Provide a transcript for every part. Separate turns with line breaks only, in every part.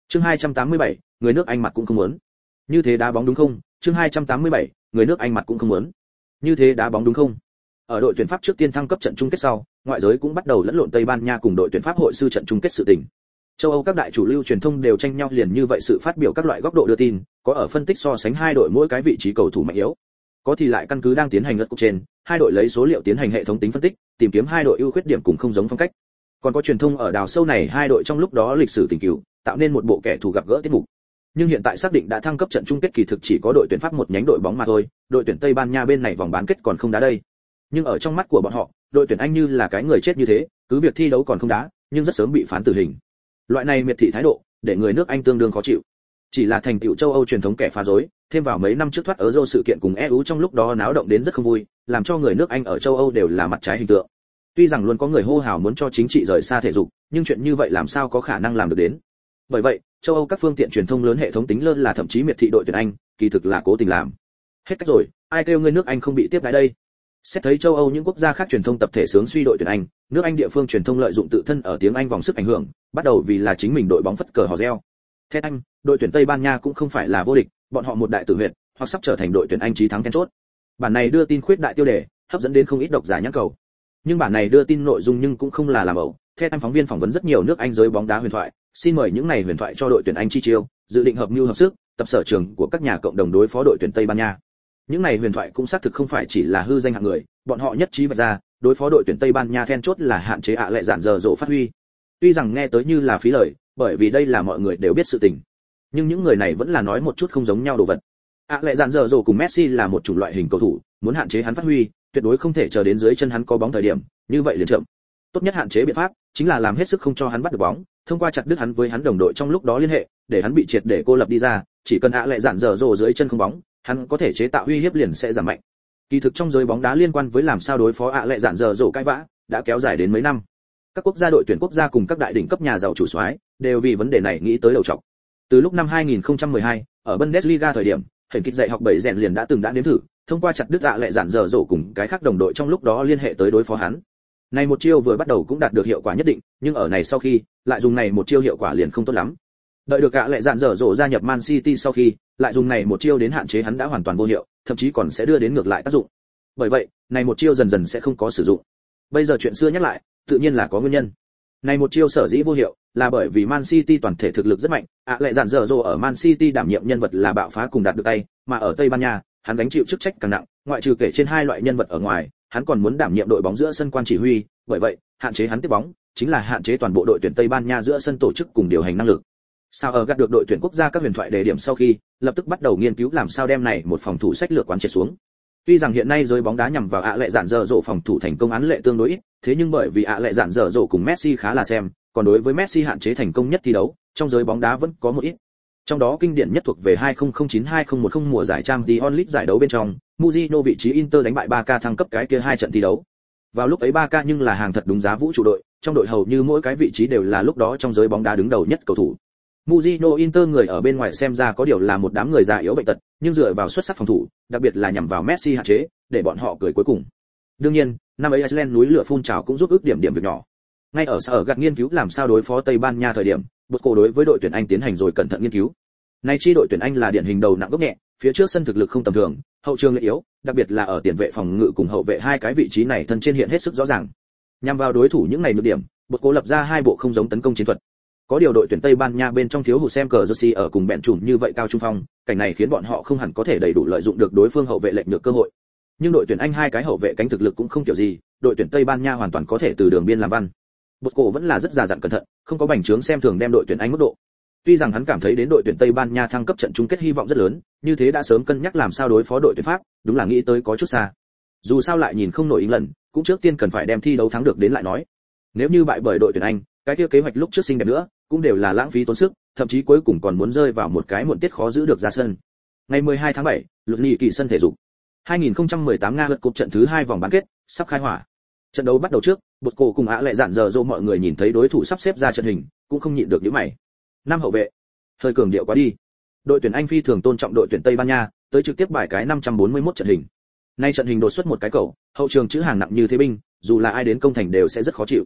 Chương 287, người nước Anh mặt cũng không muốn. Như thế đá bóng đúng không? Chương 287, người nước Anh mặt cũng không muốn. Như thế đá bóng đúng không? Ở đội tuyển Pháp trước tiên thăng cấp trận chung kết sau, ngoại giới cũng bắt đầu lẫn lộn Tây Ban Nha cùng đội tuyển Pháp hội sư trận chung kết sự tình. Châu Âu các đại chủ lưu truyền thông đều tranh nhau liền như vậy sự phát biểu các loại góc độ đưa tin, có ở phân tích so sánh hai đội mỗi cái vị trí cầu thủ mạnh yếu, có thì lại căn cứ đang tiến hành lượt cuộc trên, hai đội lấy số liệu tiến hành hệ thống tính phân tích, tìm kiếm hai đội ưu khuyết điểm cùng không giống phong cách. Còn có truyền thông ở đào sâu này hai đội trong lúc đó lịch sử tình cứu, tạo nên một bộ kẻ thù gặp gỡ tiết mục. Nhưng hiện tại xác định đã thăng cấp trận chung kết kỳ thực chỉ có đội tuyển Pháp một nhánh đội bóng mà thôi, đội tuyển Tây Ban Nha bên này vòng bán kết còn không đá đây. Nhưng ở trong mắt của bọn họ, đội tuyển Anh như là cái người chết như thế, cứ việc thi đấu còn không đá, nhưng rất sớm bị phán tử hình. Loại này miệt thị thái độ, để người nước Anh tương đương khó chịu. Chỉ là thành tựu châu Âu truyền thống kẻ phá rối, thêm vào mấy năm trước thoát Euro sự kiện cùng EU trong lúc đó náo động đến rất không vui, làm cho người nước Anh ở châu Âu đều là mặt trái hình tượng. Tuy rằng luôn có người hô hào muốn cho chính trị rời xa thể dục, nhưng chuyện như vậy làm sao có khả năng làm được đến. Bởi vậy, châu Âu các phương tiện truyền thông lớn hệ thống tính lơ là thậm chí miệt thị đội tuyển Anh, kỳ thực là cố tình làm. Hết cách rồi, ai kêu người nước Anh không bị tiếp đãi đây? Xét thấy châu Âu những quốc gia khác truyền thông tập thể sướng suy đội tuyển Anh, nước Anh địa phương truyền thông lợi dụng tự thân ở tiếng Anh vòng sức ảnh hưởng, bắt đầu vì là chính mình đội bóng phất cờ hò reo. Theo Anh, đội tuyển Tây Ban Nha cũng không phải là vô địch, bọn họ một đại tử huyệt, hoặc sắp trở thành đội tuyển Anh chí thắng then chốt. Bản này đưa tin khuyết đại tiêu đề, hấp dẫn đến không ít độc giả nhãn cầu. Nhưng bản này đưa tin nội dung nhưng cũng không là làm ẩu. Theo Anh phóng viên phỏng vấn rất nhiều nước Anh giới bóng đá huyền thoại, xin mời những này huyền thoại cho đội tuyển Anh chi chiêu, dự định hợp mưu hợp sức, tập sở trường của các nhà cộng đồng đối phó đội tuyển Tây Ban Nha. Những này huyền thoại cũng xác thực không phải chỉ là hư danh hạng người, bọn họ nhất trí vạch ra, đối phó đội tuyển Tây Ban Nha then chốt là hạn chế lệ dạn dở dỗ phát huy. Tuy rằng nghe tới như là phí lời, bởi vì đây là mọi người đều biết sự tình. Nhưng những người này vẫn là nói một chút không giống nhau đồ vật. Lệ dạn dở dỗ cùng Messi là một chủng loại hình cầu thủ, muốn hạn chế hắn phát huy, tuyệt đối không thể chờ đến dưới chân hắn có bóng thời điểm, như vậy liền chậm. Tốt nhất hạn chế biện pháp chính là làm hết sức không cho hắn bắt được bóng, thông qua chặt đứt hắn với hắn đồng đội trong lúc đó liên hệ, để hắn bị triệt để cô lập đi ra, chỉ cần lệ dạn dở dỗ dưới chân không bóng, hắn có thể chế tạo uy hiếp liền sẽ giảm mạnh. Kỳ thực trong giới bóng đá liên quan với làm sao đối phó lệ dạn dở dỗ cãi vã đã kéo dài đến mấy năm. Các quốc gia đội tuyển quốc gia cùng các đại đỉnh cấp nhà giàu chủ soái đều vì vấn đề này nghĩ tới đầu trọc. Từ lúc năm 2012, ở Bundesliga thời điểm, hình kịch dạy học bảy rèn liền đã nếm thử, thông qua chặt đứt lệ dạn dở dỗ cùng cái khác đồng đội trong lúc đó liên hệ tới đối phó hắn. Này một chiêu vừa bắt đầu cũng đạt được hiệu quả nhất định, nhưng ở này sau khi, lại dùng này một chiêu hiệu quả liền không tốt lắm. Đợi được lệ dạn dở dỗ gia nhập Man City sau khi, lại dùng này một chiêu đến hạn chế hắn đã hoàn toàn vô hiệu, thậm chí còn sẽ đưa đến ngược lại tác dụng. Bởi vậy, này một chiêu dần dần sẽ không có sử dụng. Bây giờ chuyện xưa nhắc lại, tự nhiên là có nguyên nhân. Này một chiêu sở dĩ vô hiệu, là bởi vì Man City toàn thể thực lực rất mạnh, lệ dạn dở dỗ ở Man City đảm nhiệm nhân vật là bạo phá cùng đạt được tay, mà ở Tây Ban Nha, hắn gánh chịu chức trách càng nặng, ngoại trừ kể trên hai loại nhân vật ở ngoài, hắn còn muốn đảm nhiệm đội bóng giữa sân quan chỉ huy, bởi vậy, hạn chế hắn tiếp bóng, chính là hạn chế toàn bộ đội tuyển Tây Ban Nha giữa sân tổ chức cùng điều hành năng lực. Sao ở gạt được đội tuyển quốc gia các huyền thoại đề điểm sau khi, lập tức bắt đầu nghiên cứu làm sao đem này một phòng thủ sách lược quán triệt xuống. Tuy rằng hiện nay giới bóng đá nhằm vào lệ dạn dở dỗ phòng thủ thành công án lệ tương đối ít, thế nhưng bởi vì lệ dạn dở dỗ cùng Messi khá là xem, còn đối với Messi hạn chế thành công nhất thi đấu, trong giới bóng đá vẫn có một ít. Trong đó kinh điển nhất thuộc về 2009-2010 mùa giải Champions League giải đấu bên trong, Mourinho vị trí Inter đánh bại Barca thăng cấp cái kia hai trận thi đấu. Vào lúc ấy Barca nhưng là hàng thật đúng giá vũ trụ đội, trong đội hầu như mỗi cái vị trí đều là lúc đó trong giới bóng đá đứng đầu nhất cầu thủ. Mourinho Inter người ở bên ngoài xem ra có điều là một đám người già yếu bệnh tật, nhưng dựa vào xuất sắc phòng thủ, đặc biệt là nhằm vào Messi hạn chế, để bọn họ cười cuối cùng. Đương nhiên, năm ấy Iceland núi lửa phun trào cũng giúp ước điểm việc nhỏ. Ngay ở sở gạt nghiên cứu làm sao đối phó Tây Ban Nha thời điểm, Bosco đối với đội tuyển Anh tiến hành rồi cẩn thận nghiên cứu. Nay chi đội tuyển Anh là điển hình đầu nặng gốc nhẹ, phía trước sân thực lực không tầm thường, hậu trường lại yếu, đặc biệt là ở tiền vệ phòng ngự cùng hậu vệ hai cái vị trí này thân trên hiện hết sức rõ ràng. Nhằm vào đối thủ những này nhược điểm, Bosco lập ra hai bộ không giống tấn công chiến thuật. Có điều đội tuyển Tây Ban Nha bên trong thiếu hụt xem cờ Jersey ở cùng bẹn chùm như vậy cao trung phong, cảnh này khiến bọn họ không hẳn có thể đầy đủ lợi dụng được đối phương hậu vệ lệch nhược cơ hội. Nhưng đội tuyển Anh hai cái hậu vệ cánh thực lực cũng không kiểu gì, đội tuyển Tây Ban Nha hoàn toàn có thể từ đường biên làm văn. Bosco vẫn là rất già dặn cẩn thận, không có bành trướng xem thường đem đội tuyển Anh mức độ. Tuy rằng hắn cảm thấy đến đội tuyển Tây Ban Nha thăng cấp trận chung kết hy vọng rất lớn, như thế đã sớm cân nhắc làm sao đối phó đội tuyển Pháp, đúng là nghĩ tới có chút xa. Dù sao lại nhìn không nổi England, cũng trước tiên cần phải đem thi đấu thắng được đến lại nói. Nếu như bại bởi đội tuyển Anh, cái kia kế hoạch lúc trước xinh đẹp nữa, cũng đều là lãng phí tốn sức, thậm chí cuối cùng còn muốn rơi vào một cái muộn tiết khó giữ được ra sân. Ngày 12 tháng 7, Luzhniki kỳ sân thể dục. 2018 Nga vượt cúp trận thứ 2 vòng bán kết, sắp khai hỏa. Trận đấu bắt đầu trước, Bosco cùng lệ dạn dở dỗ mọi người nhìn thấy đối thủ sắp xếp ra trận hình, cũng không nhịn được nhíu mày. Năm hậu vệ, hơi cường điệu quá đi. Đội tuyển Anh phi thường tôn trọng đội tuyển Tây Ban Nha, tới trực tiếp bài cái 541 trận hình. Nay trận hình đột xuất một cái cầu, hậu trường chữ hàng nặng như thế binh, dù là ai đến công thành đều sẽ rất khó chịu.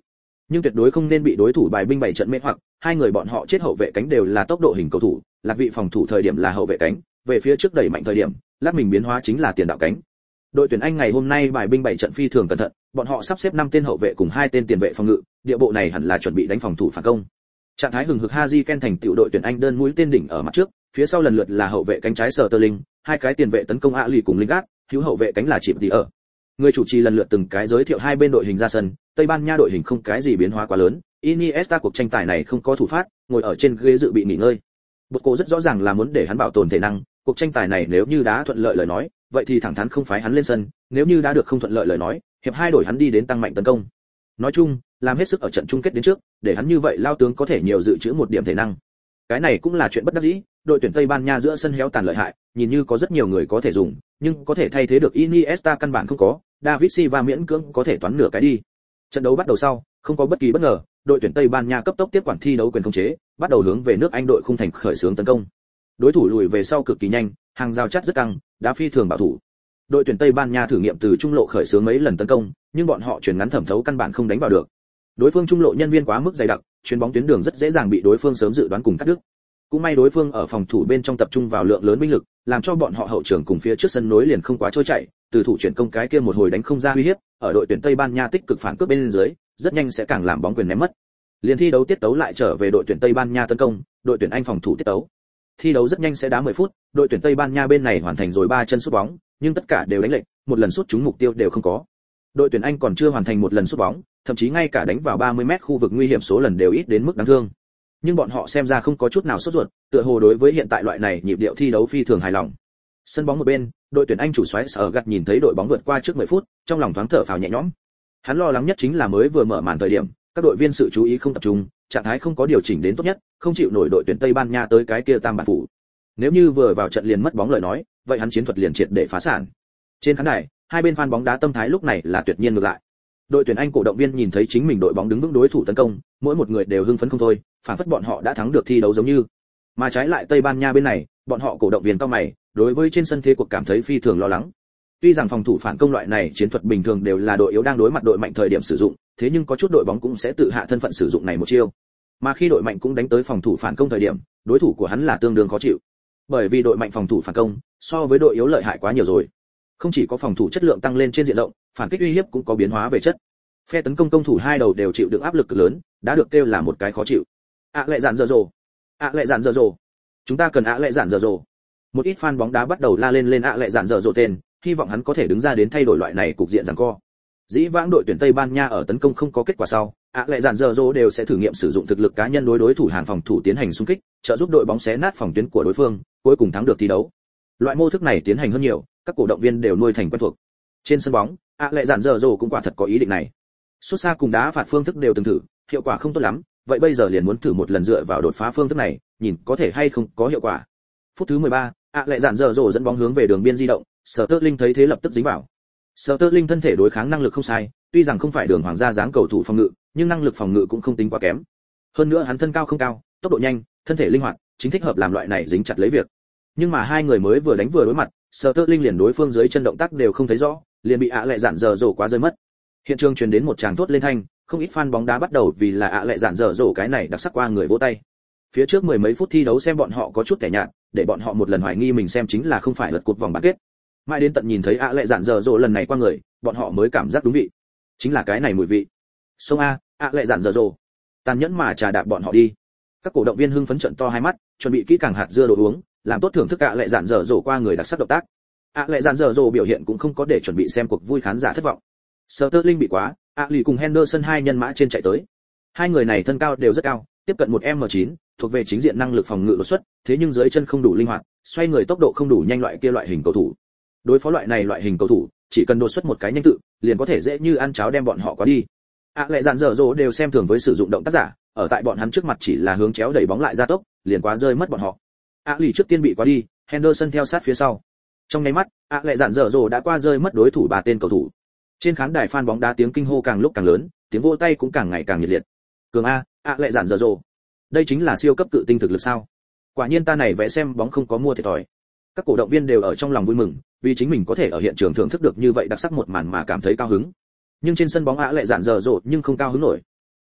nhưng tuyệt đối không nên bị đối thủ bài binh bày trận mê hoặc. Hai người bọn họ chết hậu vệ cánh đều là tốc độ hình cầu thủ, Lạc Vị phòng thủ thời điểm là hậu vệ cánh, về phía trước đẩy mạnh thời điểm, Lát mình biến hóa chính là tiền đạo cánh. Đội tuyển Anh ngày hôm nay bài binh bày trận phi thường cẩn thận, bọn họ sắp xếp 5 tên hậu vệ cùng 2 tên tiền vệ phòng ngự, địa bộ này hẳn là chuẩn bị đánh phòng thủ phản công. Trạng thái hừng hực Harry Kane thành tựu đội tuyển Anh đơn mũi tên đỉnh ở mặt trước, phía sau lần lượt là hậu vệ cánh trái Sterling, hai cái tiền vệ tấn công Ali cùng Lingard, hữu hậu vệ cánh là Chip Đi ở. Người chủ trì lần lượt từng cái giới thiệu hai bên đội hình ra sân, Tây Ban Nha đội hình không cái gì biến hóa quá lớn, Iniesta cuộc tranh tài này không có thủ phát, ngồi ở trên ghế dự bị nghỉ ngơi. Bosco rất rõ ràng là muốn để hắn bảo tồn thể năng, cuộc tranh tài này nếu như đá thuận lợi lời nói, vậy thì thẳng thắn không phái hắn lên sân, nếu như đá được không thuận lợi lời nói, hiệp hai đổi hắn đi đến tăng mạnh tấn công. Nói chung, làm hết sức ở trận chung kết đến trước, để hắn như vậy lao tướng có thể nhiều dự trữ một điểm thể năng. Cái này cũng là chuyện bất đắc dĩ, đội tuyển Tây Ban Nha giữa sân héo tàn lợi hại, nhìn như có rất nhiều người có thể dùng, nhưng có thể thay thế được Iniesta căn bản không có, David Silva miễn cưỡng có thể toán nửa cái đi. Trận đấu bắt đầu sau, không có bất kỳ bất ngờ, đội tuyển Tây Ban Nha cấp tốc tiếp quản thi đấu quyền khống chế, bắt đầu hướng về nước Anh đội khung thành khởi xướng tấn công. Đối thủ lùi về sau cực kỳ nhanh, hàng rào chắt rất căng, đá phi thường bảo thủ. Đội tuyển Tây Ban Nha thử nghiệm từ trung lộ khởi xướng mấy lần tấn công, nhưng bọn họ chuyển ngắn thẩm thấu căn bản không đánh vào được. Đối phương trung lộ nhân viên quá mức dày đặc, chuyền bóng tuyến đường rất dễ dàng bị đối phương sớm dự đoán cùng cắt đứt. Cũng may đối phương ở phòng thủ bên trong tập trung vào lượng lớn binh lực, làm cho bọn họ hậu trường cùng phía trước sân nối liền không quá trôi chảy, từ thủ chuyển công cái kia một hồi đánh không ra uy hiếp, ở đội tuyển Tây Ban Nha tích cực phản cướp bên dưới, rất nhanh sẽ càng làm bóng quyền ném mất. Liên thi đấu tiết tấu lại trở về đội tuyển Tây Ban Nha tấn công, đội tuyển Anh phòng thủ tiết tấu. Thi đấu rất nhanh sẽ đá 10 phút, đội tuyển Tây Ban Nha bên này hoàn thành rồi 3 chân sút bóng, nhưng tất cả đều đánh lệch, một lần sút trúng mục tiêu đều không có. Đội tuyển Anh còn chưa hoàn thành một lần sút bóng, thậm chí ngay cả đánh vào 30m khu vực nguy hiểm số lần đều ít đến mức đáng thương. Nhưng bọn họ xem ra không có chút nào sốt ruột, tựa hồ đối với hiện tại loại này nhịp điệu thi đấu phi thường hài lòng. Sân bóng một bên, đội tuyển Anh chủ soái Sở gặt nhìn thấy đội bóng vượt qua trước 10 phút, trong lòng thoáng thở phào nhẹ nhõm. Hắn lo lắng nhất chính là mới vừa mở màn thời điểm, các đội viên sự chú ý không tập trung, trạng thái không có điều chỉnh đến tốt nhất, không chịu nổi đội tuyển Tây Ban Nha tới cái kia tam bản phủ. Nếu như vừa vào trận liền mất bóng lời nói, vậy hắn chiến thuật liền triệt để phá sản. Trên khán đài, hai bên fan bóng đá tâm thái lúc này là tuyệt nhiên ngược lại. Đội tuyển Anh cổ động viên nhìn thấy chính mình đội bóng đứng vững đối thủ tấn công, mỗi một người đều hưng phấn không thôi, phản phất bọn họ đã thắng được thi đấu giống như. Mà trái lại Tây Ban Nha bên này, bọn họ cổ động viên cao mày, đối với trên sân thế cuộc cảm thấy phi thường lo lắng. Tuy rằng phòng thủ phản công loại này chiến thuật bình thường đều là đội yếu đang đối mặt đội mạnh thời điểm sử dụng, thế nhưng có chút đội bóng cũng sẽ tự hạ thân phận sử dụng này một chiêu. Mà khi đội mạnh cũng đánh tới phòng thủ phản công thời điểm, đối thủ của hắn là tương đương khó chịu. Bởi vì đội mạnh phòng thủ phản công, so với đội yếu lợi hại quá nhiều rồi. Không chỉ có phòng thủ chất lượng tăng lên trên diện rộng, phản kích uy hiếp cũng có biến hóa về chất. Phe tấn công công thủ hai đầu đều chịu được áp lực cực lớn, đã được kêu là một cái khó chịu. Lệ giản giờ rồ. Lệ giản giờ rồ. Chúng ta cần lệ giản giờ rồ. Một ít fan bóng đá bắt đầu la lên lệ giản giờ rồ tên, hy vọng hắn có thể đứng ra đến thay đổi loại này cục diện giằng co. Dĩ vãng đội tuyển Tây Ban Nha ở tấn công không có kết quả sau, lệ giản giờ rồ đều sẽ thử nghiệm sử dụng thực lực cá nhân đối thủ hàng phòng thủ tiến hành xung kích, trợ giúp đội bóng xé nát phòng tuyến của đối phương, cuối cùng thắng được thi đấu. Loại mô thức này tiến hành hơn nhiều, các cổ động viên đều nuôi thành quen thuộc. Trên sân bóng, lệ giản giờ rồ cũng quả thật có ý định này. Sút xa cùng đá phạt phương thức đều từng thử, hiệu quả không tốt lắm, vậy bây giờ liền muốn thử một lần dựa vào đột phá phương thức này, nhìn có thể hay không có hiệu quả. Phút thứ 13, lệ giản giờ rồ dẫn bóng hướng về đường biên di động, Sterling thấy thế lập tức dính vào. Sterling thân thể đối kháng năng lực không sai, tuy rằng không phải đường hoàng gia dáng cầu thủ phòng ngự, nhưng năng lực phòng ngự cũng không tính quá kém. Hơn nữa hắn thân cao không cao, tốc độ nhanh, thân thể linh hoạt, chính thích hợp làm loại này dính chặt lấy việc. Nhưng mà hai người mới vừa đánh vừa đối mặt, Sterling liền đối phương dưới chân động tác đều không thấy rõ, liền bị lệ giản giờ rồ quá rơi mất. Hiện trường truyền đến một tràng thốt lên thanh, không ít fan bóng đá bắt đầu vì là lệ giản dở dỗ cái này đặc sắc qua người vỗ tay. Phía trước mười mấy phút thi đấu xem bọn họ có chút kẻ nhạt, để bọn họ một lần hoài nghi mình xem chính là không phải lượt cột vòng bán kết. Mãi đến tận nhìn thấy lệ giản dở dỗ lần này qua người, bọn họ mới cảm giác đúng vị. Chính là cái này mùi vị. Sông lệ giản dở dỗ. Tàn nhẫn mà trà đạp bọn họ đi. Các cổ động viên hưng phấn trợn to hai mắt, chuẩn bị kỹ càng hạt dưa đồ uống, làm tốt thưởng thức lệ giản dở dỗ qua người đặc sắc động tác. Lệ giản dở dỗ biểu hiện cũng không có để chuẩn bị xem cuộc vui khán giả thất vọng. Sterling bị quá, Ali cùng Henderson hai nhân mã trên chạy tới. Hai người này thân cao đều rất cao, tiếp cận một m9, thuộc về chính diện năng lực phòng ngự đột xuất, thế nhưng dưới chân không đủ linh hoạt, xoay người tốc độ không đủ nhanh loại kia loại hình cầu thủ. Đối phó loại hình cầu thủ, chỉ cần đột xuất một cái nhanh tự, liền có thể dễ như ăn cháo đem bọn họ qua đi. Lệ dàn dở dỗ đều xem thường với sử dụng động tác giả, ở tại bọn hắn trước mặt chỉ là hướng chéo đẩy bóng lại ra tốc, liền quá rơi mất bọn họ. Ali trước tiên bị qua đi, Henderson theo sát phía sau. Trong nháy mắt, lệ dàn dở dỗ đã qua rơi mất đối thủ 3 tên cầu thủ. Trên khán đài fan bóng đá tiếng kinh hô càng lúc càng lớn, tiếng vỗ tay cũng càng ngày càng nhiệt liệt. Cường lệ giản dở dỗ. Đây chính là siêu cấp cự tinh thực lực sao? Quả nhiên ta này vẽ xem bóng không có mua thiệt thòi. Các cổ động viên đều ở trong lòng vui mừng, vì chính mình có thể ở hiện trường thưởng thức được như vậy đặc sắc một màn mà cảm thấy cao hứng. Nhưng trên sân bóng lệ giản dở dỗ nhưng không cao hứng nổi.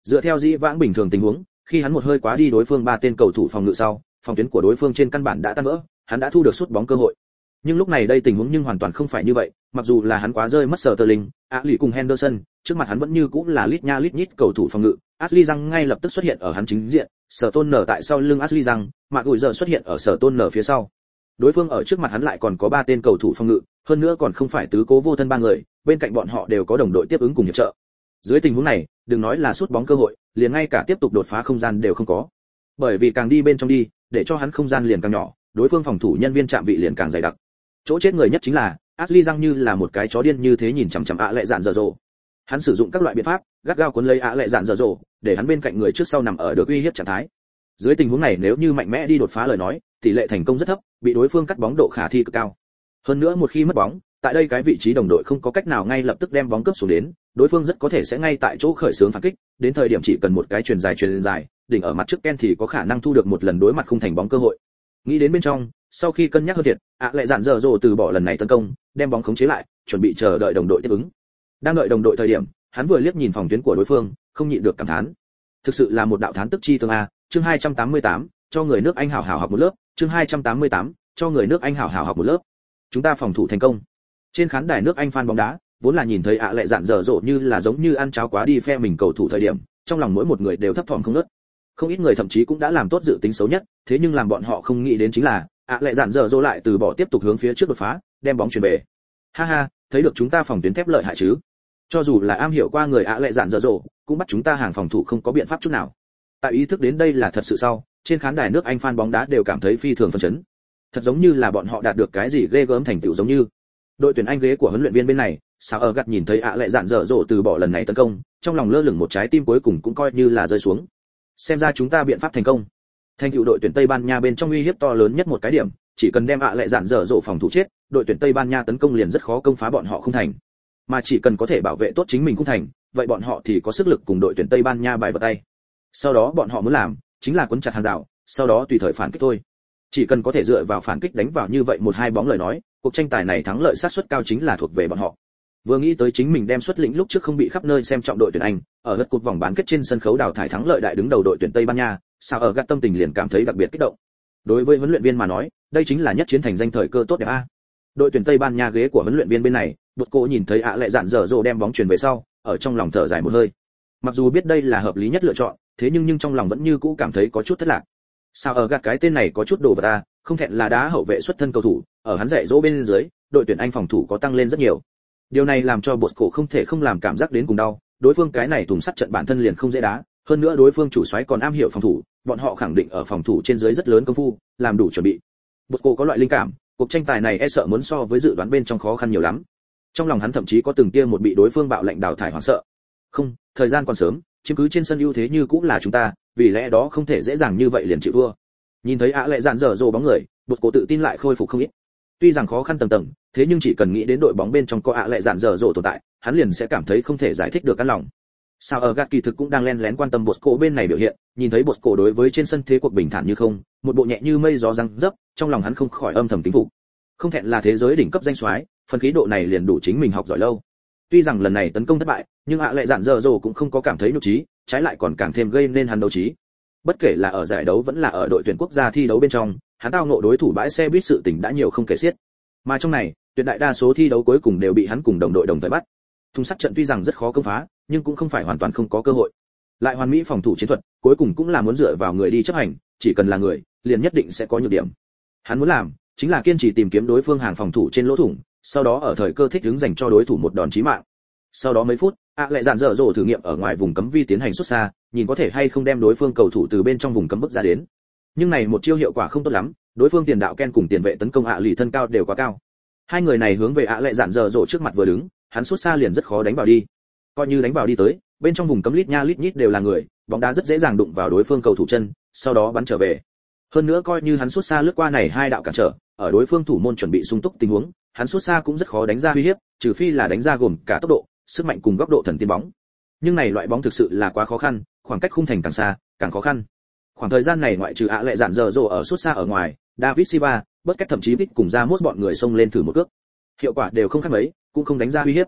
Dựa theo dĩ vãng bình thường tình huống, khi hắn một hơi quá đi đối phương 3 tên cầu thủ phòng ngự sau, phòng tuyến của đối phương trên căn bản đã tan vỡ, hắn đã thu được sút bóng cơ hội. Nhưng lúc này đây tình huống nhưng hoàn toàn không phải như vậy, mặc dù là hắn quá rơi mất Sterling, Ashley cùng Henderson, trước mặt hắn vẫn như cũng là lít nha lít nhít cầu thủ phòng ngự, Ashley Young ngay lập tức xuất hiện ở hắn chính diện, Stoner tại sau lưng Ashley Young, mà gùi giờ xuất hiện ở Stoner phía sau. Đối phương ở trước mặt hắn lại còn có 3 tên cầu thủ phòng ngự, hơn nữa còn không phải tứ cố vô thân 3 người, bên cạnh bọn họ đều có đồng đội tiếp ứng cùng hiệp trợ. Dưới tình huống này, đừng nói là sút bóng cơ hội, liền ngay cả tiếp tục đột phá không gian đều không có. Bởi vì càng đi bên trong đi, để cho hắn không gian liền càng nhỏ, đối phương phòng thủ nhân viên chạm vị liền càng dày đặc. Chỗ chết người nhất chính là Ashley Young như là một cái chó điên như thế nhìn chằm chằm ạ lệ dạn dở dồ. Hắn sử dụng các loại biện pháp, gắt gao cuốn lấy ạ lệ dạn dở dồ, để hắn bên cạnh người trước sau nằm ở được uy hiếp trạng thái. Dưới tình huống này nếu như mạnh mẽ đi đột phá lời nói, tỷ lệ thành công rất thấp, bị đối phương cắt bóng độ khả thi cực cao. Hơn nữa một khi mất bóng, tại đây cái vị trí đồng đội không có cách nào ngay lập tức đem bóng cướp xuống đến, đối phương rất có thể sẽ ngay tại chỗ khởi xướng phản kích, đến thời điểm chỉ cần một cái chuyền dài, đỉnh ở mặt trước Ken thì có khả năng thu được một lần đối mặt khung thành bóng cơ hội. Nghĩ đến bên trong, sau khi cân nhắc hơn thiệt, lại dạn dở dồ từ bỏ lần này tấn công, đem bóng khống chế lại, chuẩn bị chờ đợi đồng đội tiếp ứng. Đang đợi đồng đội thời điểm, hắn vừa liếc nhìn phòng tuyến của đối phương, không nhịn được cảm thán. Thực sự là một đạo thán tức chi tương a, chương 288, cho người nước Anh hảo hảo học một lớp, chương 288, cho người nước Anh hảo hảo học một lớp. Chúng ta phòng thủ thành công. Trên khán đài nước Anh fan bóng đá, vốn là nhìn thấy lại dạn dở dộ như là giống như ăn cháo quá đi phe mình cầu thủ thời điểm, trong lòng mỗi một người đều thấp thỏm không ngớt. Không ít người thậm chí cũng đã làm tốt dự tính xấu nhất, thế nhưng làm bọn họ không nghĩ đến chính là, lại dạn dở dộ lại từ bỏ tiếp tục hướng phía trước đột phá, đem bóng chuyền về. Ha ha, thấy được chúng ta phòng tuyến thép lợi hại chứ? Cho dù là am hiểu qua người lại dạn dở dộ, cũng bắt chúng ta hàng phòng thủ không có biện pháp chút nào. Tại ý thức đến đây là thật sự sau, trên khán đài nước Anh fan bóng đá đều cảm thấy phi thường phấn chấn. Thật giống như là bọn họ đạt được cái gì ghê gớm thành tựu giống như. Đội tuyển Anh ghế của huấn luyện viên bên này, sao ở gặt nhìn thấy lại dạn dở dộ từ bỏ lần này tấn công, trong lòng lơ lửng một trái tim cuối cùng cũng coi như là rơi xuống. Xem ra chúng ta biện pháp thành công. Thành tựu đội tuyển Tây Ban Nha bên trong uy hiếp to lớn nhất một cái điểm, chỉ cần đem lại dạn dở dộ phòng thủ chết, đội tuyển Tây Ban Nha tấn công liền rất khó công phá bọn họ không thành. Mà chỉ cần có thể bảo vệ tốt chính mình cũng thành, vậy bọn họ thì có sức lực cùng đội tuyển Tây Ban Nha bài vào tay. Sau đó bọn họ muốn làm, chính là quấn chặt hàng rào, sau đó tùy thời phản kích thôi. Chỉ cần có thể dựa vào phản kích đánh vào như vậy 1-2 bóng lời nói, cuộc tranh tài này thắng lợi xác suất cao chính là thuộc về bọn họ. Vừa nghĩ tới chính mình đem xuất lĩnh lúc trước không bị khắp nơi xem trọng đội tuyển Anh, ở lượt cuộc vòng bán kết trên sân khấu đào thải thắng lợi đại đứng đầu đội tuyển Tây Ban Nha, sao ở gắt tâm tình liền cảm thấy đặc biệt kích động. Đối với huấn luyện viên mà nói, đây chính là nhất chiến thành danh thời cơ tốt đẹp a. Đội tuyển Tây Ban Nha ghế của huấn luyện viên bên này, Bột Cổ nhìn thấy lại dạn dở dộ đem bóng chuyền về sau, ở trong lòng thở dài một hơi. Mặc dù biết đây là hợp lý nhất lựa chọn, thế nhưng trong lòng vẫn như cũ cảm thấy có chút thất lạc. Sao ở gạt cái tên này có chút đồ vật ta, không thẹn là đá hậu vệ xuất thân cầu thủ, ở hắn dạy dỗ bên dưới, đội tuyển Anh phòng thủ có tăng lên rất nhiều. Điều này làm cho Bột Cổ không thể không làm cảm giác đến cùng đau, đối phương cái này thùng sắt trận bản thân liền không dễ đá, hơn nữa đối phương chủ soái còn am hiểu phòng thủ, bọn họ khẳng định ở phòng thủ trên dưới rất lớn công phu, làm đủ chuẩn bị. Bột Cổ có loại linh cảm, cuộc tranh tài này e sợ muốn so với dự đoán bên trong khó khăn nhiều lắm. Trong lòng hắn thậm chí có từng tia một bị đối phương bạo lệnh đào thải hoảng sợ. Không, thời gian còn sớm, chiếm cứ trên sân ưu thế như cũng là chúng ta, vì lẽ đó không thể dễ dàng như vậy liền chịu thua. Nhìn thấy lại dạn dở dồ bóng người, Bột Cổ tự tin lại khôi phục không ít. Tuy rằng khó khăn tầng tầng, thế nhưng chỉ cần nghĩ đến đội bóng bên trong có lại dạn dở dồ tồn tại, hắn liền sẽ cảm thấy không thể giải thích được căn lòng. Sao ở gạt kỳ thực cũng đang lén lén quan tâm Bột Cổ bên này biểu hiện, nhìn thấy Bột Cổ đối với trên sân thế cuộc bình thản như không, một bộ nhẹ như mây gió răng dấp, trong lòng hắn không khỏi âm thầm kính phục. Không thẹn là thế giới đỉnh cấp danh soái, phần khí độ này liền đủ chính mình học giỏi lâu. Tuy rằng lần này tấn công thất bại, nhưng lại dạn dở dồ cũng không có cảm thấy nhục trí, trái lại còn càng thêm gây nên hắn đấu trí. Bất kể là ở giải đấu vẫn là ở đội tuyển quốc gia thi đấu bên trong, hắn tao ngộ đối thủ bãi xe buýt sự tình đã nhiều không kể xiết. Mà trong này, tuyệt đại đa số thi đấu cuối cùng đều bị hắn cùng đồng đội đồng thời bắt. Thùng sắt trận tuy rằng rất khó công phá, nhưng cũng không phải hoàn toàn không có cơ hội. Lại hoàn mỹ phòng thủ chiến thuật, cuối cùng cũng là muốn dựa vào người đi chấp hành, chỉ cần là người, liền nhất định sẽ có nhược điểm. Hắn muốn làm, chính là kiên trì tìm kiếm đối phương hàng phòng thủ trên lỗ thủng, sau đó ở thời cơ thích ứng dành cho đối thủ một đòn chí mạng. Sau đó mấy phút, lại dạn dở dồ thử nghiệm ở ngoài vùng cấm vi tiến hành xuất xa, nhìn có thể hay không đem đối phương cầu thủ từ bên trong vùng cấm bước ra đến. Nhưng này một chiêu hiệu quả không tốt lắm, đối phương tiền đạo Ken cùng tiền vệ tấn công lì thân cao đều quá cao. Hai người này hướng về lại dạn dở dồ trước mặt vừa đứng, hắn xuất xa liền rất khó đánh vào đi. Coi như đánh vào đi tới, bên trong vùng cấm lít nha lít nhít đều là người, bóng đá rất dễ dàng đụng vào đối phương cầu thủ chân, sau đó bắn trở về. Hơn nữa coi như hắn xuất xa lướt qua này hai đạo cản trở, ở đối phương thủ môn chuẩn bị sung túc tình huống, hắn xuất xa cũng rất khó đánh ra uy hiếp, trừ phi là đánh ra gồm cả tốc độ, sức mạnh cùng góc độ thần tiên bóng. Nhưng này loại bóng thực sự là quá khó khăn, khoảng cách khung thành càng xa, càng khó khăn. Khoảng thời gian này ngoại trừ lại dạn dở dồ ở xuất xa ở ngoài, David Silva, bất cách thậm chí biết cùng ra mốt bọn người xông lên thử một cước. Hiệu quả đều không khác mấy, cũng không đánh ra uy hiếp.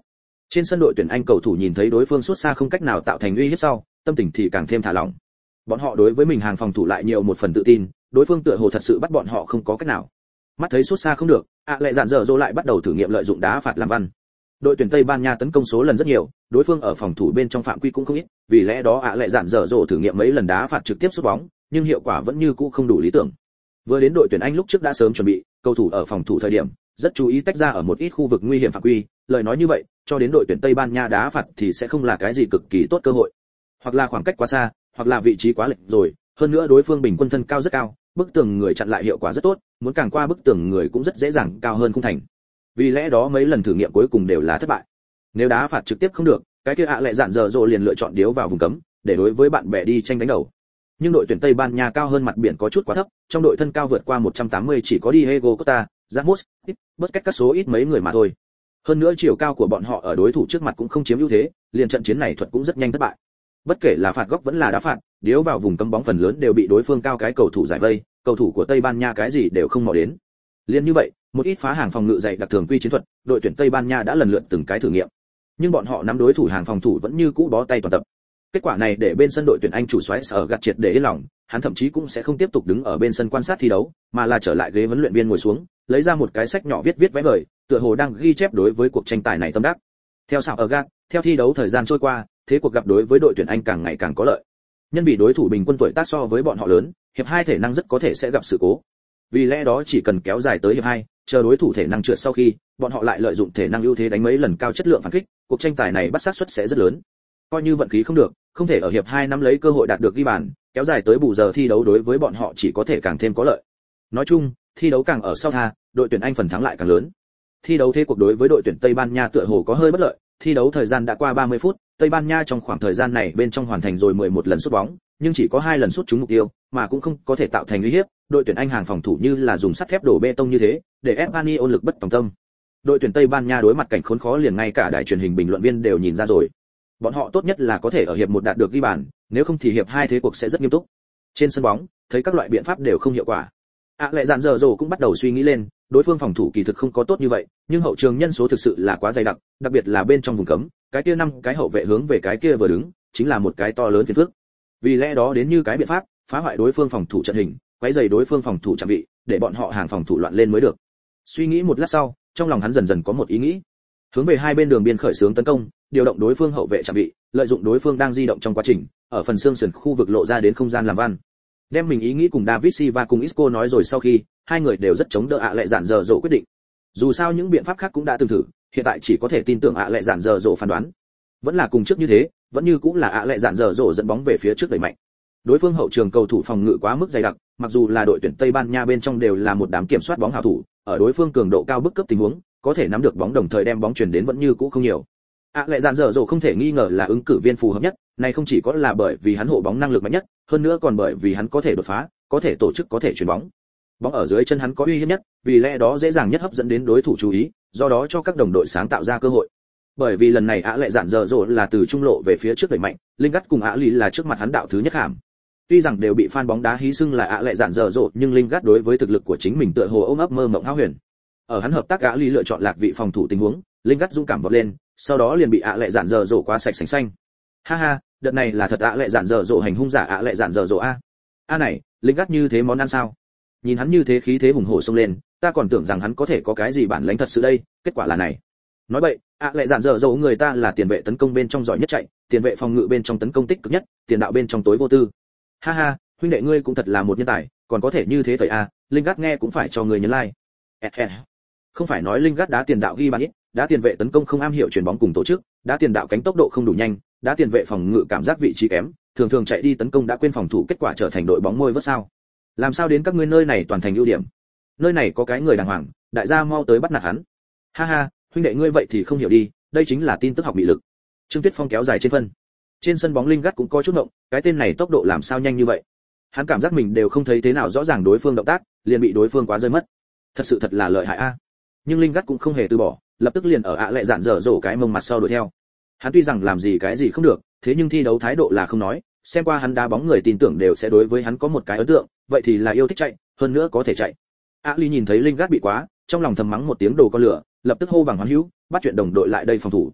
Trên sân đội tuyển Anh cầu thủ nhìn thấy đối phương sút xa không cách nào tạo thành uy hiếp sau, tâm tình thì càng thêm thả lỏng. Bọn họ đối với mình hàng phòng thủ lại nhiều một phần tự tin, đối phương tựa hồ thật sự bắt bọn họ không có cách nào. Mắt thấy sút xa không được, lại dạn dở dỗ lại bắt đầu thử nghiệm lợi dụng đá phạt làm văn. Đội tuyển Tây Ban Nha tấn công số lần rất nhiều, đối phương ở phòng thủ bên trong phạm quy cũng không ít, vì lẽ đó lại dạn dở dỗ thử nghiệm mấy lần đá phạt trực tiếp sút bóng, nhưng hiệu quả vẫn như cũ không đủ lý tưởng. Vừa đến đội tuyển Anh lúc trước đã sớm chuẩn bị, cầu thủ ở phòng thủ thời điểm rất chú ý tách ra ở một ít khu vực nguy hiểm phạm quy, lời nói như vậy, cho đến đội tuyển Tây Ban Nha đá phạt thì sẽ không là cái gì cực kỳ tốt cơ hội. Hoặc là khoảng cách quá xa, hoặc là vị trí quá lệch rồi, hơn nữa đối phương bình quân thân cao rất cao, bức tường người chặn lại hiệu quả rất tốt, muốn càng qua bức tường người cũng rất dễ dàng cao hơn khung thành. Vì lẽ đó mấy lần thử nghiệm cuối cùng đều là thất bại. Nếu đá phạt trực tiếp không được, cái kia lại dạn dở dỗ liền lựa chọn điếu vào vùng cấm, để đối với bạn bè đi tranh đánh đầu. Nhưng đội tuyển Tây Ban Nha cao hơn mặt biển có chút quá thấp, trong đội thân cao vượt qua 180 chỉ có Diego Costa, Ramos, Busquets các số ít mấy người mà thôi. Hơn nữa chiều cao của bọn họ ở đối thủ trước mặt cũng không chiếm ưu thế, liền trận chiến này thuật cũng rất nhanh thất bại. Bất kể là phạt góc vẫn là đá phạt, điếu vào vùng cấm bóng phần lớn đều bị đối phương cao cái cầu thủ giải vây, cầu thủ của Tây Ban Nha cái gì đều không mò đến. Liên như vậy, một ít phá hàng phòng ngự dày đặc thường quy chiến thuật, đội tuyển Tây Ban Nha đã lần lượt từng cái thử nghiệm. Nhưng bọn họ nắm đối thủ hàng phòng thủ vẫn như cũ bó tay toàn tập. Kết quả này để bên sân đội tuyển Anh chủ soái Sở gạt triệt để yên lòng, hắn thậm chí cũng sẽ không tiếp tục đứng ở bên sân quan sát thi đấu, mà là trở lại ghế huấn luyện viên ngồi xuống, lấy ra một cái sách nhỏ viết vẽ vời, tựa hồ đang ghi chép đối với cuộc tranh tài này tâm đắc. Theo Sở gạt, theo thi đấu thời gian trôi qua, thế cuộc gặp đối với đội tuyển Anh càng ngày càng có lợi. Nhân vì đối thủ bình quân tuổi tác so với bọn họ lớn, hiệp 2 thể năng rất có thể sẽ gặp sự cố. Vì lẽ đó chỉ cần kéo dài tới hiệp 2, chờ đối thủ thể năng trượt sau khi, bọn họ lại lợi dụng thể năng ưu thế đánh mấy lần cao chất lượng phản kích, cuộc tranh tài này bắt xác suất sẽ rất lớn. Coi như vận khí không được, không thể ở hiệp 2 năm lấy cơ hội đạt được ghi bàn, kéo dài tới bù giờ thi đấu đối với bọn họ chỉ có thể càng thêm có lợi. Nói chung, thi đấu càng ở sau tha, đội tuyển Anh phần thắng lại càng lớn. Thi đấu thế cuộc đối với đội tuyển Tây Ban Nha tựa hồ có hơi bất lợi, thi đấu thời gian đã qua 30 phút, Tây Ban Nha trong khoảng thời gian này bên trong hoàn thành rồi 11 lần sút bóng, nhưng chỉ có 2 lần sút trúng mục tiêu, mà cũng không có thể tạo thành uy hiếp, đội tuyển Anh hàng phòng thủ như là dùng sắt thép đổ bê tông như thế, để Espanyol lực bất tòng tâm. Đội tuyển Tây Ban Nha đối mặt cảnh khốn khó liền ngay cả đài truyền hình bình luận viên đều nhìn ra rồi. Bọn họ tốt nhất là có thể ở hiệp 1 đạt được ghi bàn, nếu không thì hiệp 2 thế cuộc sẽ rất nghiêm túc. Trên sân bóng, thấy các loại biện pháp đều không hiệu quả. Lại dạn dở dỗ cũng bắt đầu suy nghĩ lên, đối phương phòng thủ kỳ thực không có tốt như vậy, nhưng hậu trường nhân số thực sự là quá dày đặc, đặc biệt là bên trong vùng cấm, cái kia 5 cái hậu vệ hướng về cái kia vừa đứng, chính là một cái to lớn phiền phức. Vì lẽ đó đến như cái biện pháp, phá hoại đối phương phòng thủ trận hình, quấy rầy đối phương phòng thủ chạm vị, để bọn họ hàng phòng thủ loạn lên mới được. Suy nghĩ một lát sau, trong lòng hắn dần dần có một ý nghĩ. Hướng về hai bên đường biên khởi xướng tấn công, điều động đối phương hậu vệ chạm vị, lợi dụng đối phương đang di động trong quá trình, ở phần xương sườn khu vực lộ ra đến không gian làm văn. Đem mình ý nghĩ cùng David Silva cùng Isco nói rồi sau khi, hai người đều rất chống đỡ lại dạn dở dỗ quyết định. Dù sao những biện pháp khác cũng đã từng thử, hiện tại chỉ có thể tin tưởng lại dạn dở dỗ phán đoán. Vẫn là cùng trước như thế, vẫn như cũng là lại dạn dở dỗ dẫn bóng về phía trước đẩy mạnh. Đối phương hậu trường cầu thủ phòng ngự quá mức dày đặc, mặc dù là đội tuyển Tây Ban Nha bên trong đều là một đám kiểm soát bóng hảo thủ, ở đối phương cường độ cao bức cấp tình huống, có thể nắm được bóng đồng thời đem bóng chuyển đến vẫn như cũ không nhiều. Lại dạn dở dỗ không thể nghi ngờ là ứng cử viên phù hợp nhất, này không chỉ có là bởi vì hắn hộ bóng năng lực mạnh nhất, hơn nữa còn bởi vì hắn có thể đột phá, có thể tổ chức, có thể chuyền bóng. Bóng ở dưới chân hắn có uy hiếp nhất, vì lẽ đó dễ dàng nhất hấp dẫn đến đối thủ chú ý, do đó cho các đồng đội sáng tạo ra cơ hội. Bởi vì lần này lại dạn dở dỗ là từ trung lộ về phía trước đẩy mạnh, Lingard cùng Lý là trước mặt hắn đạo thứ nhất hàm. Tuy rằng đều bị fan bóng đá hí xưng là lại dạn dở dỗ, nhưng Lingard đối với thực lực của chính mình tựa hồ ôm ấp mơ mộng hão huyền. Ở hắn hợp tác Lý lựa chọn lạc vị phòng thủ tình huống, Lingard dũng cảm vọt lên, sau đó liền bị lại dạn dở dỗ quá sạch sành xanh. Ha ha, đợt này là thật lại dạn dở dỗ hành hung giả lại dạn dở dỗ a. A này, Lingard như thế món ăn sao? Nhìn hắn như thế khí thế hùng hổ xông lên, ta còn tưởng rằng hắn có thể có cái gì bản lĩnh thật sự đây, kết quả là này. Nói vậy, lại dạn dở dỗ người ta là tiền vệ tấn công bên trong giỏi nhất chạy, tiền vệ phòng ngự bên trong tấn công tích cực nhất, tiền đạo bên trong tối vô tư. Ha ha, huynh đệ ngươi cũng thật là một nhân tài, còn có thể như thế thời a, Lingard nghe cũng phải cho người nhấn like. Không phải nói Lingard đá tiền đạo ghi bàn ít, đá tiền vệ tấn công không am hiểu chuyển bóng cùng tổ chức, đá tiền đạo cánh tốc độ không đủ nhanh, đá tiền vệ phòng ngự cảm giác vị trí kém, thường thường chạy đi tấn công đã quên phòng thủ, kết quả trở thành đội bóng môi vớt sao? Làm sao đến các ngươi nơi này toàn thành ưu điểm? Nơi này có cái người đàng hoàng, đại gia mau tới bắt nạt hắn. Ha ha, huynh đệ ngươi vậy thì không hiểu đi, đây chính là tin tức học bị lực. Trương Tuyết Phong kéo dài trên phân. Trên sân bóng Lingard cũng có chút ngộng, cái tên này tốc độ làm sao nhanh như vậy? Hắn cảm giác mình đều không thấy thế nào rõ ràng đối phương động tác, liền bị đối phương quá rơi mất. Thật sự thật là lợi hại a. Nhưng Lingard cũng không hề từ bỏ, lập tức liền ở lại dạn dở dỗ cái mông mặt sau đuổi theo. Hắn tuy rằng làm gì cái gì không được, thế nhưng thi đấu thái độ là không nói, xem qua hắn đá bóng người tin tưởng đều sẽ đối với hắn có một cái ấn tượng, vậy thì là yêu thích chạy, hơn nữa có thể chạy. Ali nhìn thấy Lingard bị quá, trong lòng thầm mắng một tiếng đồ con lửa, lập tức hô bằng hoán hữu, bắt chuyện đồng đội lại đây phòng thủ.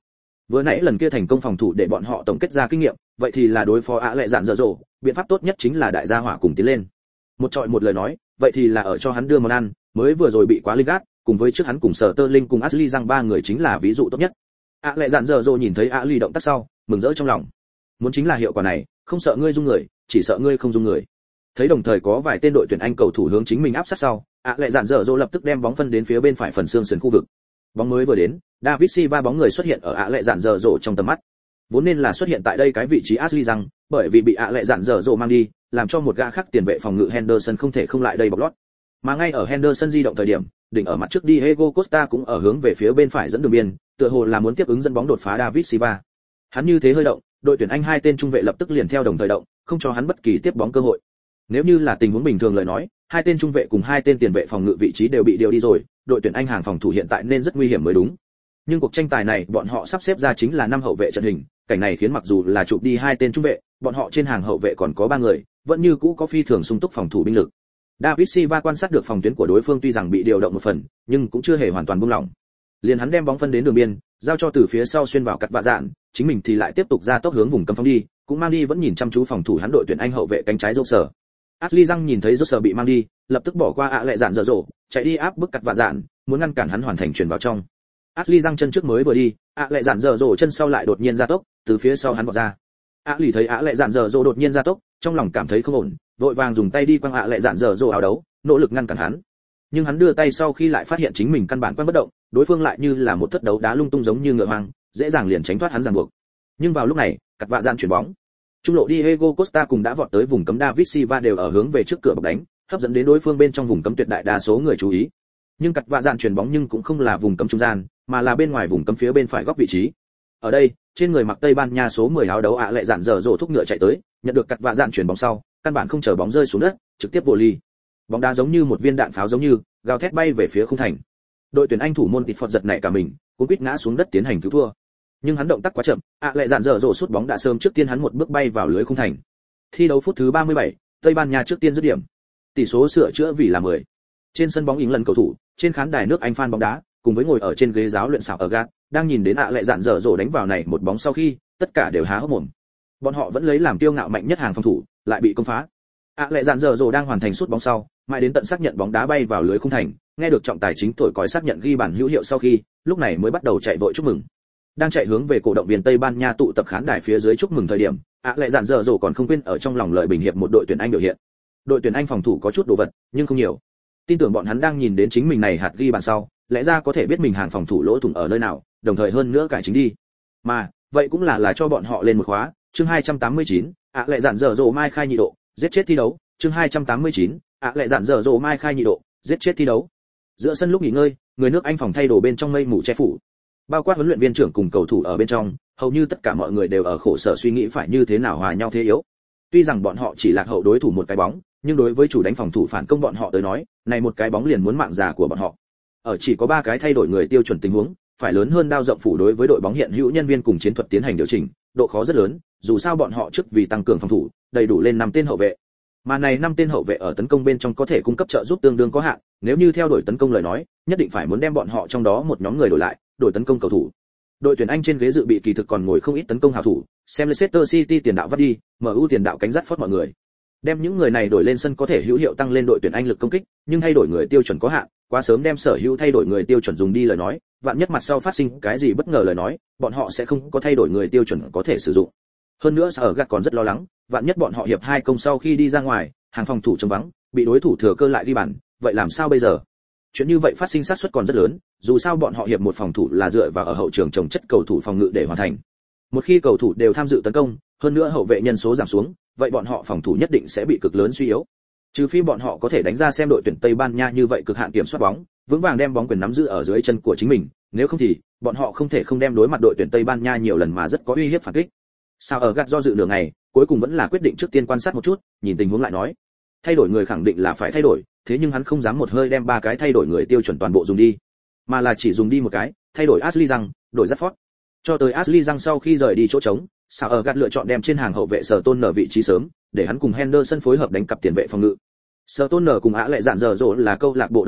Vừa nãy lần kia thành công phòng thủ để bọn họ tổng kết ra kinh nghiệm, vậy thì là đối phó ạ lệ dạn dở dộ, biện pháp tốt nhất chính là đại gia hỏa cùng tiến lên. Một trọi một lời nói, vậy thì là ở cho hắn đưa món ăn, mới vừa rồi bị quá linh gắt, cùng với trước hắn cùng Sở Tơ Linh cùng Ashley rằng ba người chính là ví dụ tốt nhất. ạ lệ dạn dở dộ nhìn thấy ạ ly động tác sau, mừng rỡ trong lòng. Muốn chính là hiệu quả này, không sợ ngươi dung người, chỉ sợ ngươi không dung người. Thấy đồng thời có vài tên đội tuyển Anh cầu thủ hướng chính mình áp sát sau, ạ lệ dạn dở dộ lập tức đem bóng phân đến phía bên phải phần xương sườn khu vực. Bóng mới vừa đến, David Silva bóng người xuất hiện ở ạ lệ dạn dở dộ trong tầm mắt. Vốn nên là xuất hiện tại đây cái vị trí Ashley rằng, bởi vì bị ạ lệ dạn dở dộ mang đi, làm cho một gã khác tiền vệ phòng ngự Henderson không thể không lại đây bọc lót. Mà ngay ở Henderson di động thời điểm, đỉnh ở mặt trước Diego Costa cũng ở hướng về phía bên phải dẫn đường biên, tựa hồ là muốn tiếp ứng dẫn bóng đột phá David Silva. Hắn như thế hơi động, đội tuyển Anh hai tên trung vệ lập tức liền theo đồng thời động, không cho hắn bất kỳ tiếp bóng cơ hội. Nếu như là tình huống bình thường lời nói, hai tên trung vệ cùng hai tên tiền vệ phòng ngự vị trí đều bị điều đi rồi, đội tuyển Anh hàng phòng thủ hiện tại nên rất nguy hiểm mới đúng. Nhưng cuộc tranh tài này bọn họ sắp xếp ra chính là 5 hậu vệ trận hình, cảnh này khiến mặc dù là chụp đi hai tên trung vệ, bọn họ trên hàng hậu vệ còn có 3 người, vẫn như cũ có phi thường sung túc phòng thủ binh lực. David Silva quan sát được phòng tuyến của đối phương tuy rằng bị điều động một phần, nhưng cũng chưa hề hoàn toàn buông lỏng. Liền hắn đem bóng phân đến đường biên, giao cho từ phía sau xuyên vào cắt vạ dạn, chính mình thì lại tiếp tục ra tốc hướng vùng cấm phóng đi, cũng mang đi vẫn nhìn chăm chú phòng thủ hắn đội tuyển Anh hậu vệ cánh trái Rosser. Ashley Young nhìn thấy Rosser bị mang đi, lập tức bỏ qua ạ lệ dạn dở dộ, chạy đi áp bức cắt vạ dạn, muốn ngăn cản hắn hoàn thành chuyển vào trong. Ashley Young chân trước mới vừa đi, ạ lệ dạn dở dộ chân sau lại đột nhiên ra tốc, từ phía sau hắn vọt ra. Lì thấy ạ lệ dạn dở dộ đột nhiên ra tốc, trong lòng cảm thấy không ổn, vội vàng dùng tay đi quăng ạ lệ dạn dở dộ áo đấu, nỗ lực ngăn cản hắn. Nhưng hắn đưa tay sau khi lại phát hiện chính mình căn bản quăng bất động, đối phương lại như là một thất đấu đá lung tung giống như ngựa hoang, dễ dàng liền tránh thoát hắn ràng buộc. Nhưng vào lúc này, cắt vạ dạn chuyển bóng. Trung lộ Diego Costa cùng đã vọt tới vùng cấm David Silva đều ở hướng về trước cửa bọc đánh, hấp dẫn đến đối phương bên trong vùng cấm tuyệt đại đa số người chú ý. Nhưng cắt vạ dạn chuyển bóng nhưng cũng không là vùng cấm trung gian, mà là bên ngoài vùng cấm phía bên phải góc vị trí. Ở đây, trên người mặc Tây Ban Nha số 10 áo đấu ạ lệ dạn dở dộ thúc ngựa chạy tới, nhận được cắt vạ dạn chuyển bóng sau, căn bản không chờ bóng rơi xuống đất, trực tiếp vô ly. Bóng đá giống như một viên đạn pháo giống như, gào thét bay về phía khung thành. Đội tuyển Anh thủ môn Tịt Phọt giật nảy cả mình, cũng quýt ngã xuống đất tiến hành cứu thua. Nhưng hắn động tác quá chậm, ạ lệ dạn dở dộ sút bóng đã sớm trước tiên hắn một bước bay vào lưới khung thành. Thi đấu phút thứ 37, Tây Ban Nha trước tiên dứt điểm. Tỷ số sửa chữa vì là 10. Trên sân bóng England cầu thủ, trên khán đài nước Anh fan bóng đá, cùng với ngồi ở trên ghế giáo luyện xảo ở gạt, đang nhìn đến ạ lệ dạn dở dộ đánh vào này một bóng sau khi, tất cả đều há hốc mồm. Bọn họ vẫn lấy làm kiêu ngạo mạnh nhất hàng phòng thủ, lại bị công phá. ạ lệ dạn dở dộ đang hoàn thành sút bóng sau, mãi đến tận xác nhận bóng đá bay vào lưới khung thành, nghe được trọng tài chính thổi còi xác nhận ghi bàn hữu hiệu sau khi, lúc này mới bắt đầu chạy vội chúc mừng. Đang chạy hướng về cổ động viên Tây Ban Nha tụ tập khán đài phía dưới chúc mừng thời điểm, ạ lệ dạn dở dộ còn không quên ở trong lòng lợi bình hiệp một đội tuyển Anh biểu hiện. Đội tuyển Anh phòng thủ có chút đồ vật, nhưng không nhiều. Tin tưởng bọn hắn đang nhìn đến chính mình này hạt ghi bàn sau, lẽ ra có thể biết mình hàng phòng thủ lỗ thủng ở nơi nào, đồng thời hơn nữa cải chính đi. Mà, vậy cũng là cho bọn họ lên một khóa. Chương 289, ạ lệ dạn dở dộ mai khai nhị độ, giết chết thi đấu. Chương 289, ạ lệ dạn dở dộ mai khai nhị độ, giết chết thi đấu. Giữa sân lúc nghỉ ngơi, người nước Anh phòng thay đồ bên trong mây mù che phủ. Bao quát huấn luyện viên trưởng cùng cầu thủ ở bên trong, hầu như tất cả mọi người đều ở khổ sở suy nghĩ phải như thế nào hòa nhau thế yếu. Tuy rằng bọn họ chỉ lạc hậu đối thủ một cái bóng, nhưng đối với chủ đánh phòng thủ phản công bọn họ tới nói, này một cái bóng liền muốn mạng già của bọn họ. Ở chỉ có 3 cái thay đổi người tiêu chuẩn tình huống, phải lớn hơn đao rộng phủ đối với đội bóng hiện hữu nhân viên cùng chiến thuật tiến hành điều chỉnh, độ khó rất lớn, dù sao bọn họ trước vì tăng cường phòng thủ, đầy đủ lên 5 tên hậu vệ. Mà này 5 tên hậu vệ ở tấn công bên trong có thể cung cấp trợ giúp tương đương có hạn, nếu như theo đuổi tấn công lời nói, nhất định phải muốn đem bọn họ trong đó một nhóm người đổi lại, đổi tấn công cầu thủ. Đội tuyển Anh trên ghế dự bị kỳ thực còn ngồi không ít tấn công hảo thủ, xem Leicester City tiền đạo vắt đi, MU tiền đạo cánh dắt phót mọi người. Đem những người này đổi lên sân có thể hữu hiệu tăng lên đội tuyển Anh lực công kích, nhưng thay đổi người tiêu chuẩn có hạn, quá sớm đem sở hữu thay đổi người tiêu chuẩn dùng đi lời nói, vạn nhất mặt sau phát sinh cái gì bất ngờ lời nói, bọn họ sẽ không có thay đổi người tiêu chuẩn có thể sử dụng. Hơn nữa Sở Gạt còn rất lo lắng, vạn nhất bọn họ hiệp 2 công sau khi đi ra ngoài, hàng phòng thủ trống vắng, bị đối thủ thừa cơ lại ghi bàn, vậy làm sao bây giờ? Chuyện như vậy phát sinh xác suất còn rất lớn, dù sao bọn họ hiệp một phòng thủ là dựa vào ở hậu trường trồng chất cầu thủ phòng ngự để hoàn thành. Một khi cầu thủ đều tham dự tấn công, hơn nữa hậu vệ nhân số giảm xuống, vậy bọn họ phòng thủ nhất định sẽ bị cực lớn suy yếu. Trừ phi bọn họ có thể đánh ra xem đội tuyển Tây Ban Nha như vậy cực hạn kiểm soát bóng, vững vàng đem bóng quyền nắm giữ ở dưới chân của chính mình, nếu không thì bọn họ không thể không đem đối mặt đội tuyển Tây Ban Nha nhiều lần mà rất có uy hiếp phản kích. Sao ở gạt do dự nửa ngày, cuối cùng vẫn là quyết định trước tiên quan sát một chút, nhìn tình huống lại nói. Thay đổi người khẳng định là phải thay đổi, thế nhưng hắn không dám một hơi đem 3 cái thay đổi người tiêu chuẩn toàn bộ dùng đi, mà là chỉ dùng đi một cái, thay đổi Ashley Young, đổi Rashford. Cho tới Ashley Young sau khi rời đi chỗ trống, Sao ở gạt lựa chọn đem trên hàng hậu vệ Sở Tôn nở vị trí sớm, để hắn cùng Henderson phối hợp đánh cặp tiền vệ phòng ngự. Sở Tôn nở cùng Á lệ dạn dở dỗ là câu lạc bộ đồng đội,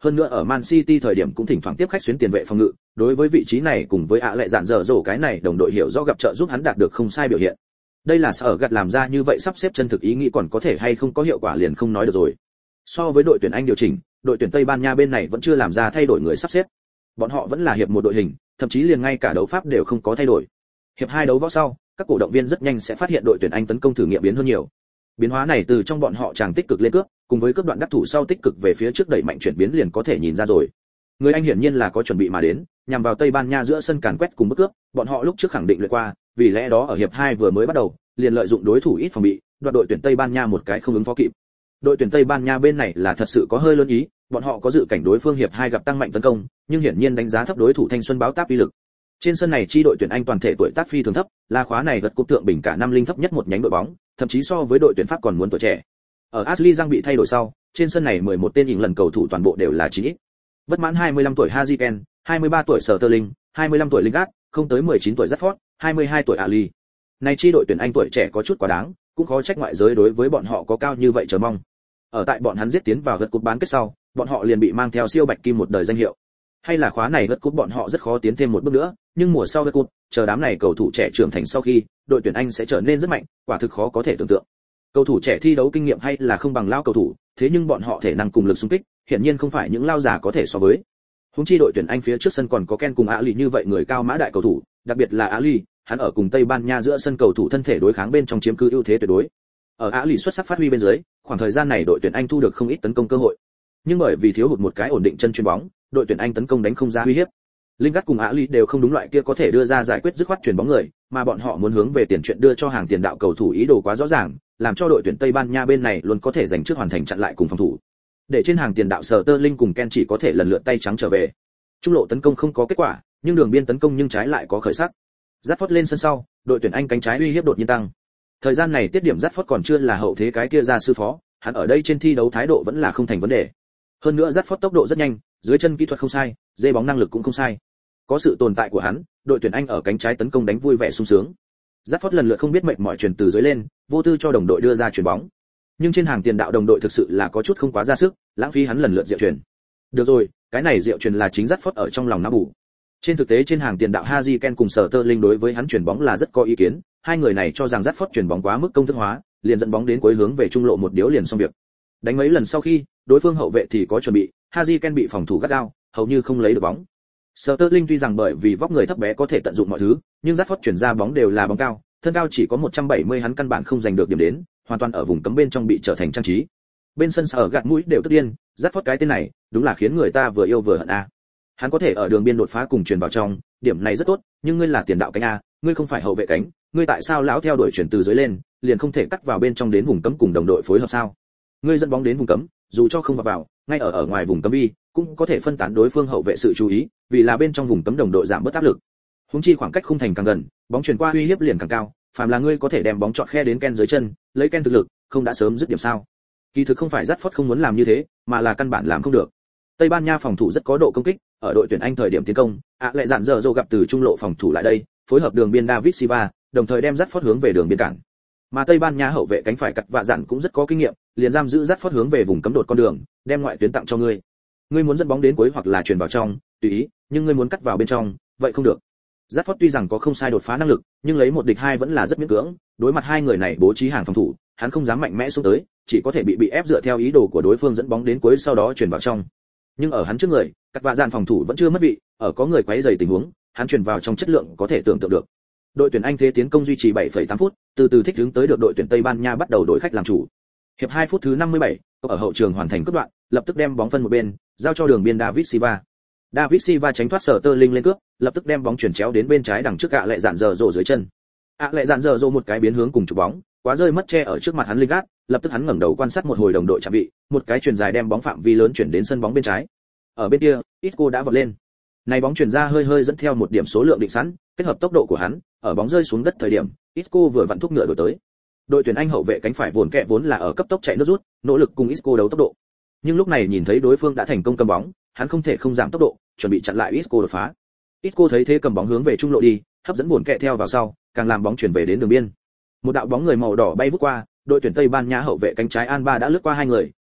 hơn nữa ở Man City thời điểm cũng thỉnh thoảng tiếp khách xuyến tiền vệ phòng ngự, đối với vị trí này cùng với ạ lệ dạn dở dỗ cái này đồng đội hiểu rõ gặp trợ giúp hắn đạt được không sai biểu hiện. Đây là sở gạt làm ra như vậy sắp xếp chân thực ý nghĩ còn có thể hay không có hiệu quả liền không nói được rồi. So với đội tuyển Anh điều chỉnh, đội tuyển Tây Ban Nha bên này vẫn chưa làm ra thay đổi người sắp xếp. Bọn họ vẫn là hiệp một đội hình, thậm chí liền ngay cả đấu pháp đều không có thay đổi. Hiệp 2 đấu võ sau, các cổ động viên rất nhanh sẽ phát hiện đội tuyển Anh tấn công thử nghiệm biến hơn nhiều. Biến hóa này từ trong bọn họ chàng tích cực lên cướp, cùng với cướp đoạn đắc thủ sau tích cực về phía trước đẩy mạnh chuyển biến liền có thể nhìn ra rồi. Người Anh hiển nhiên là có chuẩn bị mà đến, nhằm vào Tây Ban Nha giữa sân càn quét cùng bức cướp, bọn họ lúc trước khẳng định luyện qua, vì lẽ đó ở hiệp 2 vừa mới bắt đầu, liền lợi dụng đối thủ ít phòng bị, đoạt đội tuyển Tây Ban Nha một cái không ứng phó kịp. Đội tuyển Tây Ban Nha bên này là thật sự có hơi lớn ý, bọn họ có dự cảnh đối phương hiệp 2 gặp tăng mạnh tấn công, nhưng hiển nhiên đánh giá thấp đối thủ thanh xuân báo táp uy lực. Trên sân này chi đội tuyển Anh toàn thể tuổi tác phi thường thấp, là khóa này gật cúp thượng bình cả năm linh thấp nhất một nhánh đội bóng, thậm chí so với đội tuyển Pháp còn muốn tuổi trẻ. Ở Ashley Young bị thay đổi sau, trên sân này 11 tên lần cầu thủ toàn bộ đều là 9X. Bất mãn 25 tuổi Harry Kane, 23 tuổi Sterling, 25 tuổi Lingard, không tới 19 tuổi Rashford, 22 tuổi Ali. Này chi đội tuyển Anh tuổi trẻ có chút quá đáng, cũng khó trách ngoại giới đối với bọn họ có cao như vậy chờ mong. Ở tại bọn hắn giết tiến vào gật cúp bán kết sau, bọn họ liền bị mang theo siêu bạch kim một đời danh hiệu. Hay là khóa này gật cúp bọn họ rất khó tiến thêm một bước nữa, nhưng mùa sau gật cúp, chờ đám này cầu thủ trẻ trưởng thành sau khi, đội tuyển Anh sẽ trở nên rất mạnh, quả thực khó có thể tưởng tượng. Cầu thủ trẻ thi đấu kinh nghiệm hay là không bằng lao cầu thủ, thế nhưng bọn họ thể năng cùng lực xung kích, hiển nhiên không phải những lao già có thể so với. Huống chi đội tuyển Anh phía trước sân còn có Ken cùng Ali như vậy người cao mã đại cầu thủ, đặc biệt là Ali, hắn ở cùng Tây Ban Nha giữa sân cầu thủ thân thể đối kháng bên trong chiếm cứ ưu thế tuyệt đối. Ở Ali xuất sắc phát huy bên dưới, khoảng thời gian này đội tuyển Anh thu được không ít tấn công cơ hội. Nhưng bởi vì thiếu hụt một cái ổn định chân chuyền bóng, đội tuyển Anh tấn công đánh không ra uy hiếp. Lingard cùng Ali đều không đúng loại kia có thể đưa ra giải quyết dứt khoát chuyền bóng người, mà bọn họ muốn hướng về tiền chuyện đưa cho hàng tiền đạo cầu thủ ý đồ quá rõ ràng, làm cho đội tuyển Tây Ban Nha bên này luôn có thể giành trước hoàn thành chặn lại cùng phòng thủ. Để trên hàng tiền đạo Sterling cùng Ken chỉ có thể lần lượt tay trắng trở về. Trung lộ tấn công không có kết quả, nhưng đường biên tấn công nhưng trái lại có khởi sắc. Rashford lên sân sau, đội tuyển Anh cánh trái uy hiếp đột nhiên tăng. Thời gian này tiết điểm Rashford còn chưa là hậu thế cái kia ra sư phó, hắn ở đây trên thi đấu thái độ vẫn là không thành vấn đề. Hơn nữa Rashford tốc độ rất nhanh, dưới chân kỹ thuật không sai, dây bóng năng lực cũng không sai. Có sự tồn tại của hắn, đội tuyển Anh ở cánh trái tấn công đánh vui vẻ sung sướng. Rashford lần lượt không biết mệt mỏi truyền từ dưới lên, vô tư cho đồng đội đưa ra chuyền bóng. Nhưng trên hàng tiền đạo đồng đội thực sự là có chút không quá ra sức, lãng phí hắn lần lượt diệu truyền. Được rồi, cái này diệu truyền là chính Rashford ở trong lòng não bù. Trên thực tế trên hàng tiền đạo Harry Kane cùng Sterling đối với hắn chuyền bóng là rất có ý kiến, hai người này cho rằng Rashford chuyền bóng quá mức công thức hóa, liền dẫn bóng đến cuối hướng về trung lộ một điếu liền xong việc. Đánh mấy lần sau khi, đối phương hậu vệ thì có chuẩn bị, Harry Kane bị phòng thủ gắt gao, hầu như không lấy được bóng. Sterling tuy rằng bởi vì vóc người thấp bé có thể tận dụng mọi thứ, nhưng Rashford chuyển ra bóng đều là bóng cao, thân cao chỉ có 170 hắn căn bản không giành được điểm đến, hoàn toàn ở vùng cấm bên trong bị trở thành trang trí. Bên sân sở gạt mũi đều tức điên, Rashford cái tên này, đúng là khiến người ta vừa yêu vừa hận a. Hắn có thể ở đường biên đột phá cùng truyền vào trong, điểm này rất tốt, nhưng ngươi là tiền đạo cánh a, ngươi không phải hậu vệ cánh, ngươi tại sao lão theo đuổi chuyển từ dưới lên, liền không thể cắt vào bên trong đến vùng cấm cùng đồng đội phối hợp sao? Ngươi dẫn bóng đến vùng cấm, dù cho không vào, ngay ở ngoài vùng cấm vi, cũng có thể phân tán đối phương hậu vệ sự chú ý, vì là bên trong vùng cấm đồng đội giảm bớt áp lực. Huống chi khoảng cách khung thành càng gần, bóng chuyển qua uy hiếp liền càng cao, phàm là ngươi có thể đem bóng chọn khe đến Ken dưới chân, lấy Ken thực lực, không đã sớm dứt điểm sao? Kỳ thực không phải Rashford không muốn làm như thế, mà là căn bản làm không được. Tây Ban Nha phòng thủ rất có độ công kích, ở đội tuyển Anh thời điểm tiến công, lại dạn dở dồ gặp từ trung lộ phòng thủ lại đây, phối hợp đường biên David Silva, đồng thời đem Rashford hướng về đường biên cản. Mà Tây Ban Nha hậu vệ cánh phải cắt vạ dạn cũng rất có kinh nghiệm, liền giam giữ Rashford hướng về vùng cấm đột con đường, đem ngoại tuyến tặng cho ngươi. Ngươi muốn dẫn bóng đến cuối hoặc là chuyển vào trong, tùy ý, nhưng ngươi muốn cắt vào bên trong, vậy không được. Rashford tuy rằng có không sai đột phá năng lực, nhưng lấy một địch hai vẫn là rất miễn cưỡng, đối mặt hai người này bố trí hàng phòng thủ, hắn không dám mạnh mẽ xuống tới, chỉ có thể bị ép dựa theo ý đồ của đối phương dẫn bóng đến cuối sau đó chuyển vào trong. Nhưng ở hắn trước người, các vạ dạn phòng thủ vẫn chưa mất vị, ở có người quấy rầy tình huống, hắn chuyển vào trong chất lượng có thể tưởng tượng được. Đội tuyển Anh thế tiến công duy trì 7,8 phút, từ từ thích ứng tới được đội tuyển Tây Ban Nha bắt đầu đổi khách làm chủ. Hiệp 2 phút thứ 57, ở hậu trường hoàn thành cướp đoạn, lập tức đem bóng phân một bên, giao cho đường biên David Silva. David Silva tránh thoát Sterling lên cướp, lập tức đem bóng chuyển chéo đến bên trái đằng trước lệ dạn dở dỗ dưới chân. Lệ dạn dở dỗ một cái biến hướng cùng chụp bóng, quá rơi mất che ở trước mặt hắn Lingard, lập tức hắn ngẩng đầu quan sát một hồi đồng đội chạm vị, một cái chuyền dài đem bóng phạm vi lớn chuyển đến sân bóng bên trái. Ở bên kia, Isco đã vọt lên. Này bóng chuyển ra hơi dẫn theo một điểm số lượng định sẵn, kết hợp tốc độ của hắn, ở bóng rơi xuống đất thời điểm, Isco vừa vặn thúc ngựa đổi tới. Đội tuyển Anh hậu vệ cánh phải vốn là ở cấp tốc chạy nước rút, nỗ lực cùng Isco đấu tốc độ. Nhưng lúc này nhìn thấy đối phương đã thành công cầm bóng, hắn không thể không giảm tốc độ, chuẩn bị chặn lại Isco đột phá. Isco thấy thế cầm bóng hướng về trung lộ đi, hấp dẫn buồn kẹ theo vào sau, càng làm bóng chuyển về đến đường biên. Một đạo bóng người màu đỏ bay vút qua, đội tuyển Tây Ban Nha hậu vệ cánh trái Alba đã lướt qua hai người,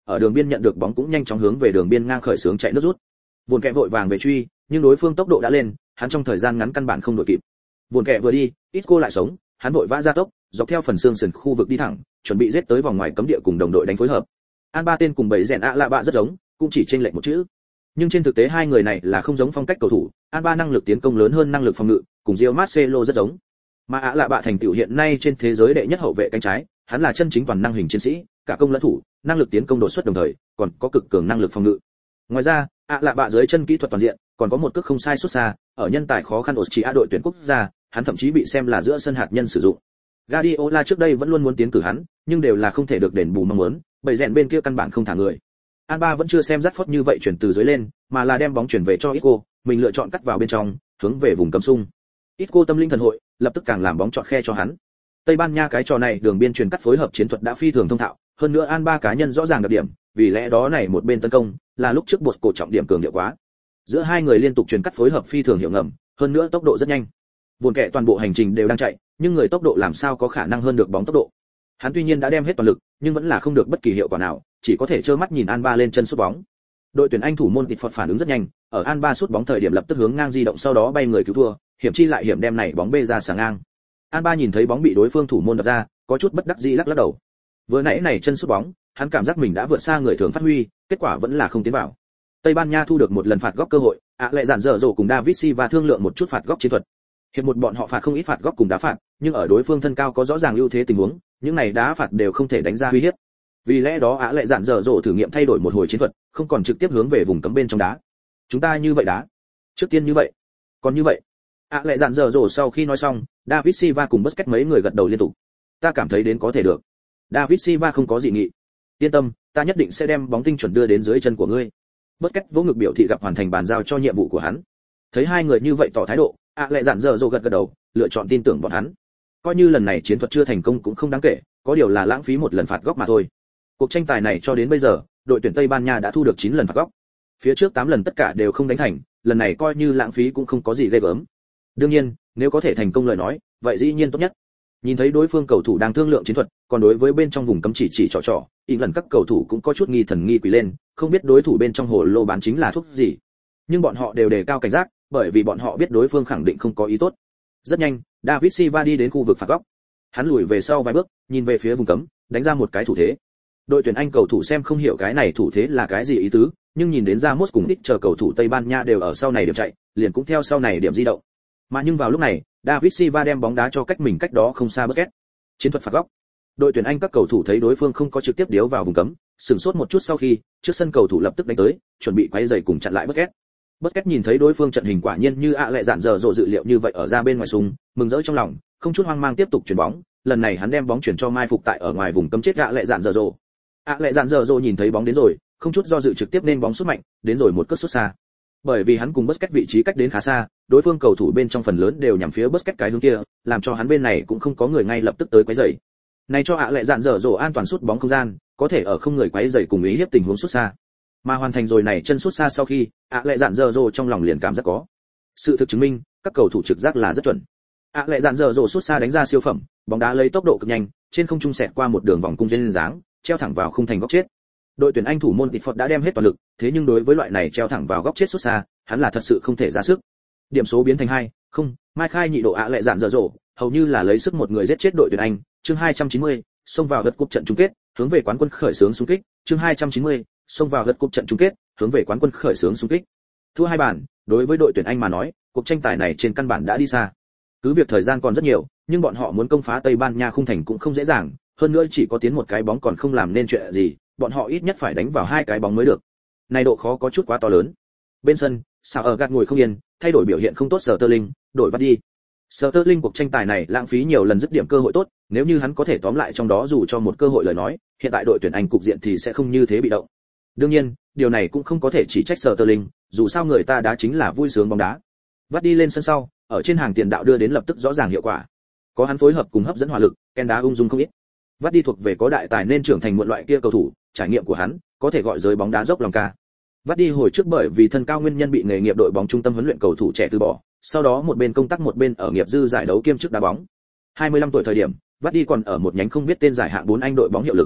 ở đường biên nhận được bóng cũng nhanh chóng hướng về đường biên ngang khởi xướng chạy nước rút. Vồn kẹ vội vàng về truy, nhưng đối phương tốc độ đã lên, hắn trong thời gian ngắn căn bản không đuổi kịp. Vồn kẹ vừa đi, Isco lại sống, hắn vội vã ra tốc, dọc theo phần xương sườn khu vực đi thẳng, chuẩn bị giết tới vòng ngoài cấm địa cùng đồng đội đánh phối hợp. Alba tên cùng bảy rèn ạ lạ bạ rất giống, cũng chỉ chênh lệch một chữ. Nhưng trên thực tế hai người này là không giống phong cách cầu thủ, Alba năng lực tiến công lớn hơn năng lực phòng ngự, cùng Gio Marcelo rất giống. Mà ạ lạ bạ thành tựu hiện nay trên thế giới đệ nhất hậu vệ cánh trái, hắn là chân chính toàn năng hình chiến sĩ, cả công lẫn thủ, năng lực tiến công đột xuất đồng thời, còn có cực cường năng lực phòng ngự. Ngoài ra, ạ lạ bạ dưới chân kỹ thuật toàn diện, còn có một cước không sai xuất xa, ở nhân tài khó khăn Austria đội tuyển quốc gia, hắn thậm chí bị xem là giữa sân hạt nhân sử dụng. Guardiola trước đây vẫn luôn muốn tiến cử hắn, nhưng đều là không thể được đền bù mong muốn, bởi rèn bên kia căn bản không thả người. Alba vẫn chưa xem rắt phốt như vậy chuyển từ dưới lên, mà là đem bóng chuyển về cho Isco, mình lựa chọn cắt vào bên trong, hướng về vùng cấm xung. Isco tâm linh thần hội, lập tức càng làm bóng chọn khe cho hắn. Tây Ban Nha cái trò này đường biên truyền cắt phối hợp chiến thuật đã phi thường thông thạo, hơn nữa Alba cá nhân rõ ràng đặc điểm, vì lẽ đó này một bên tấn công, là lúc trước buộc cổ trọng điểm cường điệu quá. Giữa hai người liên tục truyền cắt phối hợp phi thường hiệu ngầm, hơn nữa tốc độ rất nhanh. Vốn kệ toàn bộ hành trình đều đang chạy, nhưng người tốc độ làm sao có khả năng hơn được bóng tốc độ. Hắn tuy nhiên đã đem hết toàn lực, nhưng vẫn là không được bất kỳ hiệu quả nào, chỉ có thể trơ mắt nhìn Alba lên chân sút bóng. Đội tuyển Anh thủ môn Tịt Phật phản ứng rất nhanh, ở Alba sút bóng thời điểm lập tức hướng ngang di động sau đó bay người cứu thua, hiểm chi lại hiểm đem này bóng bê ra sáng ngang. Alba nhìn thấy bóng bị đối phương thủ môn đập ra, có chút bất đắc dĩ lắc lắc đầu. Vừa nãy này chân sút bóng, hắn cảm giác mình đã vượt xa người thường phát huy, kết quả vẫn là không tiến vào. Tây Ban Nha thu được một lần phạt góc cơ hội, lại dàn dở dỗ cùng David Silva thương lượng một chút phạt góc chiến thuật. Hiệp một bọn họ phạt không ít phạt góc cùng đá phạt, nhưng ở đối phương thân cao có rõ ràng ưu thế tình huống, những này đá phạt đều không thể đánh ra uy hiếp. Vì lẽ đó lại dàn dở dỗ thử nghiệm thay đổi một hồi chiến thuật, không còn trực tiếp hướng về vùng cấm bên trong đá. Chúng ta như vậy đá. Trước tiên như vậy, còn như vậy. Lại dàn dở dỗ sau khi nói xong, David Silva cùng Busquets mấy người gật đầu liên tục. Ta cảm thấy đến có thể được. David Silva không có gì nghị. Yên tâm, ta nhất định sẽ đem bóng tinh chuẩn đưa đến dưới chân của ngươi. Busquets vỗ ngực biểu thị gặp hoàn thành bàn giao cho nhiệm vụ của hắn. Thấy hai người như vậy tỏ thái độ, lại dàn dở dỗ gật gật đầu, lựa chọn tin tưởng bọn hắn. Coi như lần này chiến thuật chưa thành công cũng không đáng kể, có điều là lãng phí một lần phạt góc mà thôi. Cuộc tranh tài này cho đến bây giờ, đội tuyển Tây Ban Nha đã thu được 9 lần phạt góc. Phía trước 8 lần tất cả đều không đánh thành, lần này coi như lãng phí cũng không có gì ghê gớm. Đương nhiên, nếu có thể thành công lời nói, vậy dĩ nhiên tốt nhất. Nhìn thấy đối phương cầu thủ đang thương lượng chiến thuật, còn đối với bên trong vùng cấm chỉ trỏ, ý lần các cầu thủ cũng có chút nghi thần nghi quỷ lên, không biết đối thủ bên trong hồ lô bán chính là thuốc gì. Nhưng bọn họ đều đề cao cảnh giác, bởi vì bọn họ biết đối phương khẳng định không có ý tốt. Rất nhanh, David Silva đi đến khu vực phạt góc. Hắn lùi về sau vài bước, nhìn về phía vùng cấm, đánh ra một cái thủ thế. Đội tuyển Anh cầu thủ xem không hiểu cái này thủ thế là cái gì ý tứ, nhưng nhìn đến Ramos cùng đích chờ cầu thủ Tây Ban Nha đều ở sau này điểm chạy, liền cũng theo sau này điểm di động. Mà nhưng vào lúc này, David Silva đem bóng đá cho cách mình cách đó không xa Busquets. Chiến thuật phạt góc. Đội tuyển Anh các cầu thủ thấy đối phương không có trực tiếp điếu vào vùng cấm, sửng sốt một chút sau khi, trước sân cầu thủ lập tức đánh tới, chuẩn bị quay giày cùng chặn lại Busquets. Busquets nhìn thấy đối phương trận hình quả nhiên như lại dạn dở dỗ dự liệu như vậy ở ra bên ngoài súng, mừng rỡ trong lòng, không chút hoang mang tiếp tục chuyển bóng, lần này hắn đem bóng chuyển cho mai phục tại ở ngoài vùng cấm chết lại dạn dở dỗ. Lại dạn dở dỗ nhìn thấy bóng đến rồi, không chút do dự trực tiếp nên bóng sút mạnh, đến rồi một cước sút xa. Bởi vì hắn cùng Busquets vị trí cách đến khá xa, đối phương cầu thủ bên trong phần lớn đều nhắm phía Busquets cái hướng kia, làm cho hắn bên này cũng không có người ngay lập tức tới quấy rầy. Này cho lại dạn dở dỗ an toàn sút bóng không gian, có thể ở không người quấy rầy cùng ý hiếp tình huống sút xa. Mà hoàn thành rồi này chân sút xa sau khi, lại dạn dở dỗ trong lòng liền cảm giác có. Sự thực chứng minh, các cầu thủ trực giác là rất chuẩn. Lại dạn dở dỗ sút xa đánh ra siêu phẩm, bóng đá lấy tốc độ cực nhanh, trên không trung xẹt qua một đường vòng cung duyên dáng, treo thẳng vào khung thành góc chết. Đội tuyển Anh thủ môn Tịt Phật đã đem hết toàn lực, thế nhưng đối với loại này treo thẳng vào góc chết sút xa, hắn là thật sự không thể ra sức. Điểm số biến thành 2-0, Mai Khai nhị độ lại dạn dở dỗ, hầu như là lấy sức một người giết chết đội tuyển Anh. Chương 290, xông vào gật cúp trận chung kết, hướng về quán quân khởi xướng xung kích. Chương 290, xông vào gật cúp trận chung kết, hướng về quán quân khởi xướng xung kích. Thua 2 bàn, đối với đội tuyển Anh mà nói, cuộc tranh tài này trên căn bản đã đi xa. Cứ việc thời gian còn rất nhiều, nhưng bọn họ muốn công phá Tây Ban Nha khung thành cũng không dễ dàng, hơn nữa chỉ có tiến một cái bóng còn không làm nên chuyện gì, bọn họ ít nhất phải đánh vào 2 cái bóng mới được. Này độ khó có chút quá to lớn. Bên sân, Sao ở gạt ngồi không yên, thay đổi biểu hiện không tốt Sterling, đổi vắt đi. Sterling cuộc tranh tài này lãng phí nhiều lần dứt điểm cơ hội tốt, nếu như hắn có thể tóm lại trong đó dù cho một cơ hội lời nói, hiện tại đội tuyển Anh cục diện thì sẽ không như thế bị động. Đương nhiên, điều này cũng không có thể chỉ trách Sterling, dù sao người ta đá chính là vui sướng bóng đá. Vắt đi lên sân sau, ở trên hàng tiền đạo đưa đến lập tức rõ ràng hiệu quả. Có hắn phối hợp cùng hấp dẫn hỏa lực, Ken đá ung dung không ít. Vắt đi thuộc về có đại tài nên trưởng thành một loại kia cầu thủ, trải nghiệm của hắn có thể gọi giới bóng đá dốc lòng ca. Vắt đi hồi trước bởi vì thân cao nguyên nhân bị nghề nghiệp đội bóng trung tâm huấn luyện cầu thủ trẻ từ bỏ, sau đó một bên công tác một bên ở nghiệp dư giải đấu kiêm chức đá bóng. 25 tuổi thời điểm, Vắt đi còn ở một nhánh không biết tên giải hạng 4 Anh đội bóng hiệu lực.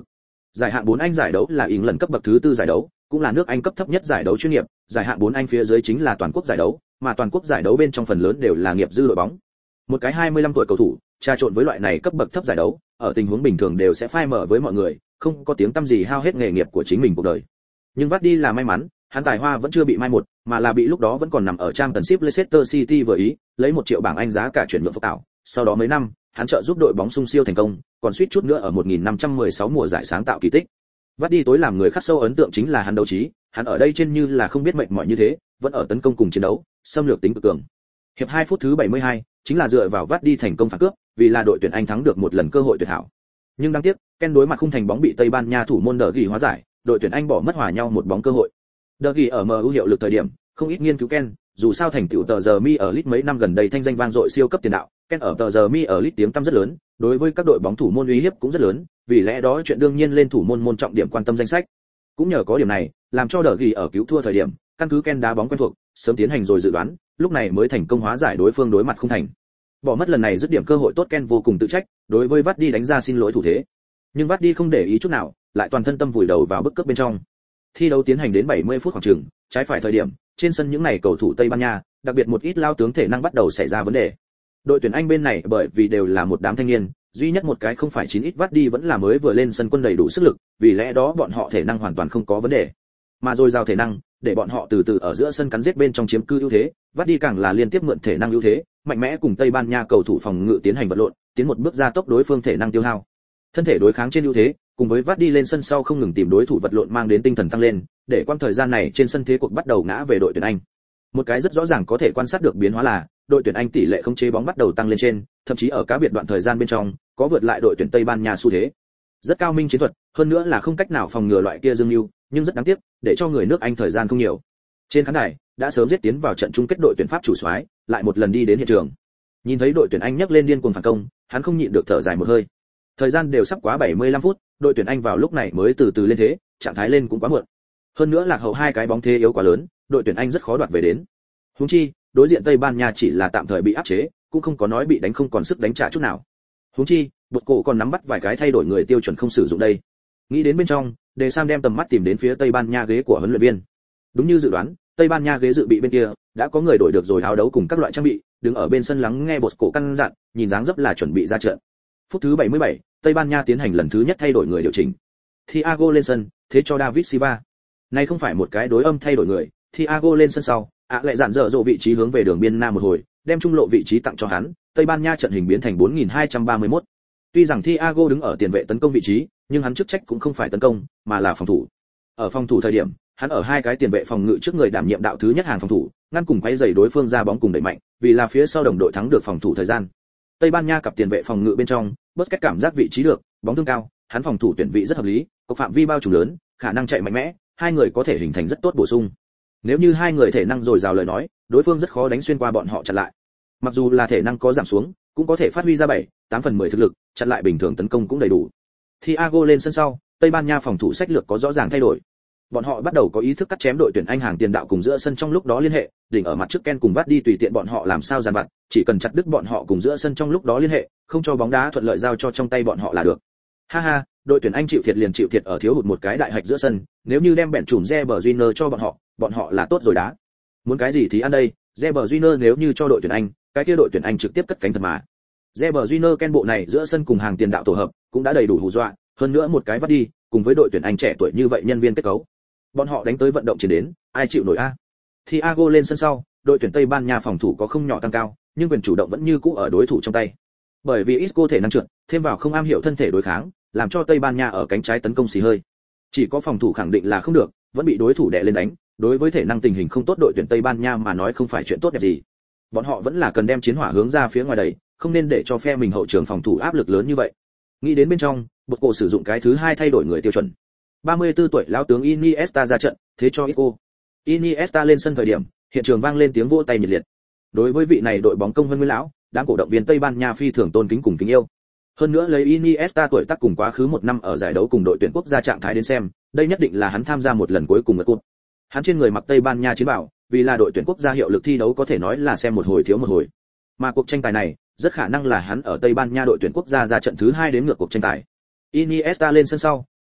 Giải hạng 4 Anh giải đấu là lần cấp bậc thứ tư giải đấu, cũng là nước Anh cấp thấp nhất giải đấu chuyên nghiệp, giải hạng 4 Anh phía dưới chính là toàn quốc giải đấu, mà toàn quốc giải đấu bên trong phần lớn đều là nghiệp dư đội bóng. Một cái 25 tuổi cầu thủ, trà trộn với loại này cấp bậc thấp giải đấu, ở tình huống bình thường đều sẽ phai mở với mọi người, không có tiếng tăm gì hao hết nghề nghiệp của chính mình cuộc đời. Nhưng Vardy là may mắn, hắn tài hoa vẫn chưa bị mai một, mà là bị lúc đó vẫn còn nằm ở Championship Leicester City vừa ý, lấy 1 triệu bảng Anh giá cả chuyển nhượng phục tạo. Sau đó mấy năm, hắn trợ giúp đội bóng sung siêu thành công, còn suýt chút nữa ở 1516 mùa giải sáng tạo kỳ tích. Vardy tối làm người khắc sâu ấn tượng chính là hắn đấu trí, hắn ở đây trên như là không biết mệt mỏi như thế, vẫn ở tấn công cùng chiến đấu, xâm lược tính cực cường. Hiệp 2 phút thứ 72, chính là dựa vào Vardy thành công phản cướp, vì là đội tuyển Anh thắng được một lần cơ hội tuyệt hảo. Nhưng đáng tiếc, Ken đối mặt khung thành bóng bị Tây Ban Nha thủ môn De Gea hóa giải, đội tuyển Anh bỏ mất hòa nhau một bóng cơ hội. De Gea ở MU hiệu lực thời điểm, không ít nghiên cứu Ken, dù sao thành tựu tờ giờ Mi ở Leeds mấy năm gần đây thanh danh vang dội siêu cấp tiền đạo, Ken ở tờ giờ Mi ở Leeds tiếng tăm rất lớn, đối với các đội bóng thủ môn uy hiếp cũng rất lớn, vì lẽ đó chuyện đương nhiên lên thủ môn môn trọng điểm quan tâm danh sách. Cũng nhờ có điểm này, làm cho De Gea ở cứu thua thời điểm, căn cứ Ken đá bóng quen thuộc, sớm tiến hành rồi dự đoán, lúc này mới thành công hóa giải đối phương đối mặt khung thành. Bỏ mất lần này dứt điểm cơ hội tốt, Ken vô cùng tự trách, đối với Vardy đánh ra xin lỗi thủ thế. Nhưng Vardy không để ý chút nào, lại toàn thân tâm vùi đầu vào bức cướp bên trong. Thi đấu tiến hành đến 70 phút khoảng chừng, trái phải thời điểm, trên sân những này cầu thủ Tây Ban Nha, đặc biệt một ít lao tướng thể năng bắt đầu xảy ra vấn đề. Đội tuyển Anh bên này bởi vì đều là một đám thanh niên, duy nhất một cái không phải 9X Vardy vẫn là mới vừa lên sân quân đầy đủ sức lực, vì lẽ đó bọn họ thể năng hoàn toàn không có vấn đề. Mà rồi giao thể năng, để bọn họ từ từ ở giữa sân cắn giết bên trong chiếm cư ưu thế, Vardy càng là liên tiếp mượn thể năng ưu thế, mạnh mẽ cùng Tây Ban Nha cầu thủ phòng ngự tiến hành vật lộn, tiến một bước gia tốc đối phương thể năng tiêu hao. Thân thể đối kháng trên ưu thế, cùng với Vardy lên sân sau không ngừng tìm đối thủ vật lộn mang đến tinh thần tăng lên, để quãng thời gian này trên sân thế cuộc bắt đầu ngã về đội tuyển Anh. Một cái rất rõ ràng có thể quan sát được biến hóa là, đội tuyển Anh tỷ lệ khống chế bóng bắt đầu tăng lên trên, thậm chí ở cá biệt đoạn thời gian bên trong, có vượt lại đội tuyển Tây Ban Nha xu thế. Rất cao minh chiến thuật, hơn nữa là không cách nào phòng ngừa loại kia dương lưu, nhưng rất đáng tiếc, để cho người nước Anh thời gian không nhiều. Trên khán đài, đã sớm giết tiến vào trận chung kết đội tuyển Pháp chủ soái, lại một lần đi đến hiện trường. Nhìn thấy đội tuyển Anh nhấc lên điên cuồng phản công, hắn không nhịn được thở dài một hơi. Thời gian đều sắp quá 75 phút, đội tuyển Anh vào lúc này mới từ từ lên thế, trạng thái lên cũng quá muộn. Hơn nữa lạc hậu hai cái bóng thế yếu quá lớn, đội tuyển Anh rất khó đoạt về đến. Huống chi, đối diện Tây Ban Nha chỉ là tạm thời bị áp chế, cũng không có nói bị đánh không còn sức đánh trả chút nào. Huống chi, Bột cổ còn nắm bắt vài cái thay đổi người tiêu chuẩn không sử dụng đây. Nghĩ đến bên trong, De Sam đem tầm mắt tìm đến phía Tây Ban Nha ghế của huấn luyện viên. Đúng như dự đoán, Tây Ban Nha ghế dự bị bên kia đã có người đổi được rồi áo đấu cùng các loại trang bị, đứng ở bên sân lắng nghe Bột cổ căn dặn, nhìn dáng dấp là chuẩn bị ra trận. Phút thứ 77, Tây Ban Nha tiến hành lần thứ nhất thay đổi người điều chỉnh. Thiago lên sân, thế cho David Silva. Này không phải một cái đối âm thay đổi người, Thiago lên sân sau, lại dạn dở dộ vị trí hướng về đường biên nam một hồi, đem trung lộ vị trí tặng cho hắn, Tây Ban Nha trận hình biến thành 4231. Tuy rằng Thiago đứng ở tiền vệ tấn công vị trí, nhưng hắn chức trách cũng không phải tấn công, mà là phòng thủ. Ở phòng thủ thời điểm, hắn ở hai cái tiền vệ phòng ngự trước người đảm nhiệm đạo thứ nhất hàng phòng thủ, ngăn cùng quay giày đối phương ra bóng cùng đẩy mạnh, vì là phía sau đồng đội thắng được phòng thủ thời gian. Tây Ban Nha cặp tiền vệ phòng ngự bên trong, Busquets cảm giác vị trí được, bóng thương cao, hắn phòng thủ tuyển vị rất hợp lý, có phạm vi bao trùm lớn, khả năng chạy mạnh mẽ, hai người có thể hình thành rất tốt bổ sung. Nếu như hai người thể năng dồi dào lời nói, đối phương rất khó đánh xuyên qua bọn họ chặn lại. Mặc dù là thể năng có giảm xuống, cũng có thể phát huy ra 7-8 phần 10 thực lực, chặn lại bình thường tấn công cũng đầy đủ. Thiago lên sân sau, Tây Ban Nha phòng thủ sách lược có rõ ràng thay đổi. Bọn họ bắt đầu có ý thức cắt chém đội tuyển Anh hàng tiền đạo cùng giữa sân trong lúc đó liên hệ, đỉnh ở mặt trước Ken cùng Vardy tùy tiện bọn họ làm sao dàn vặt, chỉ cần chặt đứt bọn họ cùng giữa sân trong lúc đó liên hệ, không cho bóng đá thuận lợi giao cho trong tay bọn họ là được. Ha ha, đội tuyển Anh chịu thiệt liền chịu thiệt ở thiếu hụt một cái đại hạch giữa sân, nếu như đem bèn chùm Reber Júnior cho bọn họ là tốt rồi đá. Muốn cái gì thì ăn đây, Reber Júnior nếu như cho đội tuyển Anh, cái kia đội tuyển Anh trực tiếp cất cánh thật mà. Reber Júnior Ken bộ này giữa sân cùng hàng tiền đạo tổ hợp, cũng đã đầy đủ hù dọa, hơn nữa một cái Vardy, cùng với đội tuyển Anh trẻ tuổi như vậy nhân viên kết cấu. Bọn họ đánh tới vận động chiến đến, ai chịu nổi a? Thiago lên sân sau, đội tuyển Tây Ban Nha phòng thủ có không nhỏ tăng cao, nhưng quyền chủ động vẫn như cũ ở đối thủ trong tay. Bởi vì Isco thể năng trượt, thêm vào không am hiểu thân thể đối kháng, làm cho Tây Ban Nha ở cánh trái tấn công xì hơi. Chỉ có phòng thủ khẳng định là không được, vẫn bị đối thủ đè lên đánh, đối với thể năng tình hình không tốt đội tuyển Tây Ban Nha mà nói không phải chuyện tốt đẹp gì. Bọn họ vẫn là cần đem chiến hỏa hướng ra phía ngoài đẩy, không nên để cho phe mình hậu trường phòng thủ áp lực lớn như vậy. Nghĩ đến bên trong, Bột cổ sử dụng cái thứ hai thay đổi người tiêu chuẩn. 34 tuổi lão tướng Iniesta ra trận, thế cho Isco. Iniesta lên sân thời điểm, hiện trường vang lên tiếng vỗ tay nhiệt liệt. Đối với vị này đội bóng công vân nguyên lão, đám cổ động viên Tây Ban Nha phi thường tôn kính cùng kính yêu. Hơn nữa lấy Iniesta tuổi tác cùng quá khứ một năm ở giải đấu cùng đội tuyển quốc gia trạng thái đến xem, đây nhất định là hắn tham gia một lần cuối cùng ở cúp. Hắn trên người mặc Tây Ban Nha chiến bào, vì là đội tuyển quốc gia hiệu lực thi đấu có thể nói là xem một hồi thiếu một hồi. Mà cuộc tranh tài này, rất khả năng là hắn ở Tây Ban Nha đội tuyển quốc gia ra trận thứ hai đến ngược cuộc tranh tài. Iniesta lên sân sau,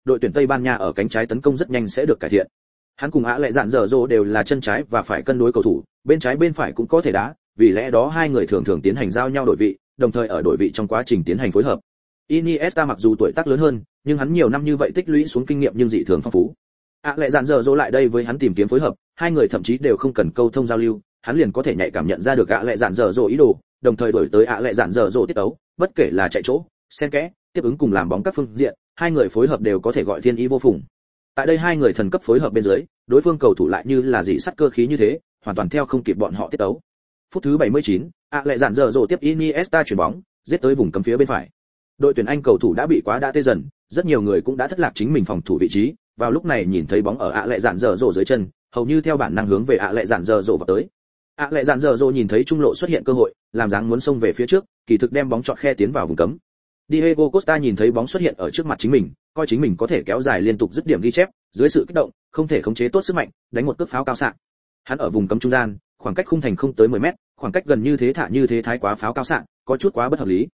đội tuyển Tây Ban Nha ở cánh trái tấn công rất nhanh sẽ được cải thiện. Hắn cùng ạ lệ dạn dở dồ đều là chân trái và phải cân đối cầu thủ, bên trái bên phải cũng có thể đá, vì lẽ đó hai người thường thường tiến hành giao nhau đổi vị, đồng thời ở đổi vị trong quá trình tiến hành phối hợp. Iniesta mặc dù tuổi tác lớn hơn, nhưng hắn nhiều năm như vậy tích lũy xuống kinh nghiệm nhưng dị thường phong phú. ạ lệ dạn dở dồ lại đây với hắn tìm kiếm phối hợp, hai người thậm chí đều không cần câu thông giao lưu, hắn liền có thể nhạy cảm nhận ra được ạ lệ dạn dở dồ ý đồ, đồng thời đổi tới ạ lệ dạn dở dồ tiết tấu, bất kể là chạy chỗ, xen kẽ, tiếp ứng cùng làm bóng các phương diện, hai người phối hợp đều có thể gọi thiên ý vô phùng. Tại đây hai người thần cấp phối hợp bên dưới, đối phương cầu thủ lại như là dị sắt cơ khí như thế, hoàn toàn theo không kịp bọn họ tiết tấu. Phút thứ 79, ạ lệ dạn dở dồ tiếp Iniesta chuyển bóng, giết tới vùng cấm phía bên phải. Đội tuyển Anh cầu thủ đã bị quá đã tê dần, rất nhiều người cũng đã thất lạc chính mình phòng thủ vị trí, vào lúc này nhìn thấy bóng ở ạ lệ dạn dở dồ dưới chân, hầu như theo bản năng hướng về ạ lệ dạn dở dồ vào tới. ạ lệ dạn dở dồ nhìn thấy trung lộ xuất hiện cơ hội, làm dáng muốn xông về phía trước, kỳ thực đem bóng chọn khe tiến vào vùng cấm. Diego Costa nhìn thấy bóng xuất hiện ở trước mặt chính mình, coi chính mình có thể kéo dài liên tục dứt điểm ghi chép, dưới sự kích động, không thể khống chế tốt sức mạnh, đánh một cước pháo cao xạ. Hắn ở vùng cấm trung gian, khoảng cách khung thành không tới 10 mét, khoảng cách gần như thế thả như thế thái quá pháo cao xạ, có chút quá bất hợp lý.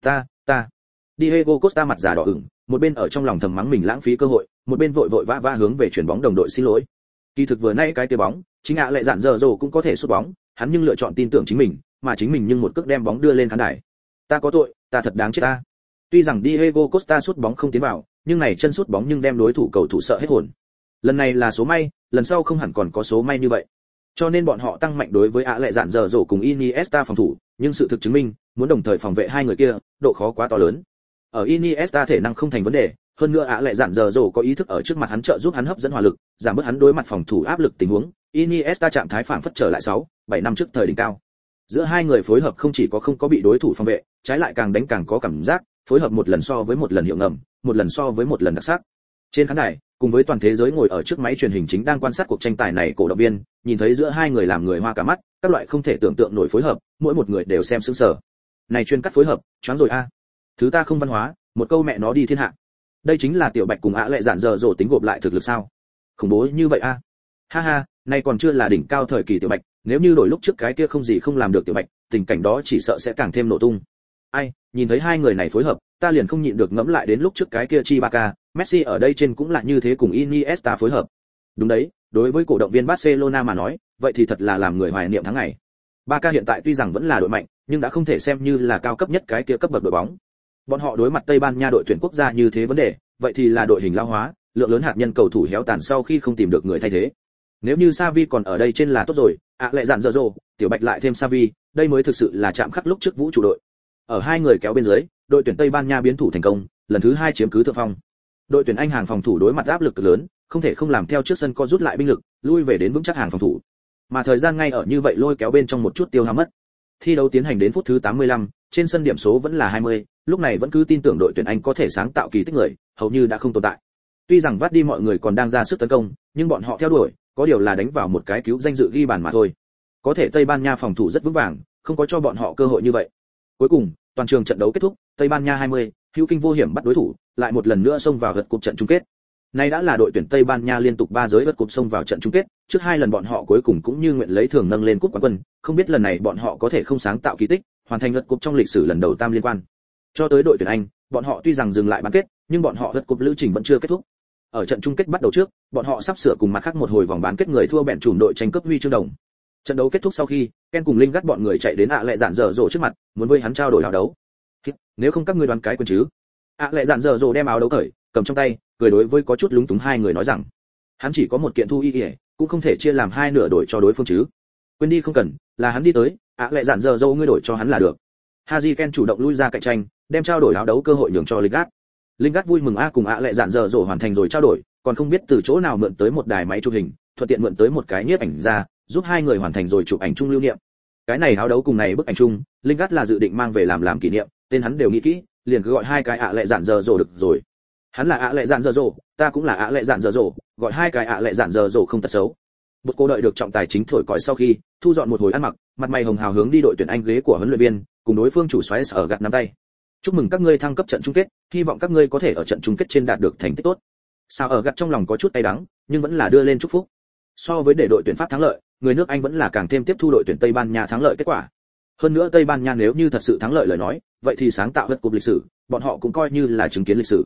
Ta. Diego Costa mặt già đỏ ửng, một bên ở trong lòng thầm mắng mình lãng phí cơ hội, một bên vội vã hướng về chuyển bóng đồng đội xin lỗi. Kỳ thực vừa nay cái tia bóng, chính ạ lệ dạn dở dồ cũng có thể sút bóng, hắn nhưng lựa chọn tin tưởng chính mình, mà chính mình nhưng một cước đem bóng đưa lên khán đài. Ta có tội, ta thật đáng chết ta. Tuy rằng Diego Costa sút bóng không tiến vào, nhưng này chân sút bóng nhưng đem đối thủ cầu thủ sợ hết hồn. Lần này là số may, lần sau không hẳn còn có số may như vậy. Cho nên bọn họ tăng mạnh đối với ạ lệ dạn dở dồ cùng Iniesta phòng thủ, nhưng sự thực chứng minh, muốn đồng thời phòng vệ hai người kia, độ khó quá to lớn. Ở Iniesta thể năng không thành vấn đề, hơn nữa ạ lệ dạn dở dồ có ý thức ở trước mặt hắn trợ giúp hắn hấp dẫn hỏa lực, giảm bớt hắn đối mặt phòng thủ áp lực tình huống. Iniesta trạng thái phảng phất trở lại 6-7 năm trước thời đỉnh cao. Giữa hai người phối hợp không chỉ không có bị đối thủ phòng vệ, trái lại càng đánh càng có cảm giác, phối hợp một lần so với một lần hiệu ngầm, một lần so với một lần đặc sắc. Trên khán đài, cùng với toàn thế giới ngồi ở trước máy truyền hình chính đang quan sát cuộc tranh tài này, cổ động viên nhìn thấy giữa hai người làm người hoa cả mắt, các loại không thể tưởng tượng nổi phối hợp, mỗi một người đều xem sững sờ. Này chuyên cắt phối hợp, choáng rồi a. Thứ ta không văn hóa, một câu mẹ nó đi thiên hạ. Đây chính là Tiểu Bạch cùng ạ lệ dạn dở dồ tính gộp lại thực lực sao? Khủng bố như vậy a. Ha ha, này còn chưa là đỉnh cao thời kỳ Tiểu Bạch, nếu như đổi lúc trước cái kia không gì không làm được Tiểu Bạch, tình cảnh đó chỉ sợ sẽ càng thêm nổ tung. Ai, nhìn thấy hai người này phối hợp, ta liền không nhịn được ngẫm lại đến lúc trước cái kia Chi Barca, Messi ở đây trên cũng là như thế cùng Iniesta phối hợp. Đúng đấy, đối với cổ động viên Barcelona mà nói, vậy thì thật là làm người hoài niệm tháng ngày. Barca hiện tại tuy rằng vẫn là đội mạnh, nhưng đã không thể xem như là cao cấp nhất cái kia cấp bậc đội bóng. Bọn họ đối mặt Tây Ban Nha đội tuyển quốc gia như thế vấn đề, vậy thì là đội hình lão hóa, lượng lớn hạt nhân cầu thủ héo tàn sau khi không tìm được người thay thế. Nếu như Xavi còn ở đây trên là tốt rồi, lại dạn dở dồ, Tiểu Bạch lại thêm Xavi, đây mới thực sự là chạm khắc lúc trước vũ trụ đội. Ở hai người kéo bên dưới, đội tuyển Tây Ban Nha biến thủ thành công, lần thứ 2 chiếm cứ thượng phong. Đội tuyển Anh hàng phòng thủ đối mặt áp lực cực lớn, không thể không làm theo trước sân co rút lại binh lực, lui về đến vững chắc hàng phòng thủ. Mà thời gian ngay ở như vậy lôi kéo bên trong một chút tiêu hao mất. Thi đấu tiến hành đến phút thứ 85, trên sân điểm số vẫn là 20, lúc này vẫn cứ tin tưởng đội tuyển Anh có thể sáng tạo kỳ tích người, hầu như đã không tồn tại. Tuy rằng vắt đi mọi người còn đang ra sức tấn công, nhưng bọn họ theo đuổi, có điều là đánh vào một cái cứu danh dự ghi bàn mà thôi. Có thể Tây Ban Nha phòng thủ rất vững vàng, không có cho bọn họ cơ hội như vậy. Cuối cùng, toàn trường trận đấu kết thúc, Tây Ban Nha 20, hữu kinh vô hiểm bắt đối thủ, lại một lần nữa xông vào vượt cúp trận chung kết. Nay đã là đội tuyển Tây Ban Nha liên tục 3 giới vượt cúp xông vào trận chung kết, trước 2 lần bọn họ cuối cùng cũng như nguyện lấy thưởng nâng lên cúp quán quân, không biết lần này bọn họ có thể không sáng tạo kỳ tích, hoàn thành vượt cúp trong lịch sử lần đầu tam liên quan. Cho tới đội tuyển Anh, bọn họ tuy rằng dừng lại bán kết, nhưng bọn họ vượt cúp lữ trình vẫn chưa kết thúc. Ở trận chung kết bắt đầu trước, bọn họ sắp sửa cùng mặt khác một hồi vòng bán kết người thua bẹn chùm đội tranh cướp huy chương đồng. Trận đấu kết thúc sau khi, Ken cùng Linh gắt bọn người chạy đến lệ dạn dở dồ trước mặt, muốn với hắn trao đổi áo đấu. Nếu không các ngươi đoán cái quần chứ? Lệ dạn dở dồ đem áo đấu cởi, cầm trong tay, cười đối với có chút lúng túng hai người nói rằng, hắn chỉ có một kiện thu y, cũng không thể chia làm hai nửa đổi cho đối phương chứ. Quên đi không cần, là hắn đi tới, lệ dạn dở dồ ngươi đổi cho hắn là được. Haji Ken chủ động lui ra cạnh tranh, đem trao đổi áo đấu cơ hội nhường cho Linh gắt. Linh gắt vui mừng cùng lệ dạn dở dồ hoàn thành rồi trao đổi, còn không biết từ chỗ nào mượn tới một đài máy chụp hình, thuận tiện mượn tới một cái nhiếp ảnh ra, giúp hai người hoàn thành rồi chụp ảnh chung lưu niệm. Cái này áo đấu cùng này bức ảnh chung, Linh gắt là dự định mang về làm kỷ niệm, tên hắn đều nghĩ kỹ, liền cứ gọi hai cái lệ dạn dở dồ được rồi. Hắn là lệ dạn dở dồ, ta cũng là lệ dạn dở dồ, gọi hai cái lệ dạn dở dồ không tật xấu. Một cô đợi được trọng tài chính thổi còi sau khi, thu dọn một hồi ăn mặc, mặt mày hồng hào hướng đi đội tuyển Anh ghế của huấn luyện viên, cùng đối phương chủ soái ở gạt nắm tay. Chúc mừng các ngươi thăng cấp trận chung kết, hy vọng các ngươi có thể ở trận chung kết trên đạt được thành tích tốt. Sao ở gạt trong lòng có chút cay đắng, nhưng vẫn là đưa lên chúc phúc. So với để đội tuyển Pháp thắng lợi, người nước Anh vẫn là càng thêm tiếp thu đội tuyển Tây Ban Nha thắng lợi kết quả. Hơn nữa Tây Ban Nha nếu như thật sự thắng lợi lời nói, vậy thì sáng tạo vượt cúp lịch sử, bọn họ cũng coi như là chứng kiến lịch sử.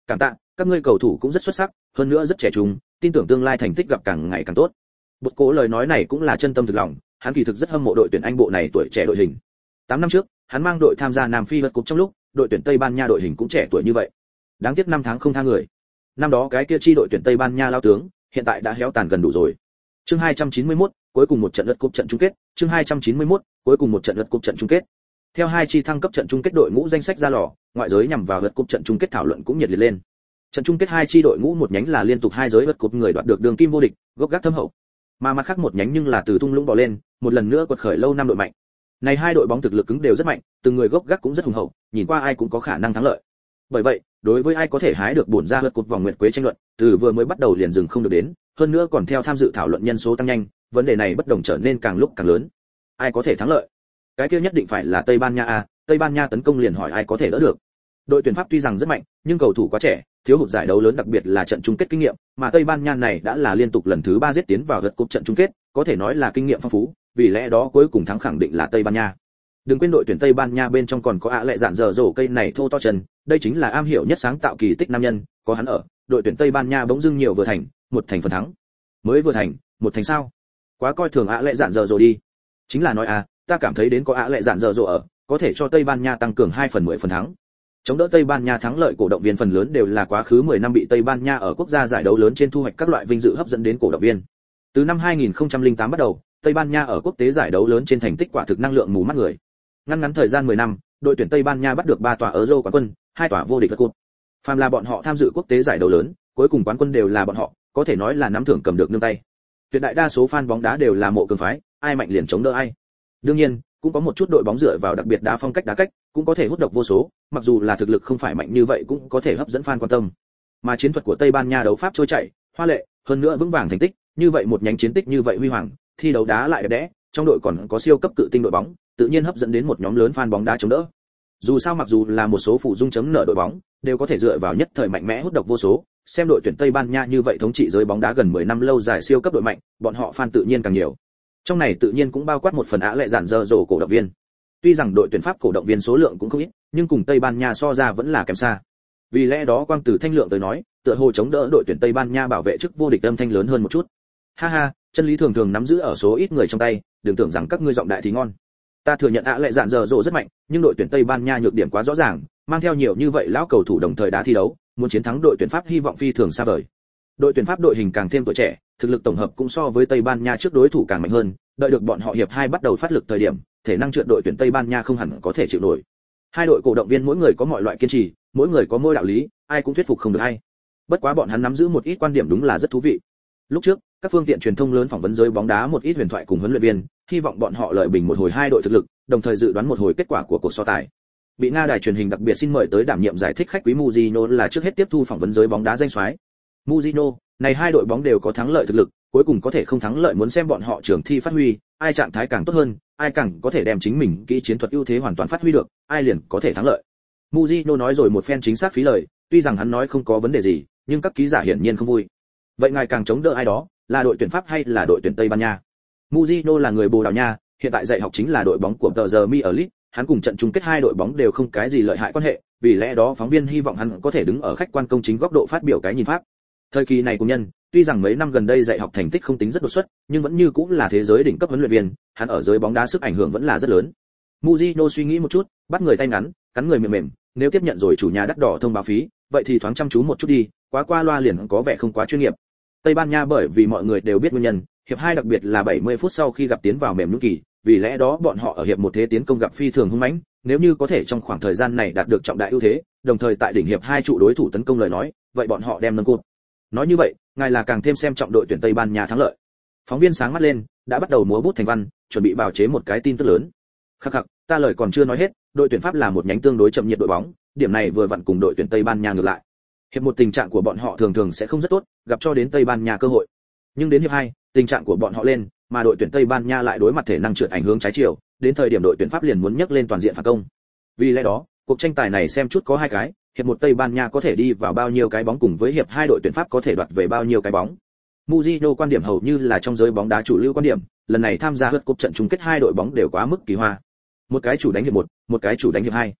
Cảm tạ, các ngươi cầu thủ cũng rất xuất sắc, hơn nữa rất trẻ trung, tin tưởng tương lai thành tích gặp càng ngày càng tốt. Bột Cố lời nói này cũng là chân tâm thực lòng, hắn kỳ thực rất hâm mộ đội tuyển Anh bộ này tuổi trẻ đội hình. 8 năm trước, hắn mang đội tham gia Nam Phi World Cup trong lúc, đội tuyển Tây Ban Nha đội hình cũng trẻ tuổi như vậy. Đáng tiếc 5 tháng không tha người. Năm đó cái kia chi đội tuyển Tây Ban Nha lao tướng, hiện tại đã héo tàn gần đủ rồi. Chương 291, cuối cùng một trận World Cup trận chung kết, chương 291, cuối cùng một trận World Cup trận chung kết. Theo hai chi thăng cấp trận chung kết đội ngũ danh sách ra lò, ngoại giới nhằm vào World Cup trận chung kết thảo luận cũng nhiệt liệt lên. Trận chung kết hai chi đội ngũ một nhánh là liên tục hai giới World Cup người đoạt được đường kim vô địch, gốc gác thâm hậu. Mà mặt khác một nhánh nhưng là từ thung lũng bò lên, một lần nữa quật khởi lâu năm đội mạnh. Này hai đội bóng thực lực cứng đều rất mạnh, từng người gốc gác cũng rất hùng hậu, nhìn qua ai cũng có khả năng thắng lợi. Bởi vậy, đối với ai có thể hái được bổn ra World Cup vòng nguyệt quế tranh luận, từ vừa mới bắt đầu liền dừng không được đến, hơn nữa còn theo tham dự thảo luận nhân số tăng nhanh, vấn đề này bất đồng trở nên càng lúc càng lớn. Ai có thể thắng lợi? Cái kia nhất định phải là Tây Ban Nha a, Tây Ban Nha tấn công liền hỏi ai có thể đỡ được. Đội tuyển Pháp tuy rằng rất mạnh, nhưng cầu thủ quá trẻ, thiếu hụt giải đấu lớn đặc biệt là trận chung kết kinh nghiệm, mà Tây Ban Nha này đã là liên tục lần thứ 3 giết tiến vào World Cup trận chung kết, có thể nói là kinh nghiệm phong phú, vì lẽ đó cuối cùng thắng khẳng định là Tây Ban Nha. Đừng quên đội tuyển Tây Ban Nha bên trong còn có lệ dạn dở dỗ cây này thô to chân, đây chính là am hiểu nhất sáng tạo kỳ tích nam nhân, có hắn ở, đội tuyển Tây Ban Nha bỗng dưng nhiều vừa thành, một thành phần thắng. Mới vừa thành, một thành sao? Quá coi thường lệ dạn dở dỗ đi. Chính là nói ta cảm thấy đến có lệ dạn dở dỗ ở, có thể cho Tây Ban Nha tăng cường 2 phần 10 phần thắng. Chống đỡ Tây Ban Nha thắng lợi cổ động viên phần lớn đều là quá khứ 10 năm bị Tây Ban Nha ở quốc gia giải đấu lớn trên thu hoạch các loại vinh dự hấp dẫn đến cổ động viên. Từ năm 2008 bắt đầu, Tây Ban Nha ở quốc tế giải đấu lớn trên thành tích quả thực năng lượng mù mắt người. Ngắn thời gian 10 năm, đội tuyển Tây Ban Nha bắt được 3 tòa Euro quán quân, 2 tòa vô địch World Cup. Phàm là bọn họ tham dự quốc tế giải đấu lớn, cuối cùng quán quân đều là bọn họ, có thể nói là nắm thưởng cầm được nương tay. Tuyệt đại đa số fan bóng đá đều là mộ cường phái, ai mạnh liền chống đỡ ai. Đương nhiên, cũng có một chút đội bóng dựa vào đặc biệt đá phong cách đá cách, cũng có thể hút độc vô số, mặc dù là thực lực không phải mạnh như vậy cũng có thể hấp dẫn fan quan tâm. Mà chiến thuật của Tây Ban Nha đấu pháp trôi chảy, hoa lệ, hơn nữa vững vàng thành tích, như vậy một nhánh chiến tích như vậy huy hoàng, thi đấu đá lại đẹp đẽ, trong đội còn có siêu cấp cự tinh đội bóng, tự nhiên hấp dẫn đến một nhóm lớn fan bóng đá chống đỡ. Dù sao mặc dù là một số phụ dung chấm nợ đội bóng, đều có thể dựa vào nhất thời mạnh mẽ hút độc vô số, xem đội tuyển Tây Ban Nha như vậy thống trị giới bóng đá gần 10 năm lâu dài siêu cấp đội mạnh, bọn họ fan tự nhiên càng nhiều. Trong này tự nhiên cũng bao quát một phần lệ dạn dở dỗ cổ động viên. Tuy rằng đội tuyển Pháp cổ động viên số lượng cũng không ít, nhưng cùng Tây Ban Nha so ra vẫn là kém xa. Vì lẽ đó quang từ thanh lượng tới nói, tựa hồ chống đỡ đội tuyển Tây Ban Nha bảo vệ chức vô địch âm thanh lớn hơn một chút. Ha ha, chân lý thường thường nắm giữ ở số ít người trong tay, đừng tưởng rằng các ngươi giọng đại thì ngon. Ta thừa nhận lệ dạn dở dỗ rất mạnh, nhưng đội tuyển Tây Ban Nha nhược điểm quá rõ ràng, mang theo nhiều như vậy lão cầu thủ đồng thời đá thi đấu, muốn chiến thắng đội tuyển Pháp hy vọng phi thường xa vời. Đội tuyển Pháp đội hình càng thêm tuổi trẻ, thực lực tổng hợp cũng so với Tây Ban Nha trước đối thủ càng mạnh hơn, đợi được bọn họ hiệp 2 bắt đầu phát lực thời điểm, thể năng trượt đội tuyển Tây Ban Nha không hẳn có thể chịu nổi. Hai đội cổ động viên mỗi người có mọi loại kiên trì, mỗi người có mỗi đạo lý, ai cũng thuyết phục không được ai. Bất quá bọn hắn nắm giữ một ít quan điểm đúng là rất thú vị. Lúc trước, các phương tiện truyền thông lớn phỏng vấn giới bóng đá một ít huyền thoại cùng huấn luyện viên, hy vọng bọn họ lợi bình một hồi hai đội thực lực, đồng thời dự đoán một hồi kết quả của cuộc so tài. Bị Nga đài truyền hình đặc biệt xin mời tới đảm nhiệm giải thích khách quý Mujino là trước hết tiếp thu phỏng vấn giới bóng đá danh soái. Mujino, này hai đội bóng đều có thắng lợi thực lực, cuối cùng có thể không thắng lợi muốn xem bọn họ trưởng thi phát huy, ai trạng thái càng tốt hơn, ai càng có thể đem chính mình kỹ chiến thuật ưu thế hoàn toàn phát huy được, ai liền có thể thắng lợi. Mujino nói rồi một phen chính xác phí lời, tuy rằng hắn nói không có vấn đề gì, nhưng các ký giả hiển nhiên không vui. Vậy ngài càng chống đỡ ai đó, là đội tuyển Pháp hay là đội tuyển Tây Ban Nha? Mujino là người Bồ Đào Nha, hiện tại dạy học chính là đội bóng của tờ giờ Mi ở League, hắn cùng trận chung kết hai đội bóng đều không cái gì lợi hại quan hệ, vì lẽ đó phóng viên hy vọng hắn có thể đứng ở khách quan công chính góc độ phát biểu cái nhìn pháp. Thời kỳ này của nhân, tuy rằng mấy năm gần đây dạy học thành tích không tính rất đột xuất, nhưng vẫn như cũng là thế giới đỉnh cấp huấn luyện viên, hắn ở giới bóng đá sức ảnh hưởng vẫn là rất lớn. Mujino suy nghĩ một chút, bắt người tay ngắn, cắn người mềm mềm, nếu tiếp nhận rồi chủ nhà đắt đỏ thông báo phí, vậy thì thoáng chăm chú một chút đi, quá qua loa liền có vẻ không quá chuyên nghiệp. Tây Ban Nha bởi vì mọi người đều biết nguyên nhân, hiệp 2 đặc biệt là 70 phút sau khi gặp tiến vào mềm nhũn kỳ, vì lẽ đó bọn họ ở hiệp một thế tiến công gặp phi thường hung mãnh, nếu như có thể trong khoảng thời gian này đạt được trọng đại ưu thế, đồng thời tại đỉnh hiệp 2 trụ đối thủ tấn công lời nói, vậy bọn họ đem nâng cột. Nói như vậy, ngài là càng thêm xem trọng đội tuyển Tây Ban Nha thắng lợi. Phóng viên sáng mắt lên, đã bắt đầu múa bút thành văn, chuẩn bị bào chế một cái tin tức lớn. Khắc khắc, ta lời còn chưa nói hết, đội tuyển Pháp là một nhánh tương đối chậm nhiệt đội bóng, điểm này vừa vặn cùng đội tuyển Tây Ban Nha ngược lại. Hiệp một tình trạng của bọn họ thường thường sẽ không rất tốt, gặp cho đến Tây Ban Nha cơ hội. Nhưng đến hiệp 2, tình trạng của bọn họ lên, mà đội tuyển Tây Ban Nha lại đối mặt thể năng trượt ảnh hướng trái chiều, đến thời điểm đội tuyển Pháp liền muốn nhấc lên toàn diện phản công. Vì lẽ đó, cuộc tranh tài này xem chút có hai cái, hiệp một Tây Ban Nha có thể đi vào bao nhiêu cái bóng cùng với hiệp 2 đội tuyển Pháp có thể đoạt về bao nhiêu cái bóng. Mujino quan điểm hầu như là trong giới bóng đá chủ lưu quan điểm, lần này tham gia World Cup trận chung kết hai đội bóng đều quá mức kỳ hoa. Một cái chủ đánh hiệp 1, một cái chủ đánh hiệp 2.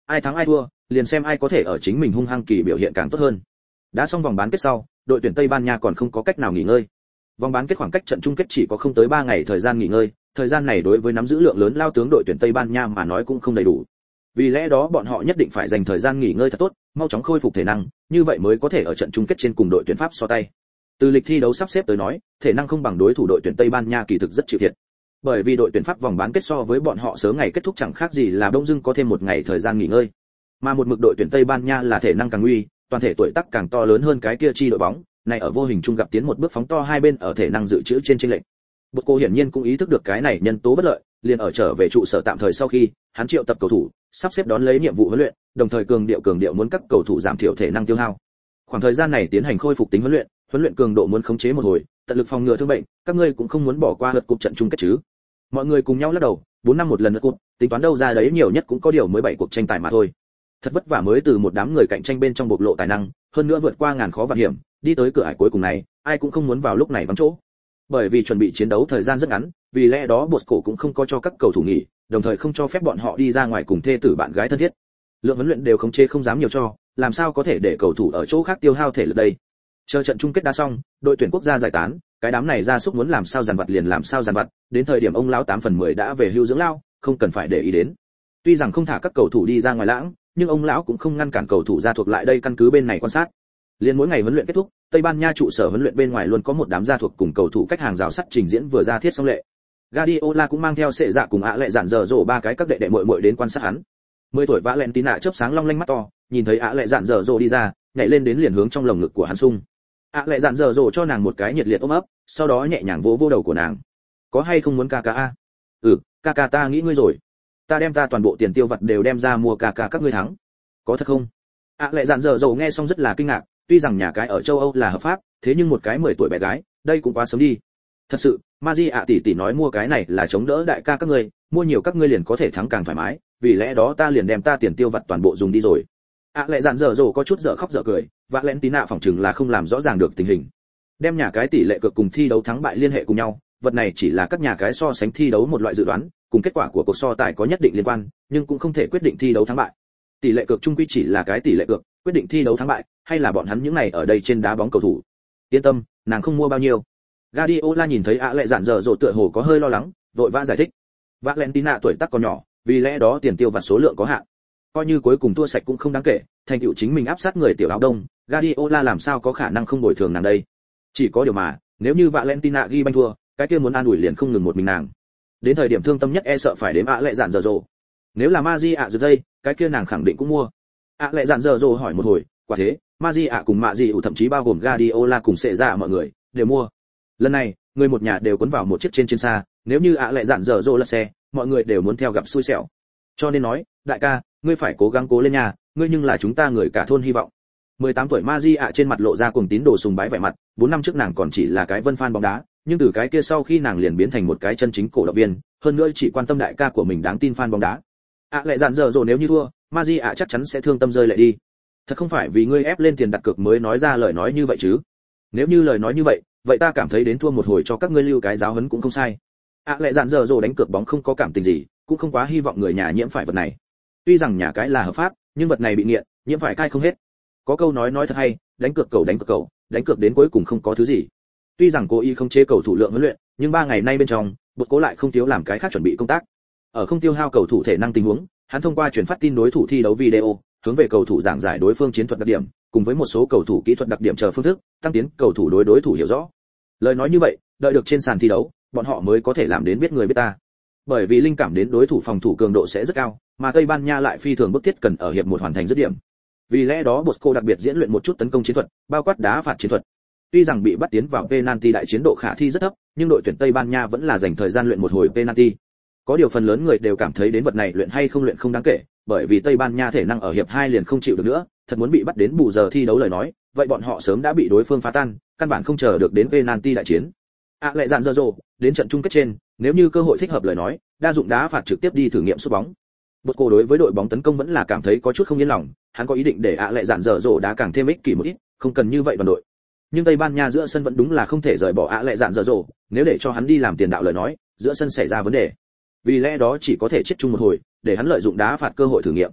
ai thắng ai thua, liền xem ai có thể ở chính mình hung hăng kỳ biểu hiện càng tốt hơn. Đã xong vòng bán kết sau, đội tuyển Tây Ban Nha còn không có cách nào nghỉ ngơi. Vòng bán kết khoảng cách trận chung kết chỉ có không tới 3 ngày thời gian nghỉ ngơi, thời gian này đối với nắm giữ lượng lớn lao tướng đội tuyển Tây Ban Nha mà nói cũng không đầy đủ. Vì lẽ đó bọn họ nhất định phải dành thời gian nghỉ ngơi thật tốt, mau chóng khôi phục thể năng, như vậy mới có thể ở trận chung kết trên cùng đội tuyển Pháp so tay. Từ lịch thi đấu sắp xếp tới nói, thể năng không bằng đối thủ đội tuyển Tây Ban Nha kỳ thực rất chịu thiệt. Bởi vì đội tuyển Pháp vòng bán kết so với bọn họ sớm ngày kết thúc chẳng khác gì là bỗng dưng có thêm một ngày thời gian nghỉ ngơi. Mà một mực đội tuyển Tây Ban Nha là thể năng càng nguy, toàn thể tuổi tác càng to lớn hơn cái kia chi đội bóng, này ở vô hình chung gặp tiến một bước phóng to hai bên ở thể năng dự trữ trên chênh lệch. Bột cô hiển nhiên cũng ý thức được cái này nhân tố bất lợi, liền ở trở về trụ sở tạm thời sau khi, hắn triệu tập cầu thủ, sắp xếp đón lấy nhiệm vụ huấn luyện, đồng thời cường điệu muốn các cầu thủ giảm thiểu thể năng tiêu hao. Khoảng thời gian này tiến hành khôi phục tính huấn luyện cường độ muốn khống chế một hồi, tận lực phòng ngừa thương bệnh, các ngươi cũng không muốn bỏ qua lượt cúp trận chung kết chứ? Mọi người cùng nhau lắc đầu, 4 năm một lần lượt cúp, tính toán đâu ra đấy nhiều nhất cũng có điều mới 7 cuộc tranh tài mà thôi. Thật vất vả mới từ một đám người cạnh tranh bên trong bộc lộ tài năng, hơn nữa vượt qua ngàn khó vạn hiểm, đi tới cửa ải cuối cùng này, ai cũng không muốn vào lúc này vắng chỗ. Bởi vì chuẩn bị chiến đấu thời gian rất ngắn, vì lẽ đó Bosco cũng không có cho các cầu thủ nghỉ, đồng thời không cho phép bọn họ đi ra ngoài cùng thê tử bạn gái thân thiết. Lượng huấn luyện đều khống chế không dám nhiều cho, làm sao có thể để cầu thủ ở chỗ khác tiêu hao thể lực đây. Chờ trận chung kết đã xong, đội tuyển quốc gia giải tán, cái đám này ra súc muốn làm sao dàn vặt liền làm sao dàn vặt, đến thời điểm ông lão 8/10 đã về hưu dưỡng lao, không cần phải để ý đến. Tuy rằng không thả các cầu thủ đi ra ngoài lãng, nhưng ông lão cũng không ngăn cản cầu thủ ra thuộc lại đây căn cứ bên này quan sát. Liên mỗi ngày huấn luyện kết thúc, Tây Ban Nha trụ sở huấn luyện bên ngoài luôn có một đám gia thuộc cùng cầu thủ cách hàng rào sắt trình diễn vừa ra thiết xong lệ. Guardiola cũng mang theo sệ dạ cùng ạ lệ dạn dở dỗ ba cái các đệ đệ muội muội đến quan sát hắn. 10 tuổi Valentina chớp sáng long lanh mắt to, nhìn thấy ạ lệ dạn dở dỗ đi ra, nhảy lên đến liền hướng trong lồng ngực của hắn sung. ạ lệ dạn dở dỗ cho nàng một cái nhiệt liệt ôm ấp, sau đó nhẹ nhàng vỗ vỗ đầu của nàng. Có hay không muốn ca ca a? Ừ, ca ca ta nghĩ ngươi rồi. Ta đem ta toàn bộ tiền tiêu vặt đều đem ra mua ca ca các ngươi thắng. Có thật không? ạ lệ dạn dở dỗ nghe xong rất là kinh ngạc, tuy rằng nhà cái ở châu Âu là hợp pháp, thế nhưng một cái 10 tuổi bé gái, đây cũng quá sớm đi. Thật sự, Maji ạ tỷ tỷ nói mua cái này là chống đỡ đại ca các ngươi, mua nhiều các ngươi liền có thể thắng càng thoải mái, vì lẽ đó ta liền đem ta tiền tiêu vặt toàn bộ dùng đi rồi. ạ lệ dạn dở dỗ có chút dở khóc dở cười, Valentina phỏng chừng là không làm rõ ràng được tình hình. Đem nhà cái tỷ lệ cược cùng thi đấu thắng bại liên hệ cùng nhau, vật này chỉ là các nhà cái so sánh thi đấu một loại dự đoán, cùng kết quả của cuộc so tài có nhất định liên quan, nhưng cũng không thể quyết định thi đấu thắng bại. Tỷ lệ cược chung quy chỉ là cái tỷ lệ cược, quyết định thi đấu thắng bại, hay là bọn hắn những này ở đây trên đá bóng cầu thủ. Yên tâm, nàng không mua bao nhiêu. Guardiola nhìn thấy ạ lệ dạn dở dỗ tựa hồ có hơi lo lắng, vội vã giải thích. Valentina tuổi tác còn nhỏ, vì lẽ đó tiền tiêu vặt số lượng có hạn. Coi như cuối cùng thua sạch cũng không đáng kể, thành tựu chính mình áp sát người tiểu áo đông, Guardiola làm sao có khả năng không bồi thường nàng đây. Chỉ có điều mà, nếu như Valentina ghi banh thua, cái kia muốn an ủi liền không ngừng một mình nàng. Đến thời điểm thương tâm nhất e sợ phải đến ạ lệ dạn dở dỗ. Nếu là Maji ạ giật dây, cái kia nàng khẳng định cũng mua. ạ lệ dạn dở dỗ hỏi một hồi, quả thế, Maji ạ cùng mạ gì thậm chí bao gồm Guardiola cùng sệ ra mọi người đều mua. Lần này, người một nhà đều cuốn vào một chiếc trên xa, nếu như ạ lệ dạn dở dỗ lật xe, mọi người đều muốn theo gặp xui xẻo. Cho nên nói, đại ca, ngươi phải cố gắng cố lên nha, ngươi nhưng là chúng ta người cả thôn hy vọng. 18 tuổi Maji ạ trên mặt lộ ra cuồng tín đồ sùng bái vẻ mặt, 4 năm trước nàng còn chỉ là cái vân fan bóng đá, nhưng từ cái kia sau khi nàng liền biến thành một cái chân chính cổ động viên, hơn nữa chỉ quan tâm đại ca của mình đáng tin fan bóng đá. ạ lệ dạn dở dỗ nếu như thua, Maji ạ chắc chắn sẽ thương tâm rơi lệ đi. Thật không phải vì ngươi ép lên tiền đặt cược mới nói ra lời nói như vậy chứ? Nếu như lời nói như vậy, vậy ta cảm thấy đến thua một hồi cho các ngươi lưu cái giáo huấn cũng không sai. ạ lệ dạn dở dỗ đánh cược bóng không có cảm tình gì, cũng không quá hy vọng người nhà nhiễm phải vật này. Tuy rằng nhà cái là hợp pháp, nhưng vật này bị nghiện, nhiễm phải cai không hết. Có câu nói thật hay, đánh cược cầu, đánh cược đến cuối cùng không có thứ gì. Tuy rằng cố ý không chế cầu thủ lượng huấn luyện, nhưng 3 ngày nay bên trong, Bột cố lại không thiếu làm cái khác chuẩn bị công tác. Ở không tiêu hao cầu thủ thể năng tình huống, hắn thông qua truyền phát tin đối thủ thi đấu video, hướng về cầu thủ giảng giải đối phương chiến thuật đặc điểm, cùng với một số cầu thủ kỹ thuật đặc điểm chờ phương thức, tăng tiến cầu thủ đối thủ hiểu rõ. Lời nói như vậy, đợi được trên sàn thi đấu, bọn họ mới có thể làm đến biết người biết ta. Bởi vì linh cảm đến đối thủ phòng thủ cường độ sẽ rất cao, mà Tây Ban Nha lại phi thường bức thiết cần ở hiệp 1 hoàn thành dứt điểm. Vì lẽ đó Bosco đặc biệt diễn luyện một chút tấn công chiến thuật, bao quát đá phạt chiến thuật. Tuy rằng bị bắt tiến vào penalty đại chiến độ khả thi rất thấp, nhưng đội tuyển Tây Ban Nha vẫn là dành thời gian luyện một hồi penalty. Có điều phần lớn người đều cảm thấy đến vật này luyện hay không luyện không đáng kể, bởi vì Tây Ban Nha thể năng ở hiệp 2 liền không chịu được nữa, thật muốn bị bắt đến bù giờ thi đấu lời nói, vậy bọn họ sớm đã bị đối phương phá tan, căn bản không chờ được đến penalty đại chiến. Lại dạn dở dỗ, đến trận chung kết trên, nếu như cơ hội thích hợp lời nói, đa dụng đá phạt trực tiếp đi thử nghiệm sút bóng. Bosco đối với đội bóng tấn công vẫn là cảm thấy có chút không yên lòng, hắn có ý định để lại dạn dở dỗ đá càng thêm ích kỷ một ít, không cần như vậy đoàn đội. Nhưng Tây Ban Nha giữa sân vẫn đúng là không thể rời bỏ lại dạn dở dỗ, nếu để cho hắn đi làm tiền đạo lời nói, giữa sân xảy ra vấn đề. Vì lẽ đó chỉ có thể chết chung một hồi, để hắn lợi dụng đá phạt cơ hội thử nghiệm.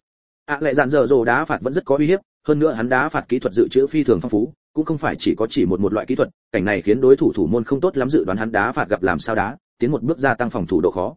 Lệ dạn dở dồ đá phạt vẫn rất có uy hiếp, hơn nữa hắn đá phạt kỹ thuật dự trữ phi thường phong phú, cũng không phải chỉ một loại kỹ thuật, cảnh này khiến đối thủ thủ môn không tốt lắm dự đoán hắn đá phạt gặp làm sao đá, tiến một bước gia tăng phòng thủ độ khó.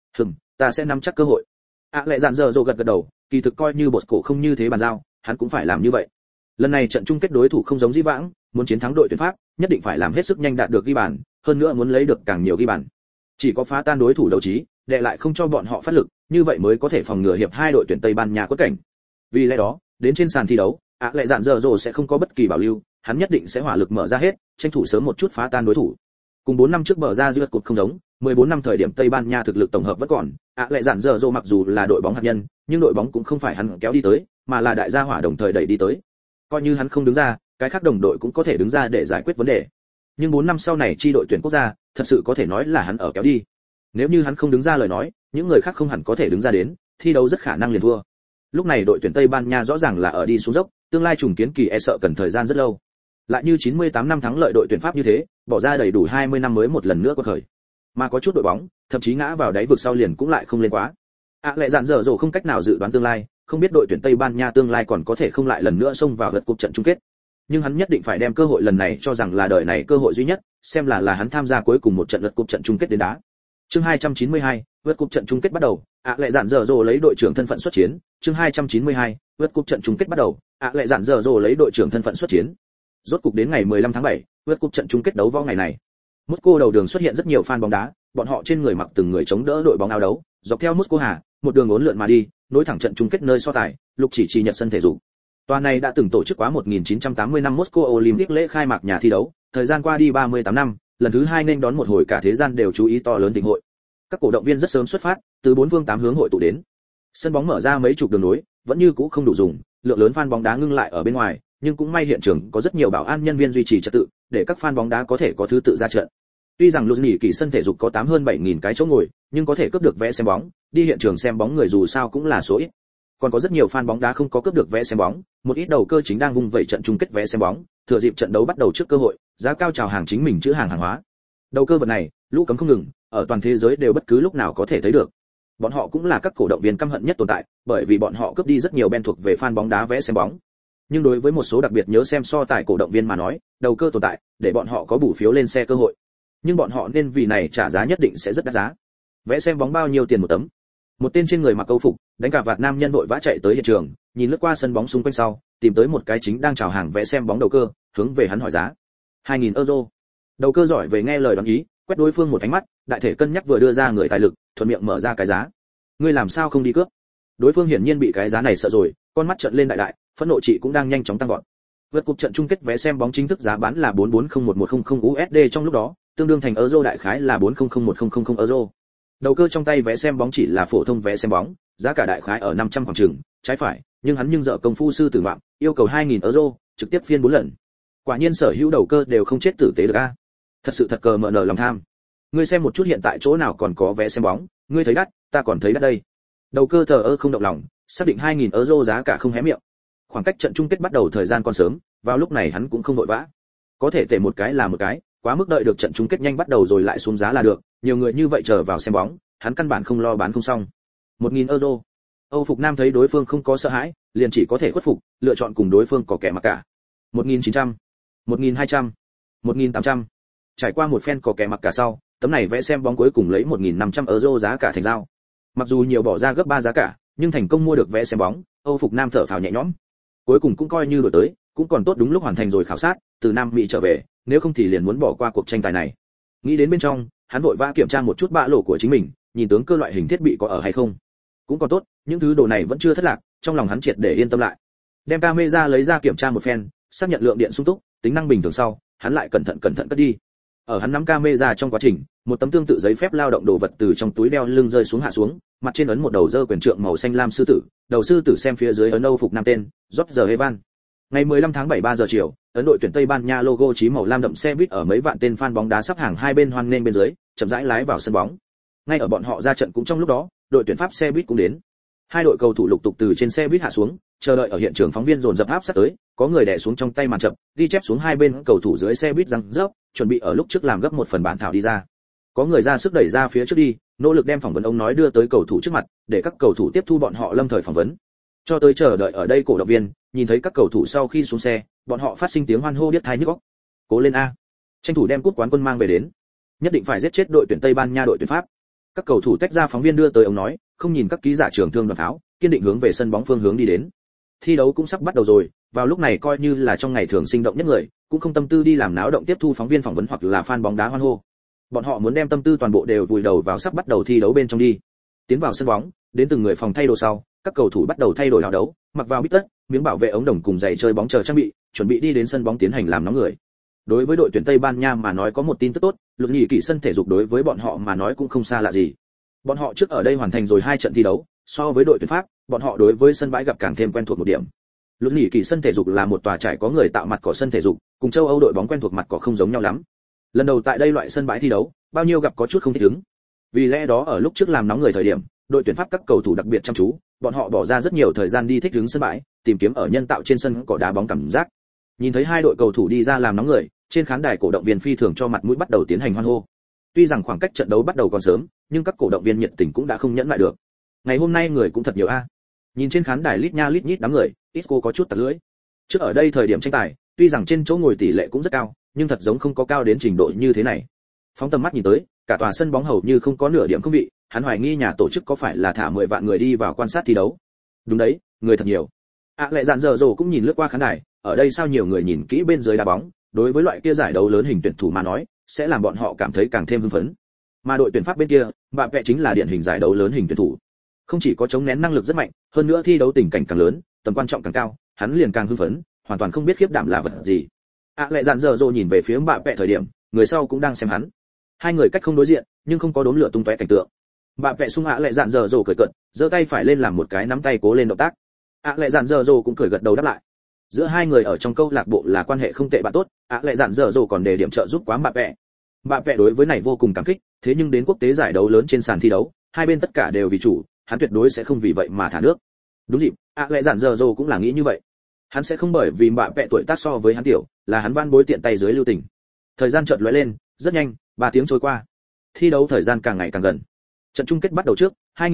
Ta sẽ nắm chắc cơ hội. Lệ dạn dở dồ gật gật đầu, kỳ thực coi như Bosco không như thế bàn giao, hắn cũng phải làm như vậy. Lần này trận chung kết đối thủ không giống dĩ vãng, muốn chiến thắng đội tuyển Pháp, nhất định phải làm hết sức nhanh đạt được ghi bàn, hơn nữa muốn lấy được càng nhiều ghi bàn. Chỉ có phá tan đối thủ đấu trí, đè lại không cho bọn họ phát lực, như vậy mới có thể phòng ngừa hiệp hai đội tuyển Tây Ban Nha quất cảnh. Vì lẽ đó, đến trên sàn thi đấu, Lệ dạn dở dồ sẽ không có bất kỳ bảo lưu, hắn nhất định sẽ hỏa lực mở ra hết, tranh thủ sớm một chút phá tan đối thủ. Cùng 4 năm trước bờ ra dưa cột không giống, 14 năm thời điểm Tây Ban Nha thực lực tổng hợp vẫn còn, Lệ dạn dở dồ mặc dù là đội bóng hạt nhân, nhưng đội bóng cũng không phải hắn kéo đi tới, mà là đại gia hỏa đồng thời đẩy đi tới. Coi như hắn không đứng ra, cái khác đồng đội cũng có thể đứng ra để giải quyết vấn đề. Nhưng 4 năm sau này chi đội tuyển quốc gia, thật sự có thể nói là hắn ở kéo đi. Nếu như hắn không đứng ra lời nói, những người khác không hẳn có thể đứng ra đến, thi đấu rất khả năng liền thua. Lúc này đội tuyển Tây Ban Nha rõ ràng là ở đi xuống dốc, tương lai trùng kiến kỳ e sợ cần thời gian rất lâu. Lại như 98 năm thắng lợi đội tuyển Pháp như thế, bỏ ra đầy đủ 20 năm mới một lần nữa quật khởi. Mà có chút đội bóng, thậm chí ngã vào đáy vực sau liền cũng lại không lên quá. Lệ dạn dở dồ không cách nào dự đoán tương lai, không biết đội tuyển Tây Ban Nha tương lai còn có thể không lại lần nữa xông vào lượt cúp trận chung kết. Nhưng hắn nhất định phải đem cơ hội lần này cho rằng là đời này cơ hội duy nhất, xem là hắn tham gia cuối cùng một trận lượt cúp trận chung kết đến đá. Chương 292, lượt cúp trận chung kết bắt đầu. Lệ dạn dở dồ lấy đội trưởng thân phận xuất chiến. Chương 292, lượt cúp trận chung kết bắt đầu. Lệ dạn dở dồ lấy đội trưởng thân phận xuất chiến. Rốt cục đến ngày 15 tháng 7, lượt cúp trận chung kết đấu võ ngày này. Moscow đầu đường xuất hiện rất nhiều fan bóng đá, bọn họ trên người mặc từng người chống đỡ đội bóng áo đấu, dọc theo Moscow Hà, một đường uốn lượn mà đi, nối thẳng trận chung kết nơi so tài, Lục Chỉ Nhật sân thể dục. Tòa này đã từng tổ chức quá 1980 năm Moscow Olympic lễ khai mạc nhà thi đấu, thời gian qua đi 38 năm, lần thứ 2 nên đón một hồi cả thế gian đều chú ý to lớn thịnh hội. Các cổ động viên rất sớm xuất phát, từ bốn phương tám hướng hội tụ đến. Sân bóng mở ra mấy chục đường nối, vẫn như cũ không đủ dùng, lượng lớn fan bóng đá ngưng lại ở bên ngoài, nhưng cũng may hiện trường có rất nhiều bảo an nhân viên duy trì trật tự, để các fan bóng đá có thể có thứ tự ra trận. Tuy rằng Luzhniki kỳ sân thể dục có 8 hơn 7.000 cái chỗ ngồi, nhưng có thể cướp được vé xem bóng, đi hiện trường xem bóng người dù sao cũng là số ít. Còn có rất nhiều fan bóng đá không có cướp được vé xem bóng, một ít đầu cơ chính đang vung vẩy trận chung kết vé xem bóng, thừa dịp trận đấu bắt đầu trước cơ hội, giá cao chào hàng chính mình chữ hàng hóa. Đầu cơ vật này, lũ cấm không ngừng, ở toàn thế giới đều bất cứ lúc nào có thể thấy được. Bọn họ cũng là các cổ động viên căm hận nhất tồn tại, bởi vì bọn họ cướp đi rất nhiều ben thuộc về fan bóng đá vé xem bóng. Nhưng đối với một số đặc biệt nhớ xem so tài cổ động viên mà nói, đầu cơ tồn tại, để bọn họ có bù phiếu lên xe cơ hội. Nhưng bọn họ nên vì này trả giá nhất định sẽ rất đắt giá. Vé xem bóng bao nhiêu tiền một tấm? Một tên trên người mặc câu phục, đánh cả vạt nam nhân vội vã chạy tới hiện trường, nhìn lướt qua sân bóng xung quanh sau, tìm tới một cái chính đang chào hàng vé xem bóng đầu cơ, hướng về hắn hỏi giá. 2.000 euro. Đầu cơ giỏi về nghe lời đoán ý, quét đối phương một ánh mắt, đại thể cân nhắc vừa đưa ra người tài lực, thuận miệng mở ra cái giá. Ngươi làm sao không đi cướp? Đối phương hiển nhiên bị cái giá này sợ rồi, con mắt trợn lên đại đại, phẫn nộ trị cũng đang nhanh chóng tăng vọt. Vượt cúp trận chung kết vé xem bóng chính thức giá bán là 4401100 USD trong lúc đó, tương đương thành euro đại khái là 4001100 euro. Đầu cơ trong tay vé xem bóng chỉ là phổ thông vé xem bóng, giá cả đại khái ở 500 khoảng chừng, trái phải, nhưng hắn dở công phu sư tử ngoạm, yêu cầu 2.000 euro, trực tiếp phiên 4 lần. Quả nhiên sở hữu đầu cơ đều không chết tử tế được a. Thật sự thật cờ mở nở lòng tham. Ngươi xem một chút hiện tại chỗ nào còn có vé xem bóng, ngươi thấy đắt, ta còn thấy đắt đây. Đầu cơ thờ ơ không động lòng, xác định 2.000 euro giá cả không hé miệng. Khoảng cách trận chung kết bắt đầu thời gian còn sớm, vào lúc này hắn cũng không vội vã. Có thể tệ một cái là một cái, quá mức đợi được trận chung kết nhanh bắt đầu rồi lại xuống giá là được, nhiều người như vậy chờ vào xem bóng, hắn căn bản không lo bán không xong. 1.000 euro. Âu Phục Nam thấy đối phương không có sợ hãi, liền chỉ có thể khuất phục, lựa chọn cùng đối phương có kẻ mặc cả. 1.900, 1.200, 1.800. Trải qua một phen có kẻ mặc cả sau, tấm này vẽ xem bóng cuối cùng lấy 1.500 euro giá cả thành giao. Mặc dù nhiều bỏ ra gấp 3 giá cả, nhưng thành công mua được vé xem bóng, Âu Phục Nam thở phào nhẹ nhõm. Cuối cùng cũng coi như đổi tới, cũng còn tốt đúng lúc hoàn thành rồi khảo sát, từ Nam Mỹ trở về, nếu không thì liền muốn bỏ qua cuộc tranh tài này. Nghĩ đến bên trong, hắn vội vã kiểm tra một chút bạ lộ của chính mình, nhìn tướng cơ loại hình thiết bị có ở hay không. Cũng còn tốt, những thứ đồ này vẫn chưa thất lạc, trong lòng hắn triệt để yên tâm lại. Đem camera lấy ra kiểm tra một phen, xác nhận lượng điện sung túc, tính năng bình thường sau, hắn lại cẩn thận cất đi. Ở hắn nắm camera trong quá trình, một tấm tương tự giấy phép lao động đồ vật từ trong túi đeo lưng rơi xuống hạ xuống, mặt trên ấn một đầu dơ quyền trượng màu xanh lam sư tử, đầu sư tử xem phía dưới ấn Âu Phục Nam tên, George Evan. Ngày 15 tháng 7 3 giờ chiều, ấn đội tuyển Tây Ban Nha logo chí màu lam đậm xe buýt ở mấy vạn tên fan bóng đá sắp hàng hai bên hoan nghênh bên dưới, chậm rãi lái vào sân bóng. Ngay ở bọn họ ra trận cũng trong lúc đó, đội tuyển Pháp xe buýt cũng đến. Hai đội cầu thủ lục tục từ trên xe buýt hạ xuống, chờ đợi ở hiện trường phóng viên dồn dập áp sát tới, có người đè xuống trong tay màn chậm, ghi chép xuống hai bên cầu thủ dưới xe buýt răng rớp, chuẩn bị ở lúc trước làm gấp một phần bản thảo đi ra. Có người ra sức đẩy ra phía trước đi, nỗ lực đem phỏng vấn ông nói đưa tới cầu thủ trước mặt, để các cầu thủ tiếp thu bọn họ lâm thời phỏng vấn. Cho tới chờ đợi ở đây cổ động viên, nhìn thấy các cầu thủ sau khi xuống xe, bọn họ phát sinh tiếng hoan hô điếc tai nhức óc. Cố lên a, tranh thủ đem cúp quán quân mang về đến. Nhất định phải giết chết đội tuyển Tây Ban Nha đội tuyển Pháp. Các cầu thủ tách ra phóng viên đưa tới ông nói, không nhìn các ký giả trưởng thương đoàn pháo, kiên định hướng về sân bóng phương hướng đi đến. Thi đấu cũng sắp bắt đầu rồi, vào lúc này coi như là trong ngày thường sinh động nhất người, cũng không tâm tư đi làm náo động tiếp thu phóng viên phỏng vấn hoặc là fan bóng đá hoan hô. Bọn họ muốn đem tâm tư toàn bộ đều vùi đầu vào sắp bắt đầu thi đấu bên trong đi. Tiến vào sân bóng, đến từng người phòng thay đồ sau, các cầu thủ bắt đầu thay đổi áo đấu, mặc vào bít tất, miếng bảo vệ ống đồng cùng giày chơi bóng chờ trang bị, chuẩn bị đi đến sân bóng tiến hành làm nóng người. Đối với đội tuyển Tây Ban Nha mà nói có một tin tức tốt, luật nghỉ kỳ sân thể dục đối với bọn họ mà nói cũng không xa lạ gì. Bọn họ trước ở đây hoàn thành rồi 2 trận thi đấu, so với đội tuyển Pháp, bọn họ đối với sân bãi gặp càng thêm quen thuộc một điểm. Luật nghỉ kỳ sân thể dục là một tòa trải có người tạo mặt cỏ sân thể dục, cùng châu Âu đội bóng quen thuộc mặt cỏ không giống nhau lắm. Lần đầu tại đây loại sân bãi thi đấu, bao nhiêu gặp có chút không thích ứng. Vì lẽ đó ở lúc trước làm nóng người thời điểm, đội tuyển Pháp các cầu thủ đặc biệt chăm chú, bọn họ bỏ ra rất nhiều thời gian đi thích ứng sân bãi, tìm kiếm ở nhân tạo trên sân cỏ đá bóng cảm giác. Nhìn thấy hai đội cầu thủ đi ra làm nóng người, trên khán đài cổ động viên phi thường cho mặt mũi bắt đầu tiến hành hoan hô. Tuy rằng khoảng cách trận đấu bắt đầu còn sớm, nhưng các cổ động viên nhiệt tình cũng đã không nhẫn lại được. Ngày hôm nay người cũng thật nhiều a. Nhìn trên khán đài lít nha lít nhít đám người, Isco có chút tặc lưỡi. Trước ở đây thời điểm tranh tài, tuy rằng trên chỗ ngồi tỷ lệ cũng rất cao, nhưng thật giống không có cao đến trình độ như thế này. Phóng tầm mắt nhìn tới, cả tòa sân bóng hầu như không có nửa điểm không vị, hắn hoài nghi nhà tổ chức có phải là thả 10 vạn người đi vào quan sát thi đấu. Đúng đấy, người thật nhiều. Lệ dạn dở dồ cũng nhìn lướt qua khán đài, ở đây sao nhiều người nhìn kỹ bên dưới đá bóng, đối với loại kia giải đấu lớn hình tuyển thủ mà nói, sẽ làm bọn họ cảm thấy càng thêm hưng phấn. Mà đội tuyển Pháp bên kia, bạn vẽ chính là điển hình giải đấu lớn hình tuyển thủ. Không chỉ có chống nén năng lực rất mạnh, hơn nữa thi đấu tình cảnh càng lớn, tầm quan trọng càng cao, hắn liền càng hưng phấn, hoàn toàn không biết khiếp đảm là vật gì. Lệ dạn dở dồ nhìn về phía bạn vẽ thời điểm, người sau cũng đang xem hắn. Hai người cách không đối diện, nhưng không có đốm lửa tung tóe cảnh tượng. Bạn vẽ sung Lệ dạn dở dồ cười cợt, giơ tay phải lên làm một cái nắm tay cố lên động tác. Lệ dạn dở dồ cũng cười gật đầu đáp lại. Giữa hai người ở trong câu lạc bộ là quan hệ không tệ bạn tốt, Lệ dạn dở dồ còn đề điểm trợ giúp quá bạn vẽ. Bạn vẽ đối với này vô cùng cảm kích, thế nhưng đến quốc tế giải đấu lớn trên sàn thi đấu, hai bên tất cả đều vì chủ, hắn tuyệt đối sẽ không vì vậy mà thả nước. Đúng dịp, Lệ dạn dở dồ cũng là nghĩ như vậy. Hắn sẽ không bởi vì bạn vẽ tuổi tác so với hắn tiểu, là hắn van bối tiện tay dưới lưu tình. Thời gian chợt lóe lên, rất nhanh, 3 tiếng trôi qua. Thi đấu thời gian càng ngày càng gần. Trận chung kết bắt đầu trước,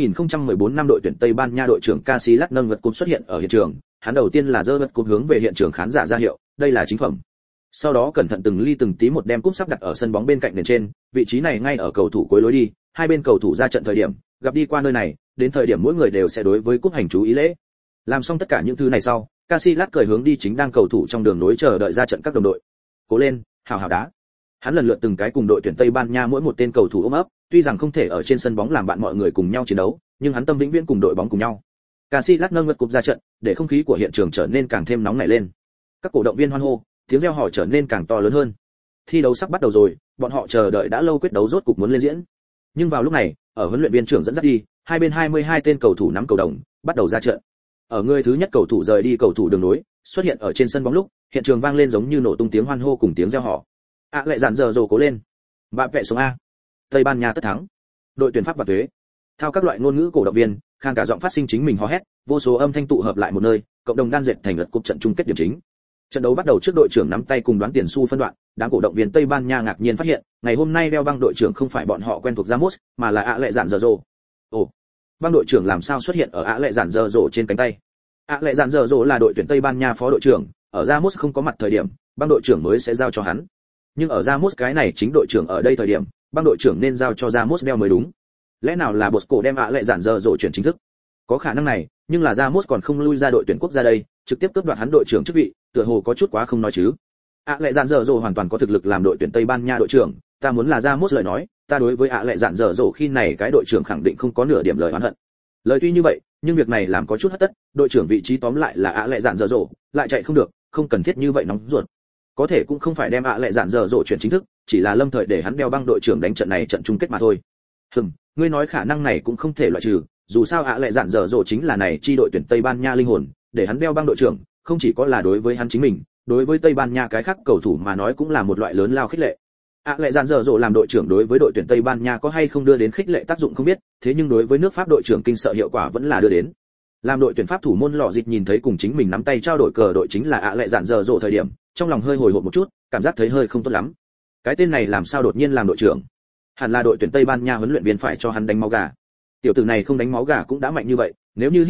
2014 năm đội tuyển Tây Ban Nha đội trưởng Casillas nâng vật cúp xuất hiện ở hiện trường, hắn đầu tiên là giơ vật cúp hướng về hiện trường khán giả ra hiệu, đây là chính phẩm. Sau đó cẩn thận từng ly từng tí một đem cúp sắp đặt ở sân bóng bên cạnh nền trên, vị trí này ngay ở cầu thủ cuối lối đi, hai bên cầu thủ ra trận thời điểm, gặp đi qua nơi này, đến thời điểm mỗi người đều sẽ đối với cúp hành chú ý lễ. Làm xong tất cả những thứ này sau, Casillas cười hướng đi chính đang cầu thủ trong đường nối chờ đợi ra trận các đồng đội. Cố lên, hào hào đá. Hắn lần lượt từng cái cùng đội tuyển Tây Ban Nha mỗi một tên cầu thủ ôm ấp, tuy rằng không thể ở trên sân bóng làm bạn mọi người cùng nhau chiến đấu, nhưng hắn tâm vĩnh viễn cùng đội bóng cùng nhau. Casillas nâng vật cúp ra trận, để không khí của hiện trường trở nên càng thêm nóng nảy lên. Các cổ động viên hoan hô, tiếng reo hò trở nên càng to lớn hơn. Thi đấu sắp bắt đầu rồi, bọn họ chờ đợi đã lâu quyết đấu rốt cục muốn lên diễn. Nhưng vào lúc này, ở huấn luyện viên trưởng dẫn dắt đi, hai bên 22 tên cầu thủ nắm cầu đồng, bắt đầu ra trận. Ở người thứ nhất cầu thủ rời đi cầu thủ đường nối, xuất hiện ở trên sân bóng lúc, hiện trường vang lên giống như nổ tung tiếng hoan hô cùng tiếng reo hò. Lệ dạn dở dồ cố lên. Bạn vẽ xuống A. Tây Ban Nha tất thắng. Đội tuyển Pháp và thuế. Thao các loại ngôn ngữ cổ động viên, khang cả giọng phát sinh chính mình hò hét, vô số âm thanh tụ hợp lại một nơi, cộng đồng đan dệt thành lượt cúp trận chung kết điểm chính. Trận đấu bắt đầu trước đội trưởng nắm tay cùng đoán tiền xu phân đoạn, đám cổ động viên Tây Ban Nha ngạc nhiên phát hiện, ngày hôm nay đeo băng đội trưởng không phải bọn họ quen thuộc Ramos, mà là Lệ dạn dở dồ. Ồ, băng đội trưởng làm sao xuất hiện ở Lệ dạn dở dồ trên cánh tay? Lệ dạn dở dồ là đội tuyển Tây Ban Nha phó đội trưởng, ở Ramos không có mặt thời điểm, băng đội trưởng mới sẽ giao cho hắn. Nhưng ở Ramos cái này chính đội trưởng ở đây thời điểm, băng đội trưởng nên giao cho Ramos đeo mới đúng. Lẽ nào là Bosco đem Lệ dạn dở dồ chuyển chính thức? Có khả năng này, nhưng là Ramos còn không lui ra đội tuyển quốc gia đây, trực tiếp cướp đoạt hắn đội trưởng chức vị, tựa hồ có chút quá không nói chứ. Lệ dạn dở dồ hoàn toàn có thực lực làm đội tuyển Tây Ban Nha đội trưởng, ta muốn là Ramos lời nói, ta đối với Lệ dạn dở dồ khi này cái đội trưởng khẳng định không có nửa điểm lời oán hận. Lời tuy như vậy, nhưng việc này làm có chút hất tất, đội trưởng vị trí tóm lại là Lệ dạn dở dồ, lại chạy không được, không cần thiết như vậy nóng ruột. Có thể cũng không phải đem Lệ dạn dở dồ chuyển chính thức, chỉ là lâm thời để hắn đeo băng đội trưởng đánh trận này trận chung kết mà thôi. Ngươi nói khả năng này cũng không thể loại trừ, dù sao Lệ dạn dở dồ chính là này chi đội tuyển Tây Ban Nha linh hồn, để hắn đeo băng đội trưởng, không chỉ có là đối với hắn chính mình, đối với Tây Ban Nha cái khác cầu thủ mà nói cũng là một loại lớn lao khích lệ. Lệ dạn dở dồ làm đội trưởng đối với đội tuyển Tây Ban Nha có hay không đưa đến khích lệ tác dụng không biết, thế nhưng đối với nước Pháp đội trưởng kinh sợ hiệu quả vẫn là đưa đến. Làm đội tuyển Pháp thủ môn lọ dịch nhìn thấy cùng chính mình nắm tay trao đổi cờ đội chính là Lệ dạn dở dồ thời điểm, trong lòng hơi hồi hộp một chút, cảm giác thấy hơi không tốt lắm. Cái tên này làm sao đột nhiên làm đội trưởng? Hẳn là đội tuyển Tây Ban Nha huấn luyện viên phải cho hắn đánh máu gà. Tiểu tử này không đánh máu gà cũng đã mạnh như vậy, nếu như hít thuốc lắc,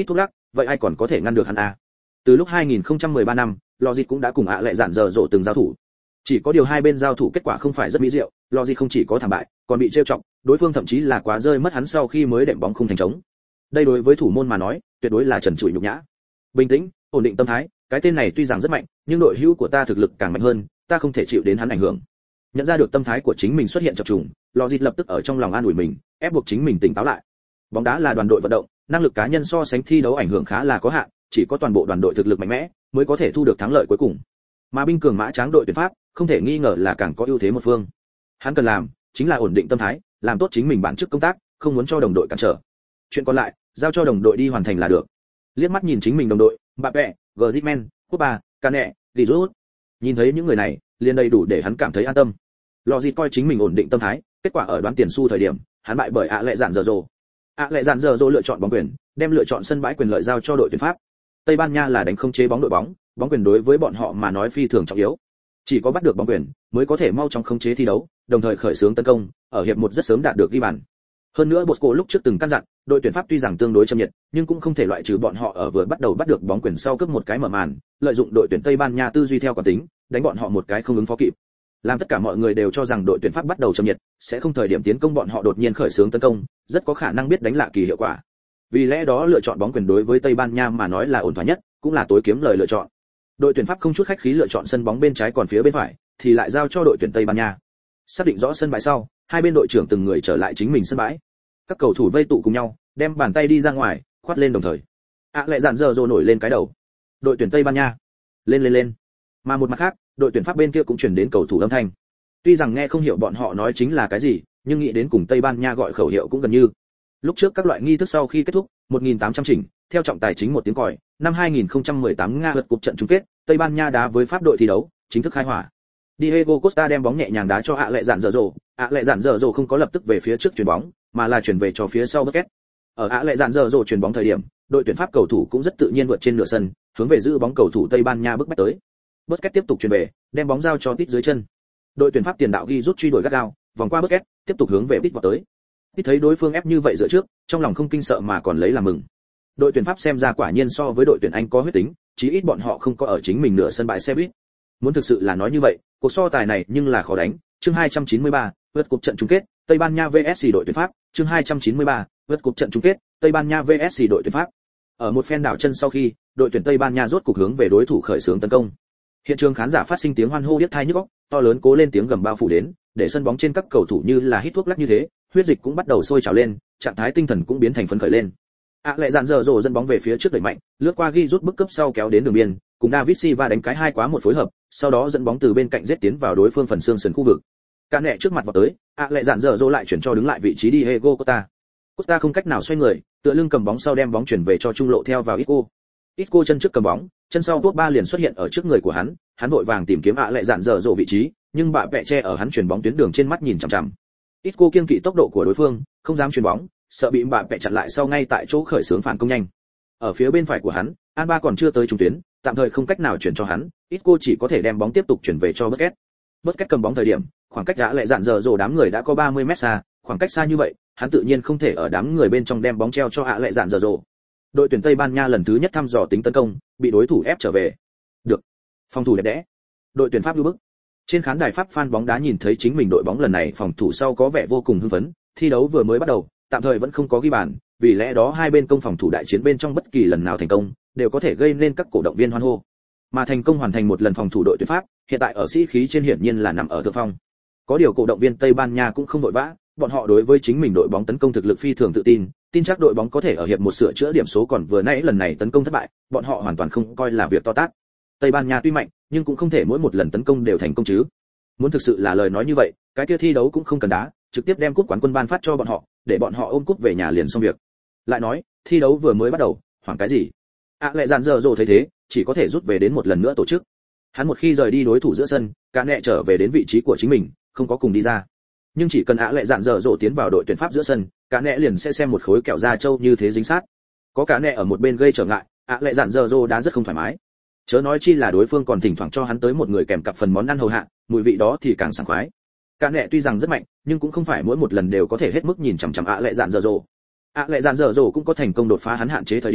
vậy ai còn có thể ngăn được hắn à? Từ lúc 2013 năm, Logic cũng đã cùng ạ lệ dạn dở dỗ từng giao thủ. Chỉ có điều hai bên giao thủ kết quả không phải rất mỹ diệu, Logic không chỉ có thảm bại, còn bị trêu chọc, đối phương thậm chí là quá rơi mất hắn sau khi mới đệm bóng không thành trống. Đây đối với thủ môn mà nói, tuyệt đối là trần trụi nhục nhã. Bình tĩnh, ổn định tâm thái, cái tên này tuy rằng rất mạnh, nhưng đội hữu của ta thực lực càng mạnh hơn, ta không thể chịu đến hắn ảnh hưởng. Nhận ra được tâm thái của chính mình xuất hiện chập trùng, Logic lập tức ở trong lòng an ủi mình, ép buộc chính mình tỉnh táo lại. Bóng đá là đoàn đội vận động, năng lực cá nhân so sánh thi đấu ảnh hưởng khá là có hạn, chỉ có toàn bộ đoàn đội thực lực mạnh mẽ mới có thể thu được thắng lợi cuối cùng. Mà binh cường mã tráng đội tuyển Pháp, không thể nghi ngờ là càng có ưu thế một phương. Hắn cần làm chính là ổn định tâm thái, làm tốt chính mình bản chức công tác, không muốn cho đồng đội cản trở. Chuyện còn lại, giao cho đồng đội đi hoàn thành là được. Liếc mắt nhìn chính mình đồng đội, Mbappé, Griezmann, Copa, Cane, Giroud. Nhìn thấy những người này, liền đầy đủ để hắn cảm thấy an tâm. Logic coi chính mình ổn định tâm thái, kết quả ở đoán tiền xu thời điểm, hắn bại bởi ạ lệ dạn dở dồ. ạ lệ dạn dở dồ lựa chọn bóng quyền, đem lựa chọn sân bãi quyền lợi giao cho đội tuyển Pháp. Tây Ban Nha là đánh không chế bóng đội bóng quyền đối với bọn họ mà nói phi thường trọng yếu. Chỉ có bắt được bóng quyền mới có thể mau chóng khống chế thi đấu, đồng thời khởi xướng tấn công, ở hiệp một rất sớm đạt được ghi bàn. Hơn nữa Bosco lúc trước từng căn dặn, đội tuyển Pháp tuy rằng tương đối chậm nhiệt, nhưng cũng không thể loại trừ bọn họ ở vừa bắt đầu bắt được bóng quyền sau cướp một cái mở màn, lợi dụng đội tuyển Tây Ban Nha tư duy theo quán tính, đánh bọn họ một cái không ứng phó kịp. Làm tất cả mọi người đều cho rằng đội tuyển Pháp bắt đầu chậm nhiệt, sẽ không thời điểm tiến công bọn họ đột nhiên khởi xướng tấn công, rất có khả năng biết đánh lạ kỳ hiệu quả. Vì lẽ đó lựa chọn bóng quyền đối với Tây Ban Nha mà nói là ổn thỏa nhất, cũng là tối kiếm lời lựa chọn. Đội tuyển Pháp không chút khách khí lựa chọn sân bóng bên trái, còn phía bên phải thì lại giao cho đội tuyển Tây Ban Nha. Xác định rõ sân bãi sau, hai bên đội trưởng từng người trở lại chính mình sân bãi. Các cầu thủ vây tụ cùng nhau, đem bàn tay đi ra ngoài, khoát lên đồng thời. Lại dạn dở dồ nổi lên cái đầu. Đội tuyển Tây Ban Nha, lên lên lên. Mà một mặt khác, đội tuyển Pháp bên kia cũng truyền đến cầu thủ âm thanh. Tuy rằng nghe không hiểu bọn họ nói chính là cái gì, nhưng nghĩ đến cùng Tây Ban Nha gọi khẩu hiệu cũng gần như. Lúc trước các loại nghi thức sau khi kết thúc, 1800 chỉnh, theo trọng tài chính một tiếng còi, năm 2018 Nga vượt cúp trận chung kết, Tây Ban Nha đá với Pháp đội thi đấu, chính thức khai hỏa. Diego Costa đem bóng nhẹ nhàng đá cho ạ lệ dạn dở dồ, ạ lệ dạn dở dồ không có lập tức về phía trước chuyền bóng, mà là chuyển về cho phía sau Busquets. Ở ạ lệ dạn dở dồ chuyền bóng thời điểm, đội tuyển Pháp cầu thủ cũng rất tự nhiên vượt trên nửa sân, hướng về giữ bóng cầu thủ Tây Ban Nha bước bách tới. Busquets tiếp tục chuyền về, đem bóng giao cho Tít dưới chân. Đội tuyển Pháp tiền đạo ghi rút truy đuổi gắt gao, vòng qua Busquets, tiếp tục hướng về Tít vọt tới. Tít thấy đối phương ép như vậy dựa trước, trong lòng không kinh sợ mà còn lấy làm mừng. Đội tuyển Pháp xem ra quả nhiên so với đội tuyển Anh có huyết tính, chí ít bọn họ không có ở chính mình nửa sân bãi xe buýt. Muốn thực sự là nói như vậy, cuộc so tài này nhưng là khó đánh. Chương 293, vượt cúp trận chung kết, Tây Ban Nha vs đội tuyển Pháp. Chương 293, vượt cúp trận chung kết, Tây Ban Nha vs đội tuyển Pháp. Ở một phen đảo chân sau khi, đội tuyển Tây Ban Nha rốt cục hướng về đối thủ khởi xướng tấn công. Hiện trường khán giả phát sinh tiếng hoan hô điếc tai nhức óc, to lớn cố lên tiếng gầm bao phủ đến, để sân bóng trên các cầu thủ như là hít thuốc lắc như thế, huyết dịch cũng bắt đầu sôi trào lên, trạng thái tinh thần cũng biến thành phấn khởi lên. Lại dạn dở dồ dẫn bóng về phía trước đẩy mạnh, lướt qua ghi rút bức cấp sau kéo đến đường biên, cùng David Silva đánh cái 2 quá 1 phối hợp, sau đó dẫn bóng từ bên cạnh giết tiến vào đối phương phần xương sườn khu vực. Cả nẹ trước mặt vào tới, lại dạn dở dồ lại chuyển cho đứng lại vị trí Diego Costa. Costa không cách nào xoay người, tựa lưng cầm bóng sau đem bóng chuyển về cho trung lộ theo vào Isco. Isco chân trước cầm bóng, chân sau top 3 liền xuất hiện ở trước người của hắn vội vàng tìm kiếm lại dạn dở dồ vị trí, nhưng bạ vẹ che ở hắn chuyển bóng tuyến đường trên mắt nhìn chằm chằm. Isco kiêng kỵ tốc độ của đối phương, không dám chuyền bóng, sợ bị bạ vẹ chặn lại sau ngay tại chỗ khởi xướng phản công nhanh. Ở phía bên phải của hắn, Alba còn chưa tới trung tuyến, tạm thời không cách nào chuyển cho hắn, Isco chỉ có thể đem bóng tiếp tục chuyển về cho Busquets. Busquets cầm bóng thời điểm, khoảng cách lại dạn dở dồ đám người đã có 30 mét xa, khoảng cách xa như vậy, hắn tự nhiên không thể ở đám người bên trong đem bóng treo cho lại dạn dở dồ. Đội tuyển Tây Ban Nha lần thứ nhất thăm dò tính tấn công, bị đối thủ ép trở về. Được, phòng thủ đẹp đẽ. Đội tuyển Pháp lưu bức. Trên khán đài Pháp fan bóng đá nhìn thấy chính mình đội bóng lần này phòng thủ sau có vẻ vô cùng hưng phấn, thi đấu vừa mới bắt đầu, tạm thời vẫn không có ghi bàn, vì lẽ đó hai bên công phòng thủ đại chiến bên trong bất kỳ lần nào thành công, đều có thể gây nên các cổ động viên hoan hô. Mà thành công hoàn thành một lần phòng thủ đội tuyển Pháp, hiện tại ở sĩ khí trên hiển nhiên là nằm ở thượng phong. Có điều cổ động viên Tây Ban Nha cũng không vội vã, bọn họ đối với chính mình đội bóng tấn công thực lực phi thường tự tin chắc đội bóng có thể ở hiệp một sửa chữa điểm số, còn vừa nãy lần này tấn công thất bại, bọn họ hoàn toàn không coi là việc to tát. Tây Ban Nha tuy mạnh, nhưng cũng không thể mỗi một lần tấn công đều thành công chứ. Muốn thực sự là lời nói như vậy, cái kia thi đấu cũng không cần đá, trực tiếp đem cúp quán quân ban phát cho bọn họ, để bọn họ ôm cúp về nhà liền xong việc. Lại nói, thi đấu vừa mới bắt đầu, hoảng cái gì? Lại dàn dở dồ thấy thế, chỉ có thể rút về đến một lần nữa tổ chức. Hắn một khi rời đi đối thủ giữa sân, cả nẹ trở về đến vị trí của chính mình, không có cùng đi ra. Nhưng chỉ cần lại dàn dở dồ tiến vào đội tuyển Pháp giữa sân, cả nẹ liền sẽ xem một khối kẹo da trâu như thế dính sát. Có cả nẹ ở một bên gây trở ngại, lại dàn dở dồ đá rất không thoải mái. Chớ nói chi là đối phương còn thỉnh thoảng cho hắn tới một người kèm cặp phần món ăn hầu hạ, mùi vị đó thì càng sảng khoái. Cả nẹ tuy rằng rất mạnh, nhưng cũng không phải mỗi một lần đều có thể hết mức nhìn chằm chằm lại dàn dở dồ. Lại dàn dở dồ cũng có thành công đột phá hắn hạn chế thời điểm,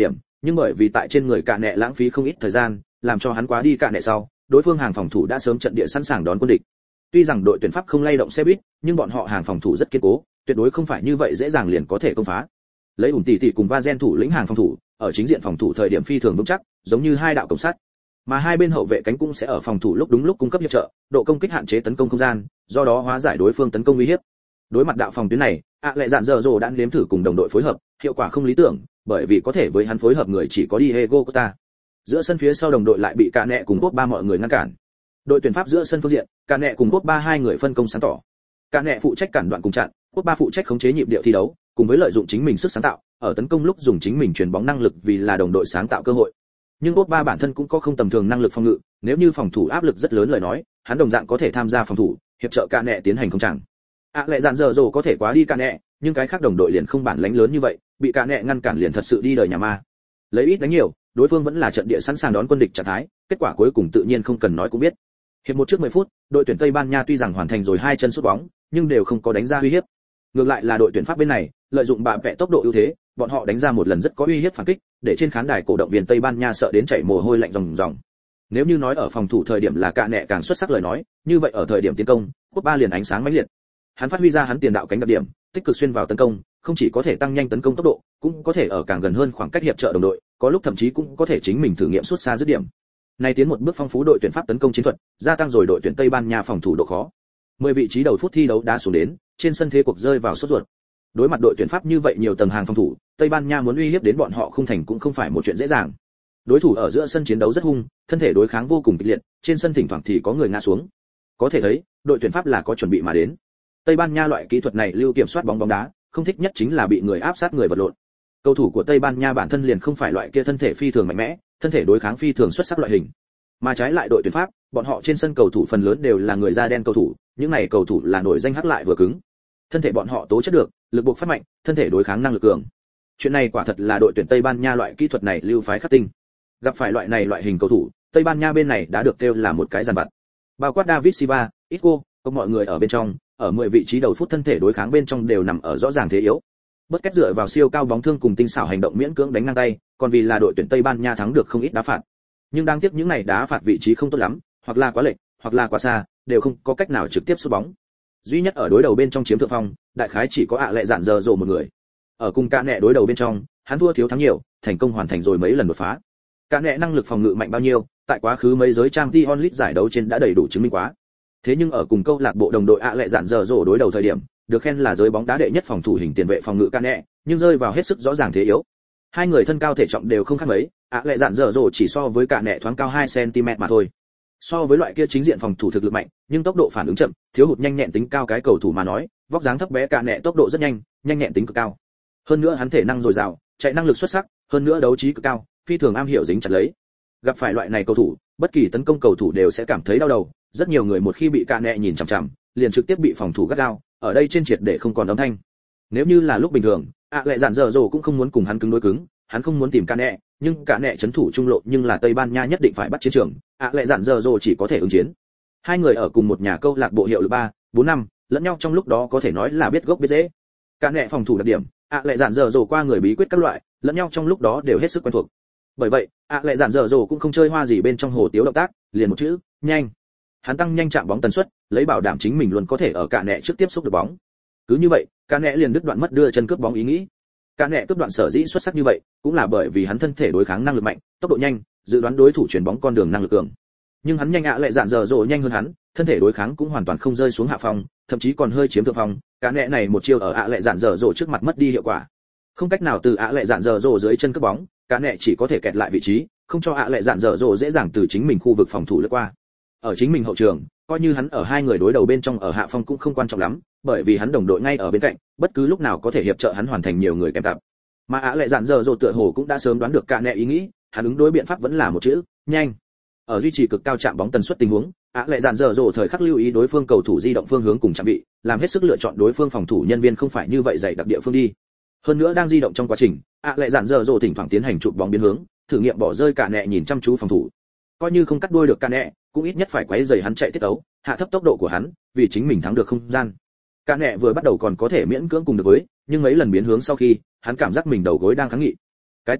nhưng bởi vì tại trên người cả nẹ lãng phí không ít thời gian, làm cho hắn quá đi cả nẹ sau, đối phương hàng phòng thủ đã sớm trận địa sẵn sàng đón quân địch. Tuy rằng đội tuyển Pháp không lay động xe buýt, nhưng bọn họ hàng phòng thủ rất kiên cố, tuyệt đối không phải như vậy dễ dàng liền có thể công phá. Lấy ủn tỷ tỷ cùng Vazen thủ lĩnh hàng phòng thủ, ở chính diện phòng thủ thời điểm phi thường vững chắc, giống như hai đạo cổng sắt. Mà hai bên hậu vệ cánh cũng sẽ ở phòng thủ lúc đúng lúc cung cấp hiệp trợ, độ công kích hạn chế tấn công không gian, do đó hóa giải đối phương tấn công uy hiếp. Đối mặt đạo phòng tuyến này, lệ dạn dở dồ đã nếm thử cùng đồng đội phối hợp, hiệu quả không lý tưởng, bởi vì có thể với hắn phối hợp người chỉ có Diego Costa. Giữa sân phía sau đồng đội lại bị Cả Nẹ cùng Pogba mọi người ngăn cản. Đội tuyển Pháp giữa sân phương diện, Cả Nẹ cùng Pogba hai người phân công sáng tỏ. Cả Nẹ phụ trách cản đoạn cùng chặn, Pogba phụ trách khống chế nhịp điệu thi đấu, cùng với lợi dụng chính mình sức sáng tạo, ở tấn công lúc dùng chính mình chuyền bóng năng lực vì là đồng đội sáng tạo cơ hội. Nhưng Pogba bản thân cũng có không tầm thường năng lực phòng ngự, nếu như phòng thủ áp lực rất lớn lời nói, hắn đồng dạng có thể tham gia phòng thủ, hiệp trợ Cả Nẹ tiến hành công trạng. Lệ dạn dở dồ có thể quá đi Cả Nẹ, nhưng cái khác đồng đội liền không bản lãnh lớn như vậy, bị Cả Nẹ ngăn cản liền thật sự đi đời nhà ma. Lấy ít đánh nhiều, đối phương vẫn là trận địa sẵn sàng đón quân địch trạng thái, kết quả cuối cùng tự nhiên không cần nói cũng biết. Hiệp một trước 10 phút, đội tuyển Tây Ban Nha tuy rằng hoàn thành rồi 2 chân sút bóng, nhưng đều không có đánh ra uy hiếp. Ngược lại là đội tuyển Pháp bên này, lợi dụng bạ vẽ tốc độ ưu thế, bọn họ đánh ra một lần rất có uy hiếp phản kích, để trên khán đài cổ động viên Tây Ban Nha sợ đến chảy mồ hôi lạnh ròng ròng. Nếu như nói ở phòng thủ thời điểm là Cả Nẹ càng xuất sắc lời nói, như vậy ở thời điểm tiến công, Pogba liền ánh sáng mãnh liệt. Hắn phát huy ra hắn tiền đạo cánh đặc điểm, tích cực xuyên vào tấn công, không chỉ có thể tăng nhanh tấn công tốc độ, cũng có thể ở càng gần hơn khoảng cách hiệp trợ đồng đội, có lúc thậm chí cũng có thể chính mình thử nghiệm sút xa dứt điểm. Này tiến một bước phong phú đội tuyển Pháp tấn công chiến thuật, gia tăng rồi đội tuyển Tây Ban Nha phòng thủ độ khó. 10 vị trí đầu phút thi đấu đã xuống đến, trên sân thế cuộc rơi vào sốt ruột. Đối mặt đội tuyển Pháp như vậy nhiều tầng hàng phòng thủ, Tây Ban Nha muốn uy hiếp đến bọn họ không thành cũng không phải một chuyện dễ dàng. Đối thủ ở giữa sân chiến đấu rất hung, thân thể đối kháng vô cùng kịch liệt, trên sân thỉnh thoảng thì có người ngã xuống. Có thể thấy, đội tuyển Pháp là có chuẩn bị mà đến. Tây Ban Nha loại kỹ thuật này lưu kiểm soát bóng đá, không thích nhất chính là bị người áp sát người vật lộn. Cầu thủ của Tây Ban Nha bản thân liền không phải loại kia thân thể phi thường mạnh mẽ, thân thể đối kháng phi thường xuất sắc loại hình. Mà trái lại đội tuyển Pháp, bọn họ trên sân cầu thủ phần lớn đều là người da đen cầu thủ, những này cầu thủ là nổi danh hắc lại vừa cứng. Thân thể bọn họ tố chất được, lực buộc phát mạnh, thân thể đối kháng năng lực cường. Chuyện này quả thật là đội tuyển Tây Ban Nha loại kỹ thuật này lưu phái khắc tinh. Gặp phải loại hình cầu thủ, Tây Ban Nha bên này đã được kêu là một cái giàn vặt. Bao quát David Silva, Isco, có mọi người ở bên trong, ở 10 vị trí đầu phút thân thể đối kháng bên trong đều nằm ở rõ ràng thế yếu. Busquets dựa vào siêu cao bóng thương cùng tinh xảo hành động miễn cưỡng đánh ngang tay, còn vì là đội tuyển Tây Ban Nha thắng được không ít đá phạt. Nhưng đáng tiếc những này đá phạt vị trí không tốt lắm, hoặc là quá lệch, hoặc là quá xa, đều không có cách nào trực tiếp sút bóng. Duy nhất ở đối đầu bên trong chiếm thượng phong, đại khái chỉ có lệ dạn dở dồ một người. Ở cùng Cả Nẹ đối đầu bên trong, hắn thua thiếu thắng nhiều, thành công hoàn thành rồi mấy lần đột phá. Cả Nẹ năng lực phòng ngự mạnh bao nhiêu, tại quá khứ mấy giới Champions League giải đấu trên đã đầy đủ chứng minh quá. Thế nhưng ở cùng câu lạc bộ đồng đội lệ dạn dở dồ đối đầu thời điểm, được khen là giới bóng đá đệ nhất phòng thủ hình tiền vệ phòng ngự Cả Nẹ, nhưng rơi vào hết sức rõ ràng thế yếu. Hai người thân cao thể trọng đều không khác mấy, lệ dạn dở dồ chỉ so với Cả Nẹ thoáng cao 2 cm mà thôi. So với loại kia chính diện phòng thủ thực lực mạnh, nhưng tốc độ phản ứng chậm, thiếu hụt nhanh nhẹn tính cao cái cầu thủ mà nói, vóc dáng thấp bé Cả Nẹ tốc độ rất nhanh, nhanh nhẹn tính cực cao. Hơn nữa hắn thể năng dồi dào, chạy năng lực xuất sắc, hơn nữa đấu trí cực cao, phi thường am hiểu dính chặt lấy. Gặp phải loại này cầu thủ, bất kỳ tấn công cầu thủ đều sẽ cảm thấy đau đầu, rất nhiều người một khi bị Cả Nẹ nhìn chằm chằm, liền trực tiếp bị phòng thủ gắt gao, ở đây trên triệt để không còn âm thanh. Nếu như là lúc bình thường, lệ dạn dở dồ cũng không muốn cùng hắn cứng đối cứng, hắn không muốn tìm Cả Nẹ, nhưng Cả Nẹ trấn thủ trung lộ nhưng là Tây Ban Nha nhất định phải bắt chiến trường, lệ dạn dở dồ chỉ có thể ứng chiến. Hai người ở cùng một nhà câu lạc bộ hiệu lực 3, 4 năm, lẫn nhau trong lúc đó có thể nói là biết gốc biết rễ. Cả Nẹ phòng thủ đặc điểm, lệ dạn dở dồ qua người bí quyết các loại, lẫn nhau trong lúc đó đều hết sức quen thuộc. Bởi vậy, lệ dạn dở dồ cũng không chơi hoa gì bên trong hồ tiếu động tác, liền một chữ, nhanh. Hắn tăng nhanh chạm bóng tần suất, lấy bảo đảm chính mình luôn có thể ở Cả Nẹ trước tiếp xúc được bóng. Cứ như vậy, Cả Nẹ liền đứt đoạn mất đưa chân cướp bóng ý nghĩ. Cả Nẹ cướp đoạn sở dĩ xuất sắc như vậy, cũng là bởi vì hắn thân thể đối kháng năng lực mạnh, tốc độ nhanh, dự đoán đối thủ chuyển bóng con đường năng lực cường. Nhưng hắn nhanh lệ dạn dở dồ nhanh hơn hắn, thân thể đối kháng cũng hoàn toàn không rơi xuống hạ phong, thậm chí còn hơi chiếm thượng phong. Cả Nẹ này một chiêu ở lệ dạn dở dồ trước mặt mất đi hiệu quả. Không cách nào từ lệ dạn dở dồ dưới chân cướp bóng, Cả Nẹ chỉ có thể kẹt lại vị trí, không cho lệ dạn dở dồ dễ dàng từ chính mình khu vực phòng thủ lướt qua. Ở chính mình hậu trường, coi như hắn ở hai người đối đầu bên trong ở hạ phong cũng không quan trọng lắm, bởi vì hắn đồng đội ngay ở bên cạnh, bất cứ lúc nào có thể hiệp trợ hắn hoàn thành nhiều người kèm cặp. Mà lệ dạn dở dồ tựa hồ cũng đã sớm đoán được Cả Nẹ ý nghĩ, hắn ứng đối biện pháp vẫn là một chữ, nhanh. Ở duy trì cực cao chạm bóng tần suất tình huống, lệ dạn dở dồ thời khắc lưu ý đối phương cầu thủ di động phương hướng cùng chạm vị, làm hết sức lựa chọn đối phương phòng thủ nhân viên không phải như vậy dày đặc địa phương đi. Hơn nữa đang di động trong quá trình, lệ dạn dở dồ thỉnh thoảng tiến hành chụp bóng biến hướng, thử nghiệm bỏ rơi Cả Nẹ nhìn chăm chú phòng thủ. Coi như không cắt đuôi được Cả Nẹ, cũng ít nhất phải quấy rầy hắn chạy tiết tấu, hạ thấp tốc độ của hắn, vì chính mình thắng được không gian. Cả Nẹ vừa bắt đầu còn có thể miễn cưỡng cùng được với, nhưng mấy lần biến hướng sau khi, hắn cảm giác mình đầu gối đang kháng nghị. Cái tên này,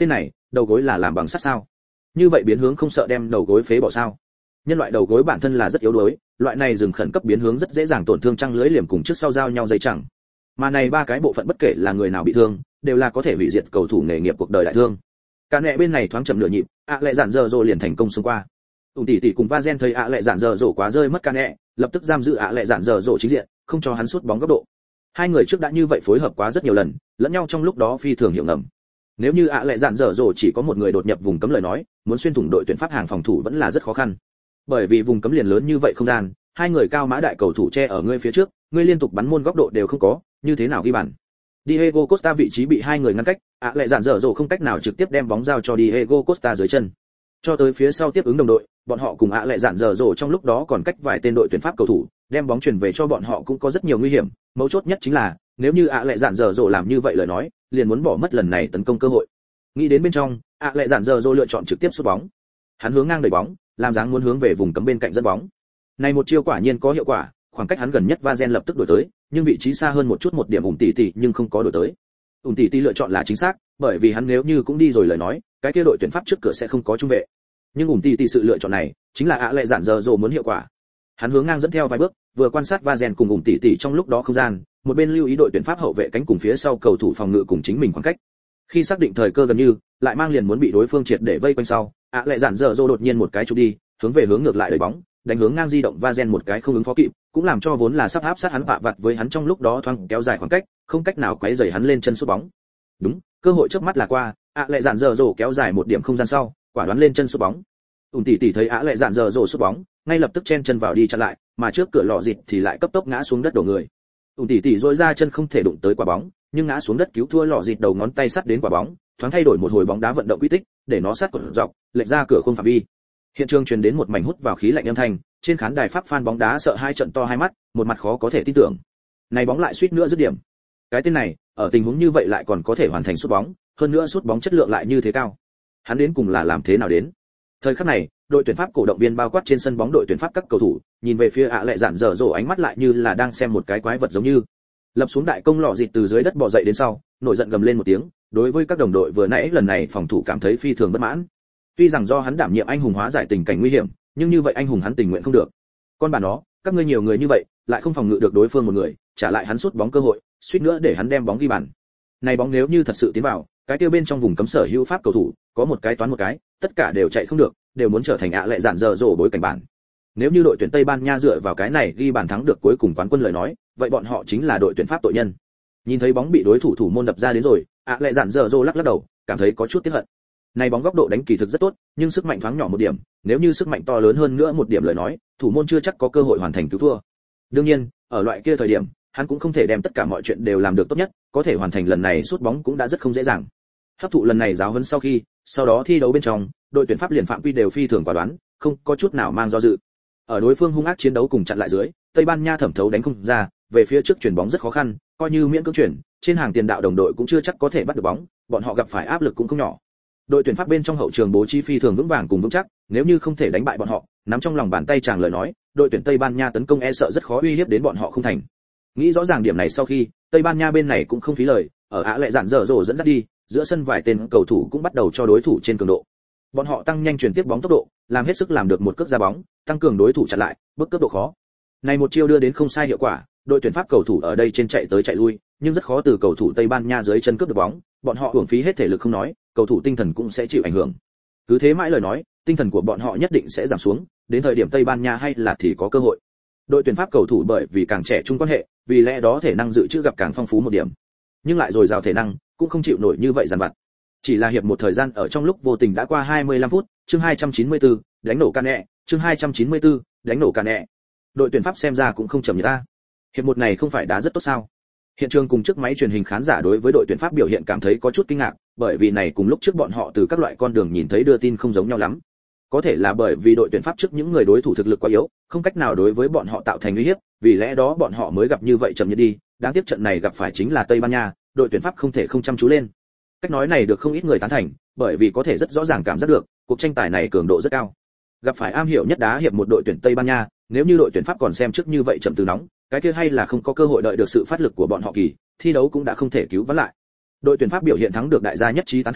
đầu gối là làm bằng sắt sao? Như vậy biến hướng không sợ đem đầu gối phế bỏ sao? Nhân loại đầu gối bản thân là rất yếu đuối, loại này dừng khẩn cấp biến hướng rất dễ dàng tổn thương trăng lưới liềm cùng trước sau giao nhau dây chẳng. Mà này ba cái bộ phận bất kể là người nào bị thương, đều là có thể hủy diệt cầu thủ nghề nghiệp cuộc đời đại thương. Cả nệ bên này thoáng chậm nửa nhịp, lệ dạn dở dồ liền thành công xông qua. Tỷ tỷ cùng Vazen thấy lệ dạn dở dồ quá rơi mất cả nệ, lập tức giam giữ lệ dạn dở dồ chính diện, không cho hắn sút bóng góc độ. Hai người trước đã như vậy phối hợp quá rất nhiều lần, lẫn nhau trong lúc đó phi thường hiểu ngầm. Nếu như lệ dạn dở dồ chỉ có một người đột nhập vùng cấm lời nói, muốn xuyên thủng đội tuyển Pháp hàng phòng thủ vẫn là rất khó khăn. Bởi vì vùng cấm liền lớn như vậy không gian, hai người cao mã đại cầu thủ che ở ngươi phía trước, ngươi liên tục bắn môn góc độ đều không có, như thế nào ghi bàn? Diego Costa vị trí bị hai người ngăn cách, lệ dạn dở dồ không cách nào trực tiếp đem bóng giao cho Diego Costa dưới chân. Cho tới phía sau tiếp ứng đồng đội, bọn họ cùng lệ dạn dở dồ trong lúc đó còn cách vài tên đội tuyển Pháp cầu thủ, đem bóng chuyển về cho bọn họ cũng có rất nhiều nguy hiểm, mấu chốt nhất chính là, nếu như lệ dạn dở dồ làm như vậy lời nói, liền muốn bỏ mất lần này tấn công cơ hội. Nghĩ đến bên trong, lệ dạn dở dồ lựa chọn trực tiếp sút bóng. Hắn hướng ngang đẩy bóng, làm dáng muốn hướng về vùng cấm bên cạnh dẫn bóng. Này một chiêu quả nhiên có hiệu quả, khoảng cách hắn gần nhất Vazen lập tức đuổi tới, nhưng vị trí xa hơn một chút một điểm tỷ nhưng không có đuổi tới. Tỷ lựa chọn là chính xác, bởi vì hắn nếu như cũng đi rồi lời nói, cái kia đội tuyển Pháp trước cửa sẽ không có trung vệ. Nhưng tỷ sự lựa chọn này, chính là lệ dạn dở dồ muốn hiệu quả. Hắn hướng ngang dẫn theo vài bước, vừa quan sát Vazen cùng tỷ trong lúc đó không gian, một bên lưu ý đội tuyển Pháp hậu vệ cánh cùng phía sau cầu thủ phòng ngự cùng chính mình khoảng cách. Khi xác định thời cơ gần như, lại mang liền muốn bị đối phương triệt để vây quanh sau, lệ dạn dở dồ đột nhiên một cái chụp đi, hướng ngược lại đẩy bóng, đánh hướng ngang di động Vazen một cái không ứng phó kịp, cũng làm cho vốn là sắp áp sát hắn vạ vặt với hắn trong lúc đó thoáng kéo dài khoảng cách, không cách nào quấy rầy hắn lên chân sút bóng. Đúng, cơ hội trước mắt là qua, lệ dạn dở dồ kéo dài một điểm không gian sau, quả đoán lên chân sút bóng. Tỷ thấy lệ dạn dở dồ sút bóng, ngay lập tức chen chân vào đi chặn lại, mà trước cửa lọ dịt thì lại cấp tốc ngã xuống đất đổ người. Tỷ rỗi ra chân không thể đụng tới quả bóng, nhưng ngã xuống đất cứu thua lọ dịt đầu ngón tay sắt đến quả bóng, thoáng thay đổi một hồi bóng đá vận động quy tích, để nó sát cột dọc, lệch ra cửa khung phạm vi. Hiện trường truyền đến một mảnh hút vào khí lạnh âm thanh, trên khán đài Pháp fan bóng đá sợ hai trận to hai mắt, một mặt khó có thể tin tưởng. Này bóng lại suýt nữa dứt điểm. Cái tên này, ở tình huống như vậy lại còn có thể hoàn thành sút bóng, hơn nữa sút bóng chất lượng lại như thế cao. Hắn đến cùng là làm thế nào đến? Thời khắc này, đội tuyển Pháp cổ động viên bao quát trên sân bóng đội tuyển Pháp các cầu thủ, nhìn về phía lệ dạn dở dồ ánh mắt lại như là đang xem một cái quái vật giống như. Lập xuống đại công lọ dịt từ dưới đất bò dậy đến sau, nổi giận gầm lên một tiếng, đối với các đồng đội vừa nãy lần này phòng thủ cảm thấy phi thường bất mãn. Tuy rằng do hắn đảm nhiệm anh hùng hóa giải tình cảnh nguy hiểm, nhưng như vậy anh hùng hắn tình nguyện không được. Con bà nó, các ngươi nhiều người như vậy, lại không phòng ngự được đối phương một người, trả lại hắn sút bóng cơ hội, suýt nữa để hắn đem bóng ghi bàn. Này bóng nếu như thật sự tiến vào, cái kia bên trong vùng cấm sở hữu Pháp cầu thủ, có một cái toán một cái, tất cả đều chạy không được, đều muốn trở thành lệ dạn dở dồ bối cảnh bản. Nếu như đội tuyển Tây Ban Nha dựa vào cái này ghi bàn thắng được cuối cùng quán quân lời nói, vậy bọn họ chính là đội tuyển Pháp tội nhân. Nhìn thấy bóng bị đối thủ thủ môn đập ra đến rồi, lệ dạn dở dồ lắc lắc đầu, cảm thấy có chút tiếc hận. Này bóng góc độ đánh kỳ thực rất tốt, nhưng sức mạnh thoáng nhỏ một điểm, nếu như sức mạnh to lớn hơn nữa một điểm lời nói, thủ môn chưa chắc có cơ hội hoàn thành cứu thua. Đương nhiên, ở loại kia thời điểm, hắn cũng không thể đem tất cả mọi chuyện đều làm được tốt nhất, có thể hoàn thành lần này sút bóng cũng đã rất không dễ dàng. Hấp thụ lần này giáo huấn sau đó thi đấu bên trong, đội tuyển Pháp liền phạm quy đều phi thường quả đoán, không có chút nào mang do dự. Ở đối phương hung ác chiến đấu cùng chặn lại dưới, Tây Ban Nha thẩm thấu đánh không ra, về phía trước chuyển bóng rất khó khăn, coi như miễn cưỡng chuyển, trên hàng tiền đạo đồng đội cũng chưa chắc có thể bắt được bóng, bọn họ gặp phải áp lực cũng không nhỏ. Đội tuyển Pháp bên trong hậu trường bố trí phi thường vững vàng cùng vững chắc, nếu như không thể đánh bại bọn họ, nắm trong lòng bàn tay chàng lời nói, đội tuyển Tây Ban Nha tấn công e sợ rất khó uy hiếp đến bọn họ không thành. Nghĩ rõ ràng điểm này sau khi, Tây Ban Nha bên này cũng không phí lời, ở lệ dạn dở dồ dẫn dắt đi, giữa sân vài tên cầu thủ cũng bắt đầu cho đối thủ trên cường độ. Bọn họ tăng nhanh chuyển tiếp bóng tốc độ, làm hết sức làm được một cước ra bóng, tăng cường đối thủ chặn lại, bước cấp độ khó. Này một chiêu đưa đến không sai hiệu quả, đội tuyển Pháp cầu thủ ở đây trên chạy tới chạy lui, nhưng rất khó từ cầu thủ Tây Ban Nha dưới chân cướp được bóng, bọn họ uổng phí hết thể lực không nói, cầu thủ tinh thần cũng sẽ chịu ảnh hưởng. Cứ thế mãi lời nói, tinh thần của bọn họ nhất định sẽ giảm xuống, đến thời điểm Tây Ban Nha hay là thì có cơ hội. Đội tuyển Pháp cầu thủ bởi vì càng trẻ trung quan hệ, vì lẽ đó thể năng dự trữ gặp càng phong phú một điểm. Nhưng lại dồi dào thể năng, cũng không chịu nổi như vậy dằn vặt. Chỉ là hiệp một thời gian ở trong lúc vô tình đã qua 25 phút, chương 294, đánh nổ Cane, chương 294, đánh nổ Cane. Đội tuyển Pháp xem ra cũng không chậm như ta. Hiệp một này không phải đá rất tốt sao? Hiện trường cùng trước máy truyền hình khán giả đối với đội tuyển Pháp biểu hiện cảm thấy có chút kinh ngạc, bởi vì này cùng lúc trước bọn họ từ các loại con đường nhìn thấy đưa tin không giống nhau lắm. Có thể là bởi vì đội tuyển Pháp trước những người đối thủ thực lực quá yếu, không cách nào đối với bọn họ tạo thành uy hiếp, vì lẽ đó bọn họ mới gặp như vậy chậm như đi. Đáng tiếc trận này gặp phải chính là Tây Ban Nha, đội tuyển Pháp không thể không chăm chú lên. Cách nói này được không ít người tán thành, bởi vì có thể rất rõ ràng cảm giác được, cuộc tranh tài này cường độ rất cao. Gặp phải am hiểu nhất đá hiệp một đội tuyển Tây Ban Nha, nếu như đội tuyển Pháp còn xem trước như vậy chậm từ nóng, cái kia hay là không có cơ hội đợi được sự phát lực của bọn họ kỳ, thi đấu cũng đã không thể cứu vãn lại. Đội tuyển Pháp biểu hiện thắng được đại gia nhất trí tán thành,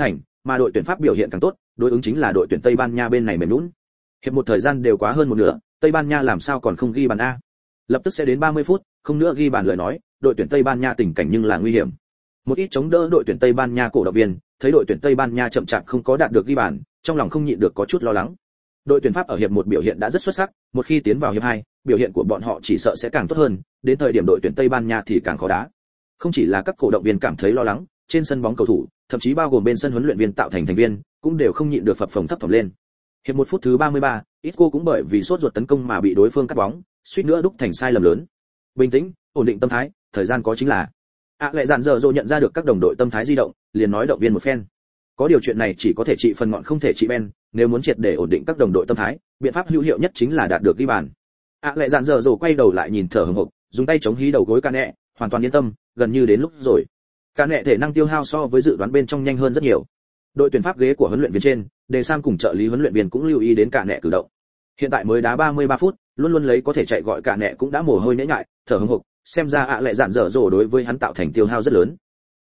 mà đội tuyển Pháp biểu hiện càng tốt, đối ứng chính là đội tuyển Tây Ban Nha bên này mềm nhũn. Hiệp một thời gian đều quá hơn một nửa, Tây Ban Nha làm sao còn không ghi bàn a? Lập tức sẽ đến 30 phút, không nữa ghi bàn lời nói, đội tuyển Tây Ban Nha tình cảnh nhưng là nguy hiểm. Một ít chống đỡ đội tuyển Tây Ban Nha cổ động viên, thấy đội tuyển Tây Ban Nha chậm chạp không có đạt được ghi bàn, trong lòng không nhịn được có chút lo lắng. Đội tuyển Pháp ở hiệp 1 biểu hiện đã rất xuất sắc, một khi tiến vào hiệp 2, biểu hiện của bọn họ chỉ sợ sẽ càng tốt hơn, đến thời điểm đội tuyển Tây Ban Nha thì càng khó đá. Không chỉ là các cổ động viên cảm thấy lo lắng, trên sân bóng cầu thủ, thậm chí bao gồm bên sân huấn luyện viên tạo thành thành viên, cũng đều không nhịn được phập phồng thấp thỏm lên. Hiệp 1 phút thứ 33, Isco cũng bởi vì sốt ruột tấn công mà bị đối phương cắt bóng, suýt nữa đúc thành sai lầm lớn. Bình tĩnh, ổn định tâm thái, thời gian có chính là. Lại dàn dở dồ nhận ra được các đồng đội tâm thái di động, liền nói động viên một phen. Có điều chuyện này chỉ có thể trị phần ngọn không thể trị ben, nếu muốn triệt để ổn định các đồng đội tâm thái, biện pháp hữu hiệu nhất chính là đạt được ghi bàn. Lại dàn dở dồ quay đầu lại nhìn thở hổn hộc, dùng tay chống hí đầu gối Cane, hoàn toàn yên tâm, gần như đến lúc rồi. Cane thể năng tiêu hao so với dự đoán bên trong nhanh hơn rất nhiều. Đội tuyển Pháp ghế của huấn luyện viên trên, Đề Sam cùng trợ lý huấn luyện viên cũng lưu ý đến Cane cử động. Hiện tại mới đá 33 phút, luôn luôn lấy có thể chạy gọi Cane cũng đã mồ hôi nhễ nhại, thở hổn hộc, xem ra lại dàn dở dồ đối với hắn tạo thành tiêu hao rất lớn.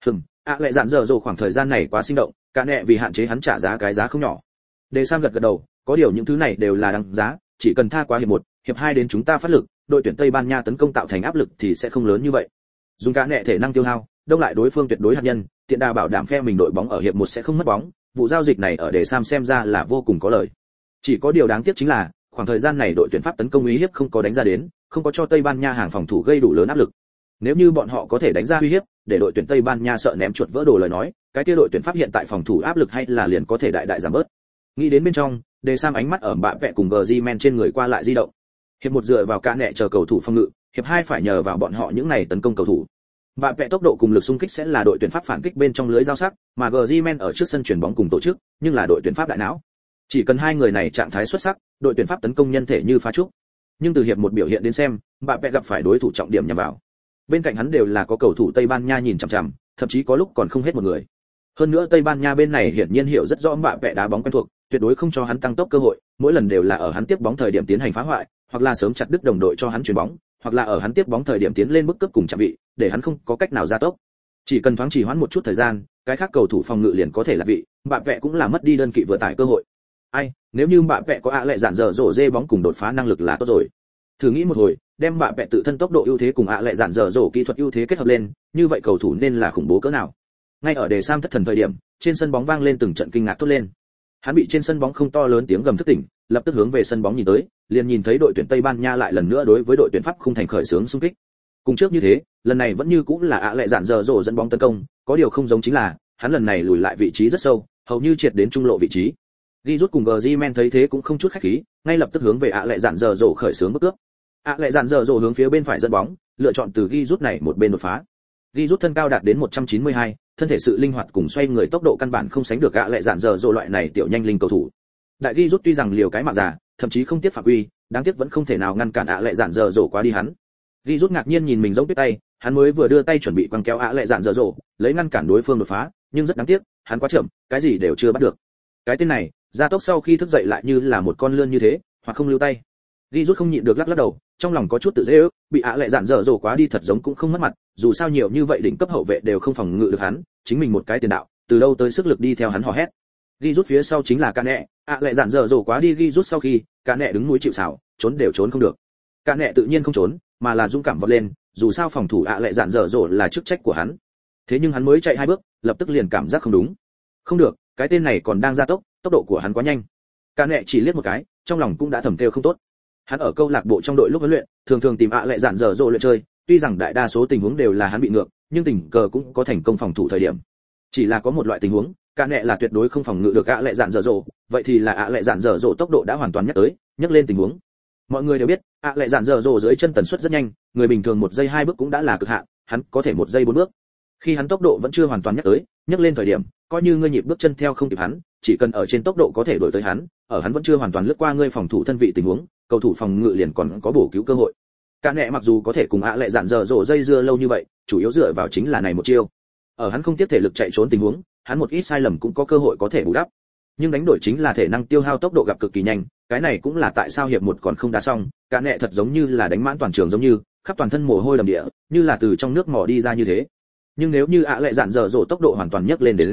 Lại dàn dở dồ khoảng thời gian này quá sinh động, Cane vì hạn chế hắn trả giá cái giá không nhỏ. Đề Sam gật gật đầu, có điều những thứ này đều là đáng giá, chỉ cần tha qua hiệp 1, hiệp 2 đến chúng ta phát lực, đội tuyển Tây Ban Nha tấn công tạo thành áp lực thì sẽ không lớn như vậy. Dùng Cane thể năng tiêu hao, đông lại đối phương tuyệt đối hạt nhân, tiện đà bảo đảm phe mình đội bóng ở hiệp 1 sẽ không mất bóng, vụ giao dịch này ở Đề Sam xem ra là vô cùng có lợi. Chỉ có điều đáng tiếc chính là, khoảng thời gian này đội tuyển Pháp tấn công uy hiếp không có đánh ra đến, không có cho Tây Ban Nha hàng phòng thủ gây đủ lớn áp lực. Nếu như bọn họ có thể đánh ra uy hiếp, để đội tuyển Tây Ban Nha sợ ném chuột vỡ đồ lời nói, cái kia đội tuyển Pháp hiện tại phòng thủ áp lực hay là liền có thể đại đại giảm bớt. Nghĩ đến bên trong, Đề Sam ánh mắt ở bạ vẽ cùng Griezmann trên người qua lại di động. Hiệp 1 dựa vào Cane chờ cầu thủ phòng ngự, hiệp 2 phải nhờ vào bọn họ những này tấn công cầu thủ. Bạ vẽ tốc độ cùng lực xung kích sẽ là đội tuyển Pháp phản kích bên trong lưới giao sắc, mà Griezmann ở trước sân chuyển bóng cùng tổ chức, nhưng là đội tuyển Pháp đại não. Chỉ cần hai người này trạng thái xuất sắc, đội tuyển Pháp tấn công nhân thể như phá trúc. Nhưng từ hiệp 1 biểu hiện đến xem, bạ vẽ gặp phải đối thủ trọng điểm nhằm vào. Bên cạnh hắn đều là có cầu thủ Tây Ban Nha nhìn chằm chằm, thậm chí có lúc còn không hết một người. Hơn nữa Tây Ban Nha bên này hiển nhiên hiểu rất rõ bạ vẽ đá bóng quen thuộc, tuyệt đối không cho hắn tăng tốc cơ hội, mỗi lần đều là ở hắn tiếp bóng thời điểm tiến hành phá hoại, hoặc là sớm chặt đứt đồng đội cho hắn chuyền bóng, hoặc là ở hắn tiếp bóng thời điểm tiến lên bức cướp cùng chạm vị, để hắn không có cách nào ra tốc. Chỉ cần thoáng trì hoãn một chút thời gian, cái khác cầu thủ phòng ngự liền có thể là vị, bạ vẽ cũng là mất đi đơn kỵ vừa tải cơ hội. Nếu như bạ vẽ có lại dạn dở dỗ dê bóng cùng đột phá năng lực là tốt rồi. Thử nghĩ một hồi, đem bạ vẽ tự thân tốc độ ưu thế cùng lại dạn dở dỗ kỹ thuật ưu thế kết hợp lên, như vậy cầu thủ nên là khủng bố cỡ nào. Ngay ở Đề Sam thất thần thời điểm, trên sân bóng vang lên từng trận kinh ngạc thốt lên. Hắn bị trên sân bóng không to lớn tiếng gầm thức tỉnh, lập tức hướng về sân bóng nhìn tới, liền nhìn thấy đội tuyển Tây Ban Nha lại lần nữa đối với đội tuyển Pháp khung thành khởi xướng xung kích. Cùng trước như thế, lần này vẫn như cũng là lại dạn dở dỗ dẫn bóng tấn công, có điều không giống chính là, hắn lần này lùi lại vị trí rất sâu, hầu như triệt đến trung lộ vị trí. Rút cùng Griezmann thấy thế cũng không chút khách khí, ngay lập tức hướng về lại dạn dở dỗ khởi xướng bước cướp. Lại dạn dở dỗ hướng phía bên phải dẫn bóng, lựa chọn từ Rút này một bên đột phá. Rút thân cao đạt đến 192, thân thể sự linh hoạt cùng xoay người tốc độ căn bản không sánh được lại dạn dở dỗ loại này tiểu nhanh linh cầu thủ. Đại Rút tuy rằng liều cái mạng già, thậm chí không tiếc phạm quy, đáng tiếc vẫn không thể nào ngăn cản lại dạn dở dỗ quá đi hắn. Rút ngạc nhiên nhìn mình giống tuyết tay, hắn mới vừa đưa tay chuẩn bị quăng kéo lại dạn dở dỗ, lấy ngăn cản đối phương đột phá, nhưng rất đáng tiếc, hắn quá chậm, cái gì đều chưa bắt được. Cái tên này, gia tốc sau khi thức dậy lại như là một con lươn như thế, hoặc không lưu tay. Rút không nhịn được lắc lắc đầu, trong lòng có chút tự dễ ước, bị lại dạn dở dỗ quá đi thật giống cũng không mất mặt, dù sao nhiều như vậy đỉnh cấp hậu vệ đều không phòng ngự được hắn, chính mình một cái tiền đạo, từ đâu tới sức lực đi theo hắn hò hét. Rút phía sau chính là Cane, lại dạn dở dỗ quá đi rút sau khi, Cane đứng núi chịu sào, trốn đều trốn không được. Cane tự nhiên không trốn, mà là dũng cảm vọt lên, dù sao phòng thủ lại dạn dở dỗ là chức trách của hắn. Thế nhưng hắn mới chạy 2 bước, lập tức liền cảm giác không đúng. Không được, cái tên này còn đang gia tốc, tốc độ của hắn quá nhanh. Cane chỉ liếc một cái, trong lòng cũng đã thầm kêu không tốt. Hắn ở câu lạc bộ trong đội lúc huấn luyện, thường thường tìm lại dạn dở dỗ luyện chơi, tuy rằng đại đa số tình huống đều là hắn bị ngược, nhưng tình cờ cũng có thành công phòng thủ thời điểm. Chỉ là có một loại tình huống, Cane là tuyệt đối không phòng ngự được lại dạn dở dỗ, vậy thì là lại dạn dở dỗ tốc độ đã hoàn toàn nhắc lên tình huống. Mọi người đều biết, lại dạn dở dỗ dưới chân tần suất rất nhanh, người bình thường 1 giây 2 bước cũng đã là cực hạn, hắn có thể 1 giây 4 bước. Khi hắn tốc độ vẫn chưa hoàn toàn nhắc lên thời điểm, coi như ngươi nhịp bước chân theo không kịp hắn, chỉ cần ở trên tốc độ có thể đuổi tới hắn, ở hắn vẫn chưa hoàn toàn lướt qua ngươi phòng thủ thân vị tình huống, cầu thủ phòng ngự liền còn có bổ cứu cơ hội. Cane mặc dù có thể cùng lại dạn dở dỗ dây dưa lâu như vậy, chủ yếu dựa vào chính là này một chiêu. Ở hắn không tiếp thể lực chạy trốn tình huống, hắn một ít sai lầm cũng có cơ hội có thể bù đắp. Nhưng đánh đổi chính là thể năng tiêu hao tốc độ gặp cực kỳ nhanh, cái này cũng là tại sao hiệp 1 còn không đá xong, Cane thật giống như là đánh mãn toàn trường giống như, khắp toàn thân mồ hôi đầm địa, như là từ trong nước mò đi ra như thế. Nhưng nếu như lại dạn dở dỗ tốc độ hoàn toàn nhấc lên đến rồi,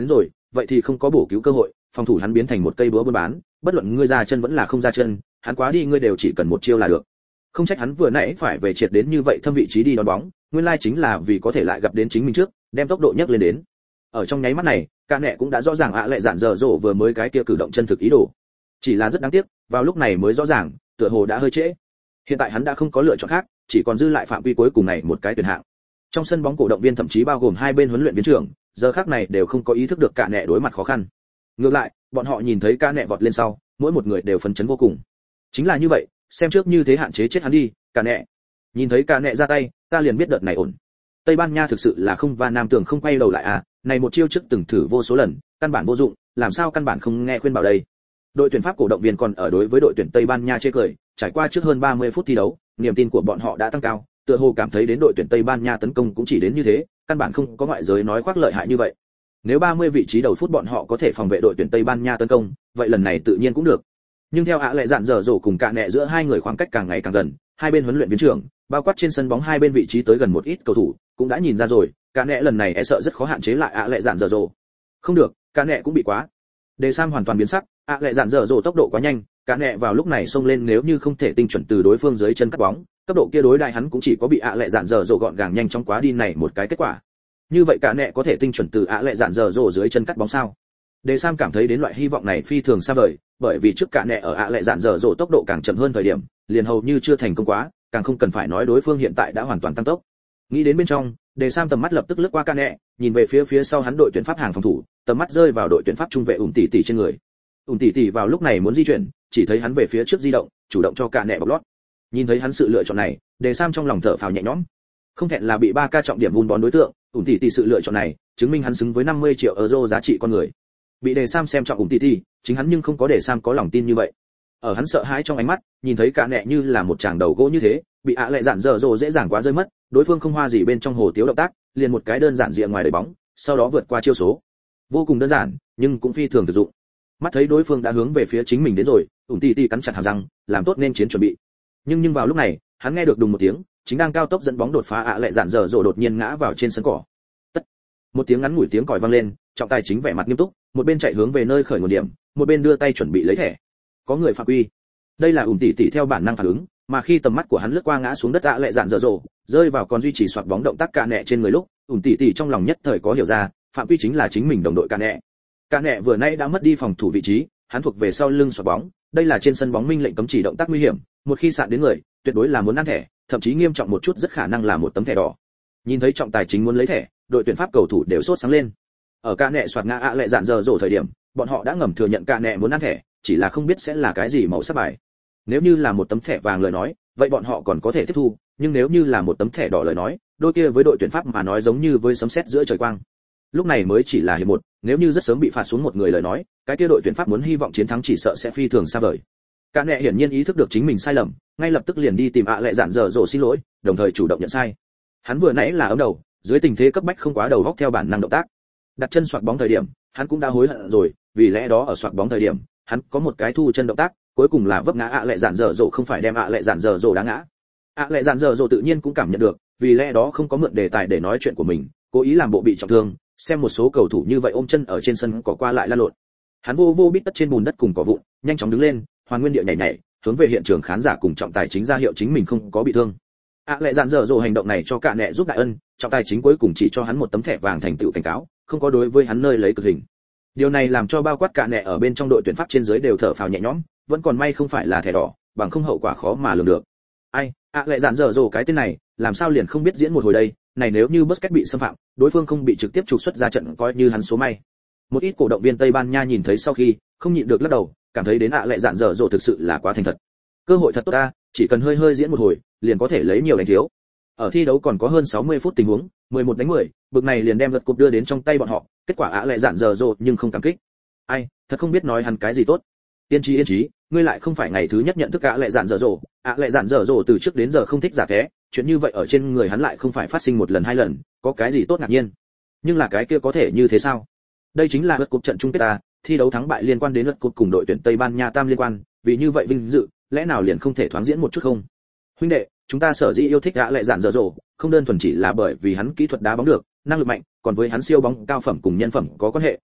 vậy thì không có bổ cứu cơ hội, phòng thủ hắn biến thành một cây búa buôn bán, bất luận ngươi ra chân vẫn là không ra chân, hắn quá đi ngươi đều chỉ cần một chiêu là được. Không trách hắn vừa nãy phải về triệt đến như vậy thâm vị trí đi đón bóng, nguyên lai chính là vì có thể lại gặp đến chính mình trước, đem tốc độ nhấc lên đến. Ở trong nháy mắt này, cả nẹ cũng đã rõ ràng lệ dạn dở dỗ vừa mới cái kia cử động chân thực ý đồ. Chỉ là rất đáng tiếc, vào lúc này mới rõ ràng, tựa hồ đã hơi trễ. Hiện tại hắn đã không có lựa chọn khác, chỉ còn dư lại phạm quy cuối cùng này một cái tuyển hạng. Trong sân bóng cổ động viên thậm chí bao gồm hai bên huấn luyện viên trưởng, giờ khắc này đều không có ý thức được cả nẹ đối mặt khó khăn. Ngược lại, bọn họ nhìn thấy cả nẹ vọt lên sau, mỗi một người đều phấn chấn vô cùng. Chính là như vậy, xem trước như thế hạn chế chết hắn đi, cả nẹ. Nhìn thấy cả nẹ ra tay, ta liền biết đợt này ổn. Tây Ban Nha thực sự là không va nam tường không quay đầu lại à, này một chiêu trước từng thử vô số lần, căn bản vô dụng, làm sao căn bản không nghe khuyên bảo đây. Đội tuyển Pháp cổ động viên còn ở đối với đội tuyển Tây Ban Nha chê cười, trải qua trước hơn 30 phút thi đấu, niềm tin của bọn họ đã tăng cao, tựa hồ cảm thấy đến đội tuyển Tây Ban Nha tấn công cũng chỉ đến như thế, căn bản không có ngoại giới nói khoác lợi hại như vậy. Nếu 30 vị trí đầu phút bọn họ có thể phòng vệ đội tuyển Tây Ban Nha tấn công, vậy lần này tự nhiên cũng được. Nhưng theo lệ dạn dở dỗ cùng cả nẹ giữa hai người khoảng cách càng ngày càng gần, hai bên huấn luyện viên trưởng, bao quát trên sân bóng hai bên vị trí tới gần một ít cầu thủ, cũng đã nhìn ra rồi, cả nẹ lần này e sợ rất khó hạn chế lại lệ dạn dở dỗ. Không được, cả nẹ cũng bị quá. Đề Sam hoàn toàn biến sắc, lệ dạn dở dỗ tốc độ quá nhanh, cả nẹ vào lúc này xông lên nếu như không thể tinh chuẩn từ đối phương dưới chân cắt bóng, cấp độ kia đối đại hắn cũng chỉ có bị lệ dạn dở dỗ gọn gàng nhanh chóng quá đi này một cái kết quả. Như vậy cả nẹ có thể tinh chuẩn từ lệ dạn dở dỗ dưới chân cắt bóng sao? Đề Sam cảm thấy đến loại hy vọng này phi thường xa vời, bởi vì trước cả nẹ ở lệ dạn dở dỗ tốc độ càng chậm hơn thời điểm, liền hầu như chưa thành công quá, càng không cần phải nói đối phương hiện tại đã hoàn toàn tăng tốc. Nghĩ đến bên trong, Đề Sam tầm mắt lập tức lướt qua cả nẹ, nhìn về phía sau hắn đội tuyển Pháp hàng phòng thủ, tầm mắt rơi vào đội tuyển Pháp trung vệ tỷ tỷ trên người. Tỷ tỷ vào lúc này muốn di chuyển, chỉ thấy hắn về phía trước di động, chủ động cho cả nẹ bọc lót. Nhìn thấy hắn sự lựa chọn này, Đề Sam trong lòng thở phào nhẹ nhõm. Không thẹn là bị 3K trọng điểm vun bón đối tượng, tỷ tỷ sự lựa chọn này, chứng minh hắn xứng với 50 triệu euro giá trị con người. Bị Đề Sam xem trọng tỷ tỷ, chính hắn nhưng không có Đề Sam có lòng tin như vậy. Ở hắn sợ hãi trong ánh mắt, nhìn thấy cả nẹ như là một chàng đầu gỗ như thế, bị lệ dạn dở dỗ dễ dàng quá rơi mất, đối phương không hoa gì bên trong hồ tiếu động tác, liền một cái đơn giản rìa ngoài đời bóng, sau đó vượt qua chiêu số. Vô cùng đơn giản, nhưng cũng phi thường thực dụng. Mắt thấy đối phương đã hướng về phía chính mình đến rồi, tỷ tỷ cắn chặt hàm răng, làm tốt nên chiến chuẩn bị. Nhưng vào lúc này, hắn nghe được đùng một tiếng, chính đang cao tốc dẫn bóng đột phá lệ dạn dở dỗ đột nhiên ngã vào trên sân cỏ. Tất. Một tiếng ngắn ngủi tiếng còi vang lên, trọng tài chính vẻ mặt nghiêm túc, một bên chạy hướng về nơi khởi nguồn điểm, một bên đưa tay chuẩn bị lấy thẻ. Có người phạm quy. Đây là tỷ tỷ theo bản năng phản ứng, mà khi tầm mắt của hắn lướt qua ngã xuống đất lệ dạn dở dỗ, rơi vào còn duy trì xoạc bóng động tác cả nẹ trên người lúc, tỷ tỷ trong lòng nhất thời có hiểu ra, phạm quy chính là chính mình đồng đội cả nẹ. Cả nẹ vừa nay đã mất đi phòng thủ vị trí, hắn thuộc về sau lưng xoạc bóng, đây là trên sân bóng minh lệnh cấm chỉ động tác nguy hiểm, một khi sạn đến người, tuyệt đối là muốn ăn thẻ, thậm chí nghiêm trọng một chút rất khả năng là một tấm thẻ đỏ. Nhìn thấy trọng tài chính muốn lấy thẻ, đội tuyển Pháp cầu thủ đều sốt sáng lên. Ở cả nẹ xoạc ngã lệ dạn dở dỗ thời điểm, bọn họ đã ngầm thừa nhận cả nẹ muốn ăn thẻ, chỉ là không biết sẽ là cái gì màu sắc bài. Nếu như là một tấm thẻ vàng lời nói, vậy bọn họ còn có thể tiếp thu, nhưng nếu như là một tấm thẻ đỏ lời nói, đôi kia với đội tuyển Pháp mà nói giống như với sấm sét giữa trời quang. Lúc này mới chỉ là hiệp một, nếu như rất sớm bị phạt xuống một người lời nói, cái kia đội tuyển Pháp muốn hy vọng chiến thắng chỉ sợ sẽ phi thường xa vời. Cả nẹ hiển nhiên ý thức được chính mình sai lầm, ngay lập tức liền đi tìm lệ dạn dở dỗ xin lỗi, đồng thời chủ động nhận sai. Hắn vừa nãy là ấm đầu, dưới tình thế cấp bách không quá đầu góc theo bản năng động tác. Đặt chân xoạc bóng thời điểm, hắn cũng đã hối hận rồi, vì lẽ đó ở xoạc bóng thời điểm, hắn có một cái thu chân động tác, cuối cùng là vấp ngã lệ dạn dở dỗ không phải đem lệ dạn dở dỗ đá ngã. Lệ dạn dở dỗ tự nhiên cũng cảm nhận được, vì lẽ đó không có mượn đề tài để nói chuyện của mình, cố ý làm bộ bị trọng thương, xem một số cầu thủ như vậy ôm chân ở trên sân cỏ qua lại lăn lộn. Hắn vô bít tất trên bùn đất cùng cỏ vụn, nhanh chóng đứng lên, hoàn nguyên địa nhảy, hướng về hiện trường khán giả cùng trọng tài chính ra hiệu chính mình không có bị thương. Lệ dạn dở dỗ hành động này cho cả nẹ giúp đại ân, trọng tài chính cuối cùng chỉ cho hắn một tấm thẻ vàng thành tựu cảnh cáo, không có đối với hắn nơi lấy cực hình. Điều này làm cho bao quát cả nẹ ở bên trong đội tuyển Pháp trên dưới đều thở phào nhẹ nhõm, vẫn còn may không phải là thẻ đỏ, bằng không hậu quả khó mà lường được. Ai, lệ dạn dở dỗ cái tên này, làm sao liền không biết diễn một hồi đây, này nếu như Busquets bị xâm phạm, đối phương không bị trực tiếp trục xuất ra trận coi như hắn số may. Một ít cổ động viên Tây Ban Nha nhìn thấy sau khi, không nhịn được lắc đầu, cảm thấy đến lệ dạn dở dỗ thực sự là quá thành thật. Cơ hội thật tốt ta, chỉ cần hơi diễn một hồi, liền có thể lấy nhiều đánh thiếu. Ở thi đấu còn có hơn 60 phút tình huống, 11 đánh 10, bực này liền đem lượt cúp đưa đến trong tay bọn họ, kết quả lệ dạn dở dỗ nhưng không cảm kích. Ai, thật không biết nói hắn cái gì tốt. Yên trí, ngươi lại không phải ngày thứ nhất nhận thức lệ dạn dở dỗ, lệ dạn dở dỗ từ trước đến giờ không thích giả thế, chuyện như vậy ở trên người hắn lại không phải phát sinh một lần hai lần, có cái gì tốt ngạc nhiên. Nhưng là cái kia có thể như thế sao? Đây chính là lượt cúp trận chung kết ta, thi đấu thắng bại liên quan đến lượt cúp cùng đội tuyển Tây Ban Nha tam liên quan, vì như vậy vinh dự, lẽ nào liền không thể thoáng diễn một chút không? Huynh đệ, chúng ta sở dĩ yêu thích lệ dạn dở dỗ, không đơn thuần chỉ là bởi vì hắn kỹ thuật đá bóng được, năng lực mạnh, còn với hắn siêu bóng cao phẩm cùng nhân phẩm có quan hệ,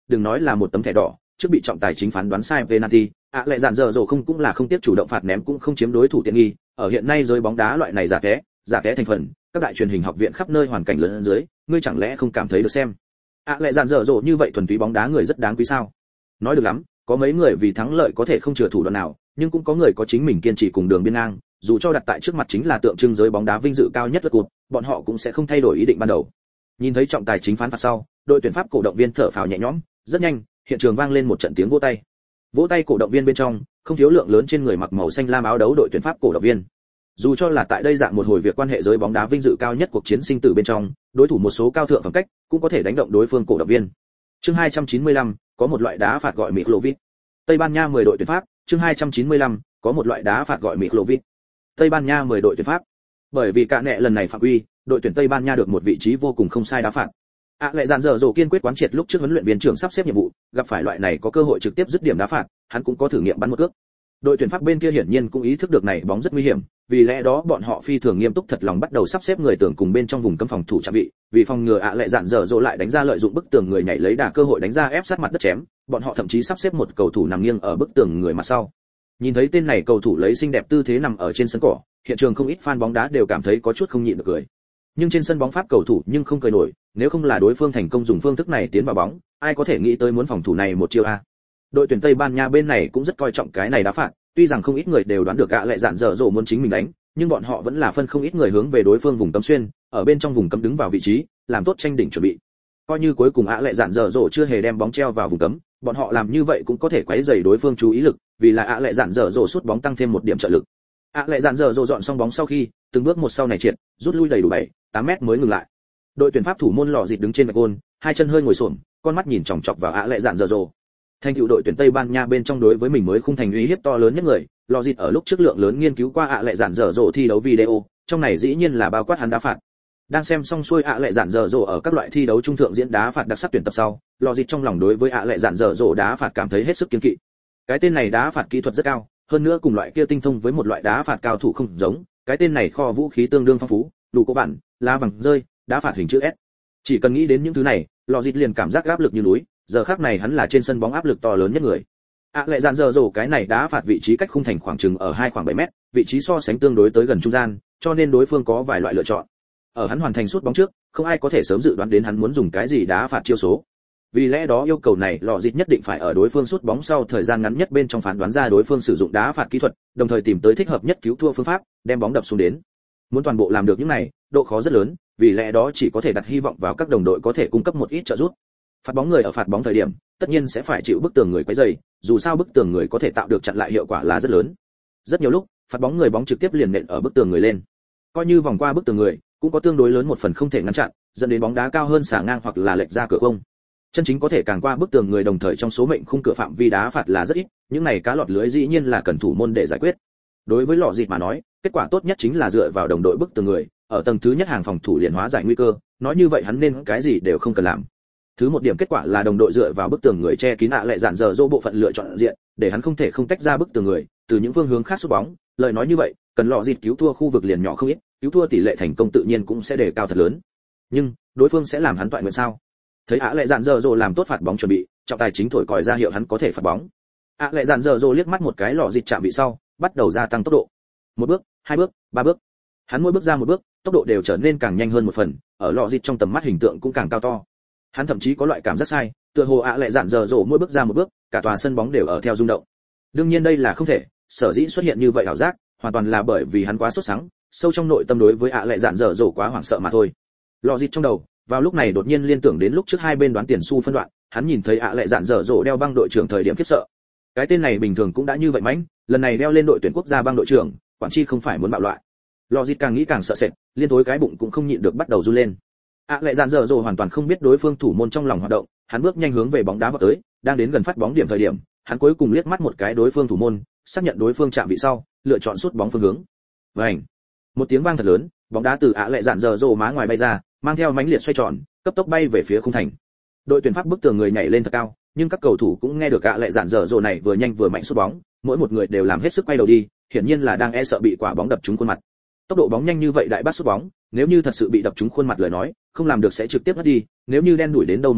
đừng nói là một tấm thẻ đỏ, trước bị trọng tài chính phán đoán sai penalty, lệ dạn dở dồ không cũng là không tiếp chủ động phạt ném cũng không chiếm đối thủ tiện nghi, ở hiện nay giới bóng đá loại này giả té thành phần, các đại truyền hình học viện khắp nơi hoàn cảnh lớn dưới, ngươi chẳng lẽ không cảm thấy được xem? Lệ dạn dở dồ như vậy thuần túy bóng đá người rất đáng quý sao? Nói được lắm, có mấy người vì thắng lợi có thể không chừa thủ đoạn nào, nhưng cũng có người có chính mình kiên trì cùng đường biên ngang, dù cho đặt tại trước mặt chính là tượng trưng giới bóng đá vinh dự cao nhất lượt cột, bọn họ cũng sẽ không thay đổi ý định ban đầu. Nhìn thấy trọng tài chính phán phạt sau, đội tuyển Pháp cổ động viên thở phào nhẹ nhõm, rất nhanh, hiện trường vang lên một trận tiếng vỗ tay. Vỗ tay cổ động viên bên trong, không thiếu lượng lớn trên người mặc màu xanh lam áo đấu đội tuyển Pháp cổ động viên. Dù cho là tại đây dạng một hồi việc quan hệ giới bóng đá vinh dự cao nhất cuộc chiến sinh tử bên trong, đối thủ một số cao thượng phẩm cách, cũng có thể đánh động đối phương cổ động viên. Chương 295, có một loại đá phạt gọi Mitrovic. Tây Ban Nha 10 đội tuyển Pháp, chương 295, có một loại đá phạt gọi Mitrovic. Tây Ban Nha 10 đội tuyển Pháp. Bởi vì cả nệ lần này phạm quy, đội tuyển Tây Ban Nha được một vị trí vô cùng không sai đá phạt. Lệ dạn dở dồ kiên quyết quán triệt lúc trước huấn luyện viên trưởng sắp xếp nhiệm vụ, gặp phải loại này có cơ hội trực tiếp dứt điểm đá phạt, hắn cũng có thử nghiệm bắn một cước. Đội tuyển Pháp bên kia hiển nhiên cũng ý thức được này bóng rất nguy hiểm, vì lẽ đó bọn họ phi thường nghiêm túc thật lòng bắt đầu sắp xếp người tưởng cùng bên trong vùng cấm phòng thủ chạm vị, vì phòng ngừa lệ dạn dở dồ lại đánh ra lợi dụng bức tường người nhảy lấy đà cơ hội đánh ra ép sát mặt đất chém, bọn họ thậm chí sắp xếp một cầu thủ nằm nghiêng ở bức tường người mặt sau. Nhìn thấy tên này cầu thủ lấy xinh đẹp tư thế nằm ở trên sân cỏ, hiện trường không ít fan bóng đá đều cảm thấy có chút không nhịn được cười. Nhưng trên sân bóng Pháp cầu thủ nhưng không cười nổi, nếu không là đối phương thành công dùng phương thức này tiến vào bóng, ai có thể nghĩ tới muốn phòng thủ này một chiêu a. Đội tuyển Tây Ban Nha bên này cũng rất coi trọng cái này đá phạt, tuy rằng không ít người đều đoán được lệ dạn dở dồ muốn chính mình đánh, nhưng bọn họ vẫn là phân không ít người hướng về đối phương vùng cấm xuyên, ở bên trong vùng cấm đứng vào vị trí, làm tốt tranh đỉnh chuẩn bị. Coi như cuối cùng lệ dạn dở dồ chưa hề đem bóng treo vào vùng cấm, bọn họ làm như vậy cũng có thể quấy rầy đối phương chú ý lực, vì là lệ dạn dở dồ sút bóng tăng thêm một điểm trợ lực. Lệ dạn dở dồ dọn xong bóng sau khi, từng bước một sau này triệt, rút lui đầy đủ 7-8 mét mới ngừng lại. Đội tuyển Pháp thủ môn lọ dịt đứng trên vạch gôn, hai chân hơi ngồi xổm, con mắt nhìn chòng chọc vào lệ dạn dở dồ. Thành tựu đội tuyển Tây Ban Nha bên trong đối với mình mới khung thành uy hiếp to lớn nhất người, lọ dịt ở lúc trước lượng lớn nghiên cứu qua lệ dạn dở dồ thi đấu video, trong này dĩ nhiên là bao quát hắn đá phạt. Đang xem xong xuôi lệ dạn dở dồ ở các loại thi đấu trung thượng diễn đá phạt đặc sắc tuyển tập sau, lọ dịt trong lòng đối với lệ dạn dở dồ đá phạt cảm thấy hết sức kiêng kỵ. Cái tên này đá phạt kỹ thuật rất cao, hơn nữa cùng loại kia tinh thông với một loại đá phạt cao thủ không giống, cái tên này kho vũ khí tương đương phong phú, đủ có bản, lá vàng rơi, đá phạt hình chữ S. Chỉ cần nghĩ đến những thứ này, lọ dịt liền cảm giác áp lực như núi, giờ khắc này hắn là trên sân bóng áp lực to lớn nhất người. Lệ dạn dở dồ cái này đá phạt vị trí cách khung thành khoảng chừng ở khoảng 7 mét, vị trí so sánh tương đối tới gần trung gian, cho nên đối phương có vài loại lựa chọn. Ở hắn hoàn thành sút bóng trước, không ai có thể sớm dự đoán đến hắn muốn dùng cái gì đá phạt chiêu số. Vì lẽ đó yêu cầu này lọ dịt nhất định phải ở đối phương sút bóng sau thời gian ngắn nhất bên trong phán đoán ra đối phương sử dụng đá phạt kỹ thuật, đồng thời tìm tới thích hợp nhất cứu thua phương pháp, đem bóng đập xuống đến. Muốn toàn bộ làm được những này, độ khó rất lớn, vì lẽ đó chỉ có thể đặt hy vọng vào các đồng đội có thể cung cấp một ít trợ giúp. Phạt bóng người ở phạt bóng thời điểm, tất nhiên sẽ phải chịu bức tường người quấy rầy, dù sao bức tường người có thể tạo được chặn lại hiệu quả là rất lớn. Rất nhiều lúc, phạt bóng người bóng trực tiếp liền nện ở bức tường người lên. Coi như vòng qua bức tường người, cũng có tương đối lớn một phần không thể ngăn chặn, dẫn đến bóng đá cao hơn xả ngang hoặc là lệch ra cửa không. Chân chính có thể càng qua bức tường người đồng thời trong số mệnh khung cửa phạm vi đá phạt là rất ít, những này cá lọt lưới dĩ nhiên là cần thủ môn để giải quyết. Đối với lọ dịt mà nói, kết quả tốt nhất chính là dựa vào đồng đội bức tường người, ở tầng thứ nhất hàng phòng thủ liền hóa giải nguy cơ, nói như vậy hắn nên cái gì đều không cần làm. Thứ một điểm kết quả là đồng đội dựa vào bức tường người che kín lệ dạn dở dỗ bộ phận lựa chọn diện, để hắn không thể không tách ra bức tường người, từ những phương hướng khác sút bóng, lời nói như vậy, cần lọ dịt cứu thua khu vực liền nhỏ không ít, cứu thua tỷ lệ thành công tự nhiên cũng sẽ đề cao thật lớn. Nhưng, đối phương sẽ làm hắn toại nguyện sao? Thấy lệ dạn dở dỗ làm tốt phạt bóng chuẩn bị, trọng tài chính thổi còi ra hiệu hắn có thể phạt bóng. Lệ dạn dở dỗ liếc mắt một cái lọ dịt chạm vị sau, bắt đầu gia tăng tốc độ. Một bước, hai bước, ba bước. Hắn mỗi bước ra một bước, tốc độ đều trở nên càng nhanh hơn một phần, ở lọ dịt trong tầm mắt hình tượng cũng càng cao to. Hắn thậm chí có loại cảm giác sai, tựa hồ lệ dạn dở dỗ mỗi bước ra một bước, cả tòa sân bóng đều ở theo rung động. Đương nhiên đây là không thể, sở dĩ xuất hiện như vậy ảo giác, hoàn toàn là bởi vì hắn quá sốt sắng, sâu trong nội tâm đối với lệ dạn dở dỗ quá hoảng sợ mà thôi. Lọ dịt trong đầu, vào lúc này đột nhiên liên tưởng đến lúc trước hai bên đoán tiền xu phân đoạn, hắn nhìn thấy lệ dạn dở dỗ đeo băng đội trưởng thời điểm khiếp sợ. Cái tên này bình thường cũng đã như vậy mãnh, lần này đeo lên đội tuyển quốc gia băng đội trưởng, quản chi không phải muốn bạo loại. Lọ dịt càng nghĩ càng sợ sệt, liên tối cái bụng cũng không nhịn được bắt đầu run lên. Lệ dạn dở dỗ hoàn toàn không biết đối phương thủ môn trong lòng hoạt động, hắn bước nhanh hướng về bóng đá vọt tới, đang đến gần phát bóng điểm thời điểm, hắn cuối cùng liếc mắt một cái đối phương thủ môn, xác nhận đối phương chạm vị sau, lựa chọn sút bóng phương hướng. Vành, một tiếng vang thật lớn, bóng đá từ lệ dạn dở dỗ má ngoài bay ra, mang theo mãnh liệt xoay tròn, cấp tốc bay về phía khung thành. Đội tuyển Pháp bức tường người nhảy lên thật cao, nhưng các cầu thủ cũng nghe được lệ dạn dở dỗ này vừa nhanh vừa mạnh sút bóng, mỗi một người đều làm hết sức quay đầu đi, hiển nhiên là đang e sợ bị quả bóng đập trúng khuôn mặt. Tốc độ bóng nhanh như vậy đại bác sút bóng, nếu như thật sự bị đập trúng khuôn mặt lời nói, không làm được sẽ trực tiếp mất đi, nếu như đen đuổi đến đâu một điểm,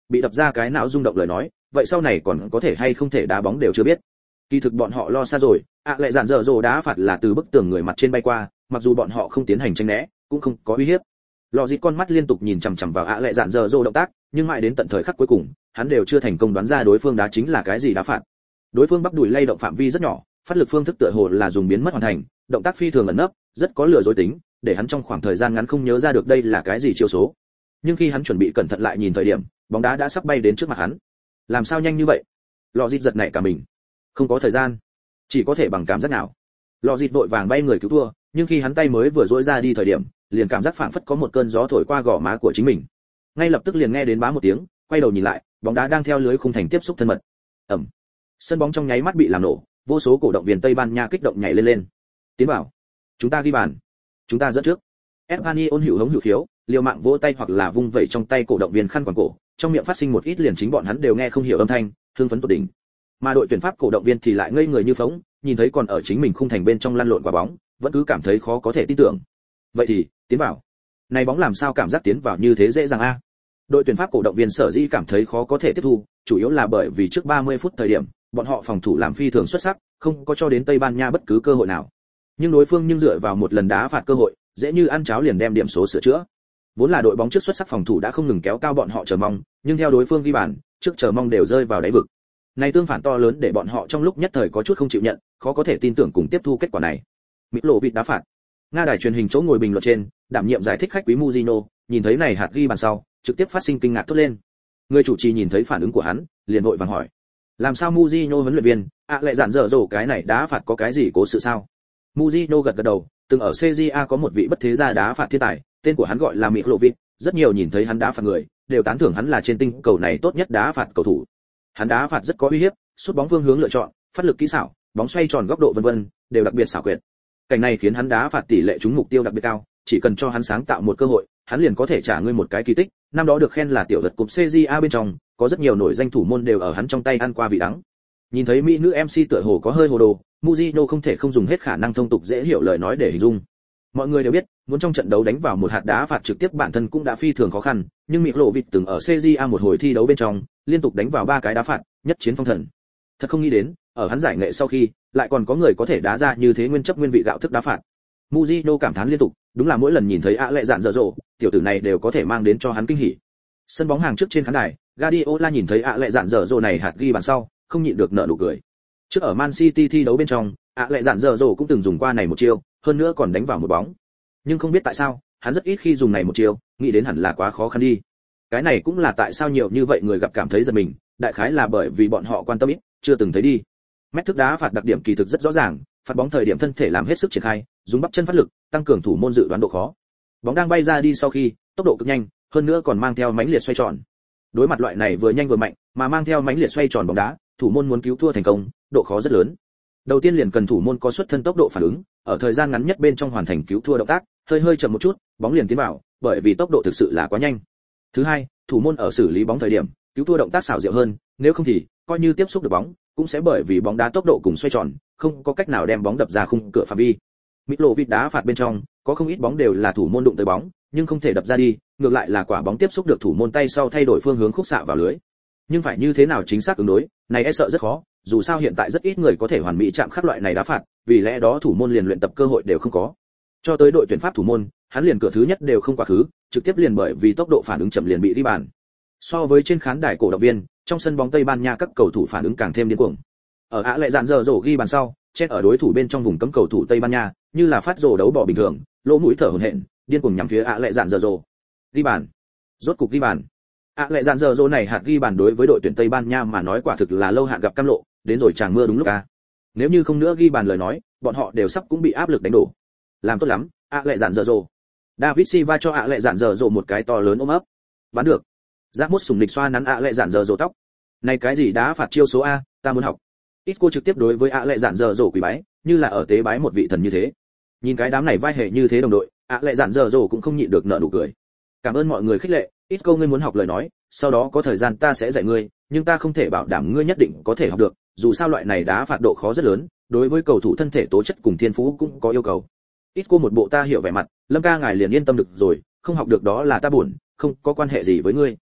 bị đập ra cái não rung động lời nói, vậy sau này còn có thể hay không thể đá bóng đều chưa biết. Kỳ thực bọn họ lo xa rồi, lại dạn dở dồ đá phạt là từ bức tường người mặt trên bay qua, mặc dù bọn họ không tiến hành tranh né, cũng không có uy hiếp. Lọ dịt con mắt liên tục nhìn chằm chằm vào lại dạn dở dồ động tác, nhưng mãi đến tận thời khắc cuối cùng, hắn đều chưa thành công đoán ra đối phương đá chính là cái gì đá phạt. Đối phương bắp đùi lay động phạm vi rất nhỏ, phát lực phương thức tựa hồ là dùng biến mất hoàn thành, động tác phi thường ẩn nấp, rất có lừa dối tính, để hắn trong khoảng thời gian ngắn không nhớ ra được đây là cái gì chiêu số. Nhưng khi hắn chuẩn bị cẩn thận lại nhìn thời điểm, bóng đá đã sắp bay đến trước mặt hắn. Làm sao nhanh như vậy? Lọ dịt giật nảy cả mình. Không có thời gian, chỉ có thể bằng cảm giác nào. Lọ dịt vội vàng bay người cứu thua, nhưng khi hắn tay mới vừa duỗi ra đi thời điểm, liền cảm giác phảng phất có một cơn gió thổi qua gò má của chính mình. Ngay lập tức liền nghe đến bá một tiếng, quay đầu nhìn lại, bóng đá đang theo lưới khung thành tiếp xúc thân mật. Ầm. Sân bóng trong nháy mắt bị làm nổ, vô số cổ động viên Tây Ban Nha kích động nhảy lên. Tiến vào. Chúng ta ghi bàn. Chúng ta dẫn trước. Espanyol hữu hống hữu khiếu, liều mạng vỗ tay hoặc là vung vẩy trong tay cổ động viên khăn quàng cổ, trong miệng phát sinh một ít liền chính bọn hắn đều nghe không hiểu âm thanh, hưng phấn tột đỉnh. Mà đội tuyển Pháp cổ động viên thì lại ngây người như phỗng, nhìn thấy còn ở chính mình khung thành bên trong lăn lộn quả bóng, vẫn cứ cảm thấy khó có thể tin tưởng. Vậy thì, tiến vào. Này bóng làm sao cảm giác tiến vào như thế dễ dàng a? Đội tuyển Pháp cổ động viên sở dĩ cảm thấy khó có thể tiếp thu, chủ yếu là bởi vì trước 30 phút thời điểm, bọn họ phòng thủ làm phi thường xuất sắc, không có cho đến Tây Ban Nha bất cứ cơ hội nào. Nhưng đối phương dựa vào một lần đá phạt cơ hội, dễ như ăn cháo liền đem điểm số sửa chữa. Vốn là đội bóng trước xuất sắc phòng thủ đã không ngừng kéo cao bọn họ chờ mong, nhưng theo đối phương ghi bàn, trước chờ mong đều rơi vào đáy vực. Này tương phản to lớn để bọn họ trong lúc nhất thời có chút không chịu nhận, khó có thể tin tưởng cùng tiếp thu kết quả này. Mỹ lộ vịt đá phạt. Nga đài truyền hình chỗ ngồi bình luận trên, đảm nhiệm giải thích khách quý Mujino, nhìn thấy này hạt ghi bàn sau, trực tiếp phát sinh kinh ngạc thốt lên. Người chủ trì nhìn thấy phản ứng của hắn, liền vội vàng hỏi: làm sao Mujino huấn luyện viên, lại dạn dở dồ cái này đá phạt có cái gì cố sự sao? Mujino gật gật đầu, từng ở CJA có một vị bất thế gia đá phạt thiên tài, tên của hắn gọi là Mỹ lộ vịt, rất nhiều nhìn thấy hắn đá phạt người, đều tán thưởng hắn là trên tinh cầu này tốt nhất đá phạt cầu thủ. Hắn đá phạt rất có uy hiếp, sút bóng phương hướng lựa chọn, phát lực kỹ xảo, bóng xoay tròn góc độ vân vân, đều đặc biệt xảo quyệt. Cảnh này khiến hắn đá phạt tỷ lệ trúng mục tiêu đặc biệt cao, chỉ cần cho hắn sáng tạo một cơ hội, hắn liền có thể trả ngươi một cái kỳ tích. Năm đó được khen là tiểu vật cúp CJA bên trong, có rất nhiều nổi danh thủ môn đều ở hắn trong tay ăn qua vị đắng. Nhìn thấy mỹ nữ MC tựa hồ có hơi hồ đồ, Mujino không thể không dùng hết khả năng thông tục dễ hiểu lời nói để hình dung. Mọi người đều biết, muốn trong trận đấu đánh vào một hạt đá phạt trực tiếp bản thân cũng đã phi thường khó khăn, nhưng Mỹ lộ vịt từng ở CJA một hồi thi đấu bên trong, liên tục đánh vào 3 cái đá phạt, nhất chiến phong thần. Thật không nghĩ đến, ở hắn giải nghệ sau khi, lại còn có người có thể đá ra như thế nguyên chất nguyên vị gạo thức đá phạt. Mujino cảm thán liên tục, đúng là mỗi lần nhìn thấy lại dạn dở dộ, tiểu tử này đều có thể mang đến cho hắn kinh hỉ. Sân bóng hàng trước trên khán đài, Guardiola nhìn thấy lại dạn dở dộ này hạt ghi bàn sau, không nhịn được nở nụ cười. Trước ở Man City thi đấu bên trong, lại dạn dở dộ cũng từng dùng qua này một chiêu, hơn nữa còn đánh vào một bóng. Nhưng không biết tại sao, hắn rất ít khi dùng này một chiêu, nghĩ đến hẳn là quá khó khăn đi. Cái này cũng là tại sao nhiều như vậy người gặp cảm thấy giật mình, đại khái là bởi vì bọn họ quan tâm ít, chưa từng thấy đi. Mét thức đá phạt đặc điểm kỳ thực rất rõ ràng, phạt bóng thời điểm thân thể làm hết sức triển khai, dùng bắp chân phát lực, tăng cường thủ môn dự đoán độ khó. Bóng đang bay ra đi sau khi, tốc độ cực nhanh, hơn nữa còn mang theo mãnh liệt xoay tròn. Đối mặt loại này vừa nhanh vừa mạnh, mà mang theo mãnh liệt xoay tròn bóng đá, thủ môn muốn cứu thua thành công, độ khó rất lớn. Đầu tiên liền cần thủ môn có xuất thân tốc độ phản ứng, ở thời gian ngắn nhất bên trong hoàn thành cứu thua động tác, hơi chậm một chút, bóng liền tiến vào, bởi vì tốc độ thực sự là quá nhanh. Thứ hai, thủ môn ở xử lý bóng thời điểm, cứu thua động tác xảo diệu hơn, nếu không thì coi như tiếp xúc được bóng, cũng sẽ bởi vì bóng đá tốc độ cùng xoay tròn, không có cách nào đem bóng đập ra khung cửa phạm vi. Mỹ lộ vịt đá phạt bên trong, có không ít bóng đều là thủ môn đụng tới bóng, nhưng không thể đập ra đi, ngược lại là quả bóng tiếp xúc được thủ môn tay sau thay đổi phương hướng khúc xạ vào lưới. Nhưng phải như thế nào chính xác ứng đối, này e sợ rất khó, dù sao hiện tại rất ít người có thể hoàn mỹ chạm khắc loại này đá phạt, vì lẽ đó thủ môn liền luyện tập cơ hội đều không có. Cho tới đội tuyển Pháp thủ môn, hắn liền cửa thứ nhất đều không quá khứ, trực tiếp liền bởi vì tốc độ phản ứng chậm liền bị ghi bàn. So với trên khán đài cổ động viên, trong sân bóng Tây Ban Nha các cầu thủ phản ứng càng thêm điên cuồng. Ở lại dạn dở dỗ ghi bàn sau, chen ở đối thủ bên trong vùng cấm cầu thủ Tây Ban Nha, như là phát rồ đấu bỏ bình thường, lỗ mũi thở hổn hển, điên cuồng nhắm phía lại dạn dở dỗ. Ghi bàn. Rốt cục ghi bàn. Lại dạn dở dỗ này hạt ghi bàn đối với đội tuyển Tây Ban Nha mà nói quả thực là lâu hạn gặp cam lộ, đến rồi tràng mưa đúng lúc a. Nếu như không nữa ghi bàn lời nói, bọn họ đều sắp cũng bị áp lực đánh đổ. Làm tốt lắm, lại dạn dở dỗ. David Silva cho lại dạn dở dỗ một cái to lớn ôm ấp. Bắn được. Giác mốt sùng lịch xoa nắn lại dạn dở dỗ tóc. Này cái gì đá phạt chiêu số a, ta muốn học. Isco trực tiếp đối với lại dạn dở dỗ quỳ bái, như là ở tế bái một vị thần như thế. Nhìn cái đám này vai hệ như thế đồng đội, lại dạn dở dỗ cũng không nhịn được nở nụ cười. Cảm ơn mọi người khích lệ, Isco ngươi muốn học lời nói, sau đó có thời gian ta sẽ dạy ngươi, nhưng ta không thể bảo đảm ngươi nhất định có thể học được, dù sao loại này đá phạt độ khó rất lớn, đối với cầu thủ thân thể tố chất cùng thiên phú cũng có yêu cầu. Isco một bộ ta hiểu vẻ mặt, Lâm ca ngài liền yên tâm được rồi, không học được đó là ta buồn, không có quan hệ gì với ngươi.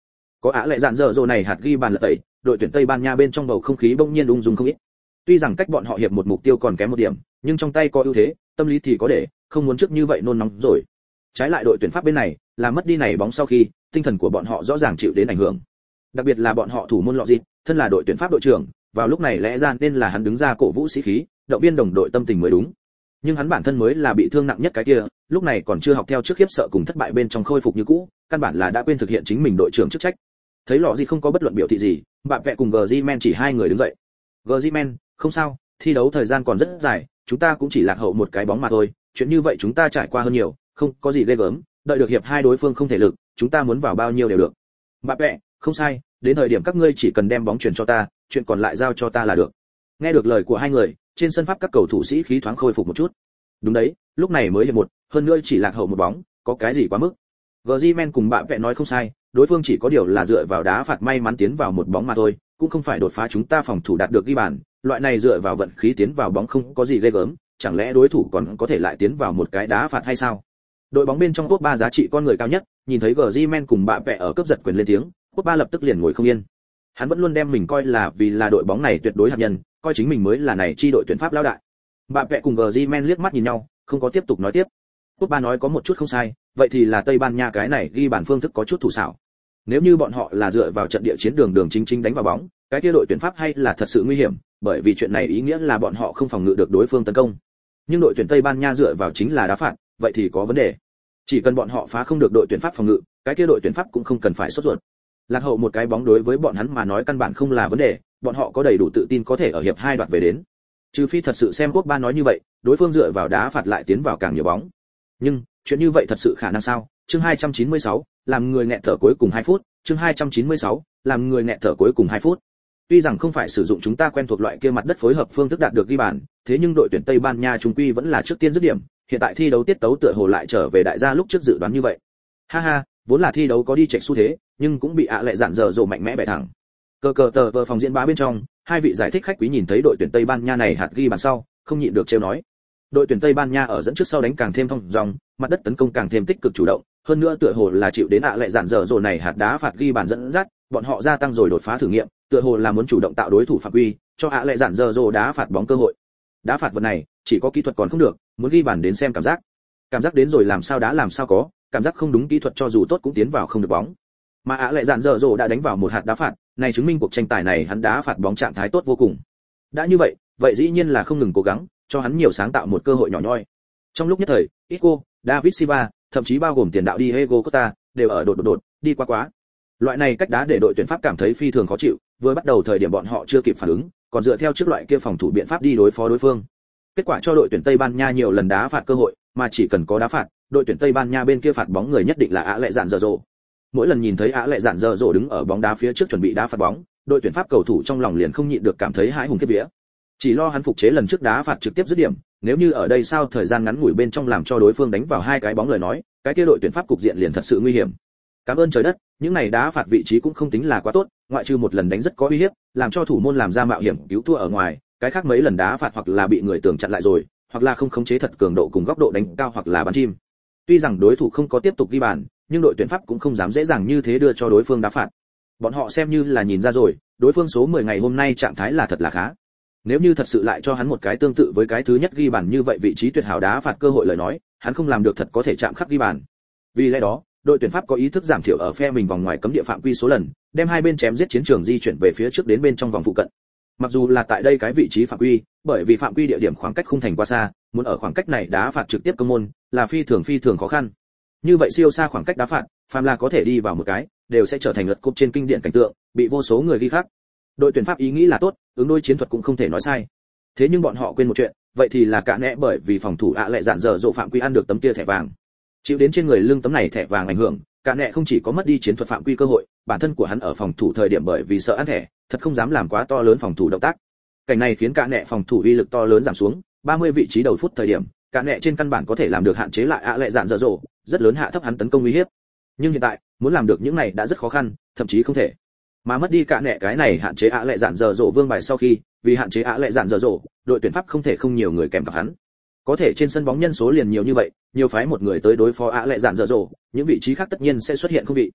Có ạ lệ dạn dở dồ này hạt ghi bàn lật tẩy, đội tuyển Tây Ban Nha bên trong bầu không khí bỗng nhiên ung dung không ít. Tuy rằng cách bọn họ hiệp một mục tiêu còn kém một điểm, nhưng trong tay có ưu thế, tâm lý thì có để, không muốn trước như vậy nôn nóng rồi. Trái lại đội tuyển Pháp bên này, là mất đi này bóng sau khi, tinh thần của bọn họ rõ ràng chịu đến ảnh hưởng. Đặc biệt là bọn họ thủ môn Lọ Dịt, thân là đội tuyển Pháp đội trưởng, vào lúc này lẽ ra nên là hắn đứng ra cổ vũ sĩ khí, động viên đồng đội tâm tình mới đúng. Nhưng hắn bản thân mới là bị thương nặng nhất cái kia, lúc này còn chưa học theo trước khiếp sợ cùng thất bại bên trong khôi phục như cũ, căn bản là đã quên thực hiện chính mình đội trưởng chức trách. Thấy Lọ Dịt không có bất luận biểu thị gì, bạn vẽ cùng Griezmann chỉ hai người đứng dậy. Griezmann, không sao, thi đấu thời gian còn rất dài, chúng ta cũng chỉ lạc hậu một cái bóng mà thôi, chuyện như vậy chúng ta trải qua hơn nhiều, không có gì ghê gớm, đợi được hiệp hai đối phương không thể lực, chúng ta muốn vào bao nhiêu đều được. Bạn vẽ, không sai, đến thời điểm các ngươi chỉ cần đem bóng chuyển cho ta, chuyện còn lại giao cho ta là được. Nghe được lời của hai người, trên sân Pháp các cầu thủ sĩ khí thoáng khôi phục một chút. Đúng đấy, lúc này mới hiệp một, hơn nữa chỉ lạc hậu một bóng, có cái gì quá mức. Griezmann cùng bạn vẽ nói không sai, đối phương chỉ có điều là dựa vào đá phạt may mắn tiến vào một bóng mà thôi, cũng không phải đột phá chúng ta phòng thủ đạt được ghi bàn, loại này dựa vào vận khí tiến vào bóng không có gì ghê gớm, chẳng lẽ đối thủ còn có thể lại tiến vào một cái đá phạt hay sao? Đội bóng bên trong top 3 giá trị con người cao nhất, nhìn thấy Griezmann cùng bạn vẽ ở cướp giật quyền lên tiếng, top 3 lập tức liền ngồi không yên. Hắn vẫn luôn đem mình coi là vì là đội bóng này tuyệt đối hạt nhân, coi chính mình mới là này chi đội tuyển Pháp lão đại. Bạn vẽ cùng Griezmann liếc mắt nhìn nhau, không có tiếp tục nói tiếp. Top 3 nói có một chút không sai, vậy thì là Tây Ban Nha cái này ghi bàn phương thức có chút thủ xảo. Nếu như bọn họ là dựa vào trận địa chiến đường chính chính đánh vào bóng, cái kia đội tuyển Pháp hay là thật sự nguy hiểm, bởi vì chuyện này ý nghĩa là bọn họ không phòng ngự được đối phương tấn công. Nhưng đội tuyển Tây Ban Nha dựa vào chính là đá phạt, vậy thì có vấn đề. Chỉ cần bọn họ phá không được đội tuyển Pháp phòng ngự, cái kia đội tuyển Pháp cũng không cần phải sốt ruột. Lạc hậu một cái bóng đối với bọn hắn mà nói căn bản không là vấn đề, bọn họ có đầy đủ tự tin có thể ở hiệp 2 đoạt về đến. Trừ phi thật sự xem quốc ba nói như vậy, đối phương dựa vào đá phạt lại tiến vào càng nhiều bóng. Nhưng, chuyện như vậy thật sự khả năng sao? Chương 296, làm người nghẹt thở cuối cùng 2 phút, chương 296, làm người nghẹt thở cuối cùng 2 phút. Tuy rằng không phải sử dụng chúng ta quen thuộc loại kia mặt đất phối hợp phương thức đạt được ghi bàn, thế nhưng đội tuyển Tây Ban Nha chúng quy vẫn là trước tiên dứt điểm, hiện tại thi đấu tiết tấu tựa hồ lại trở về đại gia lúc trước dự đoán như vậy. Ha ha, vốn là thi đấu có đi chệch xu thế, nhưng cũng bị ạ lệ dạn dở dồ mạnh mẽ bẻ thẳng. Cờ tờ vờ phòng diễn bá bên trong, hai vị giải thích khách quý nhìn thấy đội tuyển Tây Ban Nha này hạt ghi bàn sau, không nhịn được trêu nói. Đội tuyển Tây Ban Nha ở dẫn trước sau đánh càng thêm thông dong, mặt đất tấn công càng thêm tích cực chủ động, hơn nữa tựa hồ là chịu đến ạ lệ dạn dở dồ này hạt đá phạt ghi bàn dẫn dắt, bọn họ gia tăng rồi đột phá thử nghiệm, tựa hồ là muốn chủ động tạo đối thủ phạm quy, cho ạ lệ dạn dở dồ đá phạt bóng cơ hội. Đá phạt vật này, chỉ có kỹ thuật còn không được, muốn ghi bàn đến xem cảm giác. Cảm giác đến rồi làm sao đá làm sao có, cảm giác không đúng kỹ thuật cho dù tốt cũng tiến vào không được bóng. Mà ạ lệ dạn dở dồ đã đánh vào một hạt đá phạt, này chứng minh cuộc tranh tài này hắn đá phạt bóng trạng thái tốt vô cùng. Đã như vậy, vậy dĩ nhiên là không ngừng cố gắng, cho hắn nhiều sáng tạo một cơ hội nhỏ nhoi. Trong lúc nhất thời, Isco, David Silva, thậm chí bao gồm tiền đạo Diego Costa, đều ở đột đi quá. Loại này cách đá để đội tuyển Pháp cảm thấy phi thường khó chịu, vừa bắt đầu thời điểm bọn họ chưa kịp phản ứng, còn dựa theo trước loại kia phòng thủ biện pháp đi đối phó đối phương. Kết quả cho đội tuyển Tây Ban Nha nhiều lần đá phạt cơ hội, mà chỉ cần có đá phạt, đội tuyển Tây Ban Nha bên kia phạt bóng người nhất định là ạ lệ dạn dở dồ. Mỗi lần nhìn thấy ạ lệ dạn dở dồ đứng ở bóng đá phía trước chuẩn bị đá phạt bóng, đội tuyển Pháp cầu thủ trong lòng liền không nhịn được cảm thấy hãi hùng kiếp vía. Chỉ lo hắn phục chế lần trước đá phạt trực tiếp dứt điểm, nếu như ở đây sau thời gian ngắn ngủi bên trong làm cho đối phương đánh vào hai cái bóng lời nói, cái kia đội tuyển Pháp cục diện liền thật sự nguy hiểm. Cảm ơn trời đất, những này đá phạt vị trí cũng không tính là quá tốt, ngoại trừ một lần đánh rất có uy hiếp, làm cho thủ môn làm ra mạo hiểm cứu thua ở ngoài, cái khác mấy lần đá phạt hoặc là bị người tường chặn lại rồi, hoặc là không khống chế thật cường độ cùng góc độ đánh cao hoặc là bắn chim. Tuy rằng đối thủ không có tiếp tục ghi bàn, nhưng đội tuyển Pháp cũng không dám dễ dàng như thế đưa cho đối phương đá phạt. Bọn họ xem như là nhìn ra rồi, đối phương số 10 ngày hôm nay trạng thái là thật là khá. Nếu như thật sự lại cho hắn một cái tương tự với cái thứ nhất ghi bàn như vậy vị trí tuyệt hảo đá phạt cơ hội lời nói, hắn không làm được thật có thể chạm khắc ghi bàn. Vì lẽ đó, đội tuyển Pháp có ý thức giảm thiểu ở phe mình vòng ngoài cấm địa phạm quy số lần, đem hai bên chém giết chiến trường di chuyển về phía trước đến bên trong vòng phụ cận. Mặc dù là tại đây cái vị trí phạm quy, bởi vì phạm quy địa điểm khoảng cách khung thành quá xa, muốn ở khoảng cách này đá phạt trực tiếp công môn là phi thường khó khăn. Như vậy siêu xa khoảng cách đá phạt, phàm là có thể đi vào một cái, đều sẽ trở thành lượt cúp trên kinh điển cảnh tượng, bị vô số người ghi khắc. Đội tuyển Pháp ý nghĩ là tốt, ứng đối chiến thuật cũng không thể nói sai. Thế nhưng bọn họ quên một chuyện, vậy thì là cả nẽ bởi vì phòng thủ ạ lệ dạn dở dộ phạm quy ăn được tấm kia thẻ vàng. Chịu đến trên người lưng tấm này thẻ vàng ảnh hưởng, cả nẽ không chỉ có mất đi chiến thuật phạm quy cơ hội, bản thân của hắn ở phòng thủ thời điểm bởi vì sợ ăn thẻ, thật không dám làm quá to lớn phòng thủ động tác. Cảnh này khiến cả nẽ phòng thủ uy lực to lớn giảm xuống, 30 vị trí đầu phút thời điểm, cả nẽ trên căn bản có thể làm được hạn chế lại ạ lệ dạn dở dộ, rất lớn hạ thấp hắn tấn công uy hiếp. Nhưng hiện tại, muốn làm được những này đã rất khó khăn, thậm chí không thể. Mà mất đi cả nẻ cái này hạn chế ạ lệ dạn dở dộ vương bài sau khi, vì hạn chế ạ lệ dạn dở dộ, đội tuyển Pháp không thể không nhiều người kèm cặp hắn. Có thể trên sân bóng nhân số liền nhiều như vậy, nhiều phái một người tới đối phó ạ lệ dạn dở dộ, những vị trí khác tất nhiên sẽ xuất hiện không vị.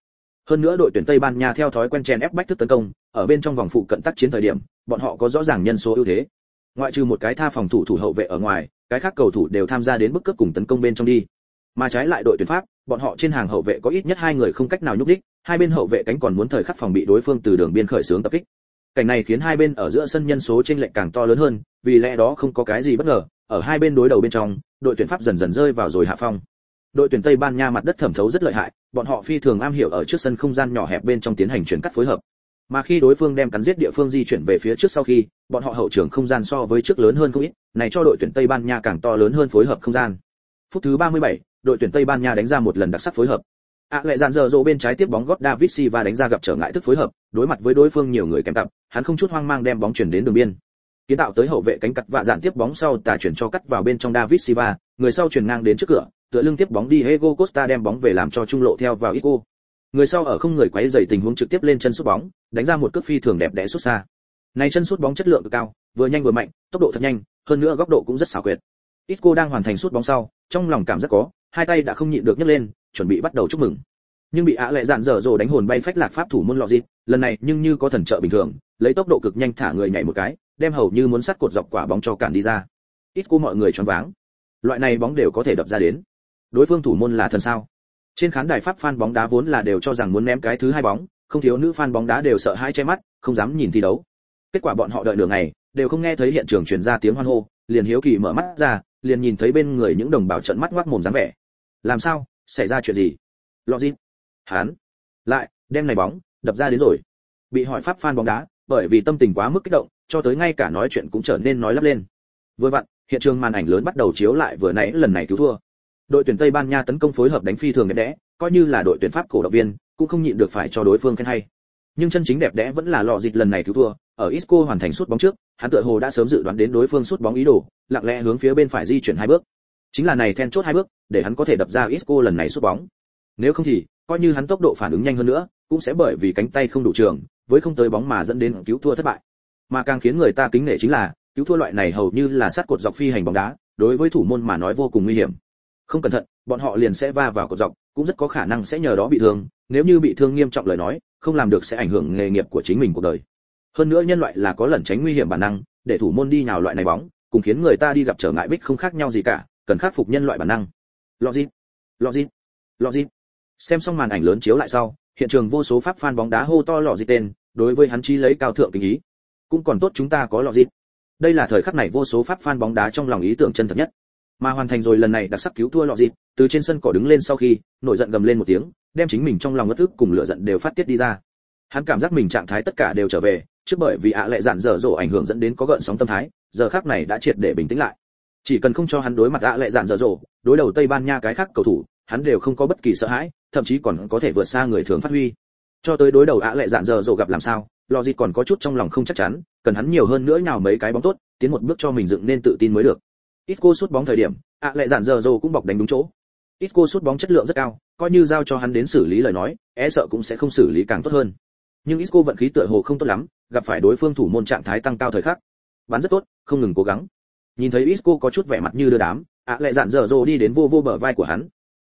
Hơn nữa đội tuyển Tây Ban Nha theo thói quen chèn ép bách thức tấn công, ở bên trong vòng phụ cận tác chiến thời điểm, bọn họ có rõ ràng nhân số ưu thế. Ngoại trừ một cái tha phòng thủ hậu vệ ở ngoài, cái khác cầu thủ đều tham gia đến bức cướp cùng tấn công bên trong đi. Mà trái lại đội tuyển Pháp, bọn họ trên hàng hậu vệ có ít nhất 2 người không cách nào nhúc nhích, hai bên hậu vệ cánh còn muốn thời khắc phòng bị đối phương từ đường biên khởi xướng tập kích. Cảnh này khiến hai bên ở giữa sân nhân số chênh lệch càng to lớn hơn, vì lẽ đó không có cái gì bất ngờ, ở hai bên đối đầu bên trong, đội tuyển Pháp dần dần rơi vào rồi hạ phong. Đội tuyển Tây Ban Nha mặt đất thẩm thấu rất lợi hại, bọn họ phi thường am hiểu ở trước sân không gian nhỏ hẹp bên trong tiến hành chuyển cắt phối hợp. Mà khi đối phương đem cắn giết địa phương di chuyển về phía trước sau khi, bọn họ hậu trường không gian so với trước lớn hơn không ít, này cho đội tuyển Tây Ban Nha càng to lớn hơn phối hợp không gian. Phút thứ 37, đội tuyển Tây Ban Nha đánh ra một lần đặc sắc phối hợp. Lại dàn giờ rồ bên trái tiếp bóng gót David Silva đánh ra gặp trở ngại thức phối hợp, đối mặt với đối phương nhiều người kèm cặp, hắn không chút hoang mang đem bóng chuyển đến đường biên. Kiến tạo tới hậu vệ cánh cắt và dạn tiếp bóng sau tà chuyển cho cắt vào bên trong David Silva, người sau chuyển ngang đến trước cửa, tựa lưng tiếp bóng đi Diego Costa đem bóng về làm cho trung lộ theo vào Isco. Người sau ở không người quấy rầy tình huống trực tiếp lên chân sút bóng, đánh ra một cước phi thường đẹp đẽ sút xa. Này chân sút bóng chất lượng cực cao, vừa nhanh vừa mạnh, tốc độ thật nhanh, hơn nữa góc độ cũng rất xảo quyệt. Isco đang hoàn thành sút bóng sau, trong lòng cảm giác có, hai tay đã không nhịn được nhấc lên, chuẩn bị bắt đầu chúc mừng. Nhưng bị lệ dạn dở dồ đánh hồn bay phách lạc pháp thủ môn lọ dịp, lần này nhưng như có thần trợ bình thường, lấy tốc độ cực nhanh thả người nhảy một cái, đem hầu như muốn sắt cột dọc quả bóng cho cản đi ra. Isco mọi người choáng váng. Loại này bóng đều có thể đập ra đến. Đối phương thủ môn là thần sao? Trên khán đài Pháp fan bóng đá vốn là đều cho rằng muốn ném cái thứ hai bóng, không thiếu nữ fan bóng đá đều sợ hãi che mắt, không dám nhìn thi đấu. Kết quả bọn họ đợi nửa ngày, đều không nghe thấy hiện trường truyền ra tiếng hoan hô, liền hiếu kỳ mở mắt ra, liền nhìn thấy bên người những đồng bào trợn mắt ngoác mồm dáng vẻ. Làm sao? Xảy ra chuyện gì? Lọ gì? Hắn lại đem này bóng đập ra đến rồi. Bị hỏi Pháp fan bóng đá, bởi vì tâm tình quá mức kích động, cho tới ngay cả nói chuyện cũng trở nên nói lắp lên. Vừa vặn, hiện trường màn ảnh lớn bắt đầu chiếu lại vừa nãy lần này cứu thua. Đội tuyển Tây Ban Nha tấn công phối hợp đánh phi thường đẹp đẽ, coi như là đội tuyển Pháp cổ động viên cũng không nhịn được phải cho đối phương khen hay. Nhưng chân chính đẹp đẽ vẫn là lọ dịch lần này cứu thua, ở Isco hoàn thành sút bóng trước, hắn tựa hồ đã sớm dự đoán đến đối phương sút bóng ý đồ, lặng lẽ hướng phía bên phải di chuyển 2 bước. Chính là này then chốt 2 bước, để hắn có thể đập ra Isco lần này sút bóng. Nếu không thì, coi như hắn tốc độ phản ứng nhanh hơn nữa, cũng sẽ bởi vì cánh tay không đủ trường, với không tới bóng mà dẫn đến cứu thua thất bại. Mà càng khiến người ta kính nể chính là, cứu thua loại này hầu như là sát cột dọc phi hành bóng đá, đối với thủ môn mà nói vô cùng nguy hiểm. Không cẩn thận, bọn họ liền sẽ va vào cột dọc, cũng rất có khả năng sẽ nhờ đó bị thương, nếu như bị thương nghiêm trọng lời nói, không làm được sẽ ảnh hưởng nghề nghiệp của chính mình cuộc đời. Hơn nữa nhân loại là có lẩn tránh nguy hiểm bản năng, để thủ môn đi nhào loại này bóng, cùng khiến người ta đi gặp trở ngại bích không khác nhau gì cả, cần khắc phục nhân loại bản năng. Lọ gì? Xem xong màn ảnh lớn chiếu lại sau, hiện trường vô số Pháp fan bóng đá hô to lọ gì tên, đối với hắn chí lấy cao thượng kính ý. Cũng còn tốt chúng ta có lọ gì. Đây là thời khắc này vô số Pháp fan bóng đá trong lòng ý tưởng chân thật nhất. Mà hoàn thành rồi lần này đặc sắc cứu thua lọ dịp, từ trên sân cỏ đứng lên sau khi nổi giận gầm lên một tiếng, đem chính mình trong lòng ngất ức cùng lửa giận đều phát tiết đi ra. Hắn cảm giác mình trạng thái tất cả đều trở về, trước bởi vì lệ dạn dở dỗ ảnh hưởng dẫn đến có gợn sóng tâm thái, giờ khắc này đã triệt để bình tĩnh lại. Chỉ cần không cho hắn đối mặt lệ dạn dở dỗ, đối đầu Tây Ban Nha cái khác cầu thủ, hắn đều không có bất kỳ sợ hãi, thậm chí còn có thể vượt xa người thường phát huy. Cho tới đối đầu lệ dạn dở dỗ gặp làm sao, lọ dịp còn có chút trong lòng không chắc chắn, cần hắn nhiều hơn nữa nhào mấy cái bóng tốt, tiến một bước cho mình dựng nên tự tin mới được. Isco sút bóng thời điểm, lại dạn giờ cũng bọc đánh đúng chỗ. Isco sút bóng chất lượng rất cao, coi như giao cho hắn đến xử lý lời nói, sợ cũng sẽ không xử lý càng tốt hơn. Nhưng Isco vận khí tựa hồ không tốt lắm, gặp phải đối phương thủ môn trạng thái tăng cao thời khắc. Bắn rất tốt, không ngừng cố gắng. Nhìn thấy Isco có chút vẻ mặt như đưa đám, lại dạn giờ đi đến vô bờ vai của hắn.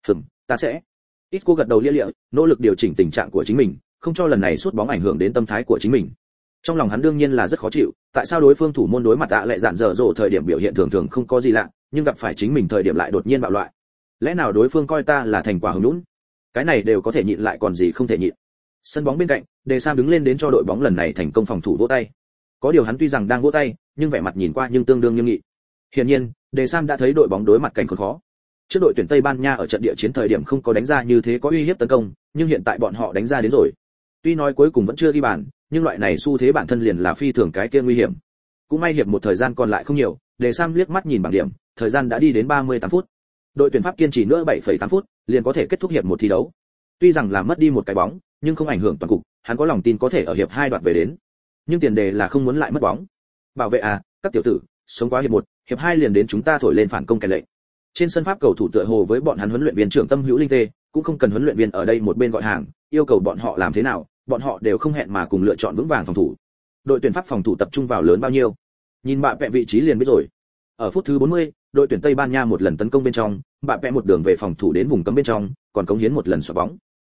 Ta sẽ. Isco gật đầu lia lịa, nỗ lực điều chỉnh tình trạng của chính mình, không cho lần này sút bóng ảnh hưởng đến tâm thái của chính mình. Trong lòng hắn đương nhiên là rất khó chịu, tại sao đối phương thủ môn đối mặt lại dạn dở dỗ thời điểm biểu hiện thường thường không có gì lạ, nhưng gặp phải chính mình thời điểm lại đột nhiên bạo loại. Lẽ nào đối phương coi ta là thành quả hứng nhũn? Cái này đều có thể nhịn lại còn gì không thể nhịn. Sân bóng bên cạnh, Đề Sam đứng lên đến cho đội bóng lần này thành công phòng thủ vỗ tay. Có điều hắn tuy rằng đang vỗ tay, nhưng vẻ mặt nhìn qua nhưng tương đương nghiêm nghị. Hiển nhiên, Đề Sam đã thấy đội bóng đối mặt cảnh khốn khó. Trước đội tuyển Tây Ban Nha ở trận địa chiến thời điểm không có đánh ra như thế có uy hiếp tấn công, nhưng hiện tại bọn họ đánh ra đến rồi. Tuy nói cuối cùng vẫn chưa ghi bàn, nhưng loại này xu thế bản thân liền là phi thường cái kia nguy hiểm. Cũng may hiệp một thời gian còn lại không nhiều, Đề Sam liếc mắt nhìn bảng điểm, thời gian đã đi đến 38 phút. Đội tuyển Pháp kiên trì nữa 7,8 phút, liền có thể kết thúc hiệp một thi đấu. Tuy rằng là mất đi một cái bóng, nhưng không ảnh hưởng toàn cục, hắn có lòng tin có thể ở hiệp 2 đoạt về đến. Nhưng tiền đề là không muốn lại mất bóng. Bảo vệ các tiểu tử, sống quá hiệp 1, hiệp 2 liền đến chúng ta thổi lên phản công kèn lệnh. Trên sân Pháp cầu thủ tựa hồ với bọn hắn huấn luyện viên trưởng Tâm Hữu Linh Tê, cũng không cần huấn luyện viên ở đây một bên gọi hàng, yêu cầu bọn họ làm thế nào, bọn họ đều không hẹn mà cùng lựa chọn vững vàng phòng thủ. Đội tuyển Pháp phòng thủ tập trung vào lớn bao nhiêu? Nhìn bạ vẽ vị trí liền biết rồi. Ở phút thứ 40, đội tuyển Tây Ban Nha một lần tấn công bên trong, bạ vẽ một đường về phòng thủ đến vùng cấm bên trong, còn cống hiến một lần xoạc bóng.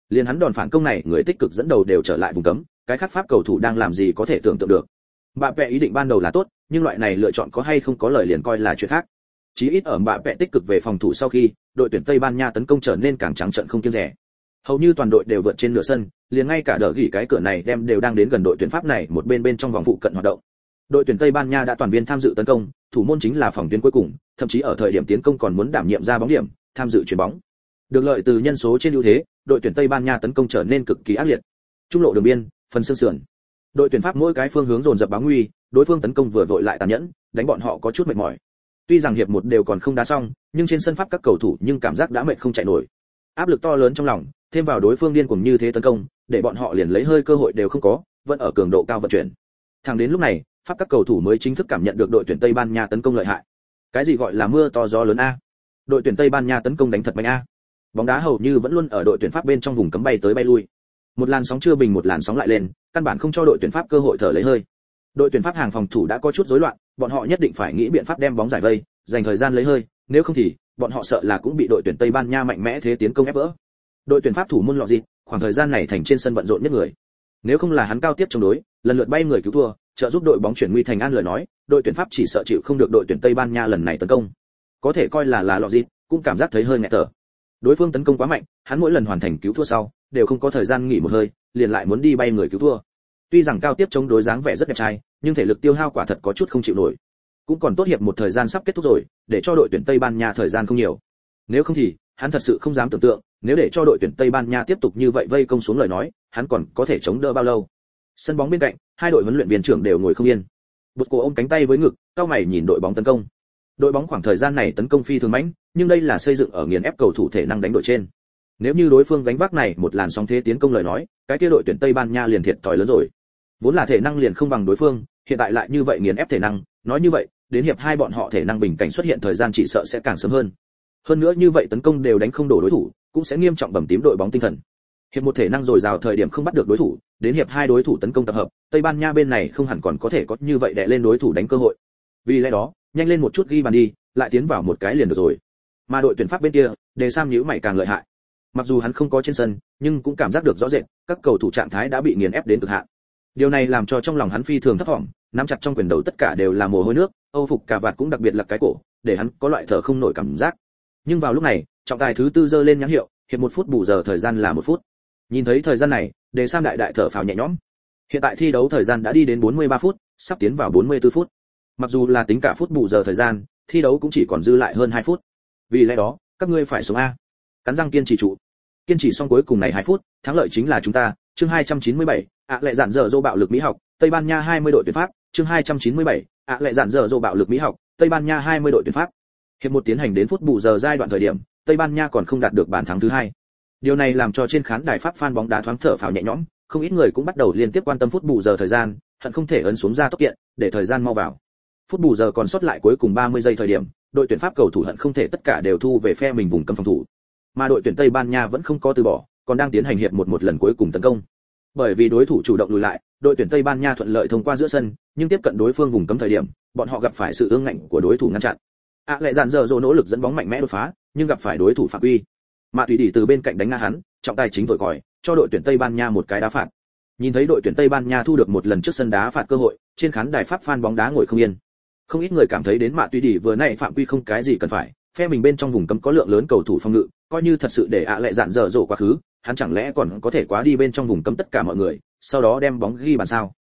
Liên hắn đòn phản công này, người tích cực dẫn đầu đều trở lại vùng cấm, cái khác Pháp cầu thủ đang làm gì có thể tưởng tượng được. Mbappe ý định ban đầu là tốt, nhưng loại này lựa chọn có hay không có lời liền coi là chuyện khác. Chí ít ở Mbappe tích cực về phòng thủ sau khi, đội tuyển Tây Ban Nha tấn công trở nên càng trắng trợn không kiêng dè. Hầu như toàn đội đều vượt trên nửa sân, liền ngay cả đỡ gỉ cái cửa này đem đều đang đến gần đội tuyển Pháp này một bên trong vòng phụ cận hoạt động. Đội tuyển Tây Ban Nha đã toàn viên tham dự tấn công, thủ môn chính là phòng tuyến cuối cùng, thậm chí ở thời điểm tiến công còn muốn đảm nhiệm ra bóng điểm, tham dự chuyền bóng. Được lợi từ nhân số trên ưu thế, đội tuyển Tây Ban Nha tấn công trở nên cực kỳ ác liệt. Trung lộ đường biên, phần xương sườn. Đội tuyển Pháp mỗi cái phương hướng dồn dập báo nguy, đối phương tấn công vừa vội lại tàn nhẫn, đánh bọn họ có chút mệt mỏi. Tuy rằng hiệp một đều còn không đá xong, nhưng trên sân Pháp các cầu thủ nhưng cảm giác đã mệt không chạy nổi. Áp lực to lớn trong lòng, thêm vào đối phương điên cuồng như thế tấn công, để bọn họ liền lấy hơi cơ hội đều không có, vẫn ở cường độ cao vận chuyển. Thẳng đến lúc này, Pháp các cầu thủ mới chính thức cảm nhận được đội tuyển Tây Ban Nha tấn công lợi hại. Cái gì gọi là mưa to gió lớn a? Đội tuyển Tây Ban Nha tấn công đánh thật mạnh a. Bóng đá hầu như vẫn luôn ở đội tuyển Pháp bên trong vùng cấm bay tới bay lui. Một làn sóng chưa bình một làn sóng lại lên, căn bản không cho đội tuyển Pháp cơ hội thở lấy hơi. Đội tuyển Pháp hàng phòng thủ đã có chút rối loạn, bọn họ nhất định phải nghĩ biện pháp đem bóng giải vây, dành thời gian lấy hơi, nếu không thì bọn họ sợ là cũng bị đội tuyển Tây Ban Nha mạnh mẽ thế tiến công ép vỡ. Đội tuyển Pháp thủ môn lọ dịt, khoảng thời gian này thành trên sân bận rộn nhất người. Nếu không là hắn cao tiếp chống đối, lần lượt bay người cứu thua, trợ giúp đội bóng chuyển nguy thành an lời nói, đội tuyển Pháp chỉ sợ chịu không được đội tuyển Tây Ban Nha lần này tấn công. Có thể coi là lọ dịt, cũng cảm giác thấy hơi nghẹt thở. Đối phương tấn công quá mạnh, hắn mỗi lần hoàn thành cứu thua sau, đều không có thời gian nghỉ một hơi, liền lại muốn đi bay người cứu thua. Tuy rằng cao tiếp chống đối dáng vẻ rất đẹp trai, nhưng thể lực tiêu hao quả thật có chút không chịu nổi. Cũng còn tốt hiệp một thời gian sắp kết thúc rồi, để cho đội tuyển Tây Ban Nha thời gian không nhiều. Nếu không thì, hắn thật sự không dám tưởng tượng, nếu để cho đội tuyển Tây Ban Nha tiếp tục như vậy vây công xuống lời nói, hắn còn có thể chống đỡ bao lâu. Sân bóng bên cạnh, hai đội huấn luyện viên trưởng đều ngồi không yên. Busco ôm cánh tay với ngực, cau mày nhìn đội bóng tấn công. Đội bóng khoảng thời gian này tấn công phi thường mãnh, nhưng đây là xây dựng ở nghiền ép cầu thủ thể năng đánh đội trên. Nếu như đối phương gánh vác này một làn sóng thế tiến công lời nói, cái kia đội tuyển Tây Ban Nha liền thiệt thòi lớn rồi. Vốn là thể năng liền không bằng đối phương, hiện tại lại như vậy nghiền ép thể năng, nói như vậy, đến hiệp 2 bọn họ thể năng bình cảnh xuất hiện thời gian chỉ sợ sẽ càng sớm hơn. Hơn nữa như vậy tấn công đều đánh không đổ đối thủ, cũng sẽ nghiêm trọng bầm tím đội bóng tinh thần. Hiệp 1 thể năng dồi dào thời điểm không bắt được đối thủ, đến hiệp 2 đối thủ tấn công tập hợp, Tây Ban Nha bên này không hẳn còn có thể có như vậy đè lên đối thủ đánh cơ hội. Vì lẽ đó, nhanh lên một chút ghi bàn đi, lại tiến vào một cái liền được rồi. Mà đội tuyển Pháp bên kia, Đề Sam nhíu mày càng lợi hại. Mặc dù hắn không có trên sân, nhưng cũng cảm giác được rõ rệt, các cầu thủ trạng thái đã bị nghiền ép đến cực hạn. Điều này làm cho trong lòng hắn phi thường thấp vọng, nắm chặt trong quyền đầu tất cả đều là mồ hôi nước, Âu phục cà vạt cũng đặc biệt là cái cổ, để hắn có loại thở không nổi cảm giác. Nhưng vào lúc này, trọng tài thứ tư giơ lên nhãn hiệu, hiệp 1 phút bù giờ thời gian là 1 phút. Nhìn thấy thời gian này, Đề Sam đại thở phào nhẹ nhõm. Hiện tại thi đấu thời gian đã đi đến 43 phút, sắp tiến vào 44 phút. Mặc dù là tính cả phút bù giờ thời gian, thi đấu cũng chỉ còn dư lại hơn 2 phút. Vì lẽ đó, các ngươi phải sống a. Cắn răng kiên trì trụ. Kiên trì xong cuối cùng này 2 phút, thắng lợi chính là chúng ta. Chương 297, lại dạn dở dô bạo lực Mỹ học, Tây Ban Nha 20 đội tuyển Pháp. Chương 297, lại dạn dở dô bạo lực Mỹ học, Tây Ban Nha 20 đội tuyển Pháp. Hiệp 1 tiến hành đến phút bù giờ giai đoạn thời điểm, Tây Ban Nha còn không đạt được bàn thắng thứ 2. Điều này làm cho trên khán đài Pháp fan bóng đá thoáng thở phào nhẹ nhõm, không ít người cũng bắt đầu liên tiếp quan tâm phút bù giờ thời gian, hận không thể ấn xuống ra tốc kiện, để thời gian mau vào. Phút bù giờ còn sót lại cuối cùng 30 giây thời điểm, đội tuyển Pháp cầu thủ hận không thể tất cả đều thu về phe mình vùng cấm phòng thủ. Mà đội tuyển Tây Ban Nha vẫn không có từ bỏ, còn đang tiến hành hiệp một lần cuối cùng tấn công. Bởi vì đối thủ chủ động lùi lại, đội tuyển Tây Ban Nha thuận lợi thông qua giữa sân, nhưng tiếp cận đối phương vùng cấm thời điểm, bọn họ gặp phải sự ương ngạnh của đối thủ ngăn chặn. Lại dàn dở dỗ nỗ lực dẫn bóng mạnh mẽ đột phá, nhưng gặp phải đối thủ phạm quy. Mạ Tùy Đỉ từ bên cạnh đánh ngã hắn, trọng tài chính thổi còi, cho đội tuyển Tây Ban Nha một cái đá phạt. Nhìn thấy đội tuyển Tây Ban Nha thu được một lần trước sân đá phạt cơ hội, trên khán đài Pháp fan bóng đá ngồi không yên. Không ít người cảm thấy đến Mạ Tùy Đỉ vừa nãy phạm quy không cái gì cần phải, phe mình bên trong vùng cấm có lượng lớn cầu thủ phòng ngự, coi như thật sự để lại dạn dở dỗ quá khứ, hắn chẳng lẽ còn có thể quá đi bên trong vùng cấm tất cả mọi người, sau đó đem bóng ghi bàn sao?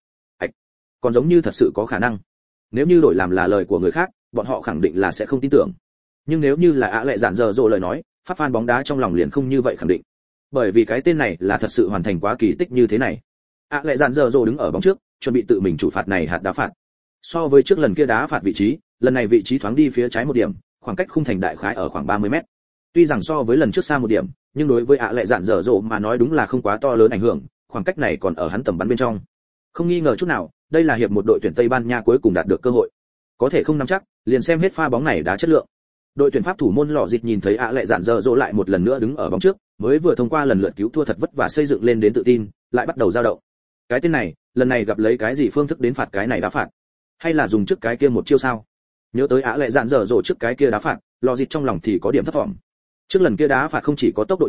Còn giống như thật sự có khả năng. Nếu như đổi làm là lời của người khác, bọn họ khẳng định là sẽ không tin tưởng. Nhưng nếu như là lại dạn dở dỗ lời nói, Pháp fan bóng đá trong lòng liền không như vậy khẳng định. Bởi vì cái tên này là thật sự hoàn thành quá kỳ tích như thế này. Lại dạn dở dỗ đứng ở bóng trước, chuẩn bị tự mình chủ phạt này hạt đá phạt. So với trước lần kia đá phạt vị trí, lần này vị trí thoáng đi phía trái một điểm, khoảng cách khung thành đại khái ở khoảng 30 mét. Tuy rằng so với lần trước xa một điểm, nhưng đối với lại dạn dở dỗ mà nói đúng là không quá to lớn ảnh hưởng, khoảng cách này còn ở hắn tầm bắn bên trong. Không nghi ngờ chút nào, đây là hiệp một đội tuyển Tây Ban Nha cuối cùng đạt được cơ hội. Có thể không nắm chắc, liền xem hết pha bóng này đá chất lượng. Đội tuyển Pháp thủ môn lọ dịch nhìn thấy lại dạn dở dỗ lại một lần nữa đứng ở bóng trước, mới vừa thông qua lần lượt cứu thua thật vất vả xây dựng lên đến tự tin, lại bắt đầu dao động. Cái tên này, lần này gặp lấy cái gì phương thức đến phạt cái này đá phạt? Hay là dùng trước cái kia một chiêu sao? Nhớ tới lại dạn dở dỗ trước cái kia đá phạt, lọ dịch trong lòng thì có điểm thất vọng. Trước lần kia đá phạt không chỉ có tốc độ nhanh,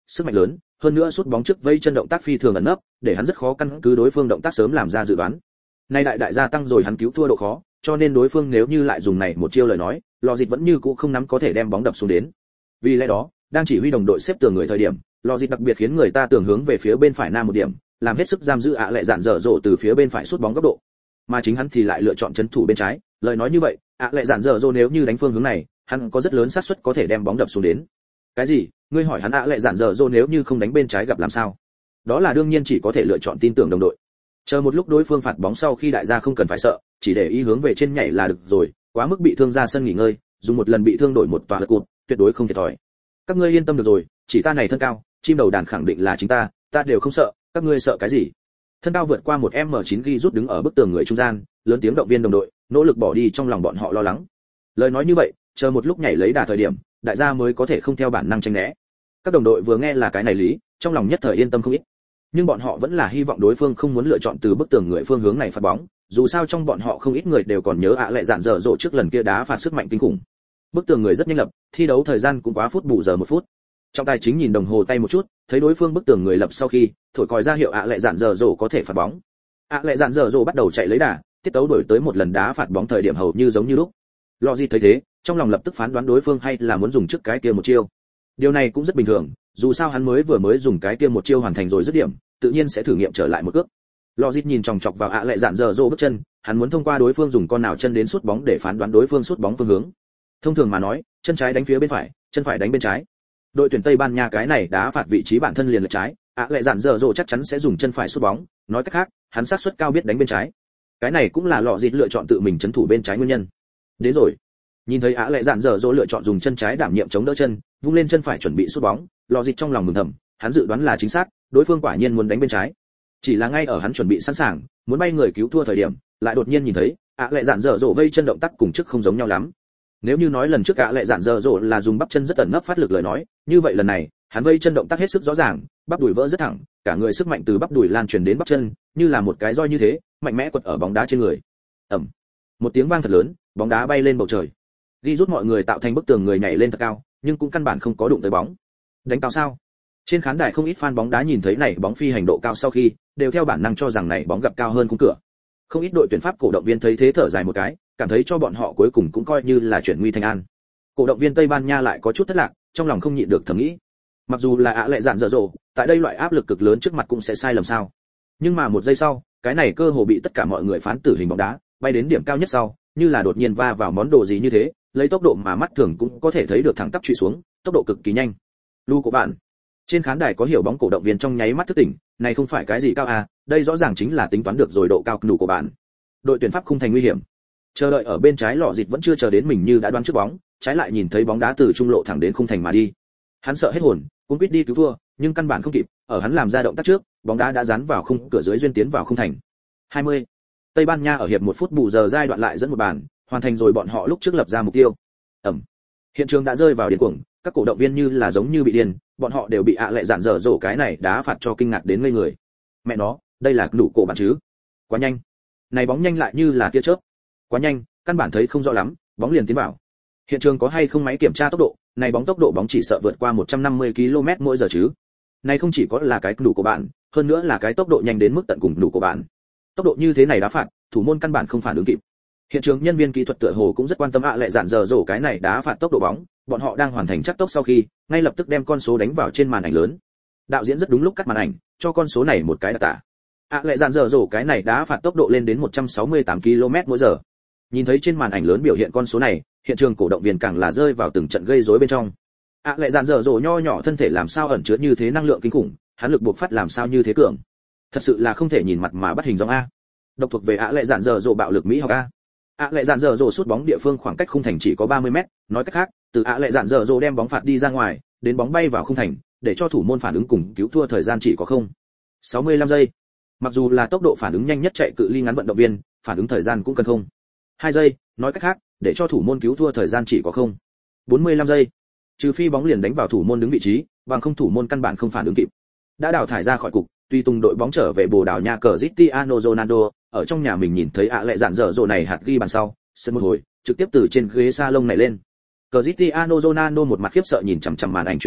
sức mạnh lớn, hơn nữa sút bóng trước vây chân động tác phi thường ẩn nấp, để hắn rất khó căn cứ đối phương động tác sớm làm ra dự đoán. Nay đại gia tăng rồi hắn cứu thua độ khó, cho nên đối phương nếu như lại dùng này một chiêu lời nói, Logic vẫn như cũ không nắm có thể đem bóng đập xuống đến. Vì lẽ đó, đang chỉ huy đồng đội xếp tường người thời điểm, Logic đặc biệt khiến người ta tưởng hướng về phía bên phải nam một điểm, làm hết sức giam giữ lệ dạn dở dỗ từ phía bên phải sút bóng góc độ. Mà chính hắn thì lại lựa chọn trấn thủ bên trái, lời nói như vậy, lệ dạn dở dỗ nếu như đánh phương hướng này, hắn có rất lớn xác suất có thể đem bóng đập xuống đến. Cái gì? Ngươi hỏi hắn lệ dạn dở dỗ nếu như không đánh bên trái gặp làm sao? Đó là đương nhiên chỉ có thể lựa chọn tin tưởng đồng đội. Chờ một lúc đối phương phạt bóng sau khi đại gia không cần phải sợ, chỉ để ý hướng về trên nhảy là được rồi, quá mức bị thương ra sân nghỉ ngơi, dùng một lần bị thương đổi một tòa lật cụt, tuyệt đối không thiệt thòi. Các ngươi yên tâm được rồi, chỉ ta này thân cao, chim đầu đàn khẳng định là chính ta đều không sợ, các ngươi sợ cái gì? Thân cao vượt qua 1m9 ghi rút đứng ở bức tường người trung gian, lớn tiếng động viên đồng đội, nỗ lực bỏ đi trong lòng bọn họ lo lắng. Lời nói như vậy, chờ một lúc nhảy lấy đà thời điểm, đại gia mới có thể không theo bản năng tránh né. Các đồng đội vừa nghe là cái này lý, trong lòng nhất thời yên tâm không ít. Nhưng bọn họ vẫn là hy vọng đối phương không muốn lựa chọn từ bức tường người phương hướng này phạt bóng, dù sao trong bọn họ không ít người đều còn nhớ lệ dạn dở dỗ trước lần kia đá phạt sức mạnh kinh khủng. Bức tường người rất nhanh lập, thi đấu thời gian cũng quá phút bù giờ 1 phút. Trọng tài chính nhìn đồng hồ tay một chút, thấy đối phương bức tường người lập sau khi, thổi còi ra hiệu lệ dạn dở dỗ có thể phạt bóng. Lệ dạn dở dỗ bắt đầu chạy lấy đà, tiết tấu đổi tới một lần đá phạt bóng thời điểm hầu như giống như lúc. Logic thấy thế, trong lòng lập tức phán đoán đối phương hay là muốn dùng trước cái kia một chiêu. Điều này cũng rất bình thường, dù sao hắn vừa mới dùng cái kia một chiêu hoàn thành rồi dứt điểm, tự nhiên sẽ thử nghiệm trở lại một cước. Logic nhìn chòng chọc vào lệ dạn dở dỗ bước chân, hắn muốn thông qua đối phương dùng con nào chân đến sút bóng để phán đoán đối phương sút bóng phương hướng. Thông thường mà nói, chân trái đánh phía bên phải, chân phải đánh bên trái. Đội tuyển Tây Ban Nha cái này đá phạt vị trí bản thân liền là trái, lệ dạn dở dỗ chắc chắn sẽ dùng chân phải sút bóng, nói cách khác, hắn xác suất cao biết đánh bên trái. Cái này cũng là Logic lựa chọn tự mình trấn thủ bên trái nguyên nhân. Đến rồi. Nhìn thấy lệ dạn dở dỗ lựa chọn dùng chân trái đảm nhiệm chống đỡ chân, vung lên chân phải chuẩn bị sút bóng, Logic trong lòng mừng thầm, hắn dự đoán là chính xác, đối phương quả nhiên muốn đánh bên trái. Chỉ là ngay ở hắn chuẩn bị sẵn sàng, muốn bay người cứu thua thời điểm, lại đột nhiên nhìn thấy, lệ dạn dở dỗ vây chân động tác cùng trước không giống nhau lắm. Nếu như nói lần trước lệ dạn dở dỗ là dùng bắp chân rất ẩn nấp phát lực lời nói, như vậy lần này, hắn vây chân động tác hết sức rõ ràng, bắp đùi vỡ rất thẳng, cả người sức mạnh từ bắp đùi lan truyền đến bắp chân, như là một cái roi như thế, mạnh mẽ quật ở bóng đá trên người. Ầm. Một tiếng vang thật lớn, bóng đá bay lên bầu trời. Ghi rút mọi người tạo thành bức tường người nhảy lên thật cao, nhưng cũng căn bản không có đụng tới bóng. Đánh cao sao? Trên khán đài không ít fan bóng đá nhìn thấy này bóng phi hành độ cao sau khi, đều theo bản năng cho rằng này bóng gặp cao hơn khung cửa. Không ít đội tuyển Pháp cổ động viên thấy thế thở dài một cái, cảm thấy cho bọn họ cuối cùng cũng coi như là chuyển nguy thành an. Cổ động viên Tây Ban Nha lại có chút thất lạc, trong lòng không nhịn được thầm nghĩ. Mặc dù là lệ dạn dở dỗ, tại đây loại áp lực cực lớn trước mặt cũng sẽ sai lầm sao? Nhưng mà một giây sau, cái này cơ hồ bị tất cả mọi người phán tử hình bóng đá, bay đến điểm cao nhất sau, như là đột nhiên va vào món đồ gì như thế, lấy tốc độ mà mắt thường cũng có thể thấy được thẳng tắp truy xuống, tốc độ cực kỳ nhanh. Lu của bạn. Trên khán đài có hiểu bóng cổ động viên trong nháy mắt thức tỉnh, này không phải cái gì cao à, đây rõ ràng chính là tính toán được rồi độ cao nụ của bạn. Đội tuyển Pháp khung thành nguy hiểm. Chờ đợi ở bên trái lọ dịch vẫn chưa chờ đến mình như đã đoán trước bóng, trái lại nhìn thấy bóng đá từ trung lộ thẳng đến khung thành mà đi. Hắn sợ hết hồn, cũng quyết đi cứu thua, nhưng căn bản không kịp, ở hắn làm ra động tác trước, bóng đá đã dán vào khung cửa dưới duyên tiến vào khung thành. 20. Tây Ban Nha ở hiệp 1 phút bù giờ giai đoạn lại dẫn một bàn, hoàn thành rồi bọn họ lúc trước lập ra mục tiêu. Ẩm. Hiện trường đã rơi vào điên cuồng, các cổ động viên như là giống như bị điên, bọn họ đều bị lệ dạn dở dỗ cái này đá phạt cho kinh ngạc đến ngây người. Mẹ nó, đây là nụ cổ bạn chứ? Quá nhanh. Này bóng nhanh lại như là tia chớp. Quá nhanh, căn bản thấy không rõ lắm, bóng liền tiến vào. Hiện trường có hay không máy kiểm tra tốc độ, này bóng tốc độ bóng chỉ sợ vượt qua 150 km/h chứ. Này không chỉ có là cái nụ của bạn, hơn nữa là cái tốc độ nhanh đến mức tận cùng nụ của bạn. Tốc độ như thế này đá phạt, thủ môn căn bản không phản ứng kịp. Hiện trường nhân viên kỹ thuật tựa hồ cũng rất quan tâm lệ dạn dở dỗ cái này đá phạt tốc độ bóng, bọn họ đang hoàn thành chắc tốc sau khi, ngay lập tức đem con số đánh vào trên màn ảnh lớn. Đạo diễn rất đúng lúc cắt màn ảnh, cho con số này một cái đặc tả. Lệ dạn dở dỗ cái này đá phạt tốc độ lên đến 168 km/h. Nhìn thấy trên màn ảnh lớn biểu hiện con số này, hiện trường cổ động viên càng là rơi vào từng trận gây rối bên trong. Lệ dạn dở dỗ nho nhỏ thân thể làm sao ẩn chứa như thế năng lượng kinh khủng, hắn lực buộc phát làm sao như thế cường. Thật sự là không thể nhìn mặt mà bắt hình dong a. Độc thuộc về lệ dạn dở dỗ bạo lực mỹ học a. Lệ dạn dở dỗ sút bóng địa phương khoảng cách khung thành chỉ có 30 mét, nói cách khác, từ lệ dạn dở dỗ đem bóng phạt đi ra ngoài, đến bóng bay vào khung thành, để cho thủ môn phản ứng cùng cứu thua thời gian chỉ có 65 giây. Mặc dù là tốc độ phản ứng nhanh nhất chạy cự ly ngắn vận động viên, phản ứng thời gian cũng cần 2 giây, nói cách khác, để cho thủ môn cứu thua thời gian chỉ có 45 giây. Trừ phi bóng liền đánh vào thủ môn đứng vị trí, bằng không thủ môn căn bản không phản ứng kịp. Đã đào thải ra khỏi cục, tuy tung đội bóng trở về Bồ Đào Nha Cristiano Ronaldo, ở trong nhà mình nhìn thấy lệ dạn dở dỗ này hạt ghi bàn sau, sân một hồi, trực tiếp từ trên ghế salon này lên. Cristiano Ronaldo một mặt khiếp sợ nhìn chằm chằm màn ảnh truyền hình,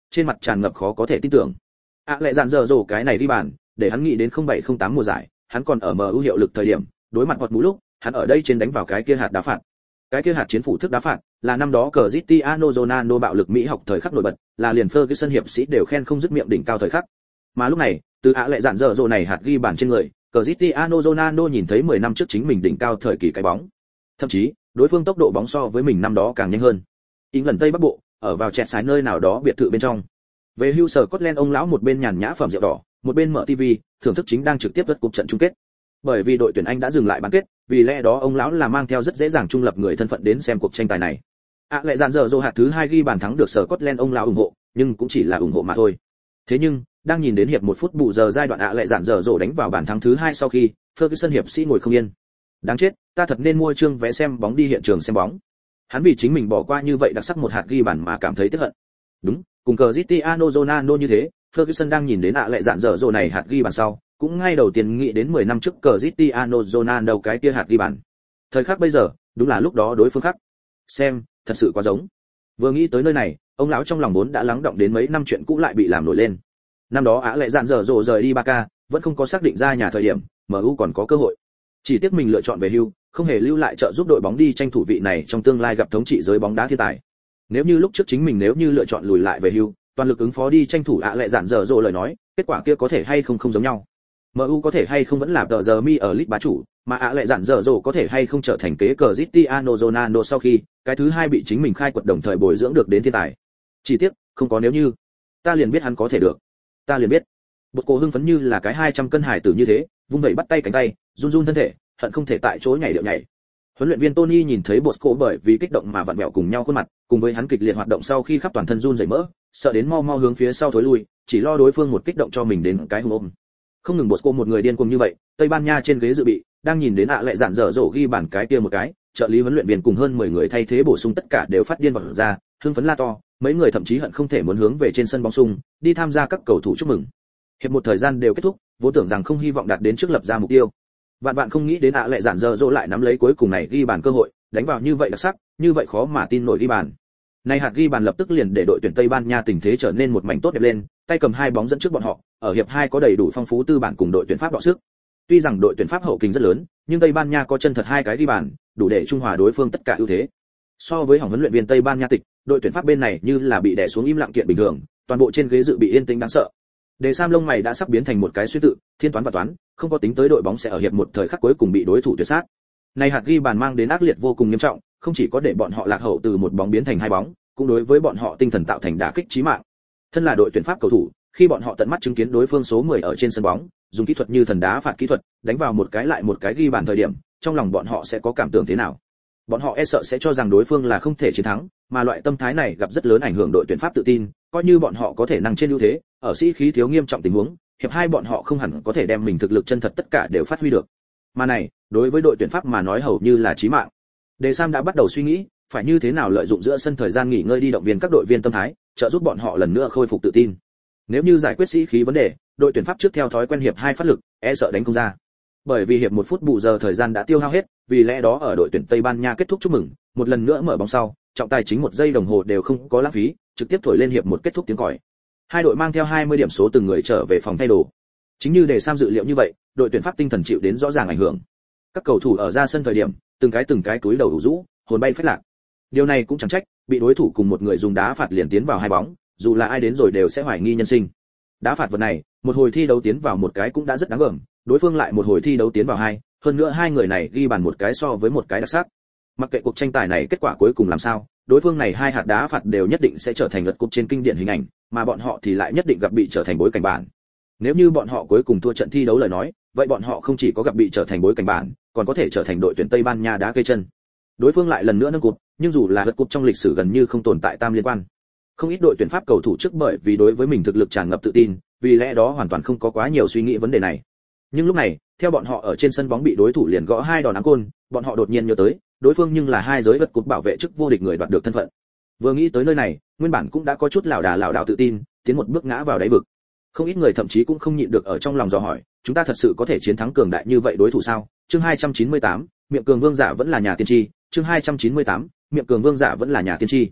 trên mặt tràn ngập khó có thể tin tưởng. Lệ dạn dở dồ cái này đi bàn, để hắn nghĩ đến 0708 mùa giải, hắn còn ở MU hiệu lực thời điểm, đối mặt Hột Mũ lúc, hắn ở đây trên đánh vào cái kia hạt đá phạt. Cái kia hạt chiến phủ thức đá phạt, là năm đó Cristiano Ronaldo bạo lực Mỹ học thời khắc nổi bật, là liền Ferguson hiệp sĩ đều khen không dứt miệng đỉnh cao thời khắc. Mà lúc này, từ Lệ dạn dở dồ này hạt ghi bàn trên người, Cristiano Ronaldo nhìn thấy 10 năm trước chính mình đỉnh cao thời kỳ cái bóng. Thậm chí, đối phương tốc độ bóng so với mình năm đó càng nhanh hơn. England Tây Bắc Bộ, ở vào chẹt sái nơi nào đó biệt thự bên trong. Về hưu sở Scotland ông lão một bên nhàn nhã phẩm rượu đỏ, một bên mở TV, thưởng thức chính đang trực tiếp lượt cuộc trận chung kết. Bởi vì đội tuyển Anh đã dừng lại bán kết, vì lẽ đó ông lão là mang theo rất dễ dàng trung lập người thân phận đến xem cuộc tranh tài này. Lệ dạn dở dồ hạt thứ 2 ghi bàn thắng được sở Scotland ông lão ủng hộ, nhưng cũng chỉ là ủng hộ mà thôi. Thế nhưng, đang nhìn đến hiệp 1 phút bù giờ giai đoạn Lệ dạn dở dồ đánh vào bàn thắng thứ 2 sau khi, Ferguson hiệp sĩ ngồi không yên. Đáng chết, ta thật nên mua chương vé xem bóng đi hiện trường xem bóng. Hắn vì chính mình bỏ qua như vậy đặc sắc một hạt ghi bàn mà cảm thấy tức hận. Đúng, cùng Cristiano Ronaldo như thế, Ferguson đang nhìn đến Lệ dạn dở dồ này hạt ghi bàn sau, cũng ngay đầu tiên nghĩ đến 10 năm trước Cristiano Ronaldo cái kia hạt ghi bàn. Thời khắc bây giờ, đúng là lúc đó đối phương khác. Xem, thật sự quá giống. Vừa nghĩ tới nơi này, ông lão trong lòng vốn đã lắng động đến mấy năm chuyện cũ lại bị làm nổi lên. Năm đó Lệ dạn dở dồ rời đi Barca, vẫn không có xác định ra nhà thời điểm, MU còn có cơ hội. Chỉ tiếc mình lựa chọn về hưu, không hề lưu lại trợ giúp đội bóng đi tranh thủ vị này trong tương lai gặp thống trị giới bóng đá thiên tài. Nếu như lúc trước chính mình nếu như lựa chọn lùi lại về hưu, toàn lực ứng phó đi tranh thủ Lệ dạn dở dồ lời nói, kết quả kia có thể hay không giống nhau. MU có thể hay không vẫn là tờ giờ mi ở League bá chủ, mà Lệ dạn dở dồ có thể hay không trở thành kế Cristiano Ronaldo sau khi cái thứ hai bị chính mình khai quật đồng thời bồi dưỡng được đến thiên tài. Chỉ tiếc, không có nếu như. Ta liền biết hắn có thể được. Ta liền biết. Bột cổ hưng phấn như là cái 200 cân hải tử như thế, vung vẩy bắt tay cánh tay, run run thân thể, hận không thể tại chỗ nhảy điệu nhảy. Huấn luyện viên Tony nhìn thấy bột cổ bởi vì kích động mà vặn vẹo cùng nhau khuôn mặt, cùng với hắn kịch liệt hoạt động sau khi khắp toàn thân run rẩy mỡ, sợ đến mau hướng phía sau thối lui, chỉ lo đối phương một kích động cho mình đến cái hùng ôm. Không ngừng bột cổ một người điên cuồng như vậy, Tây Ban Nha trên ghế dự bị, đang nhìn đến Lệ dạn dở dồ ghi bàn cái kia một cái, trợ lý huấn luyện viên cùng hơn 10 người thay thế bổ sung tất cả đều phát điên vọt ra, hưng phấn la to, mấy người thậm chí hận không thể muốn hướng về trên sân bóng sung, đi tham gia các cầu thủ chúc mừng. Hiệp một thời gian đều kết thúc, vốn tưởng rằng không hy vọng đạt đến trước lập ra mục tiêu. Vạn không nghĩ đến Lệ dạn dở dồ lại nắm lấy cuối cùng này ghi bàn cơ hội, đánh vào như vậy đặc sắc, như vậy khó mà tin nổi ghi bàn. Này hạt ghi bàn lập tức liền để đội tuyển Tây Ban Nha tình thế trở nên một mảnh tốt đẹp lên, tay cầm hai bóng dẫn trước bọn họ, ở hiệp 2 có đầy đủ phong phú tư bản cùng đội tuyển Pháp đọ sức. Tuy rằng đội tuyển Pháp hậu kình rất lớn, nhưng Tây Ban Nha có chân thật hai cái ghi bàn, đủ để trung hòa đối phương tất cả ưu thế. So với hỏng huấn luyện viên Tây Ban Nha tịch, đội tuyển Pháp bên này như là bị đè xuống im lặng kiện bình thường, toàn bộ trên ghế dự bị yên tĩnh đáng sợ. Đề Sam lông mày đã sắp biến thành một cái suy tự, thiên toán và toán, không có tính tới đội bóng sẽ ở hiệp một thời khắc cuối cùng bị đối thủ tuyệt sát. Này hạt ghi bàn mang đến ác liệt vô cùng nghiêm trọng, không chỉ có để bọn họ lạc hậu từ một bóng biến thành hai bóng, cũng đối với bọn họ tinh thần tạo thành đả kích chí mạng. Thân là đội tuyển Pháp cầu thủ, khi bọn họ tận mắt chứng kiến đối phương số 10 ở trên sân bóng, dùng kỹ thuật như thần đá phạt kỹ thuật, đánh vào một cái lại một cái ghi bàn thời điểm, trong lòng bọn họ sẽ có cảm tưởng thế nào? Bọn họ e sợ sẽ cho rằng đối phương là không thể chiến thắng, mà loại tâm thái này gặp rất lớn ảnh hưởng đội tuyển Pháp tự tin, coi như bọn họ có thể năng trên ưu thế, ở sĩ khí thiếu nghiêm trọng tình huống, hiệp 2 bọn họ không hẳn có thể đem mình thực lực chân thật tất cả đều phát huy được. Mà này, đối với đội tuyển Pháp mà nói hầu như là chí mạng. Đề Sam đã bắt đầu suy nghĩ, phải như thế nào lợi dụng giữa sân thời gian nghỉ ngơi đi động viên các đội viên tâm thái, trợ giúp bọn họ lần nữa khôi phục tự tin. Nếu như giải quyết sĩ khí vấn đề, đội tuyển Pháp trước theo thói quen hiệp 2 phát lực, e sợ đánh không ra. Bởi vì hiệp 1 phút bù giờ thời gian đã tiêu hao hết, vì lẽ đó ở đội tuyển Tây Ban Nha kết thúc chúc mừng, một lần nữa mở bóng sau, trọng tài chính 1 giây đồng hồ đều không có lãng phí, trực tiếp thổi lên hiệp 1 kết thúc tiếng còi. Hai đội mang theo 20 điểm số từng người trở về phòng thay đồ. Chính như Đề Sam dự liệu như vậy, đội tuyển Pháp tinh thần chịu đến rõ ràng ảnh hưởng. Các cầu thủ ở ra sân thời điểm, từng cái túi đầu rũ, hồn bay phách lạc. Điều này cũng chẳng trách, bị đối thủ cùng một người dùng đá phạt liền tiến vào hai bóng, dù là ai đến rồi đều sẽ hoài nghi nhân sinh. Đá phạt vật này, một hồi thi đấu tiến vào một cái cũng đã rất đáng gờm, đối phương lại một hồi thi đấu tiến vào hai, hơn nữa hai người này ghi bàn một cái so với một cái đặc sắc. Mặc kệ cuộc tranh tài này kết quả cuối cùng làm sao, đối phương này hai hạt đá phạt đều nhất định sẽ trở thành lượt cúp trên kinh điển hình ảnh, mà bọn họ thì lại nhất định gặp bị trở thành bối cảnh bản. Nếu như bọn họ cuối cùng thua trận thi đấu lời nói, vậy bọn họ không chỉ có gặp bị trở thành bối cảnh bản, còn có thể trở thành đội tuyển Tây Ban Nha đá cây chân. Đối phương lại lần nữa nâng cúp, nhưng dù là lượt cúp trong lịch sử gần như không tồn tại tam liên quan. Không ít đội tuyển Pháp cầu thủ trước bởi vì đối với mình thực lực tràn ngập tự tin, vì lẽ đó hoàn toàn không có quá nhiều suy nghĩ vấn đề này. Nhưng lúc này, theo bọn họ ở trên sân bóng bị đối thủ liền gõ hai đòn áng côn, bọn họ đột nhiên nhớ tới, đối phương nhưng là hai giới vật cúp bảo vệ chức vô địch người đoạt được thân phận. Vừa nghĩ tới nơi này, nguyên bản cũng đã có chút lảo đảo tự tin, tiến một bước ngã vào đáy vực. Không ít người thậm chí cũng không nhịn được ở trong lòng dò hỏi, chúng ta thật sự có thể chiến thắng cường đại như vậy đối thủ sao? Chương 298, miệng cường vương giả vẫn là nhà tiên tri, chương 298, miệng cường vương giả vẫn là nhà tiên tri.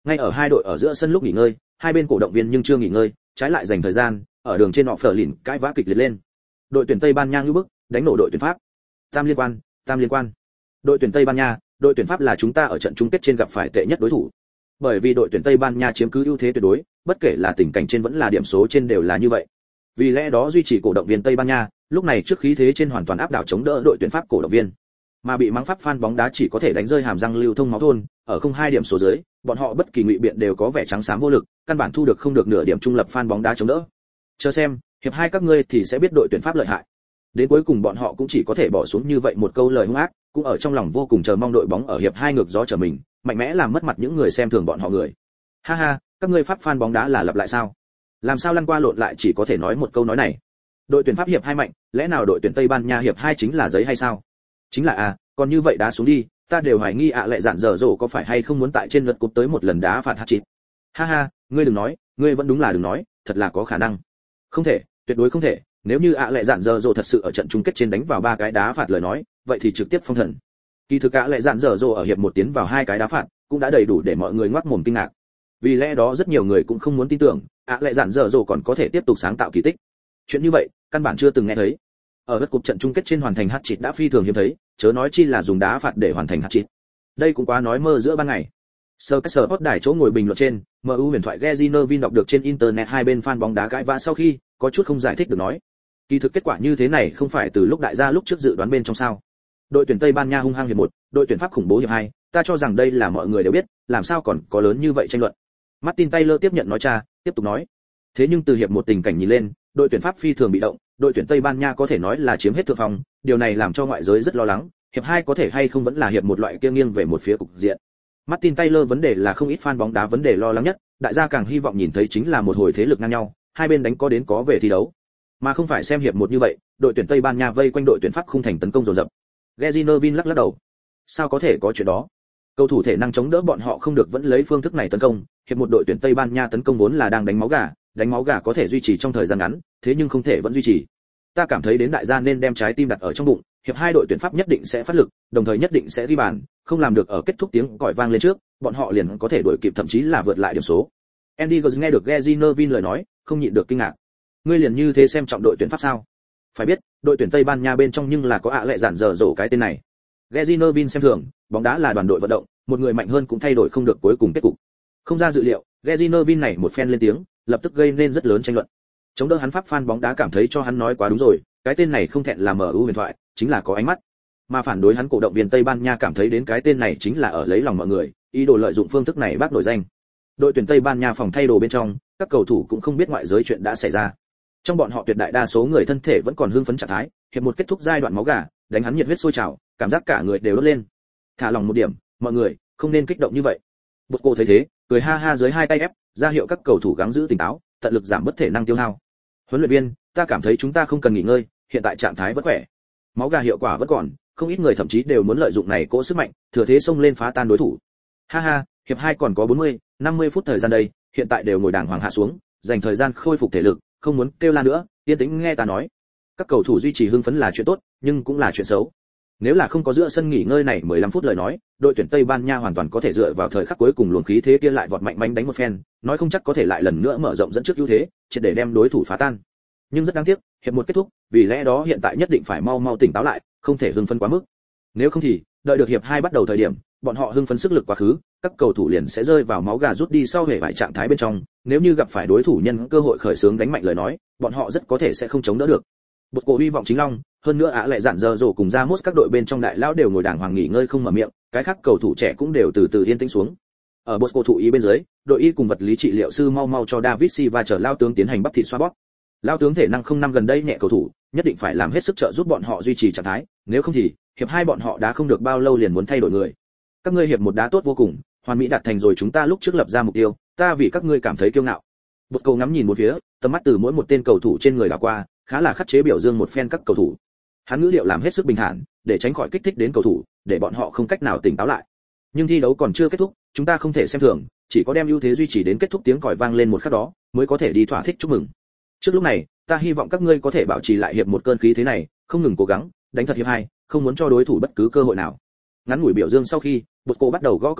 Ngay ở hai đội ở giữa sân lúc nghỉ ngơi, hai bên cổ động viên nhưng chưa nghỉ ngơi, trái lại dành thời gian ở đường trên họ phở lìn cãi vã kịch liệt lên. Đội tuyển Tây Ban Nha ngưu bức, đánh nổ đội tuyển Pháp. Tam liên quan. Đội tuyển Tây Ban Nha, đội tuyển Pháp là chúng ta ở trận chung kết trên gặp phải tệ nhất đối thủ. Bởi vì đội tuyển Tây Ban Nha chiếm cứ ưu thế tuyệt đối, bất kể là tình cảnh trên vẫn là điểm số trên đều là như vậy. Vì lẽ đó duy trì cổ động viên Tây Ban Nha, lúc này trước khí thế trên hoàn toàn áp đảo chống đỡ đội tuyển Pháp cổ động viên. Mà bị mắng Pháp fan bóng đá chỉ có thể đánh rơi hàm răng lưu thông máu thôn, ở không hai điểm số dưới, bọn họ bất kỳ ngụy biện đều có vẻ trắng xám vô lực, căn bản thu được không được nửa điểm trung lập fan bóng đá chống đỡ. Chờ xem, hiệp hai các ngươi thì sẽ biết đội tuyển Pháp lợi hại. Đến cuối cùng bọn họ cũng chỉ có thể bỏ xuống như vậy một câu lời hung ác, cũng ở trong lòng vô cùng chờ mong đội bóng ở hiệp hai ngược gió trở mình, mạnh mẽ làm mất mặt những người xem thường bọn họ người. Ha ha, các ngươi Pháp fan bóng đá là lặp lại sao? Làm sao lăn qua lộn lại chỉ có thể nói một câu nói này. Đội tuyển Pháp hiệp hai mạnh, lẽ nào đội tuyển Tây Ban Nha hiệp hai chính là giấy hay sao? Chính là à, còn như vậy đá xuống đi, ta đều hoài nghi lại dạn dở dỗ có phải hay không muốn tại trên lượt cúp tới một lần đá phạt hat-trick. Ha ha, ngươi đừng nói, ngươi vẫn đúng là đừng nói, thật là có khả năng. Không thể, tuyệt đối không thể, nếu như lại dạn dở dỗ thật sự ở trận chung kết trên đánh vào 3 cái đá phạt lời nói, vậy thì trực tiếp phong thần. Kỳ thực lại dạn dở dỗ ở hiệp một tiến vào 2 cái đá phạt, cũng đã đầy đủ để mọi người ngoác mồm kinh ngạc. Vì lẽ đó rất nhiều người cũng không muốn tin tưởng, lại dạn dở dỗ còn có thể tiếp tục sáng tạo kỳ tích. Chuyện như vậy, căn bản chưa từng nghe thấy. Ở đất cúp trận chung kết trên hoàn thành hat-trick đã phi thường hiếm thấy, chớ nói chi là dùng đá phạt để hoàn thành hat-trick. Đây cũng quá nói mơ giữa ban ngày. Sport đài chỗ ngồi bình luận trên, MU huyền thoại Gary Neville đọc được trên internet hai bên fan bóng đá cãi vã sau khi, có chút không giải thích được nói. Kỳ thực kết quả như thế này không phải từ lúc đại gia lúc trước dự đoán bên trong sao? Đội tuyển Tây Ban Nha hung hăng hiệp 1, đội tuyển Pháp khủng bố hiệp 2, ta cho rằng đây là mọi người đều biết, làm sao còn có lớn như vậy tranh luận. Martin Taylor tiếp nhận nói tiếp tục nói. Thế nhưng từ hiệp 1 tình cảnh nhìn lên, đội tuyển Pháp phi thường bị động, đội tuyển Tây Ban Nha có thể nói là chiếm hết thượng phong, điều này làm cho ngoại giới rất lo lắng, hiệp 2 có thể hay không vẫn là hiệp 1 loại kia nghiêng về một phía cục diện. Martin Taylor vấn đề là không ít fan bóng đá vấn đề lo lắng nhất, đại gia càng hy vọng nhìn thấy chính là một hồi thế lực ngang nhau, hai bên đánh có đến có về thi đấu, mà không phải xem hiệp 1 như vậy, đội tuyển Tây Ban Nha vây quanh đội tuyển Pháp khung thành tấn công dồn dập. Gary Neville lắc đầu. Sao có thể có chuyện đó? Cầu thủ thể năng chống đỡ bọn họ không được vẫn lấy phương thức này tấn công, hiệp 1 đội tuyển Tây Ban Nha tấn công vốn là đang đánh máu gà có thể duy trì trong thời gian ngắn, thế nhưng không thể vẫn duy trì. Ta cảm thấy đến đại gia nên đem trái tim đặt ở trong bụng, hiệp 2 đội tuyển Pháp nhất định sẽ phát lực, đồng thời nhất định sẽ ghi bàn, không làm được ở kết thúc tiếng còi vang lên trước, bọn họ liền có thể đuổi kịp thậm chí là vượt lại điểm số. Andy Guz nghe được Gary Neville lời nói, không nhịn được kinh ngạc. Ngươi liền như thế xem trọng đội tuyển Pháp sao? Phải biết, đội tuyển Tây Ban Nha bên trong nhưng là có lại dạn dở dỗ cái tên này. Gary Neville xem thường, bóng đá là đoàn đội vận động, một người mạnh hơn cũng thay đổi không được cuối cùng kết cục. Không ra dự liệu, Gary Neville này một phen lên tiếng, lập tức gây nên rất lớn tranh luận. Chống đỡ hắn Pháp fan bóng đá cảm thấy cho hắn nói quá đúng rồi, cái tên này không thẹn là MU huyền thoại, chính là có ánh mắt. Mà phản đối hắn cổ động viên Tây Ban Nha cảm thấy đến cái tên này chính là ở lấy lòng mọi người, ý đồ lợi dụng phương thức này bác nổi danh. Đội tuyển Tây Ban Nha phòng thay đồ bên trong, các cầu thủ cũng không biết ngoại giới chuyện đã xảy ra. Trong bọn họ tuyệt đại đa số người thân thể vẫn còn hưng phấn trạng thái, hiệp 1 kết thúc giai đoạn máu gà, đánh hắn nhiệt huyết sôi trào, cảm giác cả người đều đốt lên. Thả lòng một điểm, mọi người không nên kích động như vậy. Bosco thấy thế, cười ha ha dưới hai tay ép, ra hiệu các cầu thủ gắng giữ tỉnh táo, tận lực giảm bớt thể năng tiêu hao. Huấn luyện viên, ta cảm thấy chúng ta không cần nghỉ ngơi, hiện tại trạng thái vẫn khỏe. Máu gà hiệu quả vẫn còn, không ít người thậm chí đều muốn lợi dụng này cỗ sức mạnh, thừa thế xông lên phá tan đối thủ. Ha ha, hiệp 2 còn có 50 phút thời gian đây, hiện tại đều ngồi đàng hoàng hạ xuống, dành thời gian khôi phục thể lực, không muốn kêu la nữa, yên tĩnh nghe ta nói. Các cầu thủ duy trì hưng phấn là chuyện tốt, nhưng cũng là chuyện xấu. Nếu là không có giữa sân nghỉ ngơi này 15 phút lời nói, đội tuyển Tây Ban Nha hoàn toàn có thể dựa vào thời khắc cuối cùng luồng khí thế kia lại vọt mạnh mẽ đánh một phen, nói không chắc có thể lại lần nữa mở rộng dẫn trước ưu thế, triệt để đem đối thủ phá tan. Nhưng rất đáng tiếc, hiệp 1 kết thúc, vì lẽ đó hiện tại nhất định phải mau tỉnh táo lại, không thể hưng phấn quá mức. Nếu không thì, đợi được hiệp 2 bắt đầu thời điểm, bọn họ hưng phấn sức lực quá khứ, các cầu thủ liền sẽ rơi vào máu gà rút đi sau hệ vải trạng thái bên trong, nếu như gặp phải đối thủ nhân cơ hội khởi xướng đánh mạnh lời nói, bọn họ rất có thể sẽ không chống đỡ được. Bosco hy vọng chính long, hơn nữa lại dạn dở dỗ cùng Ramos các đội bên trong đại lão đều ngồi đàng hoàng nghỉ ngơi không mở miệng, cái khác cầu thủ trẻ cũng đều từ từ yên tĩnh xuống. Ở Bosco thụ ý bên dưới, đội y cùng vật lý trị liệu sư mau cho David Silva chờ lao tướng tiến hành bắp thịt xoa bóp. Lao tướng thể năng không năm gần đây nhẹ cầu thủ, nhất định phải làm hết sức trợ giúp bọn họ duy trì trạng thái, nếu không thì hiệp 2 bọn họ đá không được bao lâu liền muốn thay đổi người. Các ngươi hiệp 1 đá tốt vô cùng, hoàn mỹ đạt thành rồi chúng ta lúc trước lập ra mục tiêu, ta vì các ngươi cảm thấy kiêu ngạo. Bosco ngắm nhìn một phía, tầm mắt từ mỗi một tên cầu thủ trên người đảo qua, khá là khắc chế biểu dương một phen các cầu thủ. Hắn ngữ điệu làm hết sức bình thản, để tránh khỏi kích thích đến cầu thủ, để bọn họ không cách nào tỉnh táo lại. Nhưng thi đấu còn chưa kết thúc, chúng ta không thể xem thường, chỉ có đem ưu thế duy trì đến kết thúc tiếng còi vang lên một khắc đó, mới có thể đi thỏa thích chúc mừng. Trước lúc này, ta hy vọng các ngươi có thể bảo trì lại hiệp 1 cơn khí thế này, không ngừng cố gắng, đánh thật hiệp 2, không muốn cho đối thủ bất cứ cơ hội nào. Ngắn ngủi biểu dương sau khi, Bosco bắt đầu gõ cầu thủ,